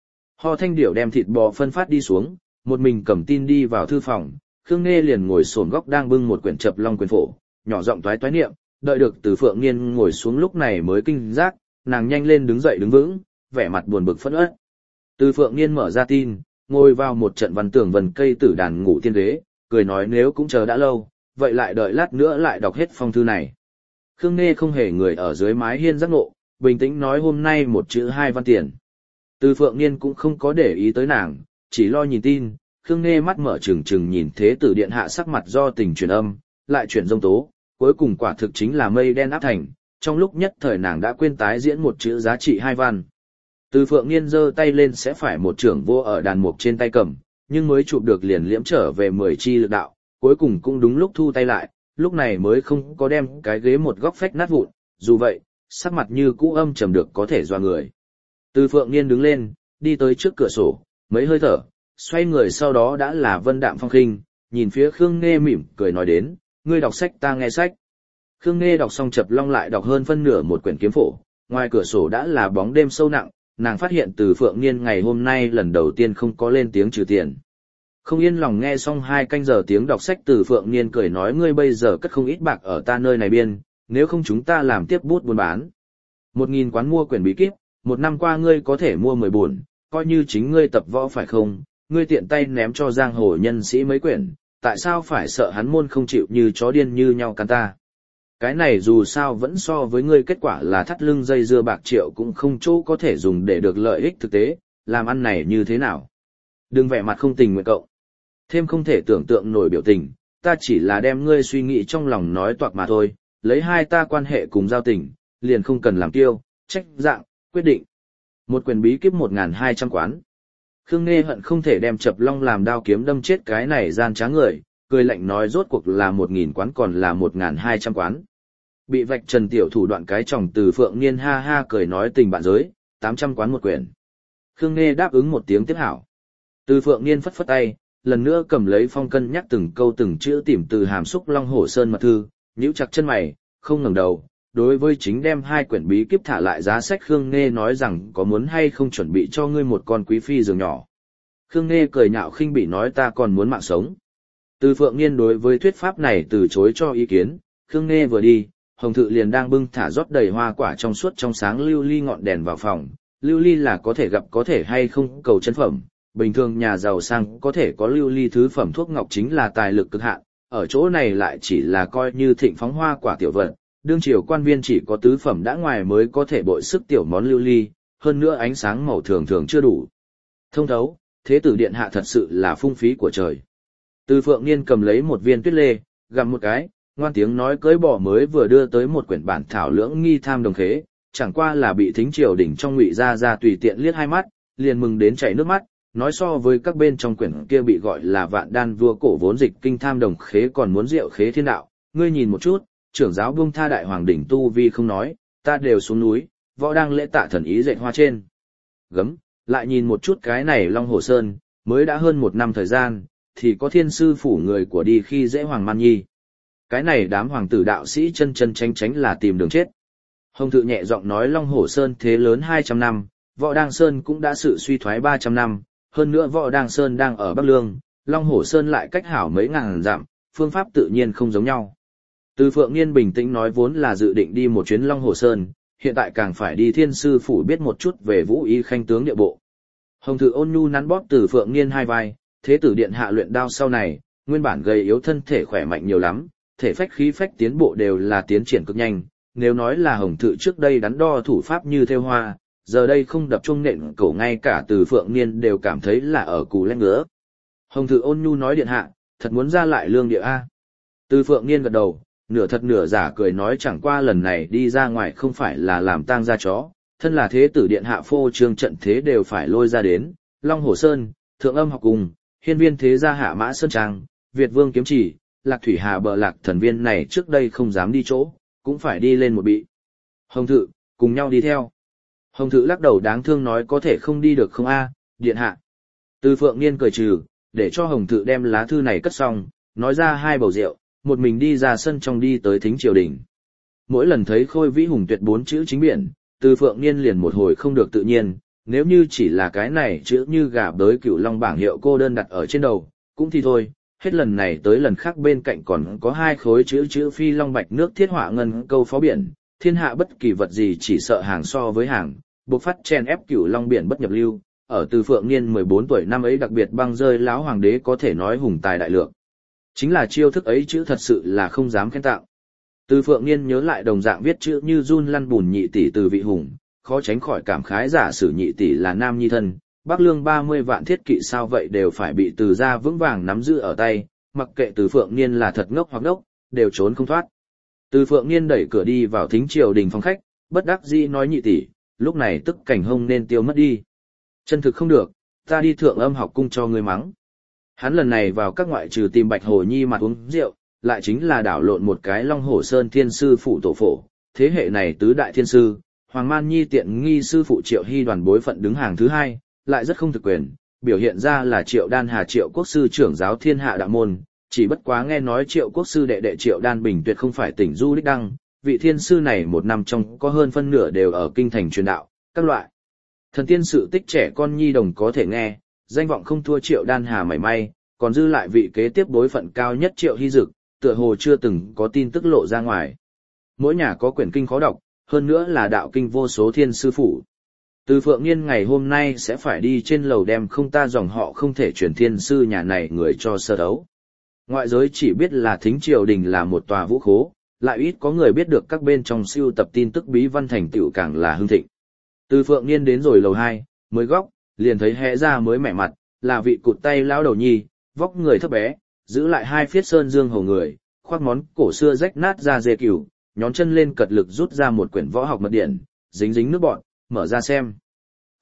Ho Thanh Điểu đem thịt bò phân phát đi xuống, một mình cầm tin đi vào thư phòng, Khương Nghê liền ngồi xổm góc đang bưng một quyển Chập Long quyền phổ, nhỏ giọng toái toái niệm, đợi được Từ Phượng Niên ngồi xuống lúc này mới kinh giác, nàng nhanh lên đứng dậy đứng vững, vẻ mặt buồn bực phẫn uất. Từ Phượng Niên mở ra tin, ngồi vào một trận văn tường vần cây tử đàn ngủ tiên ghế, cười nói nếu cũng chờ đã lâu, vậy lại đợi lát nữa lại đọc hết phong thư này. Khương Nghê không hề người ở dưới mái hiên giác ngộ, bình tĩnh nói hôm nay 1 chữ 2 văn tiền. Từ Phượng Niên cũng không có để ý tới nàng, chỉ lo nhìn tin. Khương Nghê mắt mở trừng trừng nhìn thế tử điện hạ sắc mặt do tình chuyển âm, lại chuyển dông tố, cuối cùng quả thực chính là mây đen áp thành, trong lúc nhất thời nàng đã quên tái diễn 1 chữ giá trị 2 văn. Từ Phượng Niên giơ tay lên sẽ phải một trưởng vô ở đàn mục trên tay cầm, nhưng mới chụp được liền liễm trở về 10 chi lực đạo, cuối cùng cũng đúng lúc thu tay lại, lúc này mới không có đem cái ghế một góc phách nát vụn, dù vậy, sắc mặt như cũ âm trầm được có thể doa người. Từ Phượng Niên đứng lên, đi tới trước cửa sổ, mấy hơi thở, xoay người sau đó đã là vân đạm phong khinh, nhìn phía Khương Nghê mỉm cười nói đến, ngươi đọc sách ta nghe sách. Khương Nghê đọc xong Chập Long lại đọc hơn phân nửa một quyển kiếm phổ, ngoài cửa sổ đã là bóng đêm sâu nặng, nàng phát hiện Từ Phượng Niên ngày hôm nay lần đầu tiên không có lên tiếng trừ tiền. Không yên lòng nghe xong 2 canh giờ tiếng đọc sách, Từ Phượng Niên cười nói ngươi bây giờ cất không ít bạc ở ta nơi này biên, nếu không chúng ta làm tiếp bút buôn bán. 1.000 quán mua quyển bí kíp, 1 năm qua ngươi có thể mua 10 buồn, coi như chính ngươi tập võ phải không, ngươi tiện tay ném cho giang hồ nhân sĩ mấy quyển, tại sao phải sợ hắn môn không chịu như chó điên như nhau can ta. Cái này dù sao vẫn so với ngươi kết quả là thắt lưng dây dưa bạc triệu cũng không chỗ có thể dùng để được lợi ích thực tế, làm ăn này như thế nào. Đừng vẻ mặt không tình nguyện cậu. Thêm không thể tưởng tượng nổi biểu tình, ta chỉ là đem ngươi suy nghĩ trong lòng nói toạc mà thôi, lấy hai ta quan hệ cùng giao tình, liền không cần làm tiêu, trách dạng, quyết định. Một quyển bí kíp 1.200 quán. Khương Nghê hận không thể đem Chập Long làm đao kiếm đâm chết cái này gian trá người, cười lạnh nói rốt cuộc là 1.000 quán còn là 1.200 quán. Bị vạch trần tiểu thủ đoạn cái chồng Từ Phượng Niên ha ha cười nói tình bạn giới, 800 quán một quyển. Khương Nghê đáp ứng một tiếng tiếp hảo. Từ Phượng Niên phất phất tay, lần nữa cầm lấy phong cân nhắc từng câu từng chữ tìm từ hàm xúc Long Hổ Sơn mật thư, nhíu chặt chân mày, không ngẩng đầu. Đối với chính đem 2 quyển bí kíp thả lại giá sách Khương Nghê nói rằng có muốn hay không chuẩn bị cho ngươi một con quý phi giường nhỏ. Khương Nghê cười nhạo khinh bỉ nói ta còn muốn mạng sống. Từ Phượng Niên đối với thuyết pháp này từ chối cho ý kiến, Khương Nghê vừa đi, Hồng Thự liền đang bưng thả rót đầy hoa quả trong suốt trong sáng lưu ly ngọn đèn vào phòng. Lưu ly là có thể gặp có thể hay không cầu chân phẩm, bình thường nhà giàu sang có thể có lưu ly thứ phẩm thuốc ngọc chính là tài lực cực hạn, ở chỗ này lại chỉ là coi như thịnh phóng hoa quả tiểu vật. Đương triều quan viên chỉ có tứ phẩm đã ngoài mới có thể bội sức tiểu món lưu ly, hơn nữa ánh sáng màu thường thường chưa đủ. Thông thấu, thế tử điện hạ thật sự là phung phí của trời. Từ Phượng Niên cầm lấy một viên tuyết lê, gặm một cái, ngoan tiếng nói cưới bỏ mới vừa đưa tới một quyển bản thảo lưỡng nghi tham đồng khế, chẳng qua là bị thính triều đỉnh trong ngụy ra tùy tiện liếc 2 mắt, liền mừng đến chảy nước mắt, nói so với các bên trong quyển kia bị gọi là vạn đan vua cổ vốn dịch kinh tham đồng khế còn muốn diệu khế thiên đạo, ngươi nhìn một chút. Trưởng giáo buông tha đại hoàng đỉnh tu vi không nói, ta đều xuống núi, võ đang lễ tạ thần ý dệt hoa trên. Gấm, lại nhìn một chút cái này Long Hồ Sơn, mới đã hơn 1 năm thời gian, thì có thiên sư phủ người của đi khi dễ Hoàng Man Nhi. Cái này đám hoàng tử đạo sĩ chân tránh là tìm đường chết. Hồng Thự nhẹ giọng nói Long Hồ Sơn thế lớn 200 năm, Võ Đăng Sơn cũng đã sự suy thoái 300 năm, hơn nữa Võ Đăng Sơn đang ở Bắc Lương, Long Hồ Sơn lại cách hảo mấy ngàn dặm, phương pháp tự nhiên không giống nhau. Từ Phượng Niên bình tĩnh nói vốn là dự định đi một chuyến Long Hồ Sơn, hiện tại càng phải đi thiên sư phủ biết một chút về vũ y khanh tướng địa bộ. Hồng Thự ôn nhu nắn bóp Từ Phượng Niên 2 vai, thế tử điện hạ luyện đao sau này, nguyên bản gầy yếu thân thể khỏe mạnh nhiều lắm, thể phách khí phách tiến bộ đều là tiến triển cực nhanh. Nếu nói là Hồng Thự trước đây đắn đo thủ pháp như theo hoa, giờ đây không đập chuông nện cổ ngay cả Từ Phượng Niên đều cảm thấy là ở cù lét ngứa. Hồng Thự ôn nhu nói điện hạ, thật muốn ra lại lương địa a. Từ Phượng Niên gật đầu. Nửa thật nửa giả cười nói chẳng qua lần này đi ra ngoài không phải là làm tang gia chó, thân là thế tử điện hạ phô trương trận thế đều phải lôi ra đến, Long Hồ Sơn, Thượng Âm học cùng, hiên viên thế gia hạ mã sơn trang, Việt vương kiếm chỉ, Lạc Thủy Hà bờ lạc thần viên này trước đây không dám đi chỗ, cũng phải đi lên một bị. Hồng Thự, cùng nhau đi theo. Hồng Thự lắc đầu đáng thương nói có thể không đi được không a, điện hạ. Từ Phượng Niên cười trừ, để cho Hồng Thự đem lá thư này cất xong, nói ra 2 bầu rượu. Một mình đi ra sân trong đi tới thính triều đình. Mỗi lần thấy Khôi Vĩ Hùng Tuyệt 4 chữ chính biển, Từ Phượng Niên liền một hồi không được tự nhiên, nếu như chỉ là cái này chữ như gà bới Cửu Long bảng hiệu cô đơn đặt ở trên đầu, cũng thì thôi, hết lần này tới lần khác bên cạnh còn có 2 khối chữ Phi Long Bạch nước thiết họa ngân câu phó biển, thiên hạ bất kỳ vật gì chỉ sợ hàng so với hàng, buộc phát chen ép Cửu Long biển bất nhập lưu, ở Từ Phượng Niên 14 tuổi năm ấy đặc biệt băng rơi láo hoàng đế có thể nói hùng tài đại lượng. Chính là chiêu thức ấy chữ thật sự là không dám khen tặng. Từ Phượng Niên nhớ lại đồng dạng viết chữ như run lăn bùn nhị tỷ Từ Vị Hùng, khó tránh khỏi cảm khái giả sử nhị tỷ là nam nhi thân, Bắc Lương 30 vạn thiết kỵ sao vậy đều phải bị Từ gia vững vàng nắm giữ ở tay, mặc kệ Từ Phượng Niên là thật ngốc hoặc ngốc, đều trốn không thoát. Từ Phượng Niên đẩy cửa đi vào thính triều đình phòng khách, bất đắc dĩ nói nhị tỷ, lúc này tức cảnh hông nên tiêu mất đi. Chân thực không được, ta đi Thượng Âm học cung cho ngươi mắng. Hắn lần này vào các ngoại trừ tìm Bạch Hồ Nhi mặt uống rượu, lại chính là đảo lộn một cái Long Hồ Sơn thiên sư phụ tổ phổ, thế hệ này tứ đại thiên sư, Hoàng Man Nhi tiện nghi sư phụ Triệu Hy đoàn bối phận đứng hàng thứ 2, lại rất không thực quyền, biểu hiện ra là Triệu Đan Hà Triệu Quốc sư trưởng giáo thiên hạ đạo môn, chỉ bất quá nghe nói Triệu Quốc sư đệ đệ Triệu Đan Bình tuyệt không phải tỉnh du đích đăng, vị thiên sư này một năm trong có hơn phân nửa đều ở kinh thành truyền đạo, các loại thần tiên sự tích trẻ con nhi đồng có thể nghe, danh vọng không thua Triệu Đan Hà mảy may, còn dư lại vị kế tiếp bối phận cao nhất Triệu Hy Dực, tựa hồ chưa từng có tin tức lộ ra ngoài. Mỗi nhà có quyển kinh khó đọc, hơn nữa là đạo kinh vô số thiên sư phủ. Từ Phượng Niên ngày hôm nay sẽ phải đi trên lầu đem không ta dòng họ không thể chuyển thiên sư nhà này người cho sơ đấu. Ngoại giới chỉ biết là thính triều đình là một tòa vũ khố, lại ít có người biết được các bên trong siêu tập tin tức bí văn thành tựu càng là hưng thịnh. Từ Phượng Niên đến rồi lầu 2, mới góc, liền thấy hé ra mới mẻ mặt, là vị cụt tay lão đầu nhi, vóc người thấp bé, giữ lại 2 phiết sơn dương hầu người, khoác món cổ xưa rách nát ra dê cừu, nhón chân lên cật lực rút ra một quyển võ học mật điển, dính dính nước bọt, mở ra xem.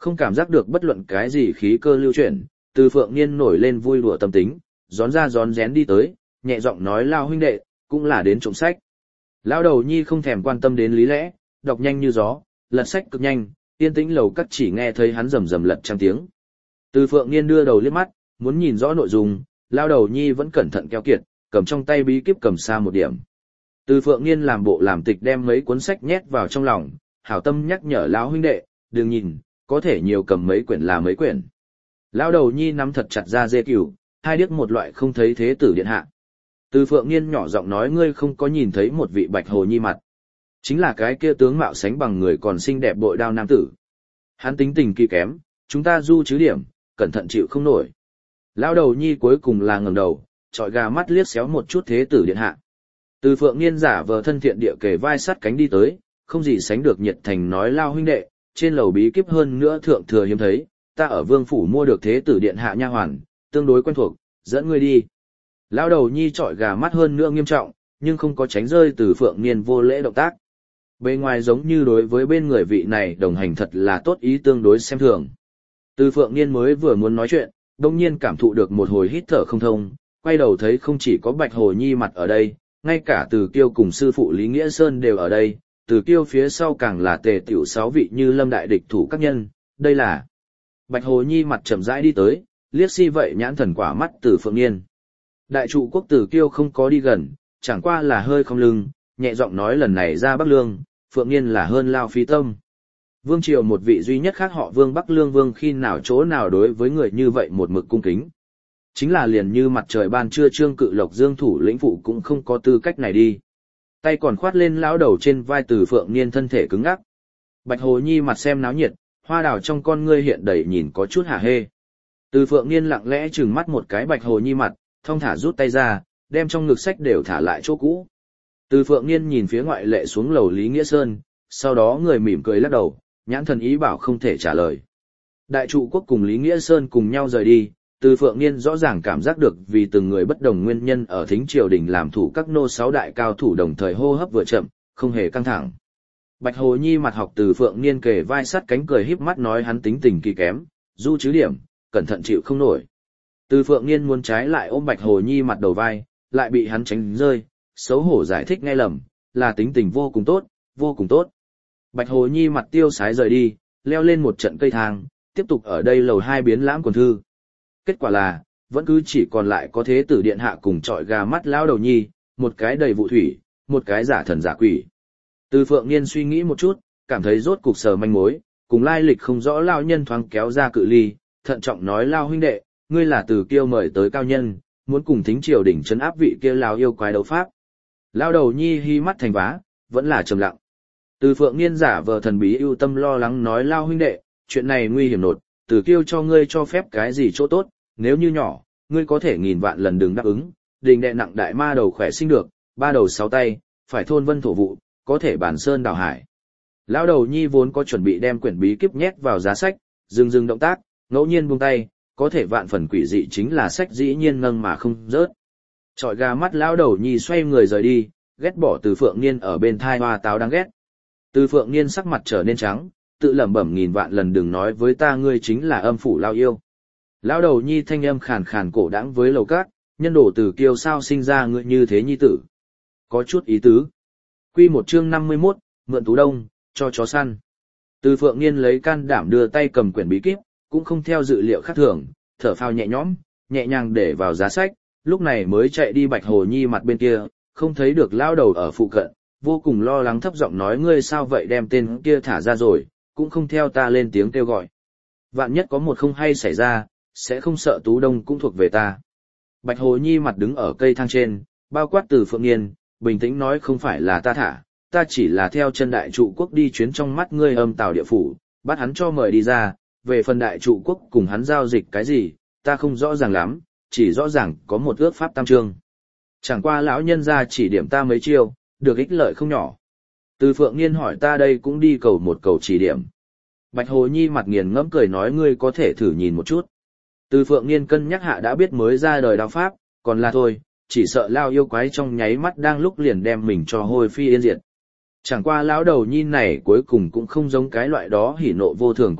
Không cảm giác được bất luận cái gì khí cơ lưu chuyển, Từ Phượng Niên nổi lên vui đùa tâm tính, rón ra rón rén đi tới, nhẹ giọng nói lao huynh đệ, cũng là đến trộm sách. Lao đầu nhi không thèm quan tâm đến lý lẽ, đọc nhanh như gió, lật sách cực nhanh, yên tĩnh lầu các chỉ nghe thấy hắn rầm rầm lật trăm tiếng. Từ Phượng Niên đưa đầu liếc mắt, muốn nhìn rõ nội dung, lao đầu nhi vẫn cẩn thận keo kiệt, cầm trong tay bí kíp cầm xa một điểm. Từ Phượng Niên làm bộ làm tịch đem mấy cuốn sách nhét vào trong lòng, hảo tâm nhắc nhở lão huynh đệ, đừng nhìn, có thể nhiều cầm mấy quyển là mấy quyển. Lão đầu nhi nắm thật chặt ra dê cừu, hai điếc một loại không thấy thế tử điện hạ. Từ Phượng Niên nhỏ giọng nói ngươi không có nhìn thấy một vị bạch hồ nhi mặt. Chính là cái kia tướng mạo sánh bằng người còn xinh đẹp bội đao nam tử. Hắn tính tình kỳ kém, chúng ta du chứ điểm, cẩn thận chịu không nổi. Lão đầu nhi cuối cùng là ngẩng đầu, trọi gà mắt liếc xéo một chút thế tử điện hạ. Từ Phượng Niên giả vờ thân thiện địa kề vai sát cánh đi tới, không gì sánh được nhiệt thành nói lao huynh đệ, trên lầu bí kíp hơn nữa thượng thừa hiếm thấy, ta ở vương phủ mua được thế tử điện hạ nha hoàn, tương đối quen thuộc, dẫn ngươi đi. Lão đầu nhi trọi gà mắt hơn nữa nghiêm trọng, nhưng không có tránh rơi Từ Phượng Niên vô lễ động tác. Bề ngoài giống như đối với bên người vị này đồng hành thật là tốt ý tương đối xem thường. Từ Phượng Niên mới vừa muốn nói chuyện, đông nhiên cảm thụ được một hồi hít thở không thông, quay đầu thấy không chỉ có Bạch Hồ Nhi mặt ở đây, ngay cả Từ Kiêu cùng sư phụ Lý Nghĩa Sơn đều ở đây, Từ Kiêu phía sau càng là tề tiểu 6 vị như lâm đại địch thủ các nhân, đây là. Bạch Hồ Nhi mặt chậm rãi đi tới, liếc si vậy nhãn thần quả mắt Từ Phượng Niên. Đại trụ quốc Từ Kiêu không có đi gần, chẳng qua là hơi không lưng, nhẹ giọng nói lần này ra Bắc Lương, Phượng Niên là hơn lao phí tâm. Vương triều một vị duy nhất khác họ Vương Bắc Lương Vương khi nào chỗ nào đối với người như vậy một mực cung kính. Chính là liền như mặt trời ban trưa Trương Cự Lộc Dương thủ lĩnh phụ cũng không có tư cách này đi. Tay còn khoát lên lão đầu trên vai Từ Phượng Niên thân thể cứng ngắc. Bạch Hồ Nhi mặt xem náo nhiệt, hoa đào trong con ngươi hiện đầy nhìn có chút hả hê. Từ Phượng Niên lặng lẽ trừng mắt một cái Bạch Hồ Nhi mặt, thong thả rút tay ra, đem trong ngực sách đều thả lại chỗ cũ. Từ Phượng Niên nhìn phía ngoại lệ xuống lầu Lý Nghĩa Sơn, sau đó người mỉm cười lắc đầu, nhãn thần ý bảo không thể trả lời. Đại trụ quốc cùng Lý Nghĩa Sơn cùng nhau rời đi, Từ Phượng Niên rõ ràng cảm giác được vì từng người bất đồng nguyên nhân ở thính triều đình làm thủ các nô 6 đại cao thủ đồng thời hô hấp vừa chậm, không hề căng thẳng. Bạch Hồ Nhi mặt học Từ Phượng Niên kề vai sát cánh cười híp mắt nói hắn tính tình kỳ kém, du chứ điểm, cẩn thận chịu không nổi. Từ Phượng Niên muốn trái lại ôm Bạch Hồ Nhi mặt đầu vai, lại bị hắn tránh rơi, xấu hổ giải thích ngay lầm, là tính tình vô cùng tốt, vô cùng tốt. Bạch Hồ Nhi mặt tiêu sái rời đi, leo lên một trận cây thang, tiếp tục ở đây lầu 2 biến lãm quần thư. Kết quả là, vẫn cứ chỉ còn lại có thế tử điện hạ cùng trọi gà mắt lão đầu nhi, một cái đầy vụ thủy, một cái giả thần giả quỷ. Từ Phượng Niên suy nghĩ một chút, cảm thấy rốt cục sờ manh mối, cùng lai lịch không rõ lao nhân thoáng kéo ra cự ly, thận trọng nói lao huynh đệ, ngươi là Từ Kiêu mời tới cao nhân, muốn cùng thính triều đỉnh trấn áp vị kia lao yêu quái đấu pháp. Lao đầu nhi hi mắt thành vá, vẫn là trầm lặng. Từ Phượng Niên giả vờ thần bí ưu tâm lo lắng nói lao huynh đệ, chuyện này nguy hiểm nột, Từ Kiêu cho ngươi cho phép cái gì chỗ tốt, nếu như nhỏ, ngươi có thể nghìn vạn lần đừng đáp ứng, đình đệ nặng đại ma đầu khỏe sinh được, 3 đầu 6 tay, phải thôn vân thổ vụ, có thể bản sơn đảo hải. Lão đầu nhi vốn có chuẩn bị đem quyển bí kíp nhét vào giá sách, dừng động tác, ngẫu nhiên buông tay, có thể vạn phần quỷ dị chính là sách dĩ nhiên nâng mà không rớt. Trọi gà mắt lão đầu nhi xoay người rời đi, ghét bỏ Từ Phượng Niên ở bên thai hoa táo đáng ghét. Từ Phượng Niên sắc mặt trở nên trắng, tự lẩm bẩm nghìn vạn lần đừng nói với ta ngươi chính là âm phủ lao yêu. Lão đầu nhi thanh âm khàn khàn cổ đãng với lầu cát, nhân đổ Từ Kiêu sao sinh ra ngươi như thế nhi tử. Có chút ý tứ. Quy một chương 51, mượn tú đông, cho chó săn. Từ Phượng Niên lấy can đảm đưa tay cầm quyển bí kíp, cũng không theo dự liệu khác thường, thở phào nhẹ nhõm, nhẹ nhàng để vào giá sách, lúc này mới chạy đi Bạch Hồ Nhi mặt bên kia, không thấy được lao đầu ở phụ cận, vô cùng lo lắng thấp giọng nói ngươi sao vậy đem tên kia thả ra rồi, cũng không theo ta lên tiếng kêu gọi. Vạn nhất có một không hay xảy ra, sẽ không sợ tú đông cũng thuộc về ta. Bạch Hồ Nhi mặt đứng ở cây thang trên, bao quát Từ Phượng Niên, bình tĩnh nói không phải là ta thả, ta chỉ là theo chân đại trụ quốc đi chuyến trong mắt ngươi âm tào địa phủ, bắt hắn cho mời đi ra, về phần đại trụ quốc cùng hắn giao dịch cái gì, ta không rõ ràng lắm, chỉ rõ ràng có một ước pháp tam chương. Chẳng qua lão nhân ra chỉ điểm ta mấy chiêu, được ích lợi không nhỏ. Từ Phượng Niên hỏi ta đây cũng đi cầu một cầu chỉ điểm. Bạch Hồ Nhi mặt nghiền ngẫm cười nói ngươi có thể thử nhìn một chút. Từ Phượng Niên cân nhắc hạ đã biết mới ra đời đao pháp, còn là thôi, chỉ sợ lao yêu quái trong nháy mắt đang lúc liền đem mình cho hôi phi yên diệt. Chẳng qua lão đầu nhi này cuối cùng cũng không giống cái loại đó hỉ nộ vô thường quái vật,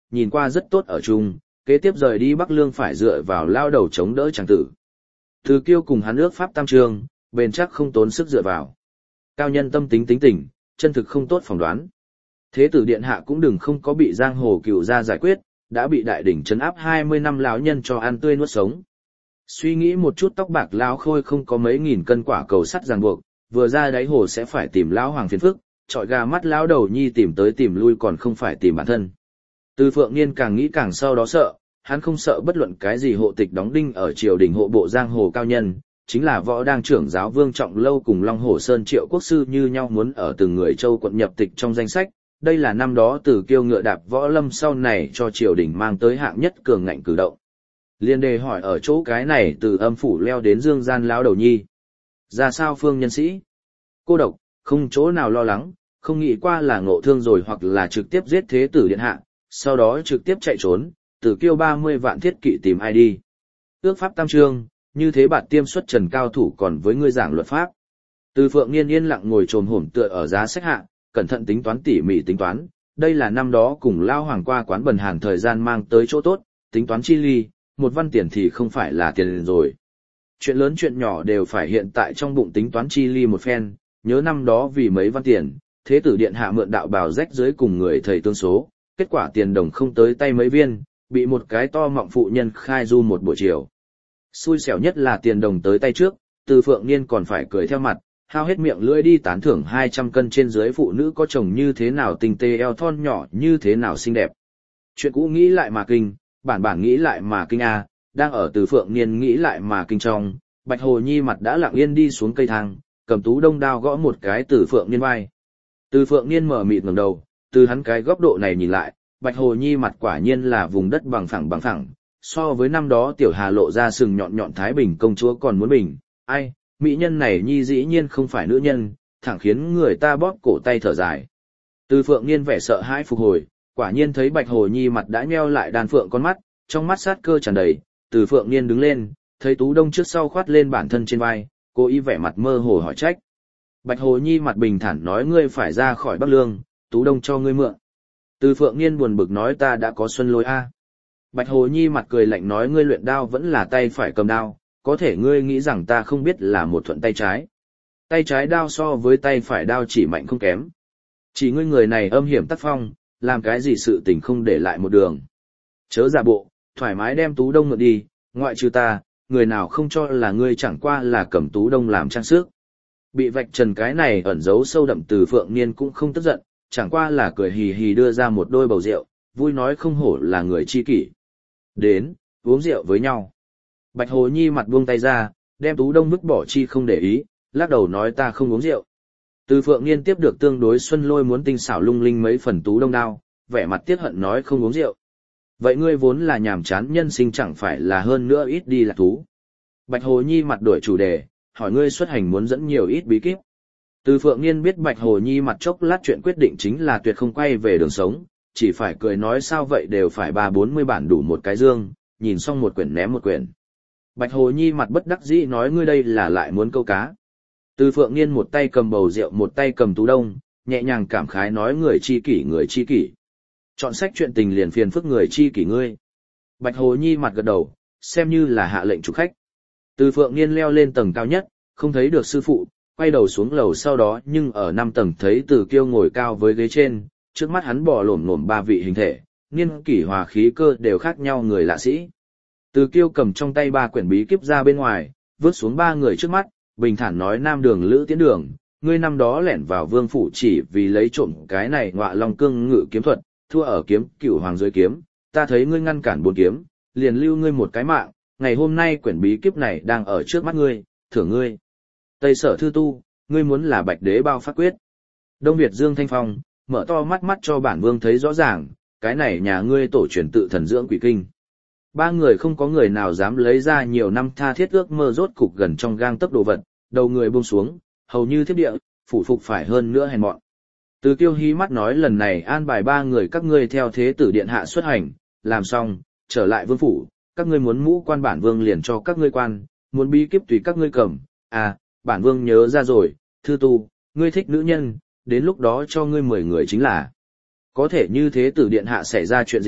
nhìn qua rất tốt ở chung, kế tiếp rời đi Bắc Lương phải dựa vào lao đầu chống đỡ chàng tử. Từ Kiêu cùng hắn ước pháp tam trương, bền chắc không tốn sức dựa vào. Cao nhân tâm tính tính tình, chân thực không tốt phỏng đoán. Thế tử điện hạ cũng đừng không có bị giang hồ cựu gia giải quyết, đã bị đại đỉnh trấn áp 20 năm lão nhân cho ăn tươi nuốt sống. Suy nghĩ một chút, tóc bạc lão khôi không có mấy nghìn cân quả cầu sắt ràng buộc, vừa ra đáy hồ sẽ phải tìm lão hoàng phiền phức, trọi gà mắt lão đầu nhi tìm tới tìm lui còn không phải tìm bản thân. Từ Phượng Niên càng nghĩ càng sau đó sợ, hắn không sợ bất luận cái gì hộ tịch đóng đinh ở triều đình hộ bộ giang hồ cao nhân, chính là võ đang trưởng giáo Vương Trọng Lâu cùng Long Hồ Sơn Triệu Quốc Sư như nhau muốn ở từng người châu quận nhập tịch trong danh sách. Đây là năm đó Từ Kiêu ngựa đạp võ lâm sau này cho triều đình mang tới hạng nhất cường ngạnh cử động. Liên đề hỏi ở chỗ cái này từ âm phủ leo đến dương gian lão đầu nhi. Ra sao phương nhân sĩ? Cô độc, không chỗ nào lo lắng, không nghĩ qua là ngộ thương rồi hoặc là trực tiếp giết thế tử điện hạ, sau đó trực tiếp chạy trốn, Từ Kiêu 30 vạn thiết kỵ tìm ai đi. Ước pháp tam trương, như thế bạn tiêm xuất trần cao thủ còn với ngươi giảng luật pháp. Từ Phượng Niên yên lặng ngồi trồm hổm tựa ở giá sách hạ, cẩn thận tính toán tỉ mỉ tính toán, đây là năm đó cùng lao hoàng qua quán bần hàn thời gian mang tới chỗ tốt, tính toán chi ly, một văn tiền thì không phải là tiền rồi. Chuyện lớn chuyện nhỏ đều phải hiện tại trong bụng tính toán chi ly một phen, nhớ năm đó vì mấy văn tiền, thế tử điện hạ mượn đạo bào rách dưới cùng người thầy tương số, kết quả tiền đồng không tới tay mấy viên, bị một cái to mọng phụ nhân khai du một buổi chiều. Xui xẻo nhất là tiền đồng tới tay trước, Từ Phượng Niên còn phải cười theo mặt, hao hết miệng lưỡi đi tán thưởng 200 cân trên dưới phụ nữ có chồng như thế nào tinh tế eo thon nhỏ như thế nào xinh đẹp. Chuyện cũ nghĩ lại mà kinh, bản nghĩ lại mà kinh a, đang ở Từ Phượng Niên nghĩ lại mà kinh trong, Bạch Hồ Nhi mặt đã lặng yên đi xuống cây thang, cầm tú đông đao gõ một cái Từ Phượng Niên vai. Từ Phượng Niên mở mịt ngẩng đầu, từ hắn cái góc độ này nhìn lại, Bạch Hồ Nhi mặt quả nhiên là vùng đất bằng phẳng, so với năm đó Tiểu Hà lộ ra sừng nhọn nhọn Thái Bình công chúa còn muốn bình, ai, mỹ nhân này nhi dĩ nhiên không phải nữ nhân, thẳng khiến người ta bóp cổ tay thở dài. Từ Phượng Niên vẻ sợ hãi phục hồi, quả nhiên thấy Bạch Hồ Nhi mặt đã nheo lại đàn phượng con mắt, trong mắt sát cơ tràn đầy, Từ Phượng Niên đứng lên, thấy Tú Đông trước sau khoát lên bản thân trên vai, cố ý vẻ mặt mơ hồ hỏi trách. Bạch Hồ Nhi mặt bình thản nói ngươi phải ra khỏi Bắc Lương, Tú Đông cho ngươi mượn. Từ Phượng Niên buồn bực nói ta đã có xuân lôi a. Bạch Hồ Nhi mặt cười lạnh nói ngươi luyện đao vẫn là tay phải cầm đao, có thể ngươi nghĩ rằng ta không biết là một thuận tay trái. Tay trái đao so với tay phải đao chỉ mạnh không kém. Chỉ ngươi người này âm hiểm tác phong, làm cái gì sự tình không để lại một đường. Chớ giả bộ, thoải mái đem Tú Đông mượn đi, ngoại trừ ta, người nào không cho là ngươi chẳng qua là cầm Tú Đông làm trang sức. Bị vạch trần cái này ẩn giấu sâu đậm Từ Phượng Niên cũng không tức giận, chẳng qua là cười hì hì đưa ra một đôi bầu rượu, vui nói không hổ là người chi kỷ. Đến, uống rượu với nhau. Bạch Hồ Nhi mặt buông tay ra, đem Tú Đông vứt bỏ chi không để ý, lắc đầu nói ta không uống rượu. Từ Phượng Niên tiếp được tương đối xuân lôi muốn tinh xảo lung linh mấy phần Tú Đông đao, vẻ mặt tiếc hận nói không uống rượu. Vậy ngươi vốn là nhàm chán nhân sinh chẳng phải là hơn nữa ít đi lạc thú. Bạch Hồ Nhi mặt đổi chủ đề, hỏi ngươi xuất hành muốn dẫn nhiều ít bí kíp. Từ Phượng Niên biết Bạch Hồ Nhi mặt chốc lát chuyện quyết định chính là tuyệt không quay về đường sống, chỉ phải cười nói sao vậy đều phải 30-40 bản đủ một cái dương, nhìn xong một quyển ném một quyển. Bạch Hồ Nhi mặt bất đắc dĩ nói ngươi đây là lại muốn câu cá. Từ Phượng Niên một tay cầm bầu rượu một tay cầm Tú Đông, nhẹ nhàng cảm khái nói người chi kỷ. Chọn sách chuyện tình liền phiền phức người chi kỷ ngươi. Bạch Hồ Nhi mặt gật đầu, xem như là hạ lệnh chủ khách. Từ Phượng Niên leo lên tầng cao nhất, không thấy được sư phụ, quay đầu xuống lầu sau đó nhưng ở 5 tầng thấy Từ Kiêu ngồi cao với ghế trên, trước mắt hắn bò lổm lổm 3 vị hình thể, niên kỷ hòa khí cơ đều khác nhau người lạ sĩ. Từ Kiêu cầm trong tay 3 quyển bí kíp ra bên ngoài, vứt xuống 3 người trước mắt, bình thản nói Nam Đường Lữ Tiến Đường, ngươi năm đó lẻn vào vương phủ chỉ vì lấy trộm cái này Ngọa Long Cương ngự kiếm thuật, thua ở kiếm Cửu Hoàng dưới kiếm, ta thấy ngươi ngăn cản 4 kiếm, liền lưu ngươi một cái mạng, ngày hôm nay quyển bí kíp này đang ở trước mắt ngươi, thưởng ngươi. Tây Sở Thư Tu, ngươi muốn là Bạch Đế bao phát quyết. Đông Việt Dương Thanh Phong, mở to mắt mắt cho bản vương thấy rõ ràng, cái này nhà ngươi tổ truyền tự thần dưỡng quỷ kinh. 3 người không có người nào dám lấy ra nhiều năm tha thiết ước mơ rốt cục gần trong gang tấc đồ vật, đầu người buông xuống, hầu như thiếp địa, phủ phục phải hơn nữa hèn mọn. Từ Kiêu hí mắt nói lần này an bài 3 người các ngươi theo thế tử điện hạ xuất hành, làm xong, trở lại vương phủ, các ngươi muốn mũ quan bản vương liền cho các ngươi quan, muốn bí kíp tùy các ngươi cầm, à, bản vương nhớ ra rồi, Thư Tu, ngươi thích nữ nhân, đến lúc đó cho ngươi 10 người chính là. Có thể như thế tử điện hạ xảy ra chuyện gì,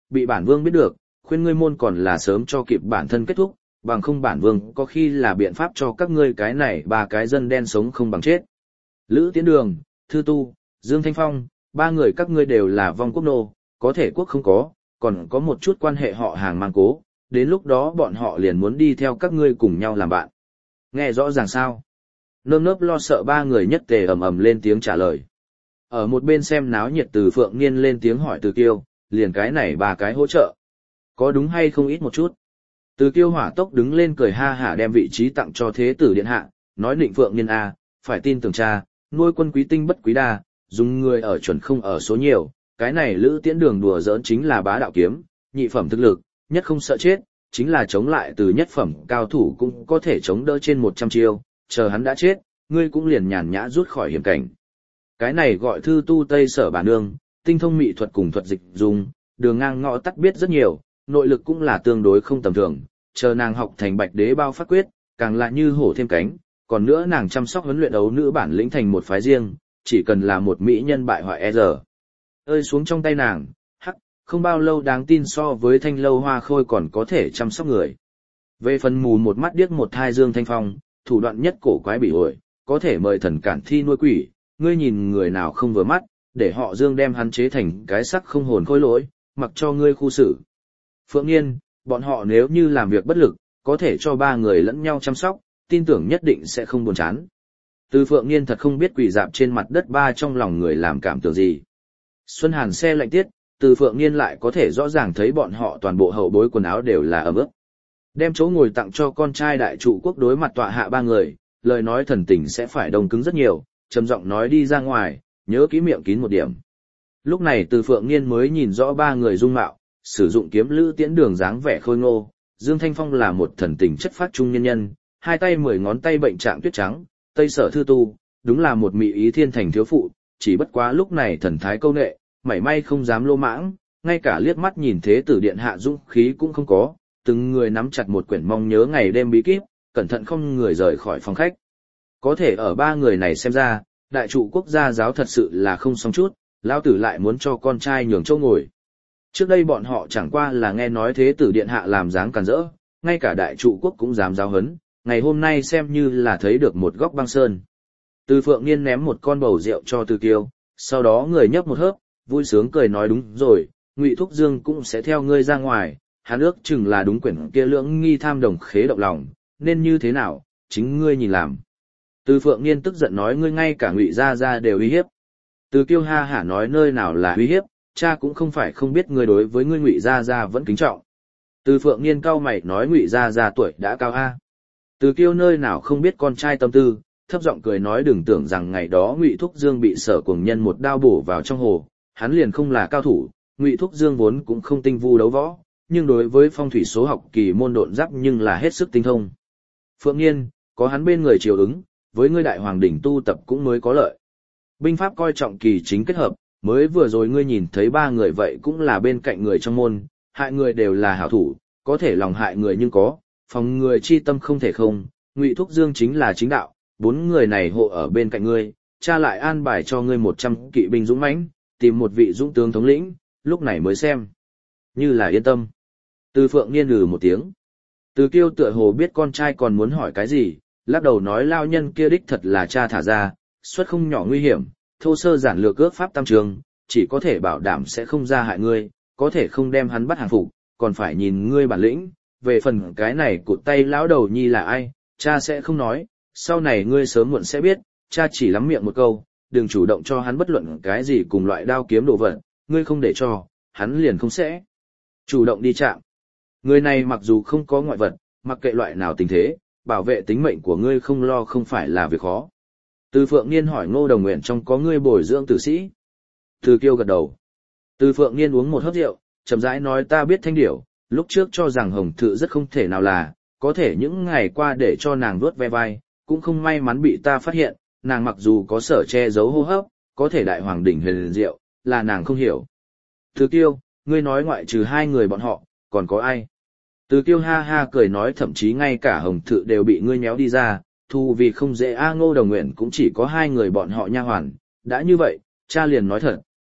bị bản vương biết được, khuyên ngươi môn còn là sớm cho kịp bản thân kết thúc, bằng không bản vương có khi là biện pháp cho các ngươi cái này ba cái dân đen sống không bằng chết. Lữ Tiễn Đường, Thư Tu, Dương Thanh Phong, ba người các ngươi đều là vong quốc nô, có thể quốc không có, còn có một chút quan hệ họ hàng mang cố, đến lúc đó bọn họ liền muốn đi theo các ngươi cùng nhau làm bạn. Nghe rõ ràng sao? Nơm nớp lo sợ ba người nhất tề ầm ầm lên tiếng trả lời. Ở một bên xem náo nhiệt Từ Phượng Niên lên tiếng hỏi Từ Kiêu, liền cái này ba cái hỗ trợ. Có đúng hay không ít một chút? Từ Kiêu hỏa tốc đứng lên cười ha hả đem vị trí tặng cho Thế tử điện hạ, nói Định Phượng Niên a, phải tin tưởng cha, nuôi quân quý tinh bất quý đa, dùng người ở chuẩn không ở số nhiều, cái này Lữ Tiễn Đường đùa giỡn chính là bá đạo kiếm, nhị phẩm thực lực, nhất không sợ chết, chính là chống lại từ nhất phẩm cao thủ cũng có thể chống đỡ trên 100 chiêu, chờ hắn đã chết, ngươi cũng liền nhàn nhã rút khỏi hiểm cảnh. Cái này gọi Thư Tu Tây Sở bản nương, tinh thông mỹ thuật cùng thuật dịch dùng, đường ngang ngõ tắt biết rất nhiều, nội lực cũng là tương đối không tầm thường, chờ nàng học thành Bạch Đế bao phát quyết, càng là như hổ thêm cánh, còn nữa nàng chăm sóc huấn luyện ấu nữ bản lĩnh thành một phái riêng, chỉ cần là một mỹ nhân bại hoại e giờ. Ơi xuống trong tay nàng, hắc, không bao lâu đáng tin so với Thanh Lâu Hoa Khôi còn có thể chăm sóc người. Về phần mù một mắt điếc một thai Dương Thanh Phong, thủ đoạn nhất cổ quái bị ổi, có thể mời thần cản thi nuôi quỷ, ngươi nhìn người nào không vừa mắt, để họ Dương đem hắn chế thành cái sắc không hồn khôi lỗi, mặc cho ngươi khu xử. Phượng Nghiên, bọn họ nếu như làm việc bất lực, có thể cho ba người lẫn nhau chăm sóc, tin tưởng nhất định sẽ không buồn chán. Từ Phượng Nghiên thật không biết quỷ dạp trên mặt đất ba trong lòng người làm cảm tưởng gì. Xuân Hàn xe lạnh tiết, Từ Phượng Nghiên lại có thể rõ ràng thấy bọn họ toàn bộ hậu bối quần áo đều là ẩm ướt. Đem chỗ ngồi tặng cho con trai đại trụ quốc đối mặt tọa hạ ba người, lời nói thần tình sẽ phải đông cứng rất nhiều, trầm giọng nói đi ra ngoài, nhớ kỹ miệng kín một điểm. Lúc này Từ Phượng Nghiên mới nhìn rõ ba người dung mạo, sử dụng kiếm Lữ Tiễn Đường dáng vẻ khôi ngô, Dương Thanh Phong là một thần tình chất phát trung nhân nhân, hai tay 10 ngón tay bệnh trạng tuyết trắng, Tây Sở Thư Tu, đúng là một mỹ ý thiên thành thiếu phụ, chỉ bất quá lúc này thần thái câu nệ, mảy may không dám lô mãng, ngay cả liếc mắt nhìn thế tử điện hạ dũng khí cũng không có, từng người nắm chặt một quyển mong nhớ ngày đêm bí kíp, cẩn thận không người rời khỏi phòng khách. Có thể ở ba người này xem ra, đại trụ quốc gia giáo thật sự là không xong chút, lão tử lại muốn cho con trai nhường chỗ ngồi. Trước đây bọn họ chẳng qua là nghe nói thế tử điện hạ làm dáng càn rỡ, ngay cả đại trụ quốc cũng dám giáo huấn, ngày hôm nay xem như là thấy được một góc băng sơn. Từ Phượng Nghiên ném một con bầu rượu cho Từ Kiêu, sau đó người nhấp một hớp, vui sướng cười nói đúng rồi, Ngụy Thúc Dương cũng sẽ theo ngươi ra ngoài, hắn ước chừng là đúng quyển kia lưỡng nghi tham đồng khế động lòng, nên như thế nào, chính ngươi nhìn làm. Từ Phượng Nghiên tức giận nói ngươi ngay cả Ngụy gia gia đều uy hiếp. Từ Kiêu ha hả nói nơi nào là uy hiếp, cha cũng không phải không biết ngươi đối với ngươi Ngụy gia gia vẫn kính trọng. Từ Phượng Nghiên cau mày nói Ngụy gia gia tuổi đã cao a. Từ Kiêu nơi nào không biết con trai tâm tư, thấp giọng cười nói đừng tưởng rằng ngày đó Ngụy Thúc Dương bị Sở Cuồng Nhân một đao bổ vào trong hồ, hắn liền không là cao thủ, Ngụy Thúc Dương vốn cũng không tinh vu đấu võ, nhưng đối với phong thủy số học kỳ môn độn giáp nhưng là hết sức tinh thông. Phượng Nghiên, có hắn bên người chiều ứng, với ngươi đại hoàng đỉnh tu tập cũng mới có lợi. Binh pháp coi trọng kỳ chính kết hợp, mới vừa rồi ngươi nhìn thấy ba người vậy cũng là bên cạnh người trong môn, hại người đều là hảo thủ, có thể lòng hại người nhưng có, phòng người chi tâm không thể không, Ngụy Thúc Dương chính là chính đạo, bốn người này hộ ở bên cạnh ngươi, cha lại an bài cho ngươi 100 kỵ binh dũng mãnh, tìm một vị dũng tướng thống lĩnh, lúc này mới xem như là yên tâm. Từ Phượng Nghiên lừ một tiếng. Từ Kiêu tựa hồ biết con trai còn muốn hỏi cái gì, lắc đầu nói lao nhân kia đích thật là cha thả ra, xuất không nhỏ nguy hiểm, thô sơ giản lược ước pháp tam trường, chỉ có thể bảo đảm sẽ không ra hại ngươi, có thể không đem hắn bắt hàng phục, còn phải nhìn ngươi bản lĩnh, về phần cái này cụt tay lão đầu nhi là ai, cha sẽ không nói, sau này ngươi sớm muộn sẽ biết, cha chỉ lắm miệng một câu, đừng chủ động cho hắn bất luận cái gì cùng loại đao kiếm đồ vật, ngươi không để cho, hắn liền không sẽ chủ động đi chạm. Người này mặc dù không có ngoại vật, mặc kệ loại nào tình thế, bảo vệ tính mệnh của ngươi không lo không phải là việc khó. Từ Phượng Nghiên hỏi Ngô Đồng Nguyện trong có ngươi bồi dưỡng tử sĩ. Từ Kiêu gật đầu. Từ Phượng Nghiên uống một hớp rượu, chậm rãi nói ta biết Thanh Điểu, lúc trước cho rằng Hồng Thự rất không thể nào là, có thể những ngày qua để cho nàng vuốt ve vai, cũng không may mắn bị ta phát hiện, nàng mặc dù có sở che giấu hô hấp, có thể đại hoàng đỉnh huyền diệu, là nàng không hiểu. Từ Kiêu, ngươi nói ngoại trừ hai người bọn họ, còn có ai? Từ Kiêu ha ha cười nói thậm chí ngay cả Hồng Thự đều bị ngươi nhéo đi ra, thu vì không dễ Ngô Đồng Nguyện cũng chỉ có hai người bọn họ nha hoàn, đã như vậy, cha liền nói thật,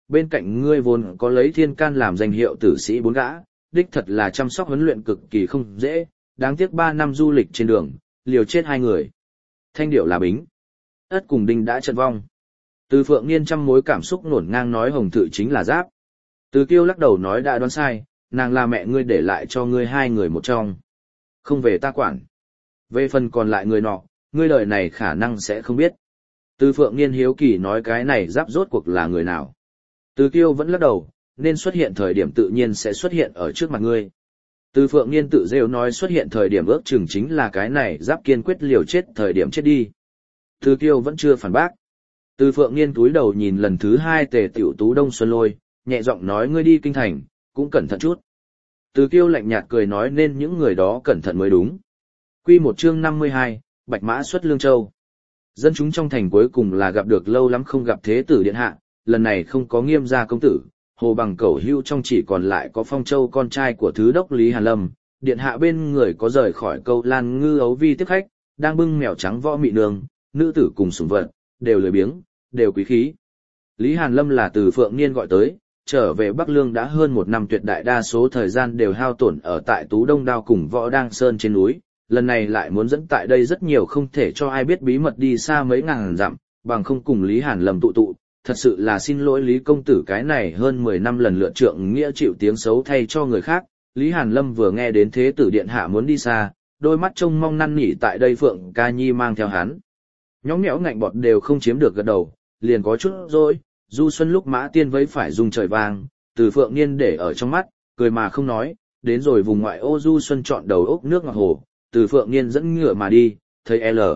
bên cạnh ngươi vốn có lấy thiên can làm danh hiệu tử sĩ 4 gã, đích thật là chăm sóc huấn luyện cực kỳ không dễ, đáng tiếc 3 năm du lịch trên đường, liều chết 2 người. Thanh điệu là Bính. Ất cùng Đinh đã trận vong. Từ Phượng Niên trăm mối cảm xúc nổn ngang nói Hồng Thự chính là Giáp. Từ Kiêu lắc đầu nói đã đoán sai, nàng là mẹ ngươi để lại cho ngươi 2 người một trong. Không về ta quản. Về phần còn lại người nọ, ngươi đời này khả năng sẽ không biết. Từ Phượng Niên hiếu kỳ nói cái này Giáp rốt cuộc là người nào. Từ Kiêu vẫn lắc đầu, nên xuất hiện thời điểm tự nhiên sẽ xuất hiện ở trước mặt ngươi. Từ Phượng Niên tự rêu nói xuất hiện thời điểm ước chừng chính là cái này Giáp kiên quyết liều chết thời điểm chết đi. Từ Kiêu vẫn chưa phản bác. Từ Phượng Niên túi đầu nhìn lần thứ 2 Tề Tiểu Tú Đông Xuân Lôi, nhẹ giọng nói ngươi đi kinh thành, cũng cẩn thận chút. Từ Kiêu lạnh nhạt cười nói nên những người đó cẩn thận mới đúng. Quy 1 chương 52, Bạch Mã xuất Lương Châu. Dân chúng trong thành cuối cùng là gặp được lâu lắm không gặp Thế tử điện hạ, lần này không có Nghiêm gia công tử, Hồ Bằng Cẩu Hưu trong chỉ còn lại có Phong Châu con trai của thứ đốc Lý Hàn Lâm, điện hạ bên người có rời khỏi Câu Lan Ngư Ấu Vi tiếp khách, đang bưng mèo trắng võ mị nương, nữ tử cùng sủng vật, đều lười biếng, đều quý khí. Lý Hàn Lâm là từ Phượng Niên gọi tới, trở về Bắc Lương đã hơn 1 năm, tuyệt đại đa số thời gian đều hao tổn ở tại Tú Đông Đao cùng Võ Đang Sơn trên núi, lần này lại muốn dẫn tại đây rất nhiều không thể cho ai biết bí mật đi xa mấy ngàn dặm, bằng không cùng Lý Hàn Lâm tụ, thật sự là xin lỗi Lý công tử cái này hơn 10 năm lần lượt trượng nghĩa chịu tiếng xấu thay cho người khác. Lý Hàn Lâm vừa nghe đến Thế tử điện hạ muốn đi xa, đôi mắt trông mong năn nỉ tại đây Phượng Ca Nhi mang theo hắn. Nhõng nhẽo ngạnh bọt đều không chiếm được gật đầu, liền có chút rồi, du xuân lúc mã tiên vẫy phải dùng trời vàng, từ Phượng Niên để ở trong mắt, cười mà không nói, đến rồi vùng ngoại ô du xuân chọn đầu ốc nước ngọt hồ, từ Phượng Niên dẫn ngựa mà đi, thấy L.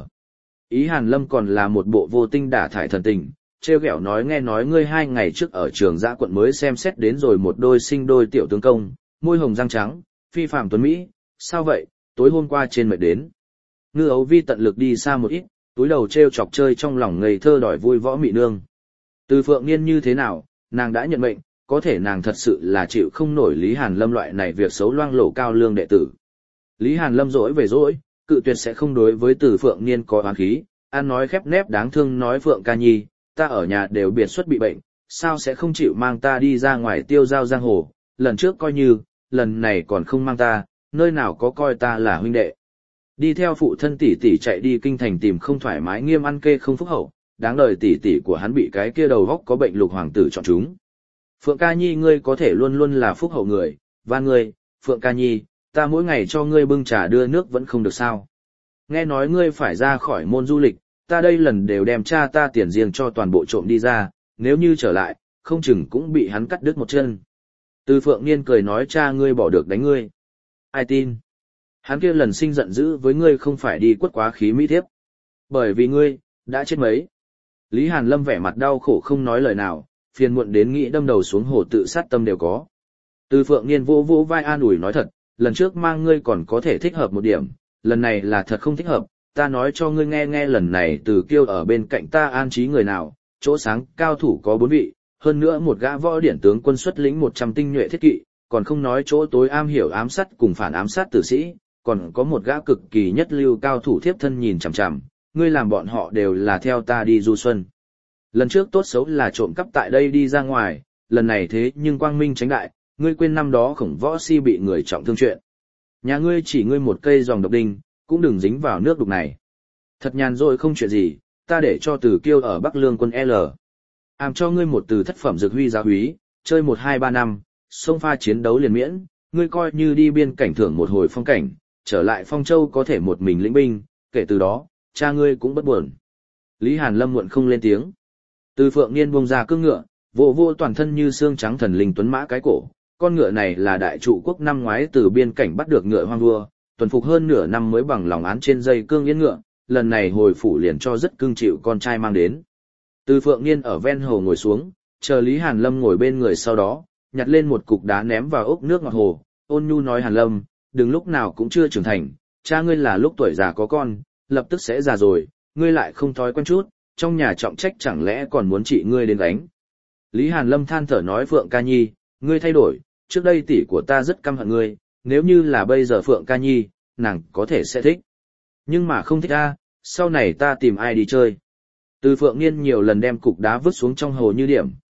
Ý Hàn Lâm còn là một bộ vô tinh đả thải thần tình, treo ghẹo nói nghe nói ngươi 2 ngày trước ở Trường Giã quận mới xem xét đến rồi một đôi sinh đôi tiểu tướng công, môi hồng răng trắng, phi phàm tuấn Mỹ, sao vậy, tối hôm qua trên mệt đến. Ngư Ấu Vi tận lực đi xa một ít, túi đầu treo chọc chơi trong lòng ngây thơ đòi vui võ mị nương. Từ Phượng Niên như thế nào, nàng đã nhận mệnh, có thể nàng thật sự là chịu không nổi Lý Hàn Lâm loại này việc xấu loang lổ cao lương đệ tử. Lý Hàn Lâm dỗi về dỗi, cự tuyệt sẽ không đối với Từ Phượng Niên có oán khí, ăn nói khép nép đáng thương nói Phượng Ca Nhi, ta ở nhà đều biệt xuất bị bệnh, sao sẽ không chịu mang ta đi ra ngoài tiêu giao giang hồ, lần trước coi như, lần này còn không mang ta, nơi nào có coi ta là huynh đệ. Đi theo phụ thân tỷ tỷ chạy đi kinh thành tìm không thoải mái Nghiêm ăn kê không phúc hậu, đáng đời tỷ tỷ của hắn bị cái kia đầu góc có bệnh Lục hoàng tử chọn chúng. Phượng Ca Nhi ngươi có thể luôn luôn là phúc hậu người, và ngươi, Phượng Ca Nhi, ta mỗi ngày cho ngươi bưng trà đưa nước vẫn không được sao. Nghe nói ngươi phải ra khỏi môn du lịch, ta đây lần đều đem cha ta tiền riêng cho toàn bộ trộm đi ra, nếu như trở lại, không chừng cũng bị hắn cắt đứt một chân. Từ Phượng Niên cười nói cha ngươi bỏ được đánh ngươi. Ai tin? Hắn kia lần sinh giận dữ với ngươi không phải đi quất quá khí mỹ thiếp. Bởi vì ngươi, đã chết mấy. Lý Hàn Lâm vẻ mặt đau khổ không nói lời nào, phiền muộn đến nghĩ đâm đầu xuống hồ tự sát tâm đều có. Từ Phượng Niên vô vô vai an ủi nói thật, lần trước mang ngươi còn có thể thích hợp một điểm, lần này là thật không thích hợp, ta nói cho ngươi nghe lần này Từ Kiêu ở bên cạnh ta an trí người nào, chỗ sáng cao thủ có 4 vị, hơn nữa một gã võ điển tướng quân xuất lĩnh 100 tinh nhuệ thiết kỵ, còn không nói chỗ tối am hiểu ám sát cùng phản ám sát tử sĩ, còn có một gã cực kỳ nhất lưu cao thủ thiếp thân nhìn chằm chằm, ngươi làm bọn họ đều là theo ta đi du xuân. Lần trước tốt xấu là trộm cắp tại đây đi ra ngoài, lần này thế nhưng quang minh tránh đại, ngươi quên năm đó Khổng Võ Si bị người trọng thương chuyện. Nhà ngươi chỉ ngươi một cây dòng độc đinh, cũng đừng dính vào nước đục này. Thật nhàn rỗi không chuyện gì, ta để cho Từ Kiêu ở Bắc Lương quân L. Àm cho ngươi một từ thất phẩm dược huy giáo úy, chơi 1-2-3 năm, xông pha chiến đấu liền miễn, ngươi coi như đi biên cảnh thưởng một hồi phong cảnh, trở lại Phong Châu có thể một mình lĩnh binh, kể từ đó, cha ngươi cũng bất buồn. Lý Hàn Lâm muộn không lên tiếng. Từ Phượng Niên buông ra cương ngựa, vô toàn thân như xương trắng thần linh tuấn mã cái cổ, con ngựa này là đại trụ quốc năm ngoái từ biên cảnh bắt được ngựa hoang vua, tuần phục hơn nửa năm mới bằng lòng án trên dây cương yên ngựa, lần này hồi phủ liền cho rất cưng chịu con trai mang đến. Từ Phượng Niên ở ven hồ ngồi xuống, chờ Lý Hàn Lâm ngồi bên người sau đó, nhặt lên một cục đá ném vào ốc nước ngọt hồ, ôn nhu nói Hàn Lâm, đừng lúc nào cũng chưa trưởng thành, cha ngươi là lúc tuổi già có con, lập tức sẽ già rồi, ngươi lại không thói quen chút, trong nhà trọng trách chẳng lẽ còn muốn chị ngươi đến đánh. Lý Hàn Lâm than thở nói Phượng Ca Nhi, ngươi thay đổi, trước đây tỷ của ta rất căm hận ngươi, nếu như là bây giờ Phượng Ca Nhi, nàng có thể sẽ thích. Nhưng mà không thích a, sau này ta tìm ai đi chơi. Từ Phượng Niên nhiều lần đem cục đá vứt xuống trong hồ như điểm,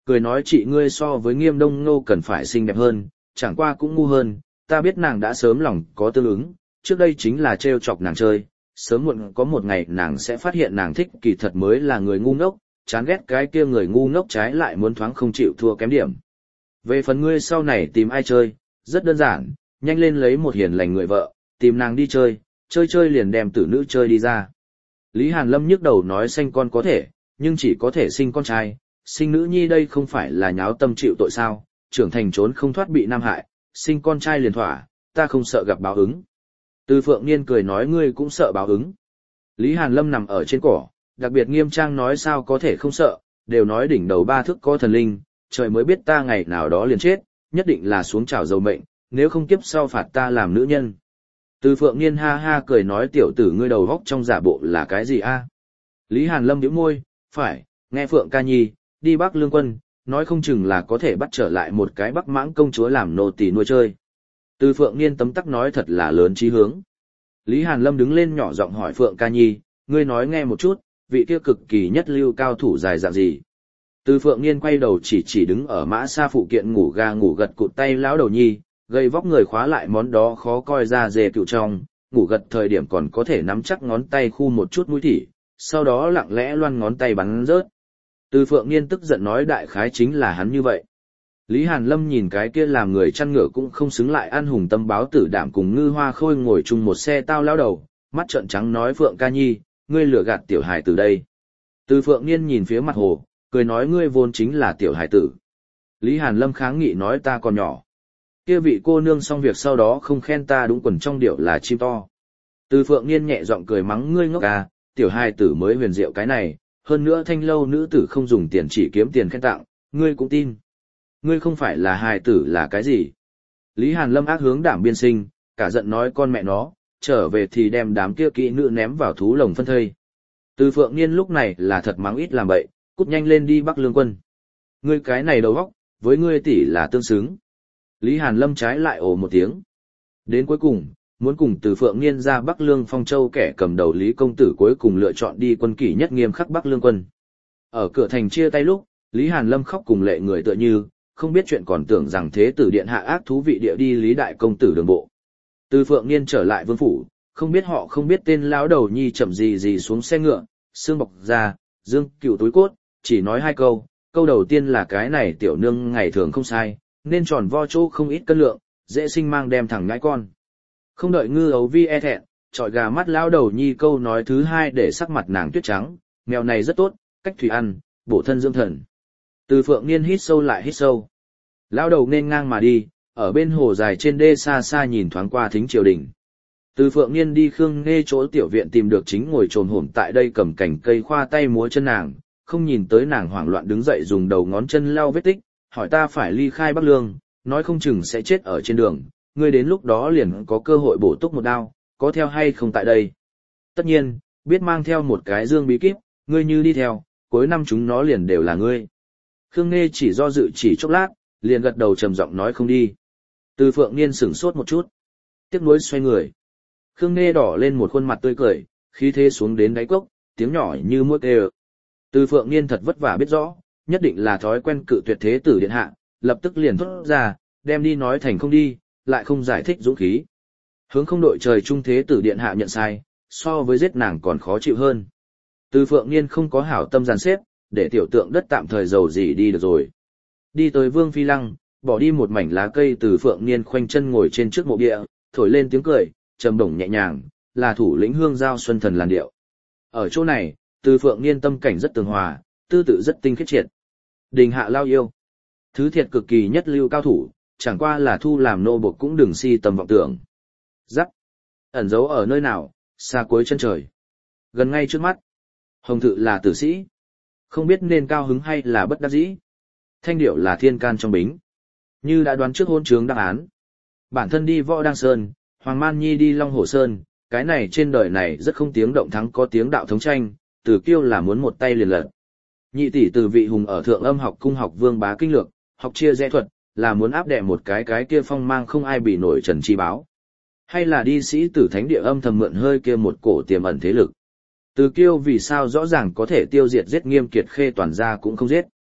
cười nói chị ngươi so với Nghiêm Đông Nô cần phải xinh đẹp hơn, chẳng qua cũng ngu hơn, ta biết nàng đã sớm lòng có tương ứng, trước đây chính là trêu chọc nàng chơi, sớm muộn có một ngày nàng sẽ phát hiện nàng thích kỳ thật mới là người ngu ngốc, chán ghét cái kia người ngu ngốc trái lại muốn thoáng không chịu thua kém điểm. Về phần ngươi sau này tìm ai chơi, rất đơn giản, nhanh lên lấy một hiền lành người vợ, tìm nàng đi chơi, chơi liền đem tử nữ chơi đi ra. Lý Hàn Lâm nhức đầu nói sinh con có thể, nhưng chỉ có thể sinh con trai, sinh nữ nhi đây không phải là nháo tâm chịu tội sao, trưởng thành trốn không thoát bị nam hại, sinh con trai liền thỏa, ta không sợ gặp báo ứng. Từ Phượng Niên cười nói ngươi cũng sợ báo ứng. Lý Hàn Lâm nằm ở trên cỏ, đặc biệt nghiêm trang nói sao có thể không sợ, đều nói đỉnh đầu 3 thước có thần linh, trời mới biết ta ngày nào đó liền chết, nhất định là xuống trào dầu mệnh, nếu không kiếp sau phạt ta làm nữ nhân. Từ Phượng Niên ha ha cười nói tiểu tử ngươi đầu góc trong giả bộ là cái gì a? Lý Hàn Lâm nhíu môi, phải, nghe Phượng ca nhi, đi Bắc Lương Quân, nói không chừng là có thể bắt trở lại một cái Bắc Mãng công chúa làm nô tỳ nuôi chơi. Từ Phượng Niên tấm tắc nói thật là lớn chí hướng. Lý Hàn Lâm đứng lên nhỏ giọng hỏi Phượng ca nhi, ngươi nói nghe một chút, vị kia cực kỳ nhất lưu cao thủ dài dạng gì? Từ Phượng Niên quay đầu chỉ đứng ở mã xa phụ kiện ngủ gà ngủ gật cụt tay lão đầu nhi, gây vóc người khóa lại món đó khó coi ra dề cựu trong, ngủ gật thời điểm còn có thể nắm chắc ngón tay khu một chút mũi thỉ, sau đó lặng lẽ loan ngón tay bắn rớt. Từ Phượng Niên tức giận nói đại khái chính là hắn như vậy. Lý Hàn Lâm nhìn cái kia làm người chăn ngựa cũng không xứng lại an hùng tâm báo tử đảm cùng Ngư Hoa Khôi ngồi chung một xe tao lão đầu, mắt trợn trắng nói Phượng ca nhi, ngươi lừa gạt tiểu hài từ đây. Từ Phượng Niên nhìn phía mặt hồ, cười nói ngươi vốn chính là tiểu hài tử. Lý Hàn Lâm kháng nghị nói ta còn nhỏ. Kia vị cô nương xong việc sau đó không khen ta đúng quần trong điệu là chim to. Từ Phượng Niên nhẹ giọng cười mắng ngươi ngốc à, tiểu hài tử mới huyền diệu cái này, hơn nữa thanh lâu nữ tử không dùng tiền chỉ kiếm tiền khen tặng, ngươi cũng tin. Ngươi không phải là hài tử là cái gì? Lý Hàn Lâm ác hướng Đảm Biên Sinh, cả giận nói con mẹ nó, trở về thì đem đám kia kỹ nữ ném vào thú lồng phân thây. Từ Phượng Niên lúc này là thật mắng ít làm bậy, cút nhanh lên đi Bắc Lương Quân. Ngươi cái này đầu óc, với ngươi tỷ là tương xứng. Lý Hàn Lâm trái lại ồ một tiếng. Đến cuối cùng, muốn cùng Từ Phượng Niên ra Bắc Lương Phong Châu kẻ cầm đầu Lý Công Tử cuối cùng lựa chọn đi quân kỷ nhất nghiêm khắc Bắc Lương Quân. Ở cửa thành chia tay lúc, Lý Hàn Lâm khóc cùng lệ người tựa như, không biết chuyện còn tưởng rằng thế tử điện hạ ác thú vị địa đi Lý Đại Công Tử đường bộ. Từ Phượng Niên trở lại vương phủ, không biết họ không biết tên lão đầu nhi chậm gì xuống xe ngựa, xương bọc ra, dương cựu túi cốt, chỉ nói 2 câu, câu đầu tiên là cái này tiểu nương ngày thường không sai, nên tròn vo chỗ không ít cân lượng, dễ sinh mang đem thẳng ngãi con. Không đợi Ngư Ấu Vi e thẹn, trọi gà mắt lão đầu nhi câu nói thứ 2 để sắc mặt nàng tuyết trắng, mèo này rất tốt, cách thủy ăn, bổ thân dưỡng thần. Từ Phượng Niên hít sâu lại hít sâu. Lão đầu nên ngang mà đi, ở bên hồ dài trên đê xa xa nhìn thoáng qua thính triều đình. Từ Phượng Niên đi Khương Nghê chỗ tiểu viện tìm được chính ngồi trồm hổm tại đây cầm cành cây khoa tay múa chân nàng, không nhìn tới nàng hoảng loạn đứng dậy dùng đầu ngón chân lau vết tích, hỏi ta phải ly khai Bắc Lương, nói không chừng sẽ chết ở trên đường, ngươi đến lúc đó liền có cơ hội bổ túc một đao, có theo hay không tại đây. Tất nhiên, biết mang theo một cái dương bí kíp, ngươi như đi theo, cuối năm chúng nó liền đều là ngươi. Khương Nghê chỉ do dự chỉ chốc lát, liền gật đầu trầm giọng nói không đi. Từ Phượng Niên sửng sốt một chút, tiếc nuối xoay người. Khương Nghê đỏ lên một khuôn mặt tươi cười, khí thế xuống đến đáy cốc, tiếng nhỏ như muỗi kêu. Từ Phượng Niên thật vất vả biết rõ, nhất định là thói quen cự tuyệt thế tử điện hạ, lập tức liền thốt ra, đem đi nói thành không đi, lại không giải thích dũng khí. Hướng không đội trời trung thế tử điện hạ nhận sai, so với giết nàng còn khó chịu hơn. Từ Phượng Niên không có hảo tâm dàn xếp, để tiểu tượng đất tạm thời giàu gì đi được rồi. Đi tới Vương Phi Lăng, bỏ đi một mảnh lá cây. Từ Phượng Niên khoanh chân ngồi trên trước mộ địa, thổi lên tiếng cười, trầm đồng nhẹ nhàng, là thủ lĩnh hương giao xuân thần làn điệu. Ở chỗ này, Từ Phượng Niên tâm cảnh rất tường hòa, tư tự rất tinh khiết triệt. Đình hạ lao yêu, thứ thiệt cực kỳ nhất lưu cao thủ, chẳng qua là thu làm nô bộc cũng đừng si tầm vọng tưởng. Rắc, ẩn giấu ở nơi nào, xa cuối chân trời, gần ngay trước mắt. Hồng Thự là tử sĩ, không biết nên cao hứng hay là bất đắc dĩ. Thanh điệu là thiên can trong bính, như đã đoán trước hôn trướng đáp án. Bản thân đi Võ Đăng Sơn, Hoàng Man Nhi đi Long Hồ Sơn, cái này trên đời này rất không tiếng động thắng có tiếng đạo thống tranh, Từ Kiêu là muốn một tay liền lật. Nhị tỷ Từ Vị Hùng ở Thượng Âm học cung học vương bá kinh lược, học chia rẽ thuật, là muốn áp đè một cái kia phong mang không ai bị nổi Trần Chi Báo. Hay là đi sĩ tử thánh địa âm thầm mượn hơi kia một cổ tiềm ẩn thế lực. Từ Kiêu vì sao rõ ràng có thể tiêu diệt giết Nghiêm Kiệt Khê toàn gia cũng không giết.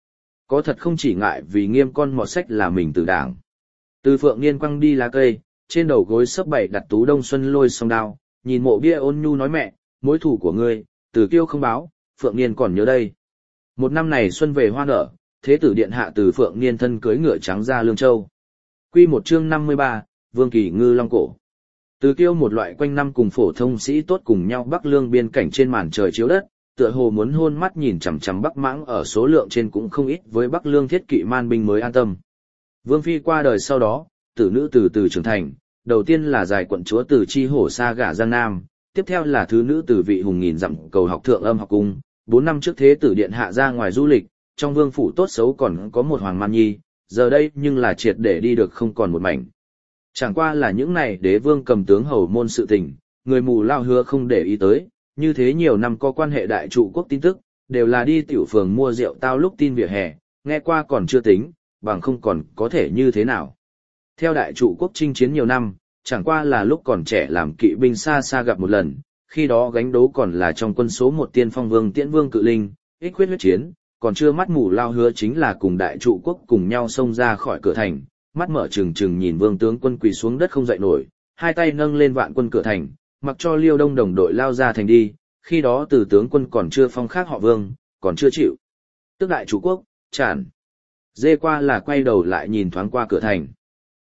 Có thật không chỉ ngại vì nghiêm con mọt sách là mình từ đảng. Từ Phượng Niên quăng đi lá cây, trên đầu gối sấp bảy đặt Tú Đông Xuân lôi song đao, nhìn mộ bia ôn nhu nói mẹ, mối thù của ngươi, Từ Kiêu không báo, Phượng Niên còn nhớ đây. Một năm này xuân về hoa nở, thế tử điện hạ Từ Phượng Niên thân cưới ngựa trắng ra Lương Châu. Quy một chương 53, Vương Kỳ ngư long cổ. Từ Kiêu một loại quanh năm cùng phổ thông sĩ tốt cùng nhau Bắc Lương biên cảnh trên màn trời chiếu đất, tựa hồ muốn hôn mắt nhìn chằm chằm Bắc Mãng ở số lượng trên cũng không ít với Bắc Lương thiết kỵ man binh mới an tâm. Vương phi qua đời sau đó, tử nữ từ từ trưởng thành, đầu tiên là giải quận chúa Từ Chi Hổ xa gả Giang Nam, tiếp theo là thứ nữ Từ Vị Hùng nghìn dặm cầu học thượng âm học cung. 4 năm trước thế tử điện hạ ra ngoài du lịch, trong vương phủ tốt xấu còn có một hoàng man nhi, giờ đây nhưng là triệt để đi được không còn một mảnh. Chẳng qua là những này đế vương cầm tướng hầu môn sự tình, người mù lao hứa không để ý tới, như thế nhiều năm có quan hệ đại trụ quốc tin tức, đều là đi tiểu phường mua rượu tao lúc tin vỉa hè, nghe qua còn chưa tính, bằng không còn có thể như thế nào. Theo đại trụ quốc chinh chiến nhiều năm, chẳng qua là lúc còn trẻ làm kỵ binh xa xa gặp một lần, khi đó gánh đấu còn là trong quân số một tiên phong vương Tiễn Vương Cự Linh, ích quyết huyết chiến, còn chưa mắt mù lao hứa chính là cùng đại trụ quốc cùng nhau xông ra khỏi cửa thành, mắt mở trừng trừng nhìn vương tướng quân quỳ xuống đất không dậy nổi, hai tay nâng lên vạn quân cửa thành, mặc cho Liêu Đông đồng đội lao ra thành đi, khi đó Từ tướng quân còn chưa phong khác họ Vương, còn chưa chịu. Tức đại trụ quốc, tràn. Dê qua là quay đầu lại nhìn thoáng qua cửa thành.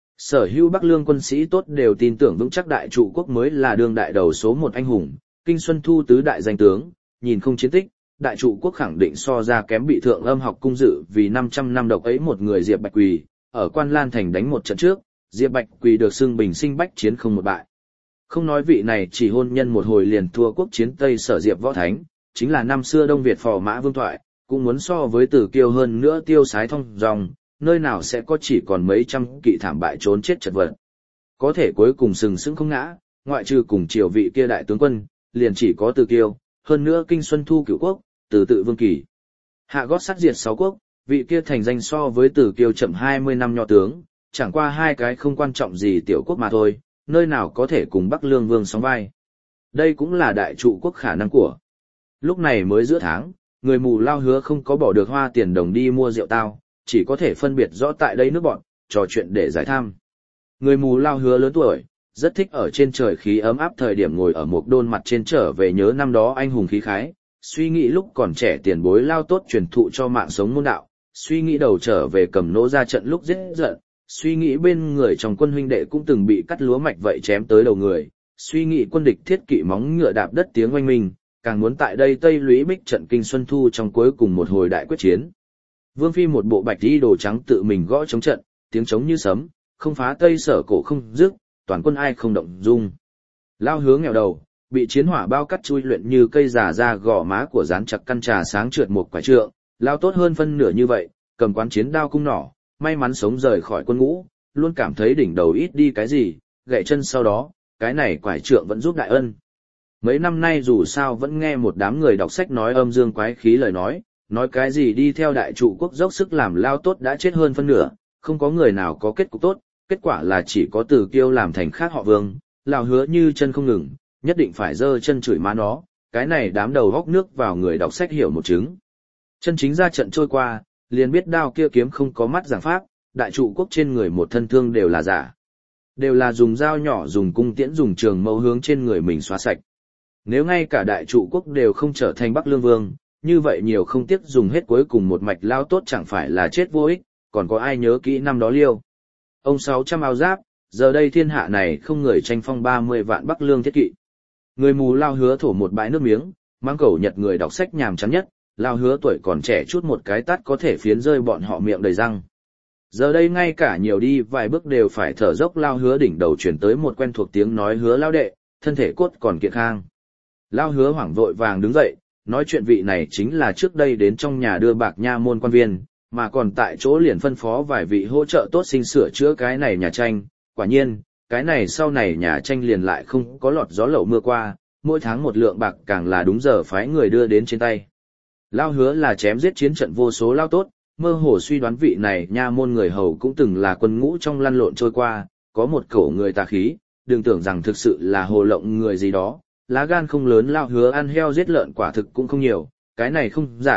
Sở hữu Bắc Lương quân sĩ tốt đều tin tưởng vững chắc đại trụ quốc mới là đương đại đầu số một anh hùng, Kinh Xuân Thu tứ đại danh tướng, nhìn không chiến tích, đại trụ quốc khẳng định so ra kém bị thượng âm học cung dự vì 500 năm độc ấy một người Diệp Bạch Quỳ, ở Quan Lan Thành đánh một trận trước, Diệp Bạch Quỳ được xưng bình sinh bách chiến không một bại. Không nói vị này chỉ hôn nhân một hồi liền thua quốc chiến Tây Sở Diệp Võ Thánh, chính là năm xưa Đông Việt phò mã Vương Thoại, cũng muốn so với Từ Kiêu hơn nữa tiêu sái thông dòng, nơi nào sẽ có chỉ còn mấy trăm kỵ thảm bại trốn chết chật vật. Có thể cuối cùng sừng sững không ngã, ngoại trừ cùng triều vị kia đại tướng quân, liền chỉ có Từ Kiêu, hơn nữa Kinh Xuân Thu cửu quốc, Từ tự Vương Kỳ. Hạ gót sát diệt 6 quốc, vị kia thành danh so với Từ Kiêu chậm 20 năm nho tướng, chẳng qua hai cái không quan trọng gì tiểu quốc mà thôi, nơi nào có thể cùng Bắc Lương Vương sóng vai. Đây cũng là đại trụ quốc khả năng của. Lúc này mới giữa tháng, người mù lao hứa không có bỏ được hoa tiền đồng đi mua rượu tao, chỉ có thể phân biệt rõ tại đây nước bọn, trò chuyện để giải tham. Người mù lao hứa lớn tuổi, rất thích ở trên trời khí ấm áp thời điểm ngồi ở một đôn mặt trên trở về nhớ năm đó anh hùng khí khái, suy nghĩ lúc còn trẻ tiền bối lao tốt truyền thụ cho mạng sống môn đạo, suy nghĩ đầu trở về cầm nỗ ra trận lúc giết giận, suy nghĩ bên người trong quân huynh đệ cũng từng bị cắt lúa mạch vậy chém tới đầu người, suy nghĩ quân địch thiết kỵ móng ngựa đạp đất tiếng oanh minh, càng muốn tại đây Tây Lũy Bích trận Kinh Xuân Thu trong cuối cùng một hồi đại quyết chiến. Vương phi một bộ bạch y đồ trắng tự mình gõ chống trận, tiếng trống như sấm, không phá Tây Sở cổ không dứt, toàn quân ai không động dung. Lao hứa nghèo đầu, bị chiến hỏa bao cắt chui luyện như cây giả ra gò má của dán chặt căn trà sáng trượt một quả trượng, lao tốt hơn phân nửa như vậy, cầm quán chiến đao cung nỏ, may mắn sống rời khỏi quân ngũ, luôn cảm thấy đỉnh đầu ít đi cái gì, gãy chân sau đó, cái này quải trượng vẫn giúp đại ân. Mấy năm nay dù sao vẫn nghe một đám người đọc sách nói âm dương quái khí lời nói cái gì đi theo đại trụ quốc dốc sức làm lao tốt đã chết hơn phân nửa, không có người nào có kết cục tốt, kết quả là chỉ có Từ Kiêu làm thành khác họ Vương, lao hứa như chân không ngừng, nhất định phải giơ chân chửi má nó, cái này đám đầu góc nước vào người đọc sách hiểu một chứng. Chân chính ra trận trôi qua, liền biết đao kia kiếm không có mắt giảng pháp, đại trụ quốc trên người một thân thương đều là giả. Đều là dùng dao nhỏ dùng cung tiễn dùng trường mâu hướng trên người mình xóa sạch. Nếu ngay cả đại trụ quốc đều không trở thành Bắc Lương Vương, như vậy nhiều không tiếc dùng hết cuối cùng một mạch lao tốt chẳng phải là chết vô ích, còn có ai nhớ kỹ năm đó liêu. Ông 600 áo giáp, giờ đây thiên hạ này không người tranh phong 30 vạn Bắc Lương thiết kỵ. Người mù lao hứa thổ một bãi nước miếng, mang cẩu nhật người đọc sách nhàm chán nhất, lao hứa tuổi còn trẻ chút một cái tát có thể phiến rơi bọn họ miệng đầy răng. Giờ đây ngay cả nhiều đi vài bước đều phải thở dốc lao hứa đỉnh đầu chuyển tới một quen thuộc tiếng nói hứa lao đệ, thân thể cốt còn kiện khang. Lao hứa hoảng vội vàng đứng dậy, nói chuyện vị này chính là trước đây đến trong nhà đưa bạc nha môn quan viên, mà còn tại chỗ liền phân phó vài vị hỗ trợ tốt sinh sửa chữa cái này nhà tranh. Quả nhiên, cái này sau này nhà tranh liền lại không có lọt gió lậu mưa qua, mỗi tháng một lượng bạc càng là đúng giờ phái người đưa đến trên tay. Lao hứa là chém giết chiến trận vô số lao tốt, mơ hồ suy đoán vị này nha môn người hầu cũng từng là quân ngũ trong lăn lộn trôi qua, có một khẩu người tà khí, đừng tưởng rằng thực sự là hồ lộng người gì đó, lá gan không lớn. Lao hứa ăn heo giết lợn quả thực cũng không nhiều, cái này không giả,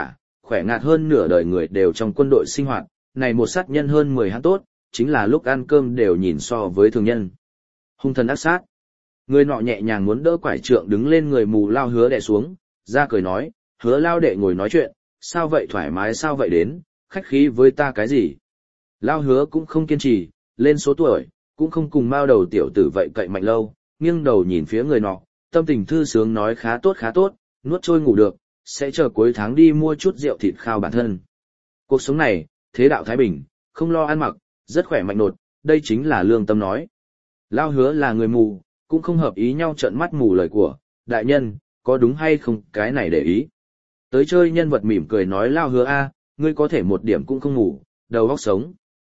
khỏe ngạt hơn nửa đời người đều trong quân đội sinh hoạt, này một sát nhân hơn 10 hắn tốt, chính là lúc ăn cơm đều nhìn so với thường nhân. Hung thần ác sát. Người nọ nhẹ nhàng muốn đỡ quải trượng đứng lên người mù lao hứa đè xuống, ra cười nói, hứa lao đệ ngồi nói chuyện, sao vậy thoải mái sao vậy đến, khách khí với ta cái gì. Lao hứa cũng không kiên trì, lên số tuổi, cũng không cùng mao đầu tiểu tử vậy cậy mạnh lâu, nghiêng đầu nhìn phía người nọ, tâm tình thư sướng nói khá tốt, nuốt trôi ngủ được, sẽ chờ cuối tháng đi mua chút rượu thịt khao bản thân. Cuộc sống này, thế đạo thái bình, không lo ăn mặc, rất khỏe mạnh nột, đây chính là lương tâm nói. Lao hứa là người mù, cũng không hợp ý nhau trợn mắt mù lời của, đại nhân, có đúng hay không, cái này để ý. Tới chơi nhân vật mỉm cười nói Lao hứa a, ngươi có thể một điểm cũng không ngủ, đầu óc sống.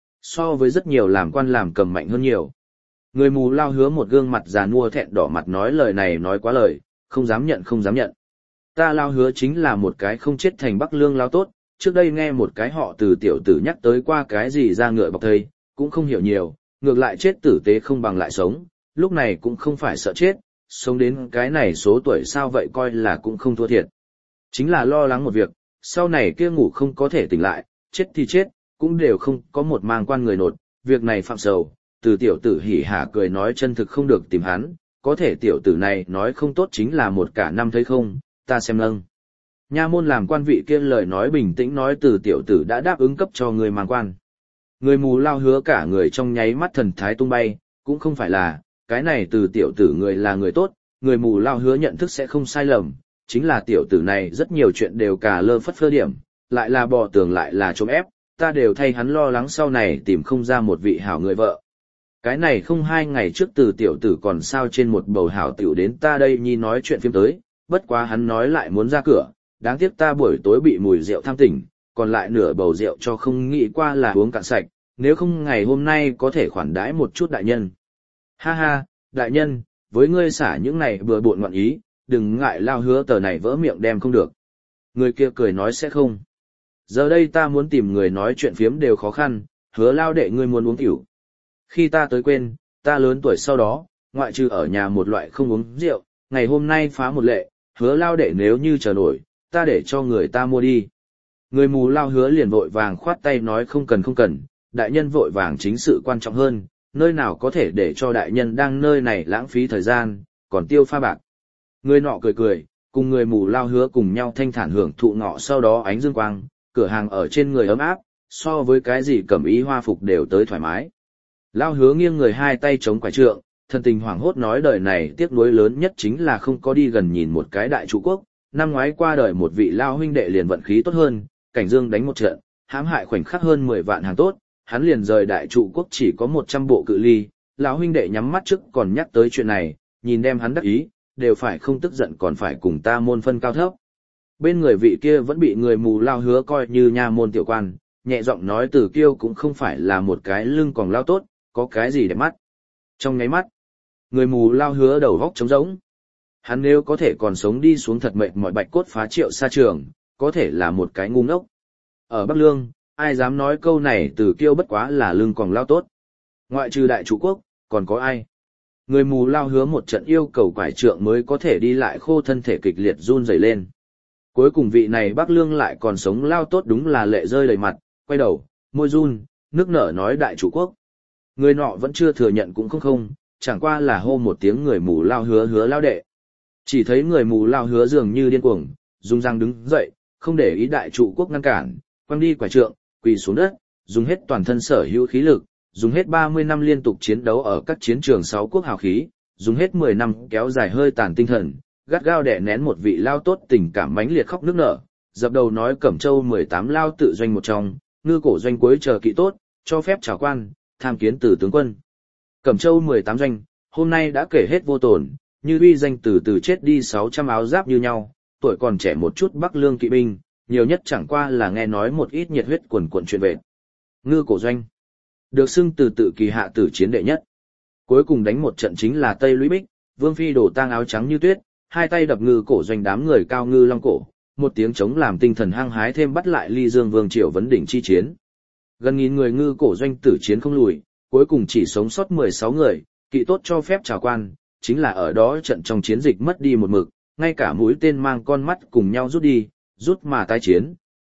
So với rất nhiều làm quan làm cầm mạnh hơn nhiều. Người mù Lao hứa một gương mặt già nua thẹn đỏ mặt nói lời này nói quá lời, không dám nhận. Ta Lao hứa chính là một cái không chết thành Bắc Lương Lao tốt, trước đây nghe một cái họ từ tiểu tử nhắc tới qua cái gì ra ngựa bọc thây, cũng không hiểu nhiều, ngược lại chết tử tế không bằng lại sống, lúc này cũng không phải sợ chết, sống đến cái này số tuổi sao vậy coi là cũng không thua thiệt. Chính là lo lắng một việc, sau này kia ngủ không có thể tỉnh lại, chết thì chết, cũng đều không có một mang quan người nột, việc này phạm sầu, từ tiểu tử hỉ hả cười nói chân thực không được tìm hắn, có thể tiểu tử này nói không tốt chính là một cả năm thấy không, ta xem lâng. Nha môn làm quan vị kia lời nói bình tĩnh nói từ tiểu tử đã đáp ứng cấp cho người mang quan. Người mù Lao hứa cả người trong nháy mắt thần thái tung bay, cũng không phải là, cái này từ tiểu tử người là người tốt, người mù Lao hứa nhận thức sẽ không sai lầm, chính là tiểu tử này rất nhiều chuyện đều cả lơ phất phơ điểm, lại là bò tường lại là trộm ép, ta đều thay hắn lo lắng sau này tìm không ra một vị hảo người vợ. Cái này không 2 ngày trước từ tiểu tử còn sao trên một bầu hảo tiểu đến ta đây nhi nói chuyện phim tới, bất quá hắn nói lại muốn ra cửa, đáng tiếc ta buổi tối bị mùi rượu tham tỉnh, còn lại nửa bầu rượu cho không nghĩ qua là uống cạn sạch, nếu không ngày hôm nay có thể khoản đãi một chút đại nhân. Ha ha, đại nhân, với ngươi xả những này vừa buồn ngoạn ý, đừng ngại Lao hứa tờ này vỡ miệng đem không được. Người kia cười nói sẽ không. Giờ đây ta muốn tìm người nói chuyện phiếm đều khó khăn, hứa Lao đệ ngươi muốn uống tiểu. Khi ta tới quên, ta lớn tuổi sau đó, ngoại trừ ở nhà một loại không uống rượu, ngày hôm nay phá một lệ, hứa Lao đệ nếu như chờ nổi, ta để cho người ta mua đi. Người mù Lao hứa liền vội vàng khoát tay nói không cần, đại nhân vội vàng chính sự quan trọng hơn, nơi nào có thể để cho đại nhân đang nơi này lãng phí thời gian, còn tiêu pha bạc. Người nọ cười, cùng người mù Lao hứa cùng nhau thanh thản hưởng thụ ngọ sau đó ánh dương quang, cửa hàng ở trên người ấm áp, so với cái gì cẩm ý hoa phục đều tới thoải mái. Lao hứa nghiêng người hai tay chống quải trượng, thân tình hoảng hốt nói đời này tiếc nuối lớn nhất chính là không có đi gần nhìn một cái đại trụ quốc, năm ngoái qua đời một vị Lao huynh đệ liền vận khí tốt hơn, cảnh dương đánh một trận, hãm hại khoảnh khắc hơn 10 vạn hàng tốt, hắn liền rời đại trụ quốc chỉ có 100 bộ cự ly, lão huynh đệ nhắm mắt trước còn nhắc tới chuyện này, nhìn đem hắn đắc ý, đều phải không tức giận còn phải cùng ta môn phân cao thấp. Bên người vị kia vẫn bị người mù Lao hứa coi như nha môn tiểu quan, nhẹ giọng nói Từ Kiêu cũng không phải là một cái lưng còn lao tốt, có cái gì đẹp mắt. Trong ngáy mắt, người mù Lao hứa đầu góc trống rỗng. Hắn nếu có thể còn sống đi xuống thật mệt mọi bạch cốt phá triệu xa trường, có thể là một cái ngu ngốc. Ở Bắc Lương, ai dám nói câu này Từ Kiêu bất quá là lưng còn lao tốt. Ngoại trừ đại chủ quốc, còn có ai? Người mù Lao hứa một trận yêu cầu quải trượng mới có thể đi lại khô thân thể kịch liệt run rẩy lên. Cuối cùng vị này Bắc Lương lại còn sống lao tốt đúng là lệ rơi đầy mặt, quay đầu, môi run, nước nở nói đại chủ quốc. Người nọ vẫn chưa thừa nhận cũng không, chẳng qua là hô một tiếng người mù Lao hứa Lao đệ. Chỉ thấy người mù Lao hứa dường như điên cuồng, dùng răng đứng dậy, không để ý đại trụ quốc ngăn cản, quăng đi quải trượng, quỳ xuống đất, dùng hết toàn thân sở hữu khí lực, dùng hết 30 năm liên tục chiến đấu ở các chiến trường 6 quốc hào khí, dùng hết 10 năm kéo dài hơi tàn tinh thần, gắt gao đè nén một vị Lao tốt tình cảm mãnh liệt khóc nức nở, dập đầu nói Cẩm Châu 18 Lao tự doanh một trong, ngư cổ doanh cuối chờ kỵ tốt, cho phép chào quan, tham kiến từ tướng quân. Cẩm Châu 18 doanh, hôm nay đã kể hết vô tổn, như uy danh từ chết đi 600 áo giáp như nhau, tuổi còn trẻ một chút Bắc Lương kỵ binh, nhiều nhất chẳng qua là nghe nói một ít nhiệt huyết quần cuộn chuyện về. Ngư cổ doanh, được xưng từ tự kỳ hạ tử chiến đệ nhất. Cuối cùng đánh một trận chính là Tây Lũy Bích, Vương Phi đổ tang áo trắng như tuyết, hai tay đập ngư cổ doanh đám người cao ngư long cổ, một tiếng chống làm tinh thần hăng hái thêm bắt lại Ly Dương Vương Triều vấn đỉnh chi chiến. Gần nghìn người ngư cổ doanh tử chiến không lùi, cuối cùng chỉ sống sót 16 người, kỵ tốt cho phép chào quan, chính là ở đó trận trong chiến dịch mất đi một mực, ngay cả mũi tên mang con mắt cùng nhau rút đi, rút mà tái chiến,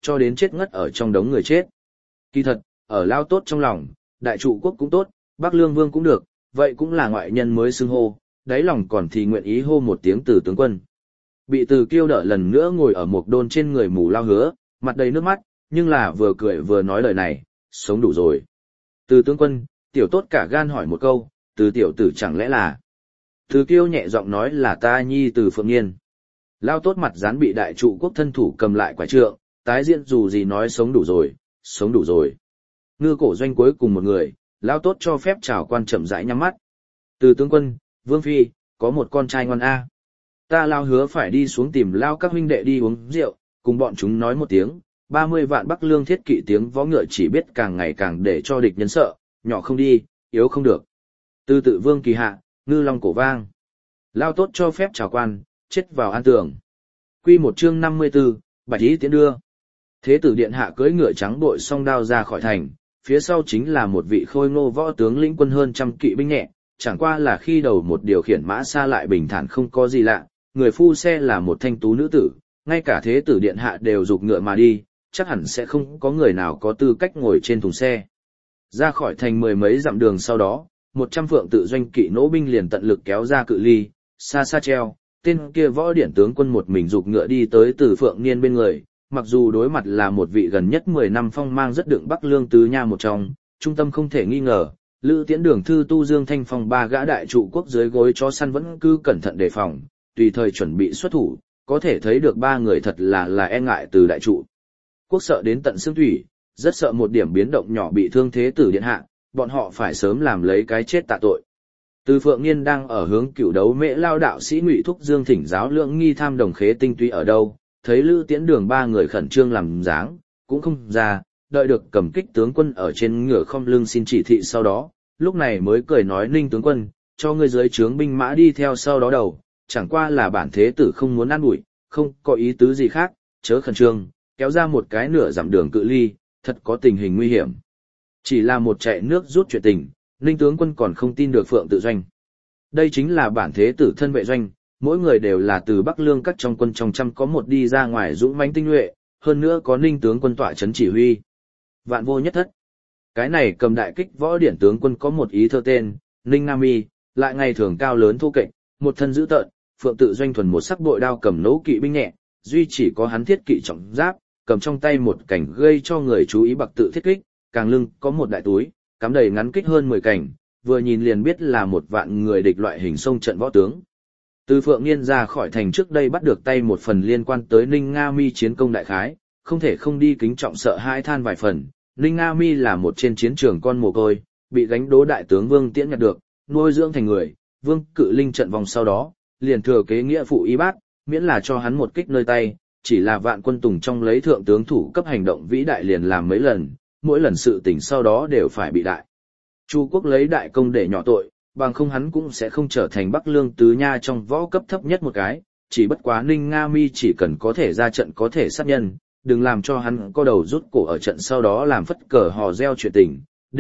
cho đến chết ngất ở trong đống người chết. Kỳ thật, ở Lao Tốt trong lòng, Đại Trụ Quốc cũng tốt, Bắc Lương Vương cũng được, vậy cũng là ngoại nhân mới xưng hô, đáy lòng còn thì nguyện ý hô một tiếng Từ tướng quân. Bị Từ Kiêu đỡ lần nữa ngồi ở một đôn trên người mù Lao Hứa, mặt đầy nước mắt, nhưng là vừa cười vừa nói lời này, sống đủ rồi. Từ tướng quân, tiểu tốt cả gan hỏi một câu, Từ tiểu tử chẳng lẽ là... Từ Kiêu nhẹ giọng nói là ta nhi Từ Phượng Nghiên. Lao Tốt mặt dán bị Đại Trụ Quốc thân thủ cầm lại quả trượng, tái diễn dù gì nói sống đủ rồi, sống đủ rồi. Ngư Cổ Doanh cuối cùng một người, Lao Tốt cho phép chào quan chậm rãi nhắm mắt. Từ tướng quân, Vương Phi, có một con trai ngoan A. Ta Lao Hứa phải đi xuống tìm Lao các huynh đệ đi uống rượu, cùng bọn chúng nói một tiếng, 30 vạn Bắc Lương thiết kỵ tiếng võ ngựa chỉ biết càng ngày càng để cho địch nhân sợ, nhỏ không đi, yếu không được. Từ tự Vương kỳ hạ, ngư long cổ vang. Lao Tốt cho phép chào quan, chết vào an tường. Quy một chương 54, Bạch Ý tiến đưa. Thế tử điện hạ cưỡi ngựa trắng đội song đao ra khỏi thành, phía sau chính là một vị khôi ngô võ tướng lĩnh quân hơn trăm kỵ binh nhẹ, chẳng qua là khi đầu một điều khiển mã xa lại bình thản không có gì lạ, người phu xe là một thanh tú nữ tử, ngay cả thế tử điện hạ đều giục ngựa mà đi, chắc hẳn sẽ không có người nào có tư cách ngồi trên thùng xe. Ra khỏi thành mười mấy dặm đường sau đó, 100 phượng tự doanh kỵ nỗ binh liền tận lực kéo ra cự ly, xa xa treo, tên kia võ điển tướng quân một mình giục ngựa đi tới Từ Phượng Niên bên người, mặc dù đối mặt là một vị gần nhất 10 năm phong mang rất đựng Bắc Lương tứ nha một trong, trung tâm không thể nghi ngờ, Lữ Tiễn Đường thư Tu Dương Thanh Phong ba gã Đại Trụ Quốc dưới gối chó săn vẫn cứ cẩn thận đề phòng, tùy thời chuẩn bị xuất thủ, có thể thấy được ba người thật là e ngại Từ Đại Trụ Quốc sợ đến tận xương thủy, rất sợ một điểm biến động nhỏ bị thương thế tử điện hạ, bọn họ phải sớm làm lấy cái chết tạ tội. Từ Phượng Nghiên đang ở hướng cửu đấu mễ lao đạo sĩ Ngụy Thúc Dương thỉnh giáo lượng nghi tham đồng khế tinh túy ở đâu, thấy Lữ Tiễn Đường ba người khẩn trương làm dáng, cũng không ra, đợi được cầm kích tướng quân ở trên ngựa không lưng xin chỉ thị sau đó, lúc này mới cười nói Ninh tướng quân, cho ngươi dưới trướng binh mã đi theo sau đó đầu, chẳng qua là bản thế tử không muốn ăn ủi, không có ý tứ gì khác, chớ khẩn trương, kéo ra một cái nửa dặm đường cự ly, thật có tình hình nguy hiểm. Chỉ là một chạy nước rút chuyện tình, Ninh tướng quân còn không tin được Phượng tự doanh. Đây chính là bản thế tử thân vệ doanh, mỗi người đều là từ Bắc Lương các trong quân trong trăm có một đi ra ngoài dũng mãnh tinh nhuệ, hơn nữa có Ninh tướng quân tọa chấn chỉ huy. Vạn vô nhất thất. Cái này cầm đại kích võ điển tướng quân có một ý thơ tên, Ninh Nam Y, lại ngày thường cao lớn thô kệch, một thân dữ tợn, Phượng tự doanh thuần một sắc bội đao cầm nỗ kỵ binh nhẹ, duy chỉ có hắn thiết kỵ trọng giáp, cầm trong tay một cảnh gây cho người chú ý bạc tự thiết kích, càng lưng có một đại túi, cắm đầy ngắn kích hơn 10 cảnh, vừa nhìn liền biết là một vạn người địch loại hình sông trận võ tướng. Từ Phượng Nghiên ra khỏi thành trước đây bắt được tay một phần liên quan tới Ninh Nga Mi chiến công đại khái, không thể không đi kính trọng sợ hãi than vài phần. Ninh Nga Mi là một trên chiến trường con mồ côi, bị gánh đố đại tướng Vương Tiễn nhặt được, nuôi dưỡng thành người, Vương Cự Linh trận vòng sau đó, liền thừa kế nghĩa phụ y bát, miễn là cho hắn một kích nơi tay, chỉ là vạn quân tùng trong lấy thượng tướng thủ cấp hành động vĩ đại liền làm mấy lần, mỗi lần sự tình sau đó đều phải bị đại Chu Quốc lấy đại công để nhỏ tội, bằng không hắn cũng sẽ không trở thành Bắc Lương tứ nha trong võ cấp thấp nhất một cái, chỉ bất quá Ninh Nga Mi chỉ cần có thể ra trận có thể sát nhân, đừng làm cho hắn có đầu rút cổ ở trận sau đó làm phất cờ hò reo chuyện tình. D.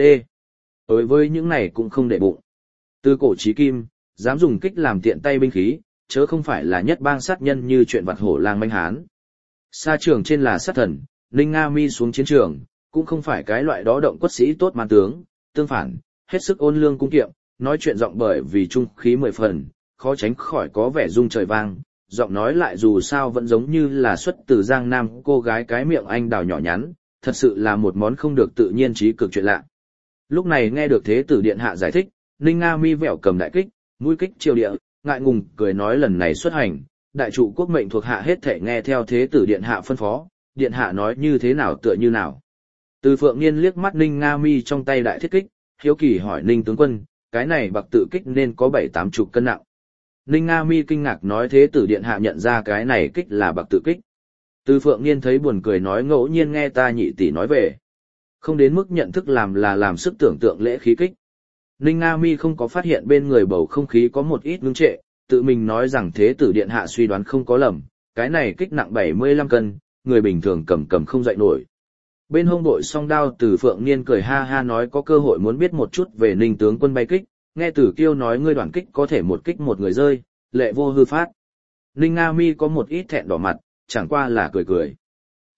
Đối với những này cũng không để bụng. Từ cổ chí kim, dám dùng kích làm tiện tay binh khí, chớ không phải là nhất bang sát nhân như chuyện vặt hổ lang manh hán. Sa trường trên là sát thần, Ninh Nga Mi xuống chiến trường, cũng không phải cái loại đó động quất sĩ tốt man tướng, tương phản, hết sức ôn lương cung kiệm, nói chuyện giọng bởi vì trung khí 10 phần, khó tránh khỏi có vẻ rung trời vang, giọng nói lại dù sao vẫn giống như là xuất từ Giang Nam cô gái cái miệng anh đào nhỏ nhắn, thật sự là một món không được tự nhiên trí cực chuyện lạ. Lúc này nghe được thế tử điện hạ giải thích, Ninh Nga Mi vẹo cầm đại kích, mũi kích triều địa, ngại ngùng cười nói lần này xuất hành, Đại Trụ Quốc mệnh thuộc hạ hết thể nghe theo thế tử điện hạ phân phó, điện hạ nói như thế nào tựa như nào. Từ Phượng Nghiên liếc mắt Ninh Nga Mi trong tay đại thiết kích, hiếu kỳ hỏi Ninh tướng quân, cái này bạc tự kích nên có 7-80 cân nặng. Ninh Nga Mi kinh ngạc nói thế tử điện hạ nhận ra cái này kích là bạc tự kích. Từ Phượng Nghiên thấy buồn cười nói ngẫu nhiên nghe ta nhị tỷ nói về. Không đến mức nhận thức làm là làm sức tưởng tượng lễ khí kích. Ninh Nga Mi không có phát hiện bên người bầu không khí có một ít ngưng trệ, tự mình nói rằng thế tử điện hạ suy đoán không có lầm, cái này kích nặng 75 cân, người bình thường cầm không dậy nổi. Bên hông đội song đao Từ Phượng Niên cười ha ha nói có cơ hội muốn biết một chút về Ninh tướng quân bay kích, nghe Tử Kiêu nói ngươi đoàn kích có thể một kích một người rơi, lệ vô hư phát. Ninh Nga Mi có một ít thẹn đỏ mặt, chẳng qua là cười cười.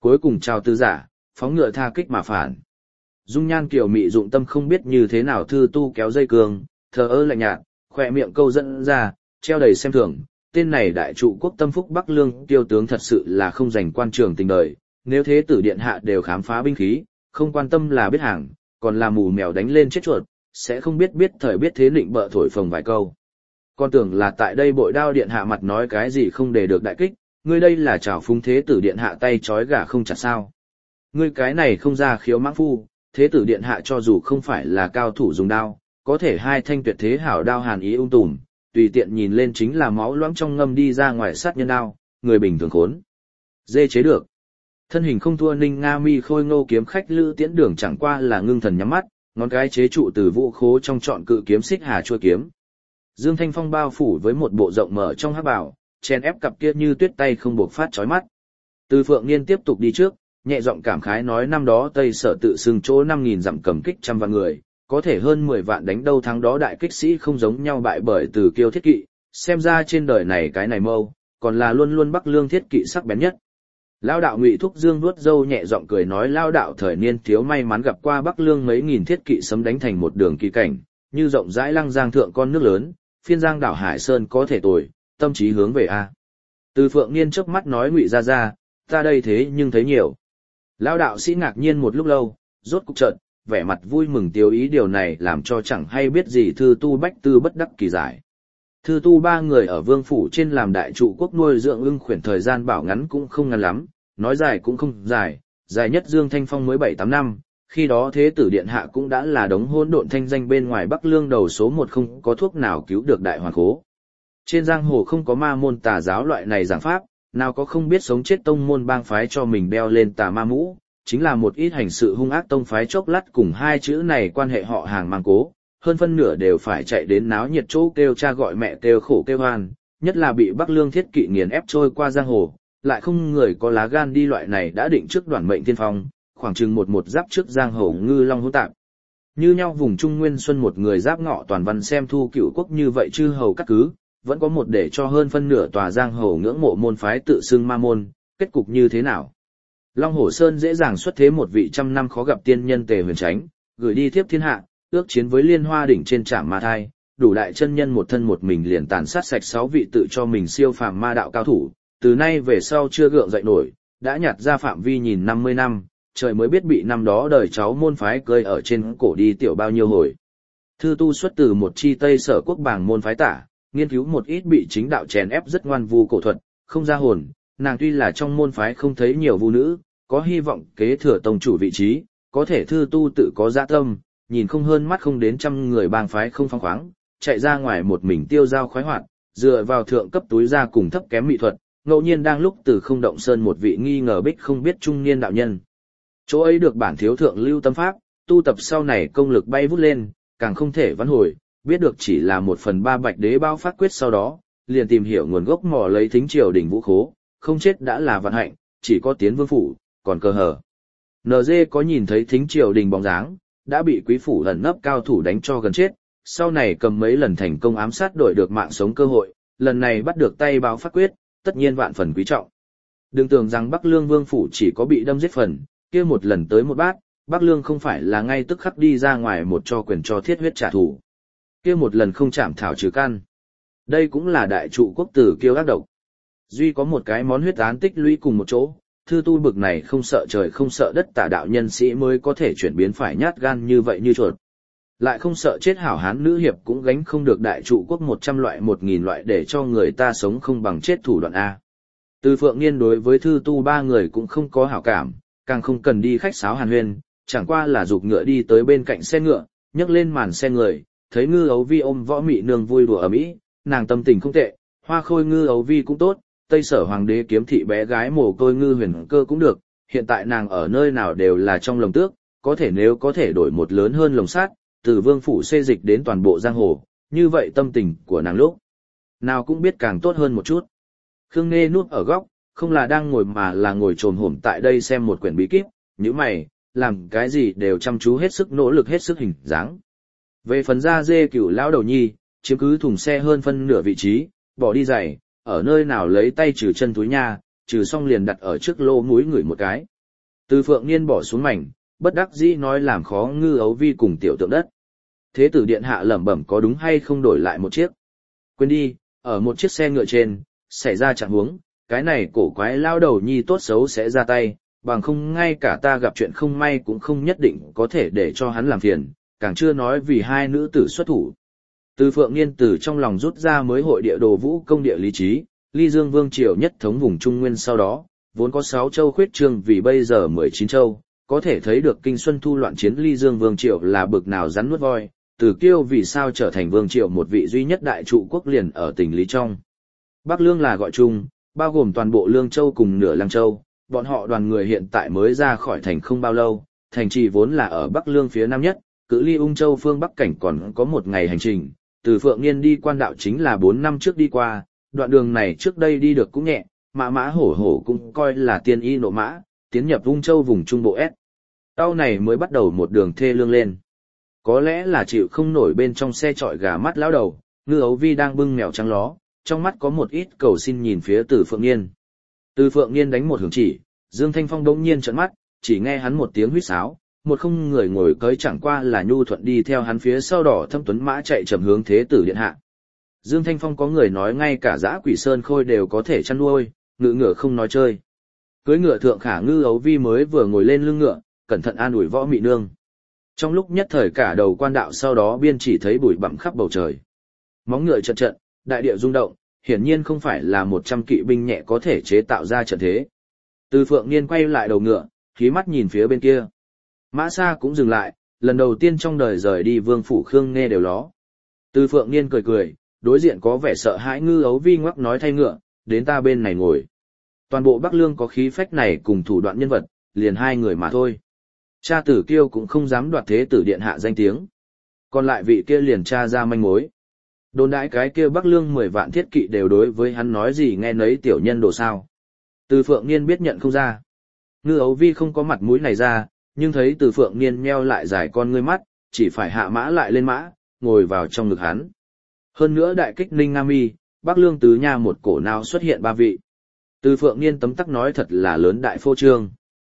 Cuối cùng chào tư giả, phóng ngựa tha kích mà phản. Dung nhan kiều mị dụng tâm không biết như thế nào thư tu kéo dây cương, thờ ơ lạnh nhạt, khỏe miệng câu dẫn ra, treo đầy xem thường. Tên này đại trụ quốc tâm phúc Bắc Lương tiêu tướng thật sự là không dành quan trường tình đời, nếu thế tử điện hạ đều khám phá binh khí, không quan tâm là biết hàng, còn là mù mèo đánh lên chết chuột, sẽ không biết thời biết thế định bợ thổi phồng vài câu. Con tưởng là tại đây bội đao điện hạ mặt nói cái gì không để được đại kích, ngươi đây là trào phúng thế tử điện hạ tay trói gà không chặt sao. Ngươi cái này không ra khiếu mãng phu, thế tử điện hạ cho dù không phải là cao thủ dùng đao, có thể hai thanh tuyệt thế hảo đao hàn ý ung tùm, tùy tiện nhìn lên chính là máu loãng trong ngâm đi ra ngoài sát nhân đao, người bình thường khốn. Dê chế được. Thân hình không thua Ninh Nga Mi khôi ngô kiếm khách Lữ Tiễn Đường chẳng qua là ngưng thần nhắm mắt, ngón cái chế trụ từ vũ khố trong trọn cự kiếm xích hà chua kiếm. Dương Thanh Phong bao phủ với một bộ rộng mở trong hắc bào, chen ép cặp kia như tuyết tay không buộc phát chói mắt. Từ Phượng Niên tiếp tục đi trước, nhẹ giọng cảm khái nói năm đó Tây Sở tự xưng chỗ 5.000 dặm cầm kích trăm vạn người, có thể hơn 10 vạn đánh đâu thắng đó đại kích sĩ không giống nhau bại bởi Từ Kiêu thiết kỵ, xem ra trên đời này cái này mâu, còn là luôn luôn Bắc Lương thiết kỵ sắc bén nhất. Lao đạo Ngụy Thúc Dương nuốt râu nhẹ giọng cười nói lao đạo thời niên thiếu may mắn gặp qua Bắc Lương mấy nghìn thiết kỵ sấm đánh thành một đường kỳ cảnh, như rộng rãi lăng giang thượng con nước lớn, phiên giang đảo Hải Sơn có thể tồi, tâm trí hướng về a. Từ Phượng Niên chớp mắt nói Ngụy ra, ta đây thế nhưng thấy nhiều. Lao đạo sĩ ngạc nhiên một lúc lâu, rốt cục chợt, vẻ mặt vui mừng tiêu ý điều này làm cho chẳng hay biết gì Thư Tu Bách Tư bất đắc kỳ giải. Thư Tu ba người ở vương phủ trên làm đại trụ quốc nuôi dưỡng ưng khuyển thời gian bảo ngắn cũng không ngắn lắm, nói dài cũng không dài, dài nhất Dương Thanh Phong mới 7-8 năm, khi đó thế tử điện hạ cũng đã là đống hỗn độn thanh danh bên ngoài Bắc Lương đầu số 1 không có thuốc nào cứu được đại hoàn khố. Trên giang hồ không có ma môn tà giáo loại này giảng pháp, nào có không biết sống chết tông môn bang phái cho mình đeo lên tà ma mũ, chính là một ít hành sự hung ác tông phái chốc lát cùng hai chữ này quan hệ họ hàng mang cố, hơn phân nửa đều phải chạy đến náo nhiệt chỗ kêu cha gọi mẹ kêu khổ kêu hoan, nhất là bị Bắc Lương thiết kỵ nghiền ép trôi qua giang hồ, lại không người có lá gan đi loại này đã định trước đoản mệnh tiên phong, khoảng chừng một giáp trước giang hồ ngư long hỗn tạp. Như nhau vùng Trung Nguyên Xuân một người giáp ngọ toàn văn xem thu cựu quốc như vậy chư hầu cắt cứ, vẫn có một để cho hơn phân nửa tòa giang hồ ngưỡng mộ môn phái tự xưng ma môn, kết cục như thế nào? Long Hổ Sơn dễ dàng xuất thế một vị trăm năm khó gặp tiên nhân Tề Huyền Chánh, gửi đi thiếp thiên hạ, ước chiến với Liên Hoa đỉnh trên trạm ma thai, đủ đại chân nhân một thân một mình liền tàn sát sạch 6 vị tự cho mình siêu phàm ma đạo cao thủ, từ nay về sau chưa gượng dậy nổi, đã nhặt ra phạm vi nhìn 50 năm, trời mới biết bị năm đó đời cháu môn phái cơi ở trên cổ đi tiểu bao nhiêu hồi. Thư Tu xuất từ một chi Tây Sở quốc bảng môn phái tả, nghiên cứu một ít bị chính đạo chèn ép rất ngoan vu cổ thuật, không ra hồn, nàng tuy là trong môn phái không thấy nhiều vu nữ, có hy vọng kế thừa tông chủ vị trí, có thể Thư Tu tự có dạ tâm, nhìn không hơn mắt không đến trăm người bang phái không phóng khoáng, chạy ra ngoài một mình tiêu dao khoái hoạt, dựa vào thượng cấp túi ra cùng thấp kém mỹ thuật, ngẫu nhiên đang lúc từ không động sơn một vị nghi ngờ bích không biết trung niên đạo nhân. Chỗ ấy được bản thiếu thượng lưu tâm pháp, tu tập sau này công lực bay vút lên, càng không thể vãn hồi, biết được chỉ là 1/3 bạch đế bao phát quyết sau đó, liền tìm hiểu nguồn gốc mò lấy thính triều đỉnh vũ khố, không chết đã là vận hạnh, chỉ có tiến vương phủ, còn cơ hở. NG có nhìn thấy thính triều đình bóng dáng, đã bị quý phủ ẩn nấp cao thủ đánh cho gần chết, sau này cầm mấy lần thành công ám sát đổi được mạng sống cơ hội, lần này bắt được tay báo phát quyết, tất nhiên vạn phần quý trọng. Đừng tưởng rằng Bắc Lương vương phủ chỉ có bị đâm giết phần, kia một lần tới một bát, Bắc Lương không phải là ngay tức khắc đi ra ngoài một cho quyền cho thiết huyết trả thù. Kia một lần không chạm thảo trừ căn. Đây cũng là đại trụ quốc tử kiêu ác độc. Duy có một cái món huyết án tích lũy cùng một chỗ, Thư Tu bực này không sợ trời không sợ đất tả đạo nhân sĩ mới có thể chuyển biến phải nhát gan như vậy như chuột. Lại không sợ chết hảo hán nữ hiệp cũng gánh không được đại trụ quốc 100 loại 1000 loại để cho người ta sống không bằng chết thủ đoạn A. Từ Phượng Niên đối với Thư Tu ba người cũng không có hảo cảm, càng không cần đi khách sáo hàn huyên, chẳng qua là giục ngựa đi tới bên cạnh xe ngựa, nhấc lên màn xe người, thấy Ngư Ấu Vi ôm võ mị nương vui đùa ở mỹ, nàng tâm tình không tệ, hoa khôi Ngư Ấu Vi cũng tốt, Tây Sở hoàng đế kiếm thị bé gái mồ côi Ngư Huyền Cơ cũng được, hiện tại nàng ở nơi nào đều là trong lồng tước, có thể nếu có thể đổi một lớn hơn lồng sát, từ vương phủ xê dịch đến toàn bộ giang hồ, như vậy tâm tình của nàng lúc nào cũng biết càng tốt hơn một chút. Khương Nghê nuốt ở góc, không là đang ngồi mà là ngồi trồm hổm tại đây xem một quyển bí kíp, nhíu mày, làm cái gì đều chăm chú hết sức nỗ lực hết sức hình dáng. Về phần da dê cửu lão đầu nhi, chiếm cứ thùng xe hơn phân nửa vị trí, bỏ đi giày, ở nơi nào lấy tay trừ chân túi nha, trừ xong liền đặt ở trước lô mũi người một cái. Từ Phượng Niên bỏ xuống mảnh, bất đắc dĩ nói làm khó Ngư Ấu Vi cùng tiểu tượng đất. Thế tử điện hạ lẩm bẩm có đúng hay không đổi lại một chiếc. Quên đi, ở một chiếc xe ngựa trên, xảy ra trạng huống, cái này cổ quái lao đầu nhi tốt xấu sẽ ra tay, bằng không ngay cả ta gặp chuyện không may cũng không nhất định có thể để cho hắn làm phiền, càng chưa nói vì hai nữ tử xuất thủ. Từ Phượng Niên từ trong lòng rút ra mới hội địa đồ vũ công địa lý trí, Ly Dương Vương triều nhất thống vùng Trung Nguyên sau đó, vốn có 6 châu khuyết trương vì bây giờ 19 châu, có thể thấy được Kinh Xuân Thu loạn chiến Ly Dương Vương triều là bực nào rắn nuốt voi, Từ Kiêu vì sao trở thành vương triều một vị duy nhất đại trụ quốc liền ở tỉnh Lý trong. Bắc Lương là gọi chung, bao gồm toàn bộ Lương Châu cùng nửa Lăng Châu, bọn họ đoàn người hiện tại mới ra khỏi thành không bao lâu, thành trì vốn là ở Bắc Lương phía nam nhất, cự ly Ung Châu phương Bắc cảnh còn có một ngày hành trình, từ Phượng Niên đi quan đạo chính là 4 năm trước đi qua, đoạn đường này trước đây đi được cũng nhẹ, mã mã hổ hổ cũng coi là tiên y nộ mã, tiến nhập Ung Châu vùng Trung Bộ S. Tao này mới bắt đầu một đường thê lương lên. Có lẽ là chịu không nổi bên trong xe trọi gà mắt lão đầu, Ngư Ấu Vi đang bưng mèo trắng ló, trong mắt có một ít cầu xin nhìn phía Từ Phượng Niên. Từ Phượng Niên đánh một hướng chỉ, Dương Thanh Phong đống nhiên trợn mắt, chỉ nghe hắn một tiếng huýt sáo, một không người ngồi cưỡi chẳng qua là nhu thuận đi theo hắn phía sau đỏ thâm tuấn mã chạy chậm hướng thế tử điện hạ. Dương Thanh Phong có người nói ngay cả dã quỷ sơn khôi đều có thể chăn nuôi, ngựa ngựa không nói chơi. Cưỡi ngựa thượng khả Ngư Ấu Vi mới vừa ngồi lên lưng ngựa, cẩn thận an ủi Võ Mị Nương. Trong lúc nhất thời cả đầu quan đạo sau đó biên chỉ thấy bụi bặm khắp bầu trời. Móng ngựa trận trận, đại địa rung động, hiển nhiên không phải là 100 kỵ binh nhẹ có thể chế tạo ra trận thế. Từ Phượng Niên quay lại đầu ngựa, khí mắt nhìn phía bên kia. Mã Sa cũng dừng lại, lần đầu tiên trong đời rời đi Vương phủ Khương Nghe đều ló. Từ Phượng Niên cười cười, đối diện có vẻ sợ hãi Ngư Ấu Vi ngoắc nói thay ngựa, đến ta bên này ngồi. Toàn bộ Bắc Lương có khí phách này cùng thủ đoạn nhân vật, liền hai người mà thôi. Cha Tử Kiêu cũng không dám đoạt thế tử điện hạ danh tiếng. Còn lại vị kia liền tra ra manh mối. Đồn đãi cái kia Bắc Lương 10 vạn thiết kỵ đều đối với hắn nói gì nghe nấy tiểu nhân đồ sao. Từ Phượng Niên biết nhận không ra. Ngư Ấu Vi không có mặt mũi này ra, nhưng thấy Từ Phượng Niên nheo lại dài con ngươi mắt, chỉ phải hạ mã lại lên mã, ngồi vào trong ngực hắn. Hơn nữa đại kích Ninh Nga Mi, Bắc Lương tứ nha một cổ nào xuất hiện 3 vị. Từ Phượng Niên tấm tắc nói thật là lớn đại phô trương.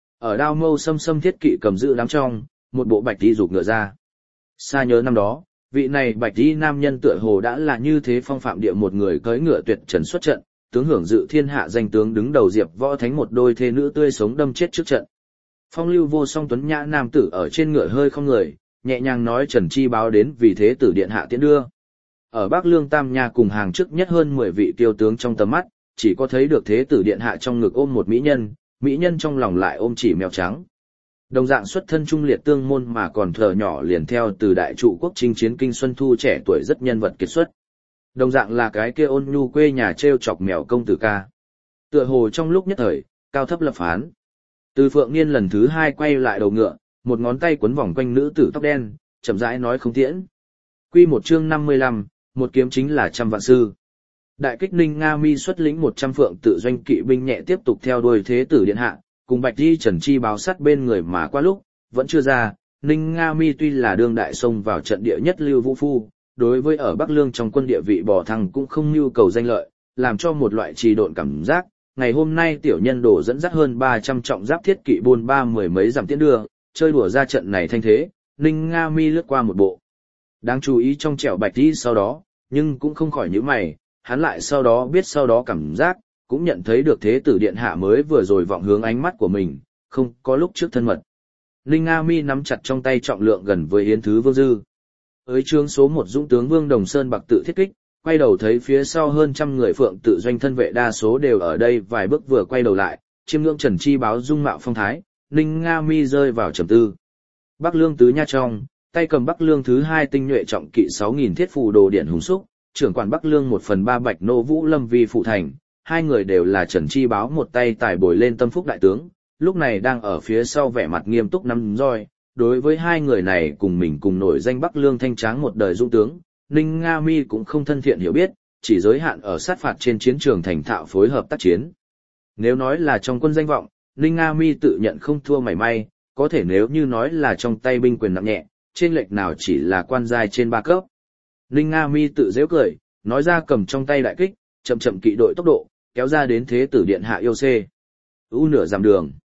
Ở đao mâu xâm xâm thiết kỵ cầm giữ đám trong, một bộ bạch đi rụt ngựa ra. Xa nhớ năm đó, vị này bạch đi nam nhân tựa hồ đã là như thế phong phạm địa một người cưỡi ngựa tuyệt trần xuất trận, tướng hưởng dự thiên hạ danh tướng đứng đầu Diệp Võ Thánh một đôi thê nữ tươi sống đâm chết trước trận. Phong lưu vô song tuấn nhã nam tử ở trên ngựa hơi không người, nhẹ nhàng nói Trần Chi báo đến vì thế tử điện hạ tiễn đưa. Ở Bắc Lương Tam Nha cùng hàng trước nhất hơn 10 vị tiêu tướng trong tầm mắt, chỉ có thấy được thế tử điện hạ trong ngực ôm một mỹ nhân trong lòng lại ôm chỉ mèo trắng. Đồng dạng xuất thân trung liệt tương môn mà còn thở nhỏ liền theo từ đại trụ quốc chinh chiến Kinh Xuân Thu trẻ tuổi rất nhân vật kiệt xuất. Đồng dạng là cái kia ôn nhu quê nhà treo chọc mèo công tử ca. Tựa hồ trong lúc nhất thời, cao thấp lập phán. Từ Phượng Niên lần thứ 2 quay lại đầu ngựa, một ngón tay quấn vòng quanh nữ tử tóc đen, chậm rãi nói không tiễn. Quy một chương 55, một kiếm chính là trăm vạn sư. Đại kích Ninh Nga Mi xuất lĩnh 100 phượng tự doanh kỵ binh nhẹ tiếp tục theo đuôi thế tử điện hạ, cùng Bạch Di Trần Chi báo sát bên người mà qua lúc, vẫn chưa ra, Ninh Nga Mi tuy là đương đại xông vào trận địa nhất lưu vũ phu, đối với ở Bắc Lương trong quân địa vị bò thăng cũng không nhu cầu danh lợi, làm cho một loại trì độn cảm giác. Ngày hôm nay tiểu nhân đổ dẫn dắt hơn 300 trọng giáp thiết kỵ buôn ba mười mấy dặm tiễn đưa, chơi đùa ra trận này thanh thế, Ninh Nga Mi lướt qua một bộ. Đáng chú ý trong trẻo Bạch Di sau đó, nhưng cũng không khỏi nhíu mày, hắn lại sau đó biết sau đó cảm giác, cũng nhận thấy được thế tử điện hạ mới vừa rồi vọng hướng ánh mắt của mình, không có lúc trước thân mật. Ninh Nga Mi nắm chặt trong tay trọng lượng gần với Yến Thứ Vương Dư. Ới chương số 1 dũng tướng Vương Đồng Sơn bạc tự thiết kích, quay đầu thấy phía sau hơn trăm người phượng tự doanh thân vệ đa số đều ở đây vài bước vừa quay đầu lại, chiêm ngưỡng Trần Chi báo dung mạo phong thái, Ninh Nga Mi rơi vào trầm tư. Bắc Lương tứ nha trong, tay cầm Bắc Lương thứ 2 tinh nhuệ trọng kỵ 6000 thiết phù đồ điện hùng xúc, trưởng quản Bắc Lương 1/3 Bạch Nô Vũ Lâm vi phụ thành, hai người đều là Trần Chi báo một tay tài bồi lên tâm phúc đại tướng, lúc này đang ở phía sau vẻ mặt nghiêm túc nắm roi. Đối với hai người này cùng mình cùng nổi danh Bắc Lương thanh tráng một đời dũng tướng, Ninh Nga Mi cũng không thân thiện hiểu biết, chỉ giới hạn ở sát phạt trên chiến trường thành thạo phối hợp tác chiến. Nếu nói là trong quân danh vọng, Ninh Nga Mi tự nhận không thua mảy may, có thể nếu như nói là trong tay binh quyền nặng nhẹ, trên lệch nào chỉ là quan giai trên 3 cấp. Ninh Nga Mi tự giễu cười, nói ra cầm trong tay đại kích, chậm chậm kỵ đội tốc độ, kéo ra đến thế tử điện hạ yêu xê. Nửa dặm đường.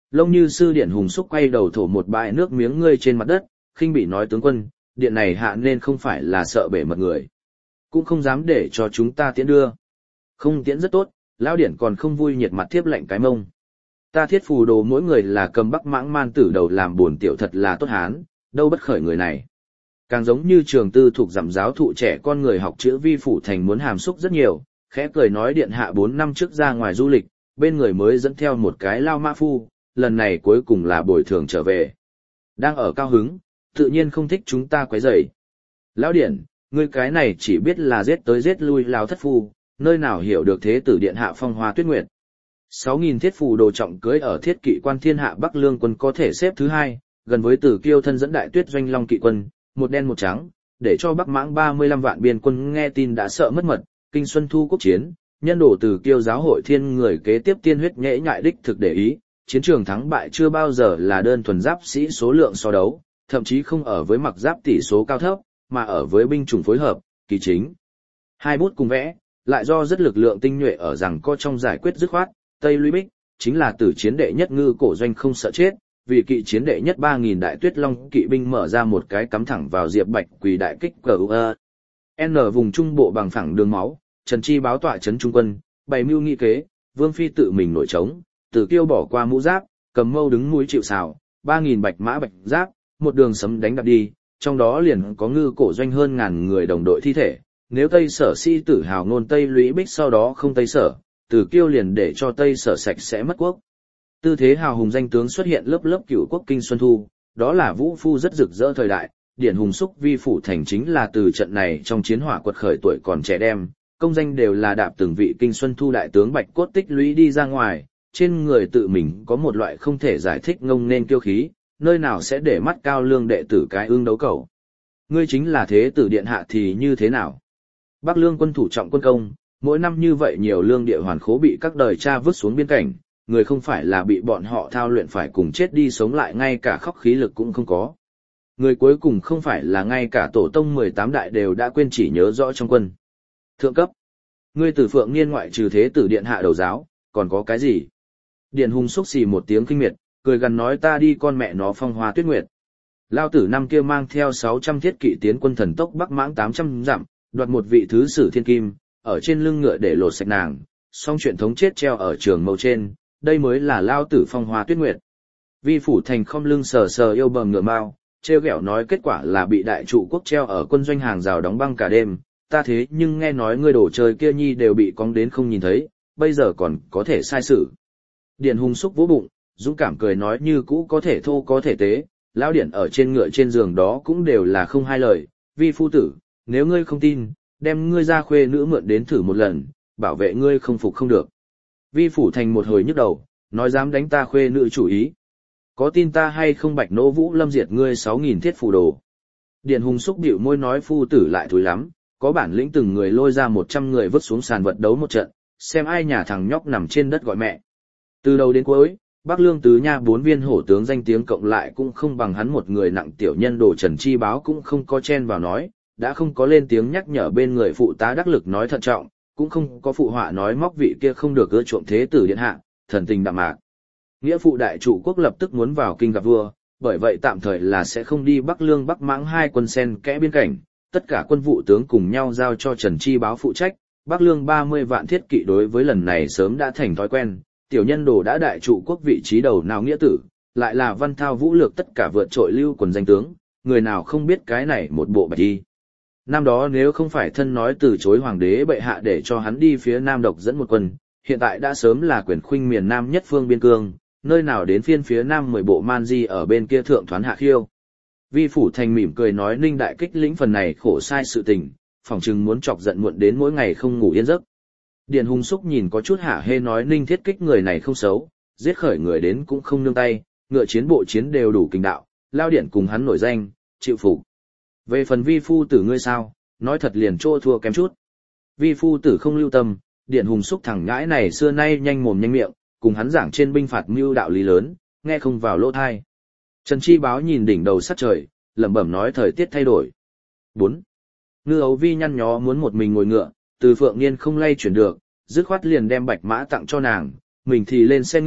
Lông Như Sư Điện Hùng Xúc quay đầu thổ một bãi nước miếng ngươi trên mặt đất, khinh bị nói tướng quân, điện này hạ nên không phải là sợ bể mật người. Cũng không dám để cho chúng ta tiễn đưa. Không tiễn rất tốt, lão điện còn không vui nhiệt mặt thiếp lạnh cái mông. Ta Thiết Phù Đồ mỗi người là cầm Bắc Mãng Man Tử đầu làm buồn tiểu thật là tốt hán, đâu bất khởi người này. Càng giống như trường tư thuộc giảm giáo thụ trẻ con người học chữ Vi Phủ Thành muốn hàm xúc rất nhiều, khẽ cười nói điện hạ 4 năm trước ra ngoài du lịch, bên người mới dẫn theo một cái lao mã phu, lần này cuối cùng là bồi thường trở về. Đang ở cao hứng, tự nhiên không thích chúng ta quấy rầy. Lão điện, ngươi cái này chỉ biết là giết tới giết lui lao thất phu, nơi nào hiểu được thế tử điện hạ phong hoa tuyết nguyệt. 6.000 Thiết Phù Đồ trọng cưới ở Thiết Kỵ quan thiên hạ Bắc Lương quân có thể xếp thứ 2, gần với Tử Kiêu thân dẫn đại tuyết doanh Long Kỵ quân, một đen một trắng, để cho Bắc Mãng 35 vạn biên quân nghe tin đã sợ mất mật, kinh xuân thu quốc chiến, nhân đổ Tử Kiêu giáo hội thiên người kế tiếp tiên huyết nhễ nhại đích thực để ý, chiến trường thắng bại chưa bao giờ là đơn thuần giáp sĩ số lượng so đấu, thậm chí không ở với mặc giáp tỷ số cao thấp, mà ở với binh chủng phối hợp, kỳ chính. Hai bút cùng vẽ, lại do rất lực lượng tinh nhuệ ở rằng co trong giải quyết dứt khoát, Tây Lũy Bích, chính là tử chiến đệ nhất ngư cổ doanh không sợ chết, vì kỵ chiến đệ nhất 3.000 đại tuyết long kỵ binh mở ra một cái cắm thẳng vào Diệp Bạch Quỳ đại kích GUE. N vùng trung bộ bằng phẳng đường máu, Trần Chi báo tọa trấn trung quân, bày mưu nghị kế, Vương Phi tự mình nổi trống, Tử Kiêu bỏ qua mũ giáp, cầm mâu đứng mũi chịu sào, 3.000 bạch mã bạch giáp, một đường sấm đánh đạp đi, trong đó liền có ngư cổ doanh hơn ngàn người đồng đội thi thể. Nếu Tây Sở si tử hào ngôn Tây Lũy Bích sau đó không Tây Sở, Tử Kiêu liền để cho Tây Sở sạch sẽ mất quốc. Tư thế hào hùng danh tướng xuất hiện lớp lớp cửu quốc kinh xuân thu, đó là vũ phu rất rực rỡ thời đại, điển hùng xúc Vi Phủ Thành chính là từ trận này trong chiến hỏa quật khởi tuổi còn trẻ đem, công danh đều là đạp từng vị kinh xuân thu đại tướng bạch cốt tích lũy đi ra ngoài, trên người tự mình có một loại không thể giải thích ngông nên kiêu khí, nơi nào sẽ để mắt cao lương đệ tử cái ương đấu cầu. Ngươi chính là thế tử điện hạ thì như thế nào? Bắc Lương quân thủ trọng quân công, mỗi năm như vậy nhiều lương địa hoàn khố bị các đời cha vứt xuống biên cảnh, người không phải là bị bọn họ thao luyện phải cùng chết đi sống lại ngay cả khóc khí lực cũng không có. Người cuối cùng không phải là ngay cả tổ tông 18 đại đều đã quên chỉ nhớ rõ trong quân. Thượng cấp, ngươi từ Phượng Niên ngoại trừ thế tử điện hạ đầu giáo, còn có cái gì? Điện Hùng xúc xì một tiếng kinh miệt, cười gần nói ta đi con mẹ nó phong hoa tuyết nguyệt. Lao tử năm kia mang theo 600 thiết kỵ tiến quân thần tốc Bắc Mãng 800 dặm, đoạt một vị thứ sử thiên kim, ở trên lưng ngựa để lột sạch nàng, xong chuyện thống chết treo ở trường mâu trên, đây mới là lao tử phong hoa tuyết nguyệt. Vi Phủ Thành không lưng sờ sờ yêu bầm ngựa mao, treo ghẹo nói kết quả là bị đại trụ quốc treo ở quân doanh hàng rào đóng băng cả đêm, ta thế nhưng nghe nói ngươi đồ chơi kia nhi đều bị cong đến không nhìn thấy, bây giờ còn có thể sai sự. Điện Hùng xúc vỗ bụng, dũng cảm cười nói như cũ có thể thô có thể tế, lão điện ở trên ngựa trên giường đó cũng đều là không hai lời, Vi phu tử, nếu ngươi không tin, đem ngươi ra khuê nữ mượn đến thử một lần, bảo vệ ngươi không phục không được. Vi Phủ Thành một hồi nhức đầu, nói dám đánh ta khuê nữ chủ ý. Có tin ta hay không bạch nỗ vũ lâm diệt ngươi 6.000 Thiết Phù Đồ. Điện Hùng xúc bĩu môi nói phu tử lại thúi lắm, có bản lĩnh từng người lôi ra 100 người vứt xuống sàn vật đấu một trận, xem ai nhà thằng nhóc nằm trên đất gọi mẹ. Từ đầu đến cuối, Bắc Lương tứ nha 4 viên hổ tướng danh tiếng cộng lại cũng không bằng hắn một người nặng tiểu nhân đồ Trần Chi báo cũng không có chen vào nói, đã không có lên tiếng nhắc nhở bên người phụ tá đắc lực nói thận trọng, cũng không có phụ họa nói móc vị kia không được ưa chuộng thế tử điện hạ, thần tình đạm mạc. Nghĩa phụ đại trụ quốc lập tức muốn vào kinh gặp vua, bởi vậy tạm thời là sẽ không đi Bắc Lương Bắc Mãng hai quân sen kẽ biên cảnh, tất cả quân vụ tướng cùng nhau giao cho Trần Chi báo phụ trách, Bắc Lương 30 vạn thiết kỵ đối với lần này sớm đã thành thói quen, tiểu nhân đồ đã đại trụ quốc vị trí đầu nào nghĩa tử, lại là văn thao vũ lược tất cả vượt trội lưu quần danh tướng, người nào không biết cái này một bộ bạch y. Năm đó nếu không phải thân nói từ chối hoàng đế bệ hạ để cho hắn đi phía Nam độc dẫn một quân, hiện tại đã sớm là quyền khuynh miền Nam nhất phương biên cương, nơi nào đến phiên phía Nam 10 bộ man di ở bên kia thượng thoán hạ khiêu. Vi Phủ Thành mỉm cười nói Ninh đại kích lĩnh phần này khổ sai sự tình, phỏng chừng muốn chọc giận muộn đến mỗi ngày không ngủ yên giấc. Điện Hùng xúc nhìn có chút hả hê nói Ninh thiết kích người này không xấu, giết khởi người đến cũng không nương tay, ngựa chiến bộ chiến đều đủ kinh đạo, lao điện cùng hắn nổi danh, chịu phục. Về phần vi phu tử ngươi sao, nói thật liền trô thua kém chút. Vi phu tử không lưu tâm, Điện Hùng xúc thẳng ngãi này xưa nay nhanh mồm nhanh miệng, cùng hắn giảng trên binh phạt mưu đạo lý lớn, nghe không vào lỗ thai. Trần Chi báo nhìn đỉnh đầu sắt trời, lẩm bẩm nói thời tiết thay đổi. 4. Ngư ấu vi nhăn nhó muốn một mình ngồi ngựa, từ Phượng Niên không lay chuyển được, dứt khoát liền đem bạch mã tặng cho nàng, mình thì lên xe ngựa,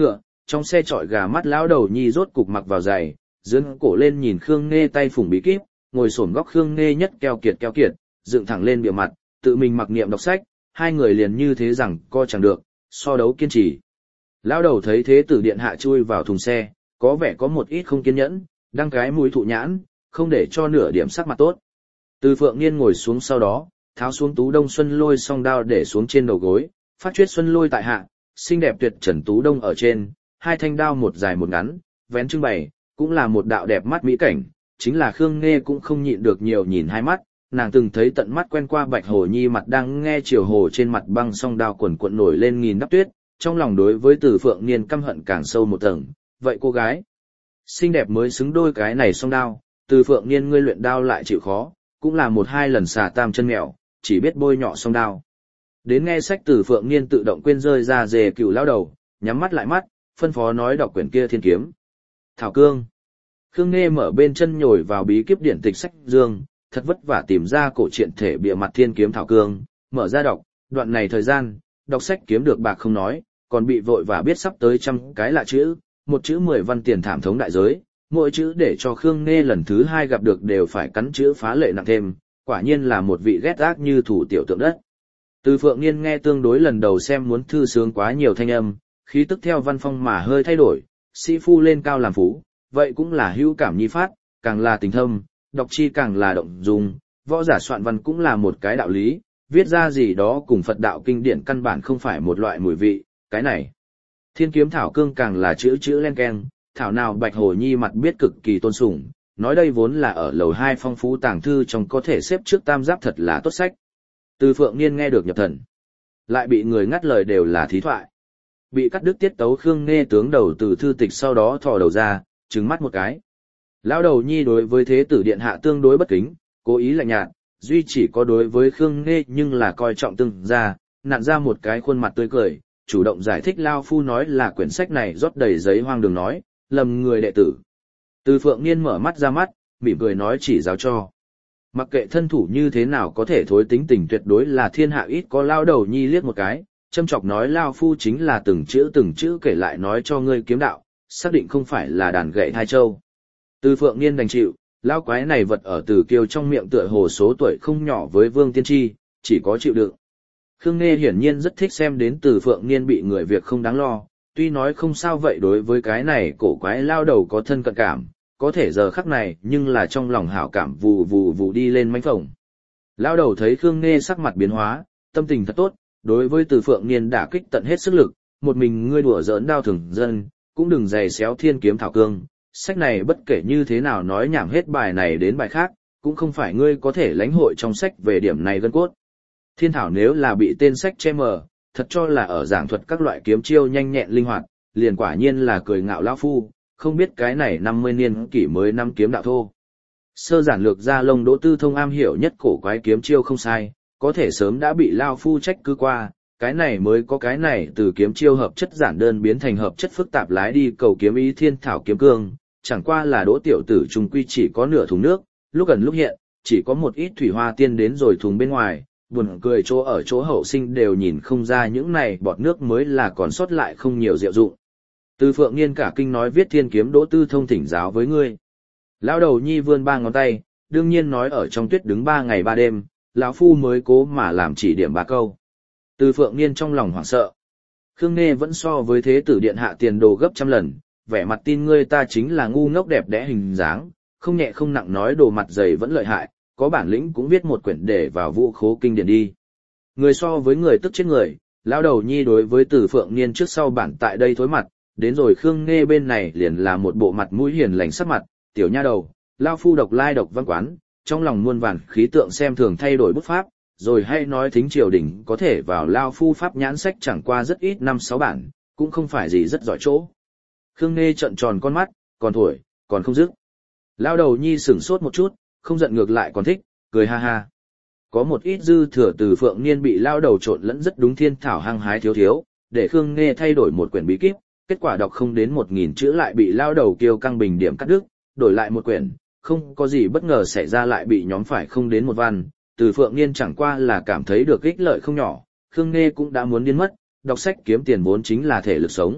trong xe trọi gà mắt lão đầu nhi rốt cục mặc vào giày, dưỡng cổ lên nhìn Khương Nghê tay phủng bí kíp, ngồi xổm góc Khương Nghê nhất keo kiệt, dựng thẳng lên bìa mặt, tự mình mặc niệm đọc sách, hai người liền như thế rằng co chẳng được, so đấu kiên trì. Lão đầu thấy thế tử điện hạ chui vào thùng xe, có vẻ có một ít không kiên nhẫn, đăng cái mũi thụ nhãn, không để cho nửa điểm sắc mặt tốt. Từ Phượng Niên ngồi xuống sau đó, tháo xuống Tú Đông Xuân Lôi song đao để xuống trên đầu gối, phát chuyết Xuân Lôi tại hạ, xinh đẹp tuyệt trần Tú Đông ở trên, hai thanh đao một dài một ngắn, vén trưng bày, cũng là một đạo đẹp mắt mỹ cảnh, chính là Khương Nghê cũng không nhịn được nhiều nhìn hai mắt, nàng từng thấy tận mắt quen qua Bạch Hồ Nhi mặt đang nghe chiều hồ trên mặt băng song đao quần quận nổi lên nghìn đắp tuyết, trong lòng đối với Từ Phượng Niên căm hận càng sâu một tầng, vậy cô gái xinh đẹp mới xứng đôi cái này song đao, Từ Phượng Niên ngươi luyện đao lại chịu khó, cũng là một hai lần xà tam chân mèo, chỉ biết bôi nhọ song đao. Đến nghe sách Từ Phượng Niên tự động quên rơi ra dề cựu lão đầu, nhắm mắt lại mắt, phân phó nói đọc quyển kia thiên kiếm. Thảo cương. Khương Nghê mở bên chân nhồi vào bí kíp điển tịch sách dương, thật vất vả tìm ra cổ truyện thể bìa mặt thiên kiếm thảo cương, mở ra đọc, đoạn này thời gian, đọc sách kiếm được bạc không nói, còn bị vội và biết sắp tới trăm cái lạ chữ, một chữ 10 văn tiền thảm thống đại giới, mỗi chữ để cho Khương Nghê lần thứ hai gặp được đều phải cắn chữ phá lệ nặng thêm, quả nhiên là một vị ghét ác như thủ tiểu tượng đất. Từ Phượng Niên nghe tương đối lần đầu xem muốn thư sướng quá nhiều thanh âm, khí tức theo văn phong mà hơi thay đổi, sĩ phu lên cao làm phú, vậy cũng là hữu cảm nhi phát, càng là tình thâm, đọc chi càng là động dung, võ giả soạn văn cũng là một cái đạo lý, viết ra gì đó cùng Phật đạo kinh điển căn bản không phải một loại mùi vị, cái này. Thiên kiếm thảo cương càng là chữ chữ len keng, thảo nào Bạch Hồ Nhi mặt biết cực kỳ tôn sùng, nói đây vốn là ở lầu 2 phong phú tàng thư trong có thể xếp trước tam giáp thật là tốt sách. Từ Phượng Niên nghe được nhập thần, lại bị người ngắt lời đều là thí thoại. Bị cắt đứt tiết tấu Khương Nghê tướng đầu từ thư tịch sau đó thò đầu ra, trừng mắt một cái. Lão đầu nhi đối với thế tử điện hạ tương đối bất kính, cố ý lạnh nhạt, duy chỉ có đối với Khương Nghê nhưng là coi trọng từng ra, nặn ra một cái khuôn mặt tươi cười, chủ động giải thích lao phu nói là quyển sách này rót đầy giấy hoang đường nói, lầm người đệ tử. Từ Phượng Niên mở mắt ra mắt, mỉm cười nói chỉ giáo cho. Mặc kệ thân thủ như thế nào có thể thối tính tình tuyệt đối là thiên hạ ít có lao đầu nhi liếc một cái, châm chọc nói lao phu chính là từng chữ kể lại nói cho ngươi kiếm đạo, xác định không phải là đàn gậy hai châu. Từ Phượng Niên đành chịu, lao quái này vật ở Từ Kiêu trong miệng tựa hồ số tuổi không nhỏ với Vương Tiên Tri, chỉ có chịu đựng. Khương Nghê hiển nhiên rất thích xem đến Từ Phượng Niên bị người việc không đáng lo, tuy nói không sao vậy đối với cái này cổ quái lao đầu có thân cận cảm, có thể giờ khắc này nhưng là trong lòng hảo cảm vù vù vù đi lên mánh phồng. Lao đầu thấy Khương Nghê sắc mặt biến hóa, tâm tình thật tốt, đối với Từ Phượng Niên đả kích tận hết sức lực, một mình ngươi đùa giỡn đao thường dân, cũng đừng giày xéo thiên kiếm thảo cương, sách này bất kể như thế nào nói nhảm hết bài này đến bài khác, cũng không phải ngươi có thể lãnh hội trong sách về điểm này gân cốt. Thiên thảo nếu là bị tên sách che mờ, thật cho là ở giảng thuật các loại kiếm chiêu nhanh nhẹn linh hoạt, liền quả nhiên là cười ngạo lão phu, không biết cái này 50 niên kỷ mới năm kiếm đạo thô. Sơ giản lược ra lông Đỗ Tư Thông am hiểu nhất cổ quái kiếm chiêu không sai, có thể sớm đã bị lao phu trách cứ qua, cái này mới có cái này từ kiếm chiêu hợp chất giản đơn biến thành hợp chất phức tạp lái đi cầu kiếm ý thiên thảo kiếm cương, chẳng qua là Đỗ tiểu tử trùng quy chỉ có nửa thùng nước, lúc gần lúc hiện, chỉ có một ít thủy hoa tiên đến rồi thùng bên ngoài, buồn cười chỗ ở chỗ hậu sinh đều nhìn không ra những này bọt nước mới là còn sót lại không nhiều diệu dụng. Từ Phượng Niên cả kinh nói viết thiên kiếm Đỗ Tư Thông thỉnh giáo với ngươi. Lão đầu nhi vươn 3 ngón tay, đương nhiên nói ở trong tuyết đứng 3 ngày 3 đêm, lão phu mới cố mà làm chỉ điểm 3 câu. Từ Phượng Niên trong lòng hoảng sợ. Khương Nghê vẫn so với thế tử điện hạ tiền đồ gấp trăm lần, vẻ mặt tin ngươi ta chính là ngu ngốc đẹp đẽ hình dáng, không nhẹ không nặng nói đồ mặt dày vẫn lợi hại, có bản lĩnh cũng viết một quyển để vào vũ khố kinh điển đi. Người so với người tức chết người, lão đầu nhi đối với Từ Phượng Niên trước sau bản tại đây thối mặt, đến rồi Khương Nghê bên này liền là một bộ mặt mũi hiền lành sắc mặt, tiểu nha đầu, lao phu độc lai độc văn quán, trong lòng muôn vàn khí tượng xem thường thay đổi bút pháp, rồi hay nói thính triều đình có thể vào lao phu pháp nhãn sách chẳng qua rất ít 5-6 bản, cũng không phải gì rất giỏi chỗ. Khương Nghê trợn tròn con mắt, còn thổi, còn không dứt. Lao đầu nhi sửng sốt một chút, không giận ngược lại còn thích, cười ha ha. Có một ít dư thừa Từ Phượng Niên bị lao đầu trộn lẫn rất đúng thiên thảo hăng hái thiếu, để Khương Nghê thay đổi một quyển bí kíp, kết quả đọc không đến 1000 chữ lại bị lao đầu kêu căng bình điểm cắt đứt, đổi lại một quyển, không có gì bất ngờ xảy ra lại bị nhóm phải không đến một văn. Từ Phượng Niên chẳng qua là cảm thấy được ích lợi không nhỏ, Khương Nghê cũng đã muốn điên mất, đọc sách kiếm tiền vốn chính là thể lực sống,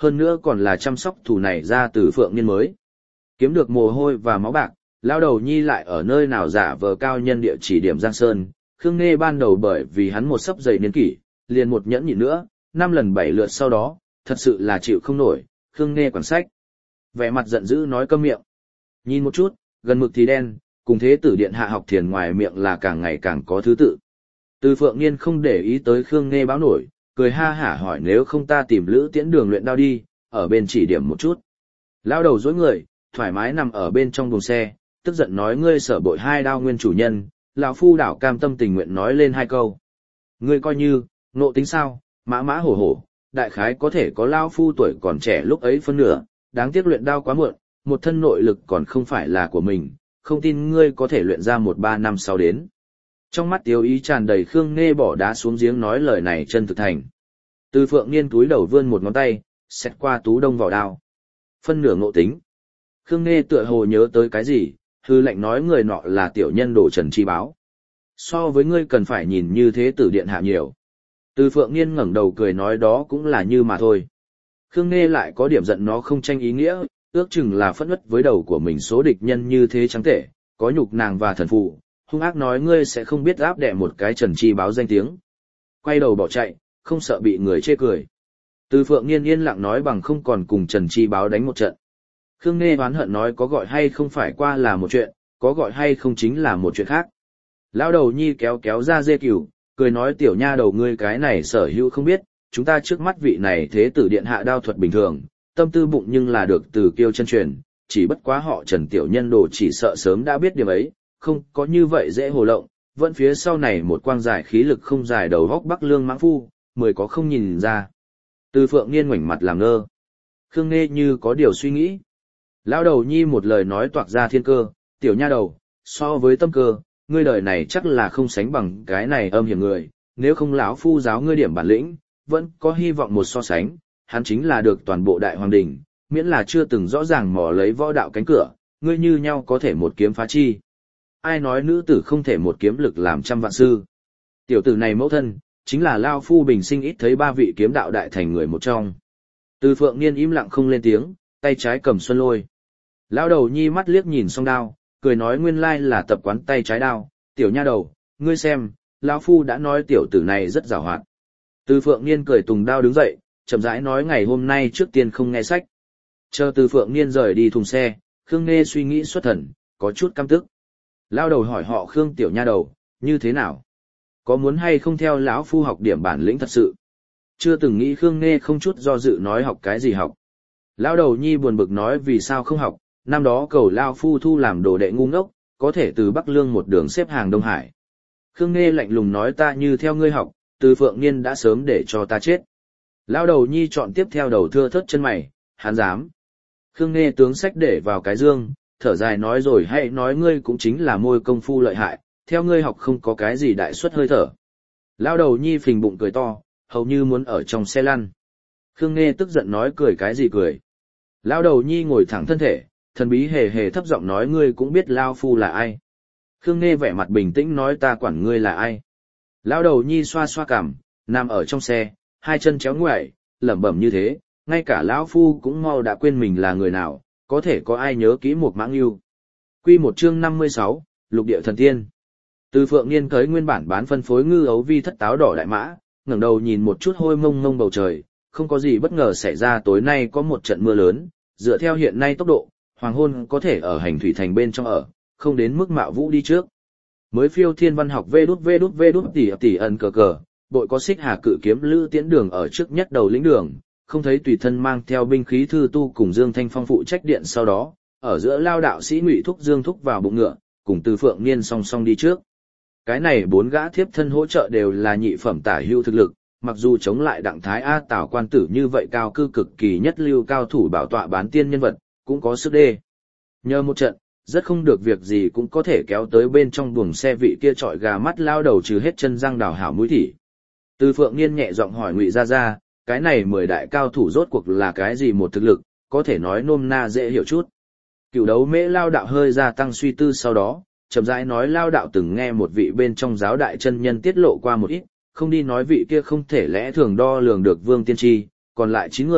hơn nữa còn là chăm sóc thù này ra từ Phượng Niên mới. Kiếm được mồ hôi và máu bạc, lao đầu nhi lại ở nơi nào giả vờ cao nhân địa chỉ điểm Giang Sơn. Khương Nghê ban đầu bởi vì hắn một sấp dày niên kỷ, liền một nhẫn nhịn nữa, 5 lần 7 lượt sau đó, thật sự là chịu không nổi. Khương Nghê quản sách, vẻ mặt giận dữ nói câm miệng. Nhìn một chút, gần mực thì đen, cùng thế tử điện hạ học thiền ngoài miệng là càng ngày càng có thứ tự. Từ Phượng Niên không để ý tới Khương Nghê báo nổi, cười ha hả hỏi nếu không ta tìm Lữ Tiễn Đường luyện đao đi, ở bên chỉ điểm một chút. Lao đầu dối người, thoải mái nằm ở bên trong buồng xe, tức giận nói ngươi sở bội 2 đao nguyên chủ nhân, lão phu đảo cam tâm tình nguyện nói lên 2 câu. Ngươi coi như, nộ tính sao, mã mã hổ hổ, đại khái có thể có lao phu tuổi còn trẻ lúc ấy phân nửa, đáng tiếc luyện đao quá muộn, một thân nội lực còn không phải là của mình, không tin ngươi có thể luyện ra 1-3 năm sau đến. Trong mắt Tiếu Ý tràn đầy Khương Nghê bỏ đá xuống giếng nói lời này chân thực thành. Từ Phượng Niên túi đầu vươn một ngón tay, xét qua tú đông vào đao. Phân nửa ngộ tính. Khương Nghê tựa hồ nhớ tới cái gì, hư lệnh nói người nọ là tiểu nhân đồ Trần Chi Báo. So với ngươi cần phải nhìn như thế tử điện hạ nhiều. Từ Phượng Niên ngẩng đầu cười nói đó cũng là như mà thôi. Khương Nghê lại có điểm giận nó không tranh ý nghĩa, ước chừng là phẫn uất với đầu của mình số địch nhân như thế trắng tệ, có nhục nàng và thần phụ, hung ác nói ngươi sẽ không biết áp đẻ một cái Trần Chi Báo danh tiếng. Quay đầu bỏ chạy, không sợ bị người chê cười. Từ Phượng Niên yên lặng nói bằng không còn cùng Trần Chi Báo đánh một trận. Khương Nghê oán hận nói có gọi hay không phải qua là một chuyện, có gọi hay không chính là một chuyện khác. Lão đầu nhi kéo kéo ra dê cừu, cười nói tiểu nha đầu ngươi cái này sở hữu không biết, chúng ta trước mắt vị này thế tử điện hạ đao thuật bình thường, tâm tư bụng nhưng là được từ kiêu chân truyền, chỉ bất quá họ Trần tiểu nhân đồ chỉ sợ sớm đã biết điểm ấy, không có như vậy dễ hồ lộng, vẫn phía sau này một quang giải khí lực không dài đầu góc Bắc Lương mãng phu, mười có không nhìn ra. Từ Phượng Niên ngoảnh mặt làm ngơ. Khương Nghê như có điều suy nghĩ. Lão đầu nhi một lời nói toạc ra thiên cơ, tiểu nha đầu, so với tâm cơ, ngươi đời này chắc là không sánh bằng cái này âm hiểm người, nếu không lão phu giáo ngươi điểm bản lĩnh, vẫn có hy vọng một so sánh, hắn chính là được toàn bộ đại hoàng đình, miễn là chưa từng rõ ràng mò lấy võ đạo cánh cửa, ngươi như nhau có thể một kiếm phá chi. Ai nói nữ tử không thể một kiếm lực làm trăm vạn sư. Tiểu tử này mẫu thân, chính là Lao Phu bình sinh ít thấy 3 vị kiếm đạo đại thành người một trong. Từ Phượng Niên im lặng không lên tiếng, tay trái cầm xuân lôi. Lão đầu nhi mắt liếc nhìn song đao, cười nói nguyên lai là tập quán tay trái đao, tiểu nha đầu, ngươi xem, Lão Phu đã nói tiểu tử này rất giàu hoạt. Từ Phượng Niên cười tùng đao đứng dậy, chậm rãi nói ngày hôm nay trước tiên không nghe sách. Chờ Từ Phượng Niên rời đi thùng xe, Khương Nghê suy nghĩ xuất thần, có chút căm tức. Lao đầu hỏi họ Khương tiểu nha đầu, như thế nào? Có muốn hay không theo lão phu học điểm bản lĩnh thật sự? Chưa từng nghĩ Khương Nghê không chút do dự nói học cái gì học. Lao đầu nhi buồn bực nói vì sao không học, năm đó cầu Lao phu thu làm đồ đệ ngu ngốc, có thể từ Bắc Lương một đường xếp hàng Đông Hải. Khương Nghê lạnh lùng nói ta như theo ngươi học, Từ Phượng Niên đã sớm để cho ta chết. Lao đầu nhi chọn tiếp theo đầu thưa thớt chân mày, hắn dám. Khương Nghê tướng sách để vào cái dương, thở dài nói rồi hãy nói ngươi cũng chính là môi công phu lợi hại, theo ngươi học không có cái gì đại suất hơi thở. Lao đầu nhi phình bụng cười to, hầu như muốn ở trong xe lăn. Khương Nghê tức giận nói cười cái gì cười. Lao đầu nhi ngồi thẳng thân thể, thần bí hề hề thấp giọng nói ngươi cũng biết Lao phu là ai. Khương Nghê vẻ mặt bình tĩnh nói ta quản ngươi là ai. Lao đầu nhi xoa xoa cằm, nằm ở trong xe, hai chân chéo ngoại, lẩm bẩm như thế, ngay cả lão phu cũng mau đã quên mình là người nào, có thể có ai nhớ kỹ một mãng yêu. Quy một chương 56, Lục địa thần tiên. Từ Phượng Niên tới nguyên bản bán phân phối ngư ấu vi thất táo đỏ đại mã, ngẩng đầu nhìn một chút hôi mông mông bầu trời, không có gì bất ngờ xảy ra tối nay có một trận mưa lớn, dựa theo hiện nay tốc độ, hoàng hôn có thể ở hành thủy thành bên trong ở, không đến mức mạo vũ đi trước. Mới phiêu thiên văn học vê đút tỉ ẩn cờ cờ, bội có xích hà cự kiếm Lữ Tiễn Đường ở trước nhất đầu lĩnh đường, không thấy tùy thân mang theo binh khí thư tu cùng Dương Thanh Phong phụ trách điện sau đó, ở giữa lao đạo sĩ Ngụy Thúc Dương Thúc vào bụng ngựa, cùng Từ Phượng Niên song song đi trước. Cái này 4 gã thiếp thân hỗ trợ đều là nhị phẩm tả hữu thực lực, mặc dù chống lại Đặng Thái A Tào quan tử như vậy cao cư cực kỳ nhất lưu cao thủ bảo tọa bán tiên nhân vật, cũng có sức đê. Nhờ một trận, rất không được việc gì cũng có thể kéo tới bên trong buồng xe vị kia trọi gà mắt lao đầu trừ hết chân răng đào hảo mũi thỉ. Từ Phượng Niên nhẹ giọng hỏi Ngụy Gia Gia, cái này 10 đại cao thủ rốt cuộc là cái gì một thực lực, có thể nói nôm na dễ hiểu chút. Cựu đấu mễ lao đạo hơi gia tăng suy tư sau đó, chậm rãi nói lao đạo từng nghe một vị bên trong giáo đại chân nhân tiết lộ qua một ít, không đi nói vị kia không thể lẽ thường đo lường được Vương Tiên Tri, còn lại 9 người,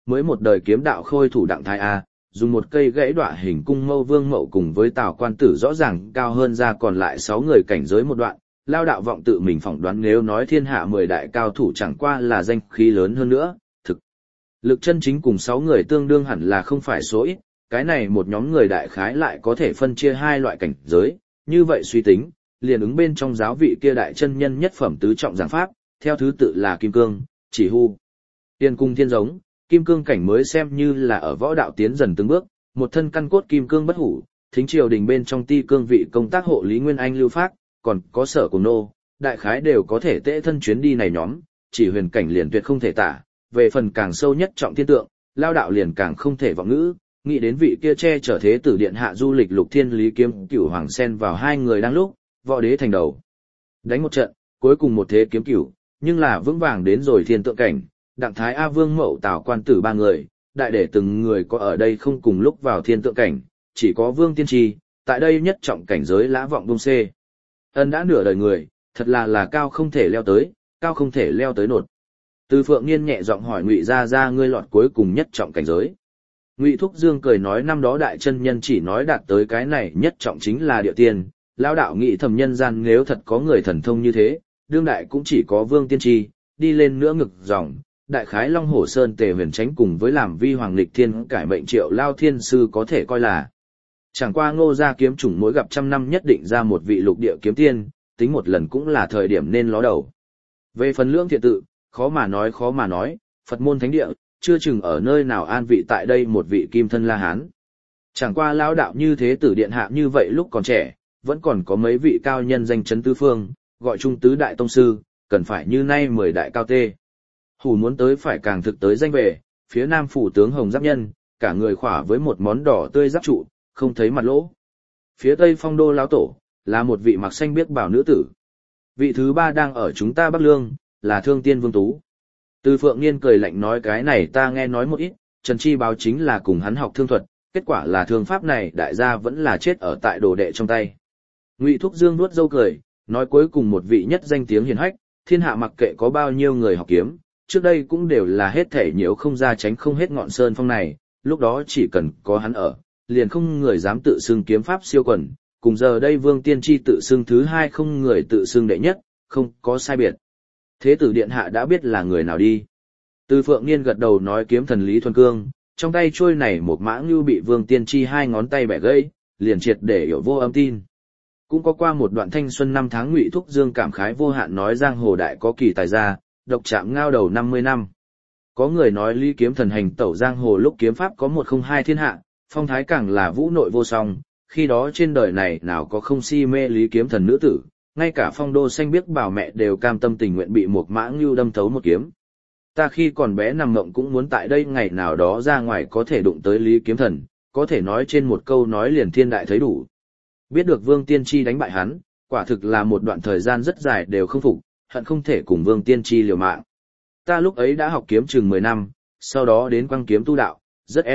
mới một đời kiếm đạo khôi thủ Đặng Thái A, dùng một cây gãy đọa hình cung mâu vương mậu cùng với Tào Quan Tử rõ ràng cao hơn ra còn lại 6 người cảnh giới một đoạn, Lao đạo vọng tự mình phỏng đoán nếu nói thiên hạ 10 đại cao thủ chẳng qua là danh khí lớn hơn nữa, thực lực chân chính cùng 6 người tương đương hẳn là không phải số ít, cái này một nhóm người đại khái lại có thể phân chia hai loại cảnh giới, như vậy suy tính, liền ứng bên trong giáo vị kia đại chân nhân nhất phẩm tứ trọng giảng pháp, theo thứ tự là Kim Cương, Chỉ Hu, Tiên Cung Thiên Giống, Kim Cương cảnh mới xem như là ở võ đạo tiến dần từng bước, một thân căn cốt kim cương bất hủ, thính triều đình bên trong ti cương vị công tác hộ lý Nguyên Anh lưu phác, còn có Sở Cùng Nô, đại khái đều có thể tễ thân chuyến đi này nhóm, chỉ huyền cảnh liền tuyệt không thể tả, về phần càng sâu nhất trọng thiên tượng, lao đạo liền càng không thể vọng ngữ, nghĩ đến vị kia che chở thế tử điện hạ du lịch Lục Thiên Lý kiếm cửu hoàng sen vào hai người đang lúc, võ đế thành đầu. Đánh một trận, cuối cùng một thế kiếm cửu, nhưng là vững vàng đến rồi thiên tượng cảnh, Đặng Thái A Vương Mậu Tào Quan Tử ba người, đại để từng người có ở đây không cùng lúc vào thiên tượng cảnh, chỉ có Vương Tiên Tri, tại đây nhất trọng cảnh giới lã vọng bông xê. Ân đã nửa đời người, thật là cao không thể leo tới, cao không thể leo tới nột. Từ Phượng Niên nhẹ giọng hỏi Ngụy Gia ngươi lọt cuối cùng nhất trọng cảnh giới. Ngụy Thúc Dương cười nói năm đó đại chân nhân chỉ nói đạt tới cái này nhất trọng chính là địa tiên, lão đạo nghĩ thầm nhân gian nếu thật có người thần thông như thế, đương đại cũng chỉ có Vương Tiên Tri, đi lên nữa ngực dòng, đại khái Long Hổ Sơn Tề Huyền Chánh cùng với làm vi hoàng lịch thiên cải mệnh Triệu Lao Thiên sư có thể coi là. Chẳng qua Ngô gia kiếm chủng mỗi gặp trăm năm nhất định ra một vị lục địa kiếm tiên, tính một lần cũng là thời điểm nên ló đầu. Về phần lưỡng thiện tự, khó mà nói, Phật môn thánh địa, chưa chừng ở nơi nào an vị tại đây một vị kim thân La Hán. Chẳng qua lão đạo như thế tử điện hạ như vậy lúc còn trẻ, vẫn còn có mấy vị cao nhân danh chấn tứ phương, gọi chung tứ đại tông sư, cần phải như nay 10 đại cao tê. Hủ muốn tới phải càng thực tới danh về, phía nam phủ tướng Hồng Giáp Nhân, cả người khỏa với một món đỏ tươi giáp trụ, không thấy mặt lỗ. Phía tây phong đô lão tổ, là một vị mặc xanh biếc bảo nữ tử. Vị thứ ba đang ở chúng ta Bắc Lương, là Thương Tiên Vương Tú. Từ Phượng Niên cười lạnh nói cái này ta nghe nói một ít, Trần Chi báo chính là cùng hắn học thương thuật, kết quả là thương pháp này đại gia vẫn là chết ở tại đồ đệ trong tay. Ngụy Thúc Dương nuốt dâu cười, nói cuối cùng một vị nhất danh tiếng hiển hách, thiên hạ mặc kệ có bao nhiêu người học kiếm, trước đây cũng đều là hết thể nhiễu không ra tránh không hết ngọn sơn phong này, lúc đó chỉ cần có hắn ở, liền không người dám tự xưng kiếm pháp siêu quần, cùng giờ đây Vương Tiên Tri tự xưng thứ hai không người tự xưng đệ nhất, không có sai biệt. Thế tử điện hạ đã biết là người nào đi. Từ Phượng Niên gật đầu nói kiếm thần Lý Thuần Cương, trong tay trôi này một mã ngưu bị Vương Tiên Tri hai ngón tay bẻ gãy, liền triệt để hiểu vô âm tin. Cũng có qua một đoạn thanh xuân năm tháng Ngụy Thúc Dương cảm khái vô hạn nói giang hồ đại có kỳ tài gia, độc chạm ngao đầu 50 năm. Có người nói Lý kiếm thần hành tẩu giang hồ lúc kiếm pháp có 102 thiên hạ, phong thái càng là vũ nội vô song, khi đó trên đời này nào có không si mê Lý kiếm thần nữ tử, ngay cả phong đô xanh biếc bảo mẹ đều cam tâm tình nguyện bị một mã ngưu đâm thấu một kiếm. Ta khi còn bé nằm mộng cũng muốn tại đây ngày nào đó ra ngoài có thể đụng tới Lý kiếm thần, có thể nói trên một câu nói liền thiên đại thấy đủ. Biết được Vương Tiên Tri đánh bại hắn, quả thực là một đoạn thời gian rất dài đều không phục, hận không thể cùng Vương Tiên Tri liều mạng. Ta lúc ấy đã học kiếm chừng 10 năm, sau đó đến quăng kiếm tu đạo, rất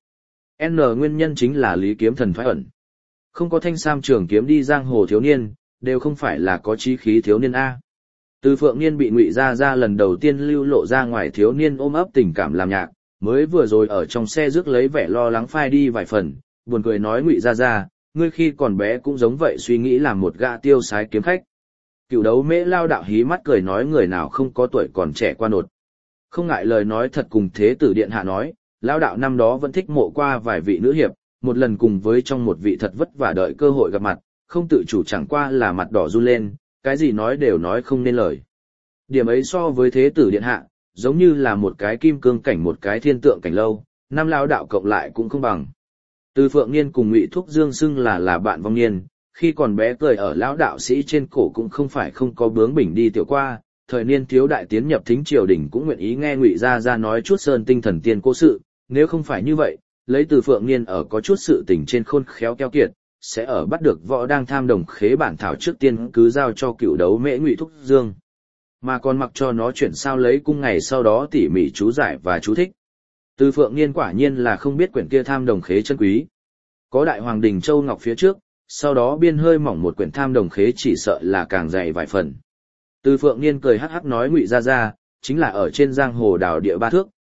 N nguyên nhân chính là Lý kiếm thần thoái ẩn. Không có thanh sam trường kiếm đi giang hồ thiếu niên, đều không phải là có chí khí thiếu niên A. Từ Phượng Niên bị Ngụy Gia lần đầu tiên lưu lộ ra ngoài thiếu niên ôm ấp tình cảm làm nhạc, mới vừa rồi ở trong xe rước lấy vẻ lo lắng phai đi vài phần, buồn cười nói Ngụy Gia, ngươi khi còn bé cũng giống vậy suy nghĩ làm một gã tiêu sái kiếm khách. Cựu Đấu Mễ lao đạo hí mắt cười nói người nào không có tuổi còn trẻ qua nột. Không ngại lời nói thật cùng thế tử điện hạ nói, lao đạo năm đó vẫn thích mộ qua vài vị nữ hiệp, một lần cùng với trong một vị thật vất vả đợi cơ hội gặp mặt, không tự chủ chẳng qua là mặt đỏ run lên, cái gì nói đều nói không nên lời. Điểm ấy so với thế tử điện hạ, giống như là một cái kim cương cảnh một cái thiên tượng cảnh lâu, năm lao đạo cộng lại cũng không bằng. Từ Phượng Niên cùng Ngụy Thúc Dương xưng là bạn vong niên, khi còn bé cười ở lão đạo sĩ trên cổ cũng không phải không có bướng bỉnh đi tiểu qua, thời niên thiếu đại tiến nhập thính triều đình cũng nguyện ý nghe Ngụy Gia nói chút sơn tinh thần tiên cố sự, nếu không phải như vậy, lấy Từ Phượng Niên ở có chút sự tình trên khôn khéo keo kiệt, sẽ ở bắt được võ đang tham đồng khế bản thảo trước tiên cứ giao cho Cựu Đấu Mễ Ngụy Thúc Dương, mà còn mặc cho nó chuyển sao lấy cung ngày sau đó tỉ mỉ chú giải và chú thích. Từ Phượng Niên quả nhiên là không biết quyển kia tham đồng khế chân quý. Có đại hoàng đình châu ngọc phía trước, sau đó biên hơi mỏng một quyển tham đồng khế chỉ sợ là càng dày vài phần. Từ Phượng Niên cười hắc hắc nói Ngụy Gia chính là ở trên giang hồ đào địa ba thước,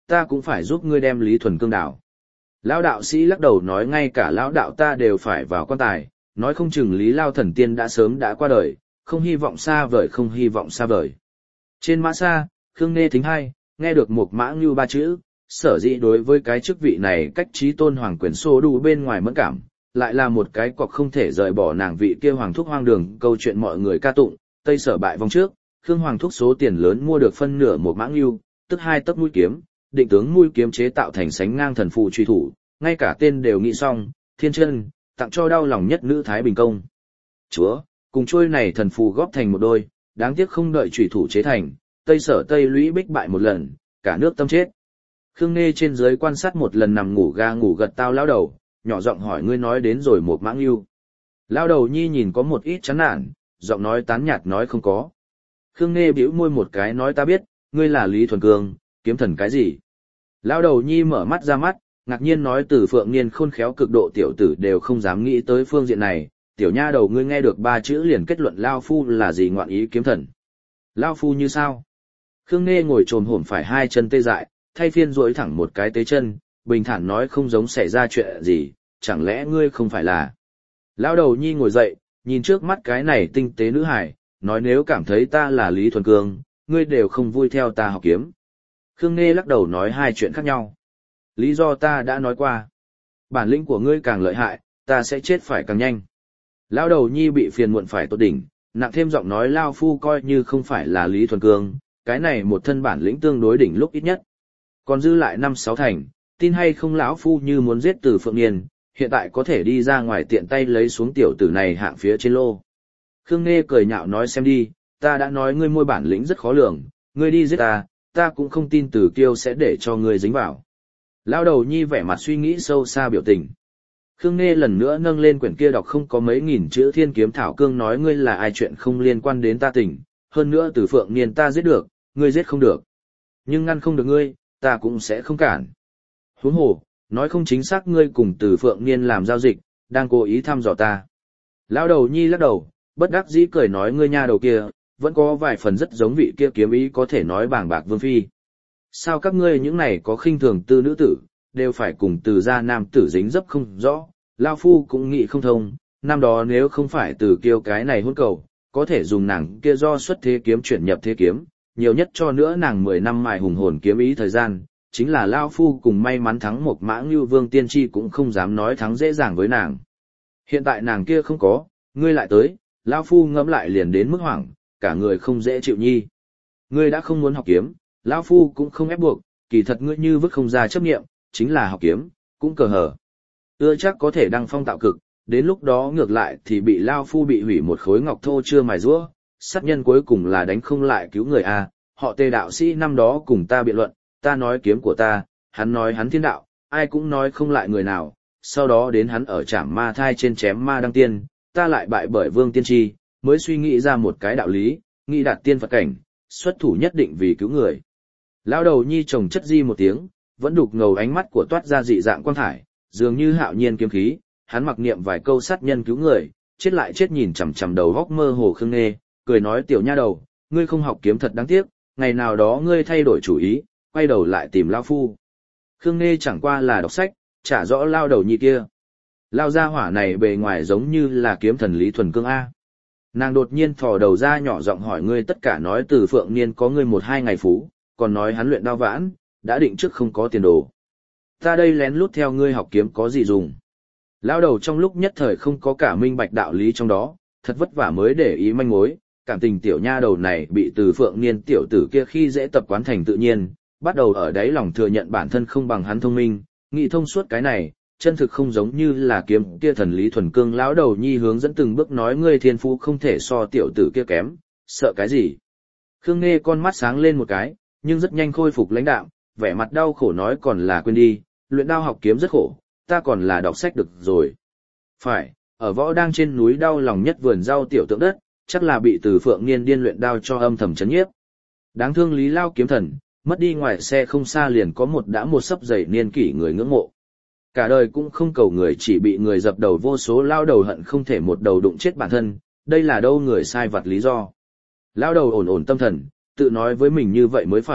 ta cũng phải giúp ngươi đem Lý Thuần Cương đảo. Lão đạo sĩ lắc đầu nói ngay cả lão đạo ta đều phải vào quan tài, nói không chừng Lý Lao thần tiên đã sớm đã qua đời, không hy vọng xa vời không hy vọng xa vời. Trên mã xa, Khương Nghê thính hai, nghe được một mã ngưu ba chữ, sở dĩ đối với cái chức vị này cách trí tôn hoàng quyền xô đủ bên ngoài mẫn cảm, lại là một cái cọc không thể rời bỏ nàng vị kia hoàng thúc hoang đường câu chuyện mọi người ca tụng, Tây Sở bại vòng trước, Khương Hoàng thúc số tiền lớn mua được phân nửa một mã ngưu, tức 2 tấc mũi kiếm, định tướng mũi kiếm chế tạo thành sánh ngang thần phù truy thủ, ngay cả tên đều nghĩ xong, Thiên Chân, tặng cho đau lòng nhất nữ Thái Bình công. Chúa, cùng trôi này thần phù góp thành một đôi, đáng tiếc không đợi truy thủ chế thành, Tây Sở Tây Lũy bích bại một lần, cả nước tâm chết. Khương Nghê trên dưới quan sát một lần nằm ngủ ga ngủ gật tao lão đầu, nhỏ giọng hỏi ngươi nói đến rồi một mã ngưu. Lão đầu nhi nhìn có một ít chán nản, giọng nói tán nhạt nói không có. Khương Nghê bĩu môi một cái nói ta biết, ngươi là Lý Thuần Cương, kiếm thần cái gì? Lão đầu nhi mở mắt ra mắt, ngạc nhiên nói Từ Phượng Niên khôn khéo cực độ tiểu tử đều không dám nghĩ tới phương diện này, tiểu nha đầu ngươi nghe được 3 chữ liền kết luận Lao Phu là gì ngoạn ý kiếm thần. Lao Phu như sao? Khương Nghê ngồi trồm hổm phải 2 chân tê dại, thay phiên duỗi thẳng một cái tế chân, bình thản nói không giống xảy ra chuyện gì, chẳng lẽ ngươi không phải là. Lão đầu nhi ngồi dậy, nhìn trước mắt cái này tinh tế nữ hài, nói nếu cảm thấy ta là Lý Thuần Cương, ngươi đều không vui theo ta học kiếm. Khương Nghê lắc đầu nói 2 chuyện khác nhau. Lý do ta đã nói qua. Bản lĩnh của ngươi càng lợi hại, ta sẽ chết phải càng nhanh. Lão đầu nhi bị phiền muộn phải tốt đỉnh, nặng thêm giọng nói Lao Phu coi như không phải là Lý Thuần Cương, cái này một thân bản lĩnh tương đối đỉnh lúc ít nhất. Còn dư lại 5-6 thành, tin hay không lão Phu như muốn giết Từ Phượng Niên, hiện tại có thể đi ra ngoài tiện tay lấy xuống tiểu tử này hạng phía trên lô. Khương Nghê cười nhạo nói xem đi, ta đã nói ngươi môi bản lĩnh rất khó lường, ngươi đi giết ta cũng không tin Từ Kiêu sẽ để cho ngươi dính vào. Lão đầu nhi vẻ mặt suy nghĩ sâu xa biểu tình. Khương Nghê lần nữa nâng lên quyển kia đọc không có mấy nghìn chữ Thiên Kiếm Thảo Cương nói ngươi là ai chuyện không liên quan đến ta tỉnh, hơn nữa Từ Phượng Niên ta giết được, ngươi giết không được. Nhưng ngăn không được ngươi, ta cũng sẽ không cản. Huống hồ, nói không chính xác ngươi cùng Từ Phượng Niên làm giao dịch, đang cố ý thăm dò ta. Lão đầu nhi lắc đầu, bất đắc dĩ cười nói ngươi nha đầu kia, vẫn có vài phần rất giống vị kia kiếm ý có thể nói bàng bạc vương phi. Sao các ngươi những này có khinh thường tư nữ tử, đều phải cùng Từ gia nam tử dính dấp không rõ, Lao Phu cũng nghĩ không thông, năm đó nếu không phải Từ Kiêu cái này hôn cầu, có thể dùng nàng kia do xuất thế kiếm chuyển nhập thế kiếm, nhiều nhất cho nữa nàng 10 năm mài hùng hồn kiếm ý thời gian, chính là Lao Phu cùng may mắn thắng một mã Ngưu Vương Tiên Tri cũng không dám nói thắng dễ dàng với nàng. Hiện tại nàng kia không có, ngươi lại tới, Lao Phu ngẫm lại liền đến mức hoảng, cả người không dễ chịu nhi. Ngươi đã không muốn học kiếm, Lao Phu cũng không ép buộc, kỳ thật ngươi như vứt không ra chấp nghiệm, chính là học kiếm, cũng cờ hở. Chắc có thể đăng phong tạo cực, đến lúc đó ngược lại thì bị Lao Phu bị hủy một khối ngọc thô chưa mài rũa, sát nhân cuối cùng là đánh không lại cứu người a. Họ Tề đạo sĩ năm đó cùng ta biện luận, ta nói kiếm của ta, hắn nói hắn thiên đạo, ai cũng nói không lại người nào, sau đó đến hắn ở Trảm Ma Thai trên chém ma đăng tiên, ta lại bại bởi Vương Tiên Tri, mới suy nghĩ ra một cái đạo lý, nghĩ đạt tiên Phật cảnh, xuất thủ nhất định vì cứu người. Lão đầu nhi chồng chất di một tiếng, vẫn đục ngầu ánh mắt của toát ra dị dạng quang thải, dường như hạo nhiên kiếm khí, hắn mặc niệm vài câu sát nhân cứu người, chết lại chết nhìn chằm chằm đầu góc mơ hồ Khương Nghê, cười nói tiểu nha đầu, ngươi không học kiếm thật đáng tiếc, ngày nào đó ngươi thay đổi chủ ý, quay đầu lại tìm Lao Phu. Khương Nghê chẳng qua là đọc sách, chả rõ lao đầu nhi kia. Lao gia hỏa này bề ngoài giống như là kiếm thần Lý Thuần Cương A. Nàng đột nhiên thò đầu ra nhỏ giọng hỏi ngươi tất cả nói Từ Phượng Niên có ngươi 1-2 ngày phú, còn nói hắn luyện đao vãn, đã định trước không có tiền đồ. Ta đây lén lút theo ngươi học kiếm có gì dùng. Lao đầu trong lúc nhất thời không có cả minh bạch đạo lý trong đó, thật vất vả mới để ý manh mối, cảm tình tiểu nha đầu này bị Từ Phượng Niên tiểu tử kia khi dễ tập quán thành tự nhiên, bắt đầu ở đáy lòng thừa nhận bản thân không bằng hắn thông minh, nghĩ thông suốt cái này, chân thực không giống như là kiếm kia thần Lý Thuần Cương. Lão đầu nhi hướng dẫn từng bước nói ngươi thiên phú không thể so tiểu tử kia kém, sợ cái gì. Khương Nghê con mắt sáng lên một cái, nhưng rất nhanh khôi phục lãnh đạm, vẻ mặt đau khổ nói còn là quên đi, luyện đao học kiếm rất khổ, ta còn là đọc sách được rồi. Phải, ở võ đang trên núi đau lòng nhất vườn rau tiểu tượng đất, chắc là bị Từ Phượng Niên điên luyện đao cho âm thầm chấn nhiếp. Đáng thương Lý Lao kiếm thần, mất đi ngoài xe không xa liền có một sấp dày niên kỷ người ngưỡng mộ. Cả đời cũng không cầu người, chỉ bị người dập đầu vô số lao đầu hận không thể một đầu đụng chết bản thân, đây là đâu người sai vặt lý do. Lao đầu ổn ổn tâm thần, tự nói với mình như vậy mới phải,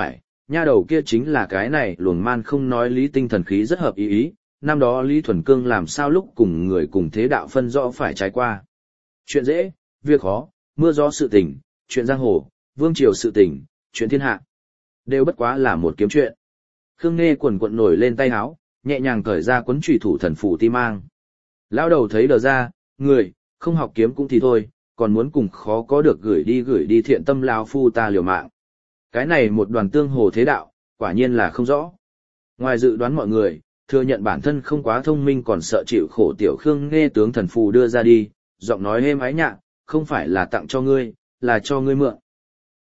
nha đầu kia chính là cái này luồng man không nói lý tinh thần khí rất hợp ý. Năm đó Lý Thuần Cương làm sao lúc cùng người cùng thế đạo phân rõ phải trái qua. Chuyện dễ, việc khó, mưa gió sự tình, chuyện giang hồ, vương triều sự tình, chuyện thiên hạ. Đều bất quá là một kiếm chuyện. Khương Nghê quần quận nổi lên tay áo, nhẹ nhàng cởi ra cuốn trùy thủ thần phù ti mang. Lão đầu thấy đờ ra, người, không học kiếm cũng thì thôi, còn muốn cùng khó có được gửi đi thiện tâm lão phu ta liều mạng. Cái này một đoàn tương hồ thế đạo, quả nhiên là không rõ. Ngoài dự đoán mọi người, thừa nhận bản thân không quá thông minh còn sợ chịu khổ tiểu Khương Nghê tướng thần phù đưa ra đi, giọng nói êm ái nhạ, không phải là tặng cho ngươi, là cho ngươi mượn.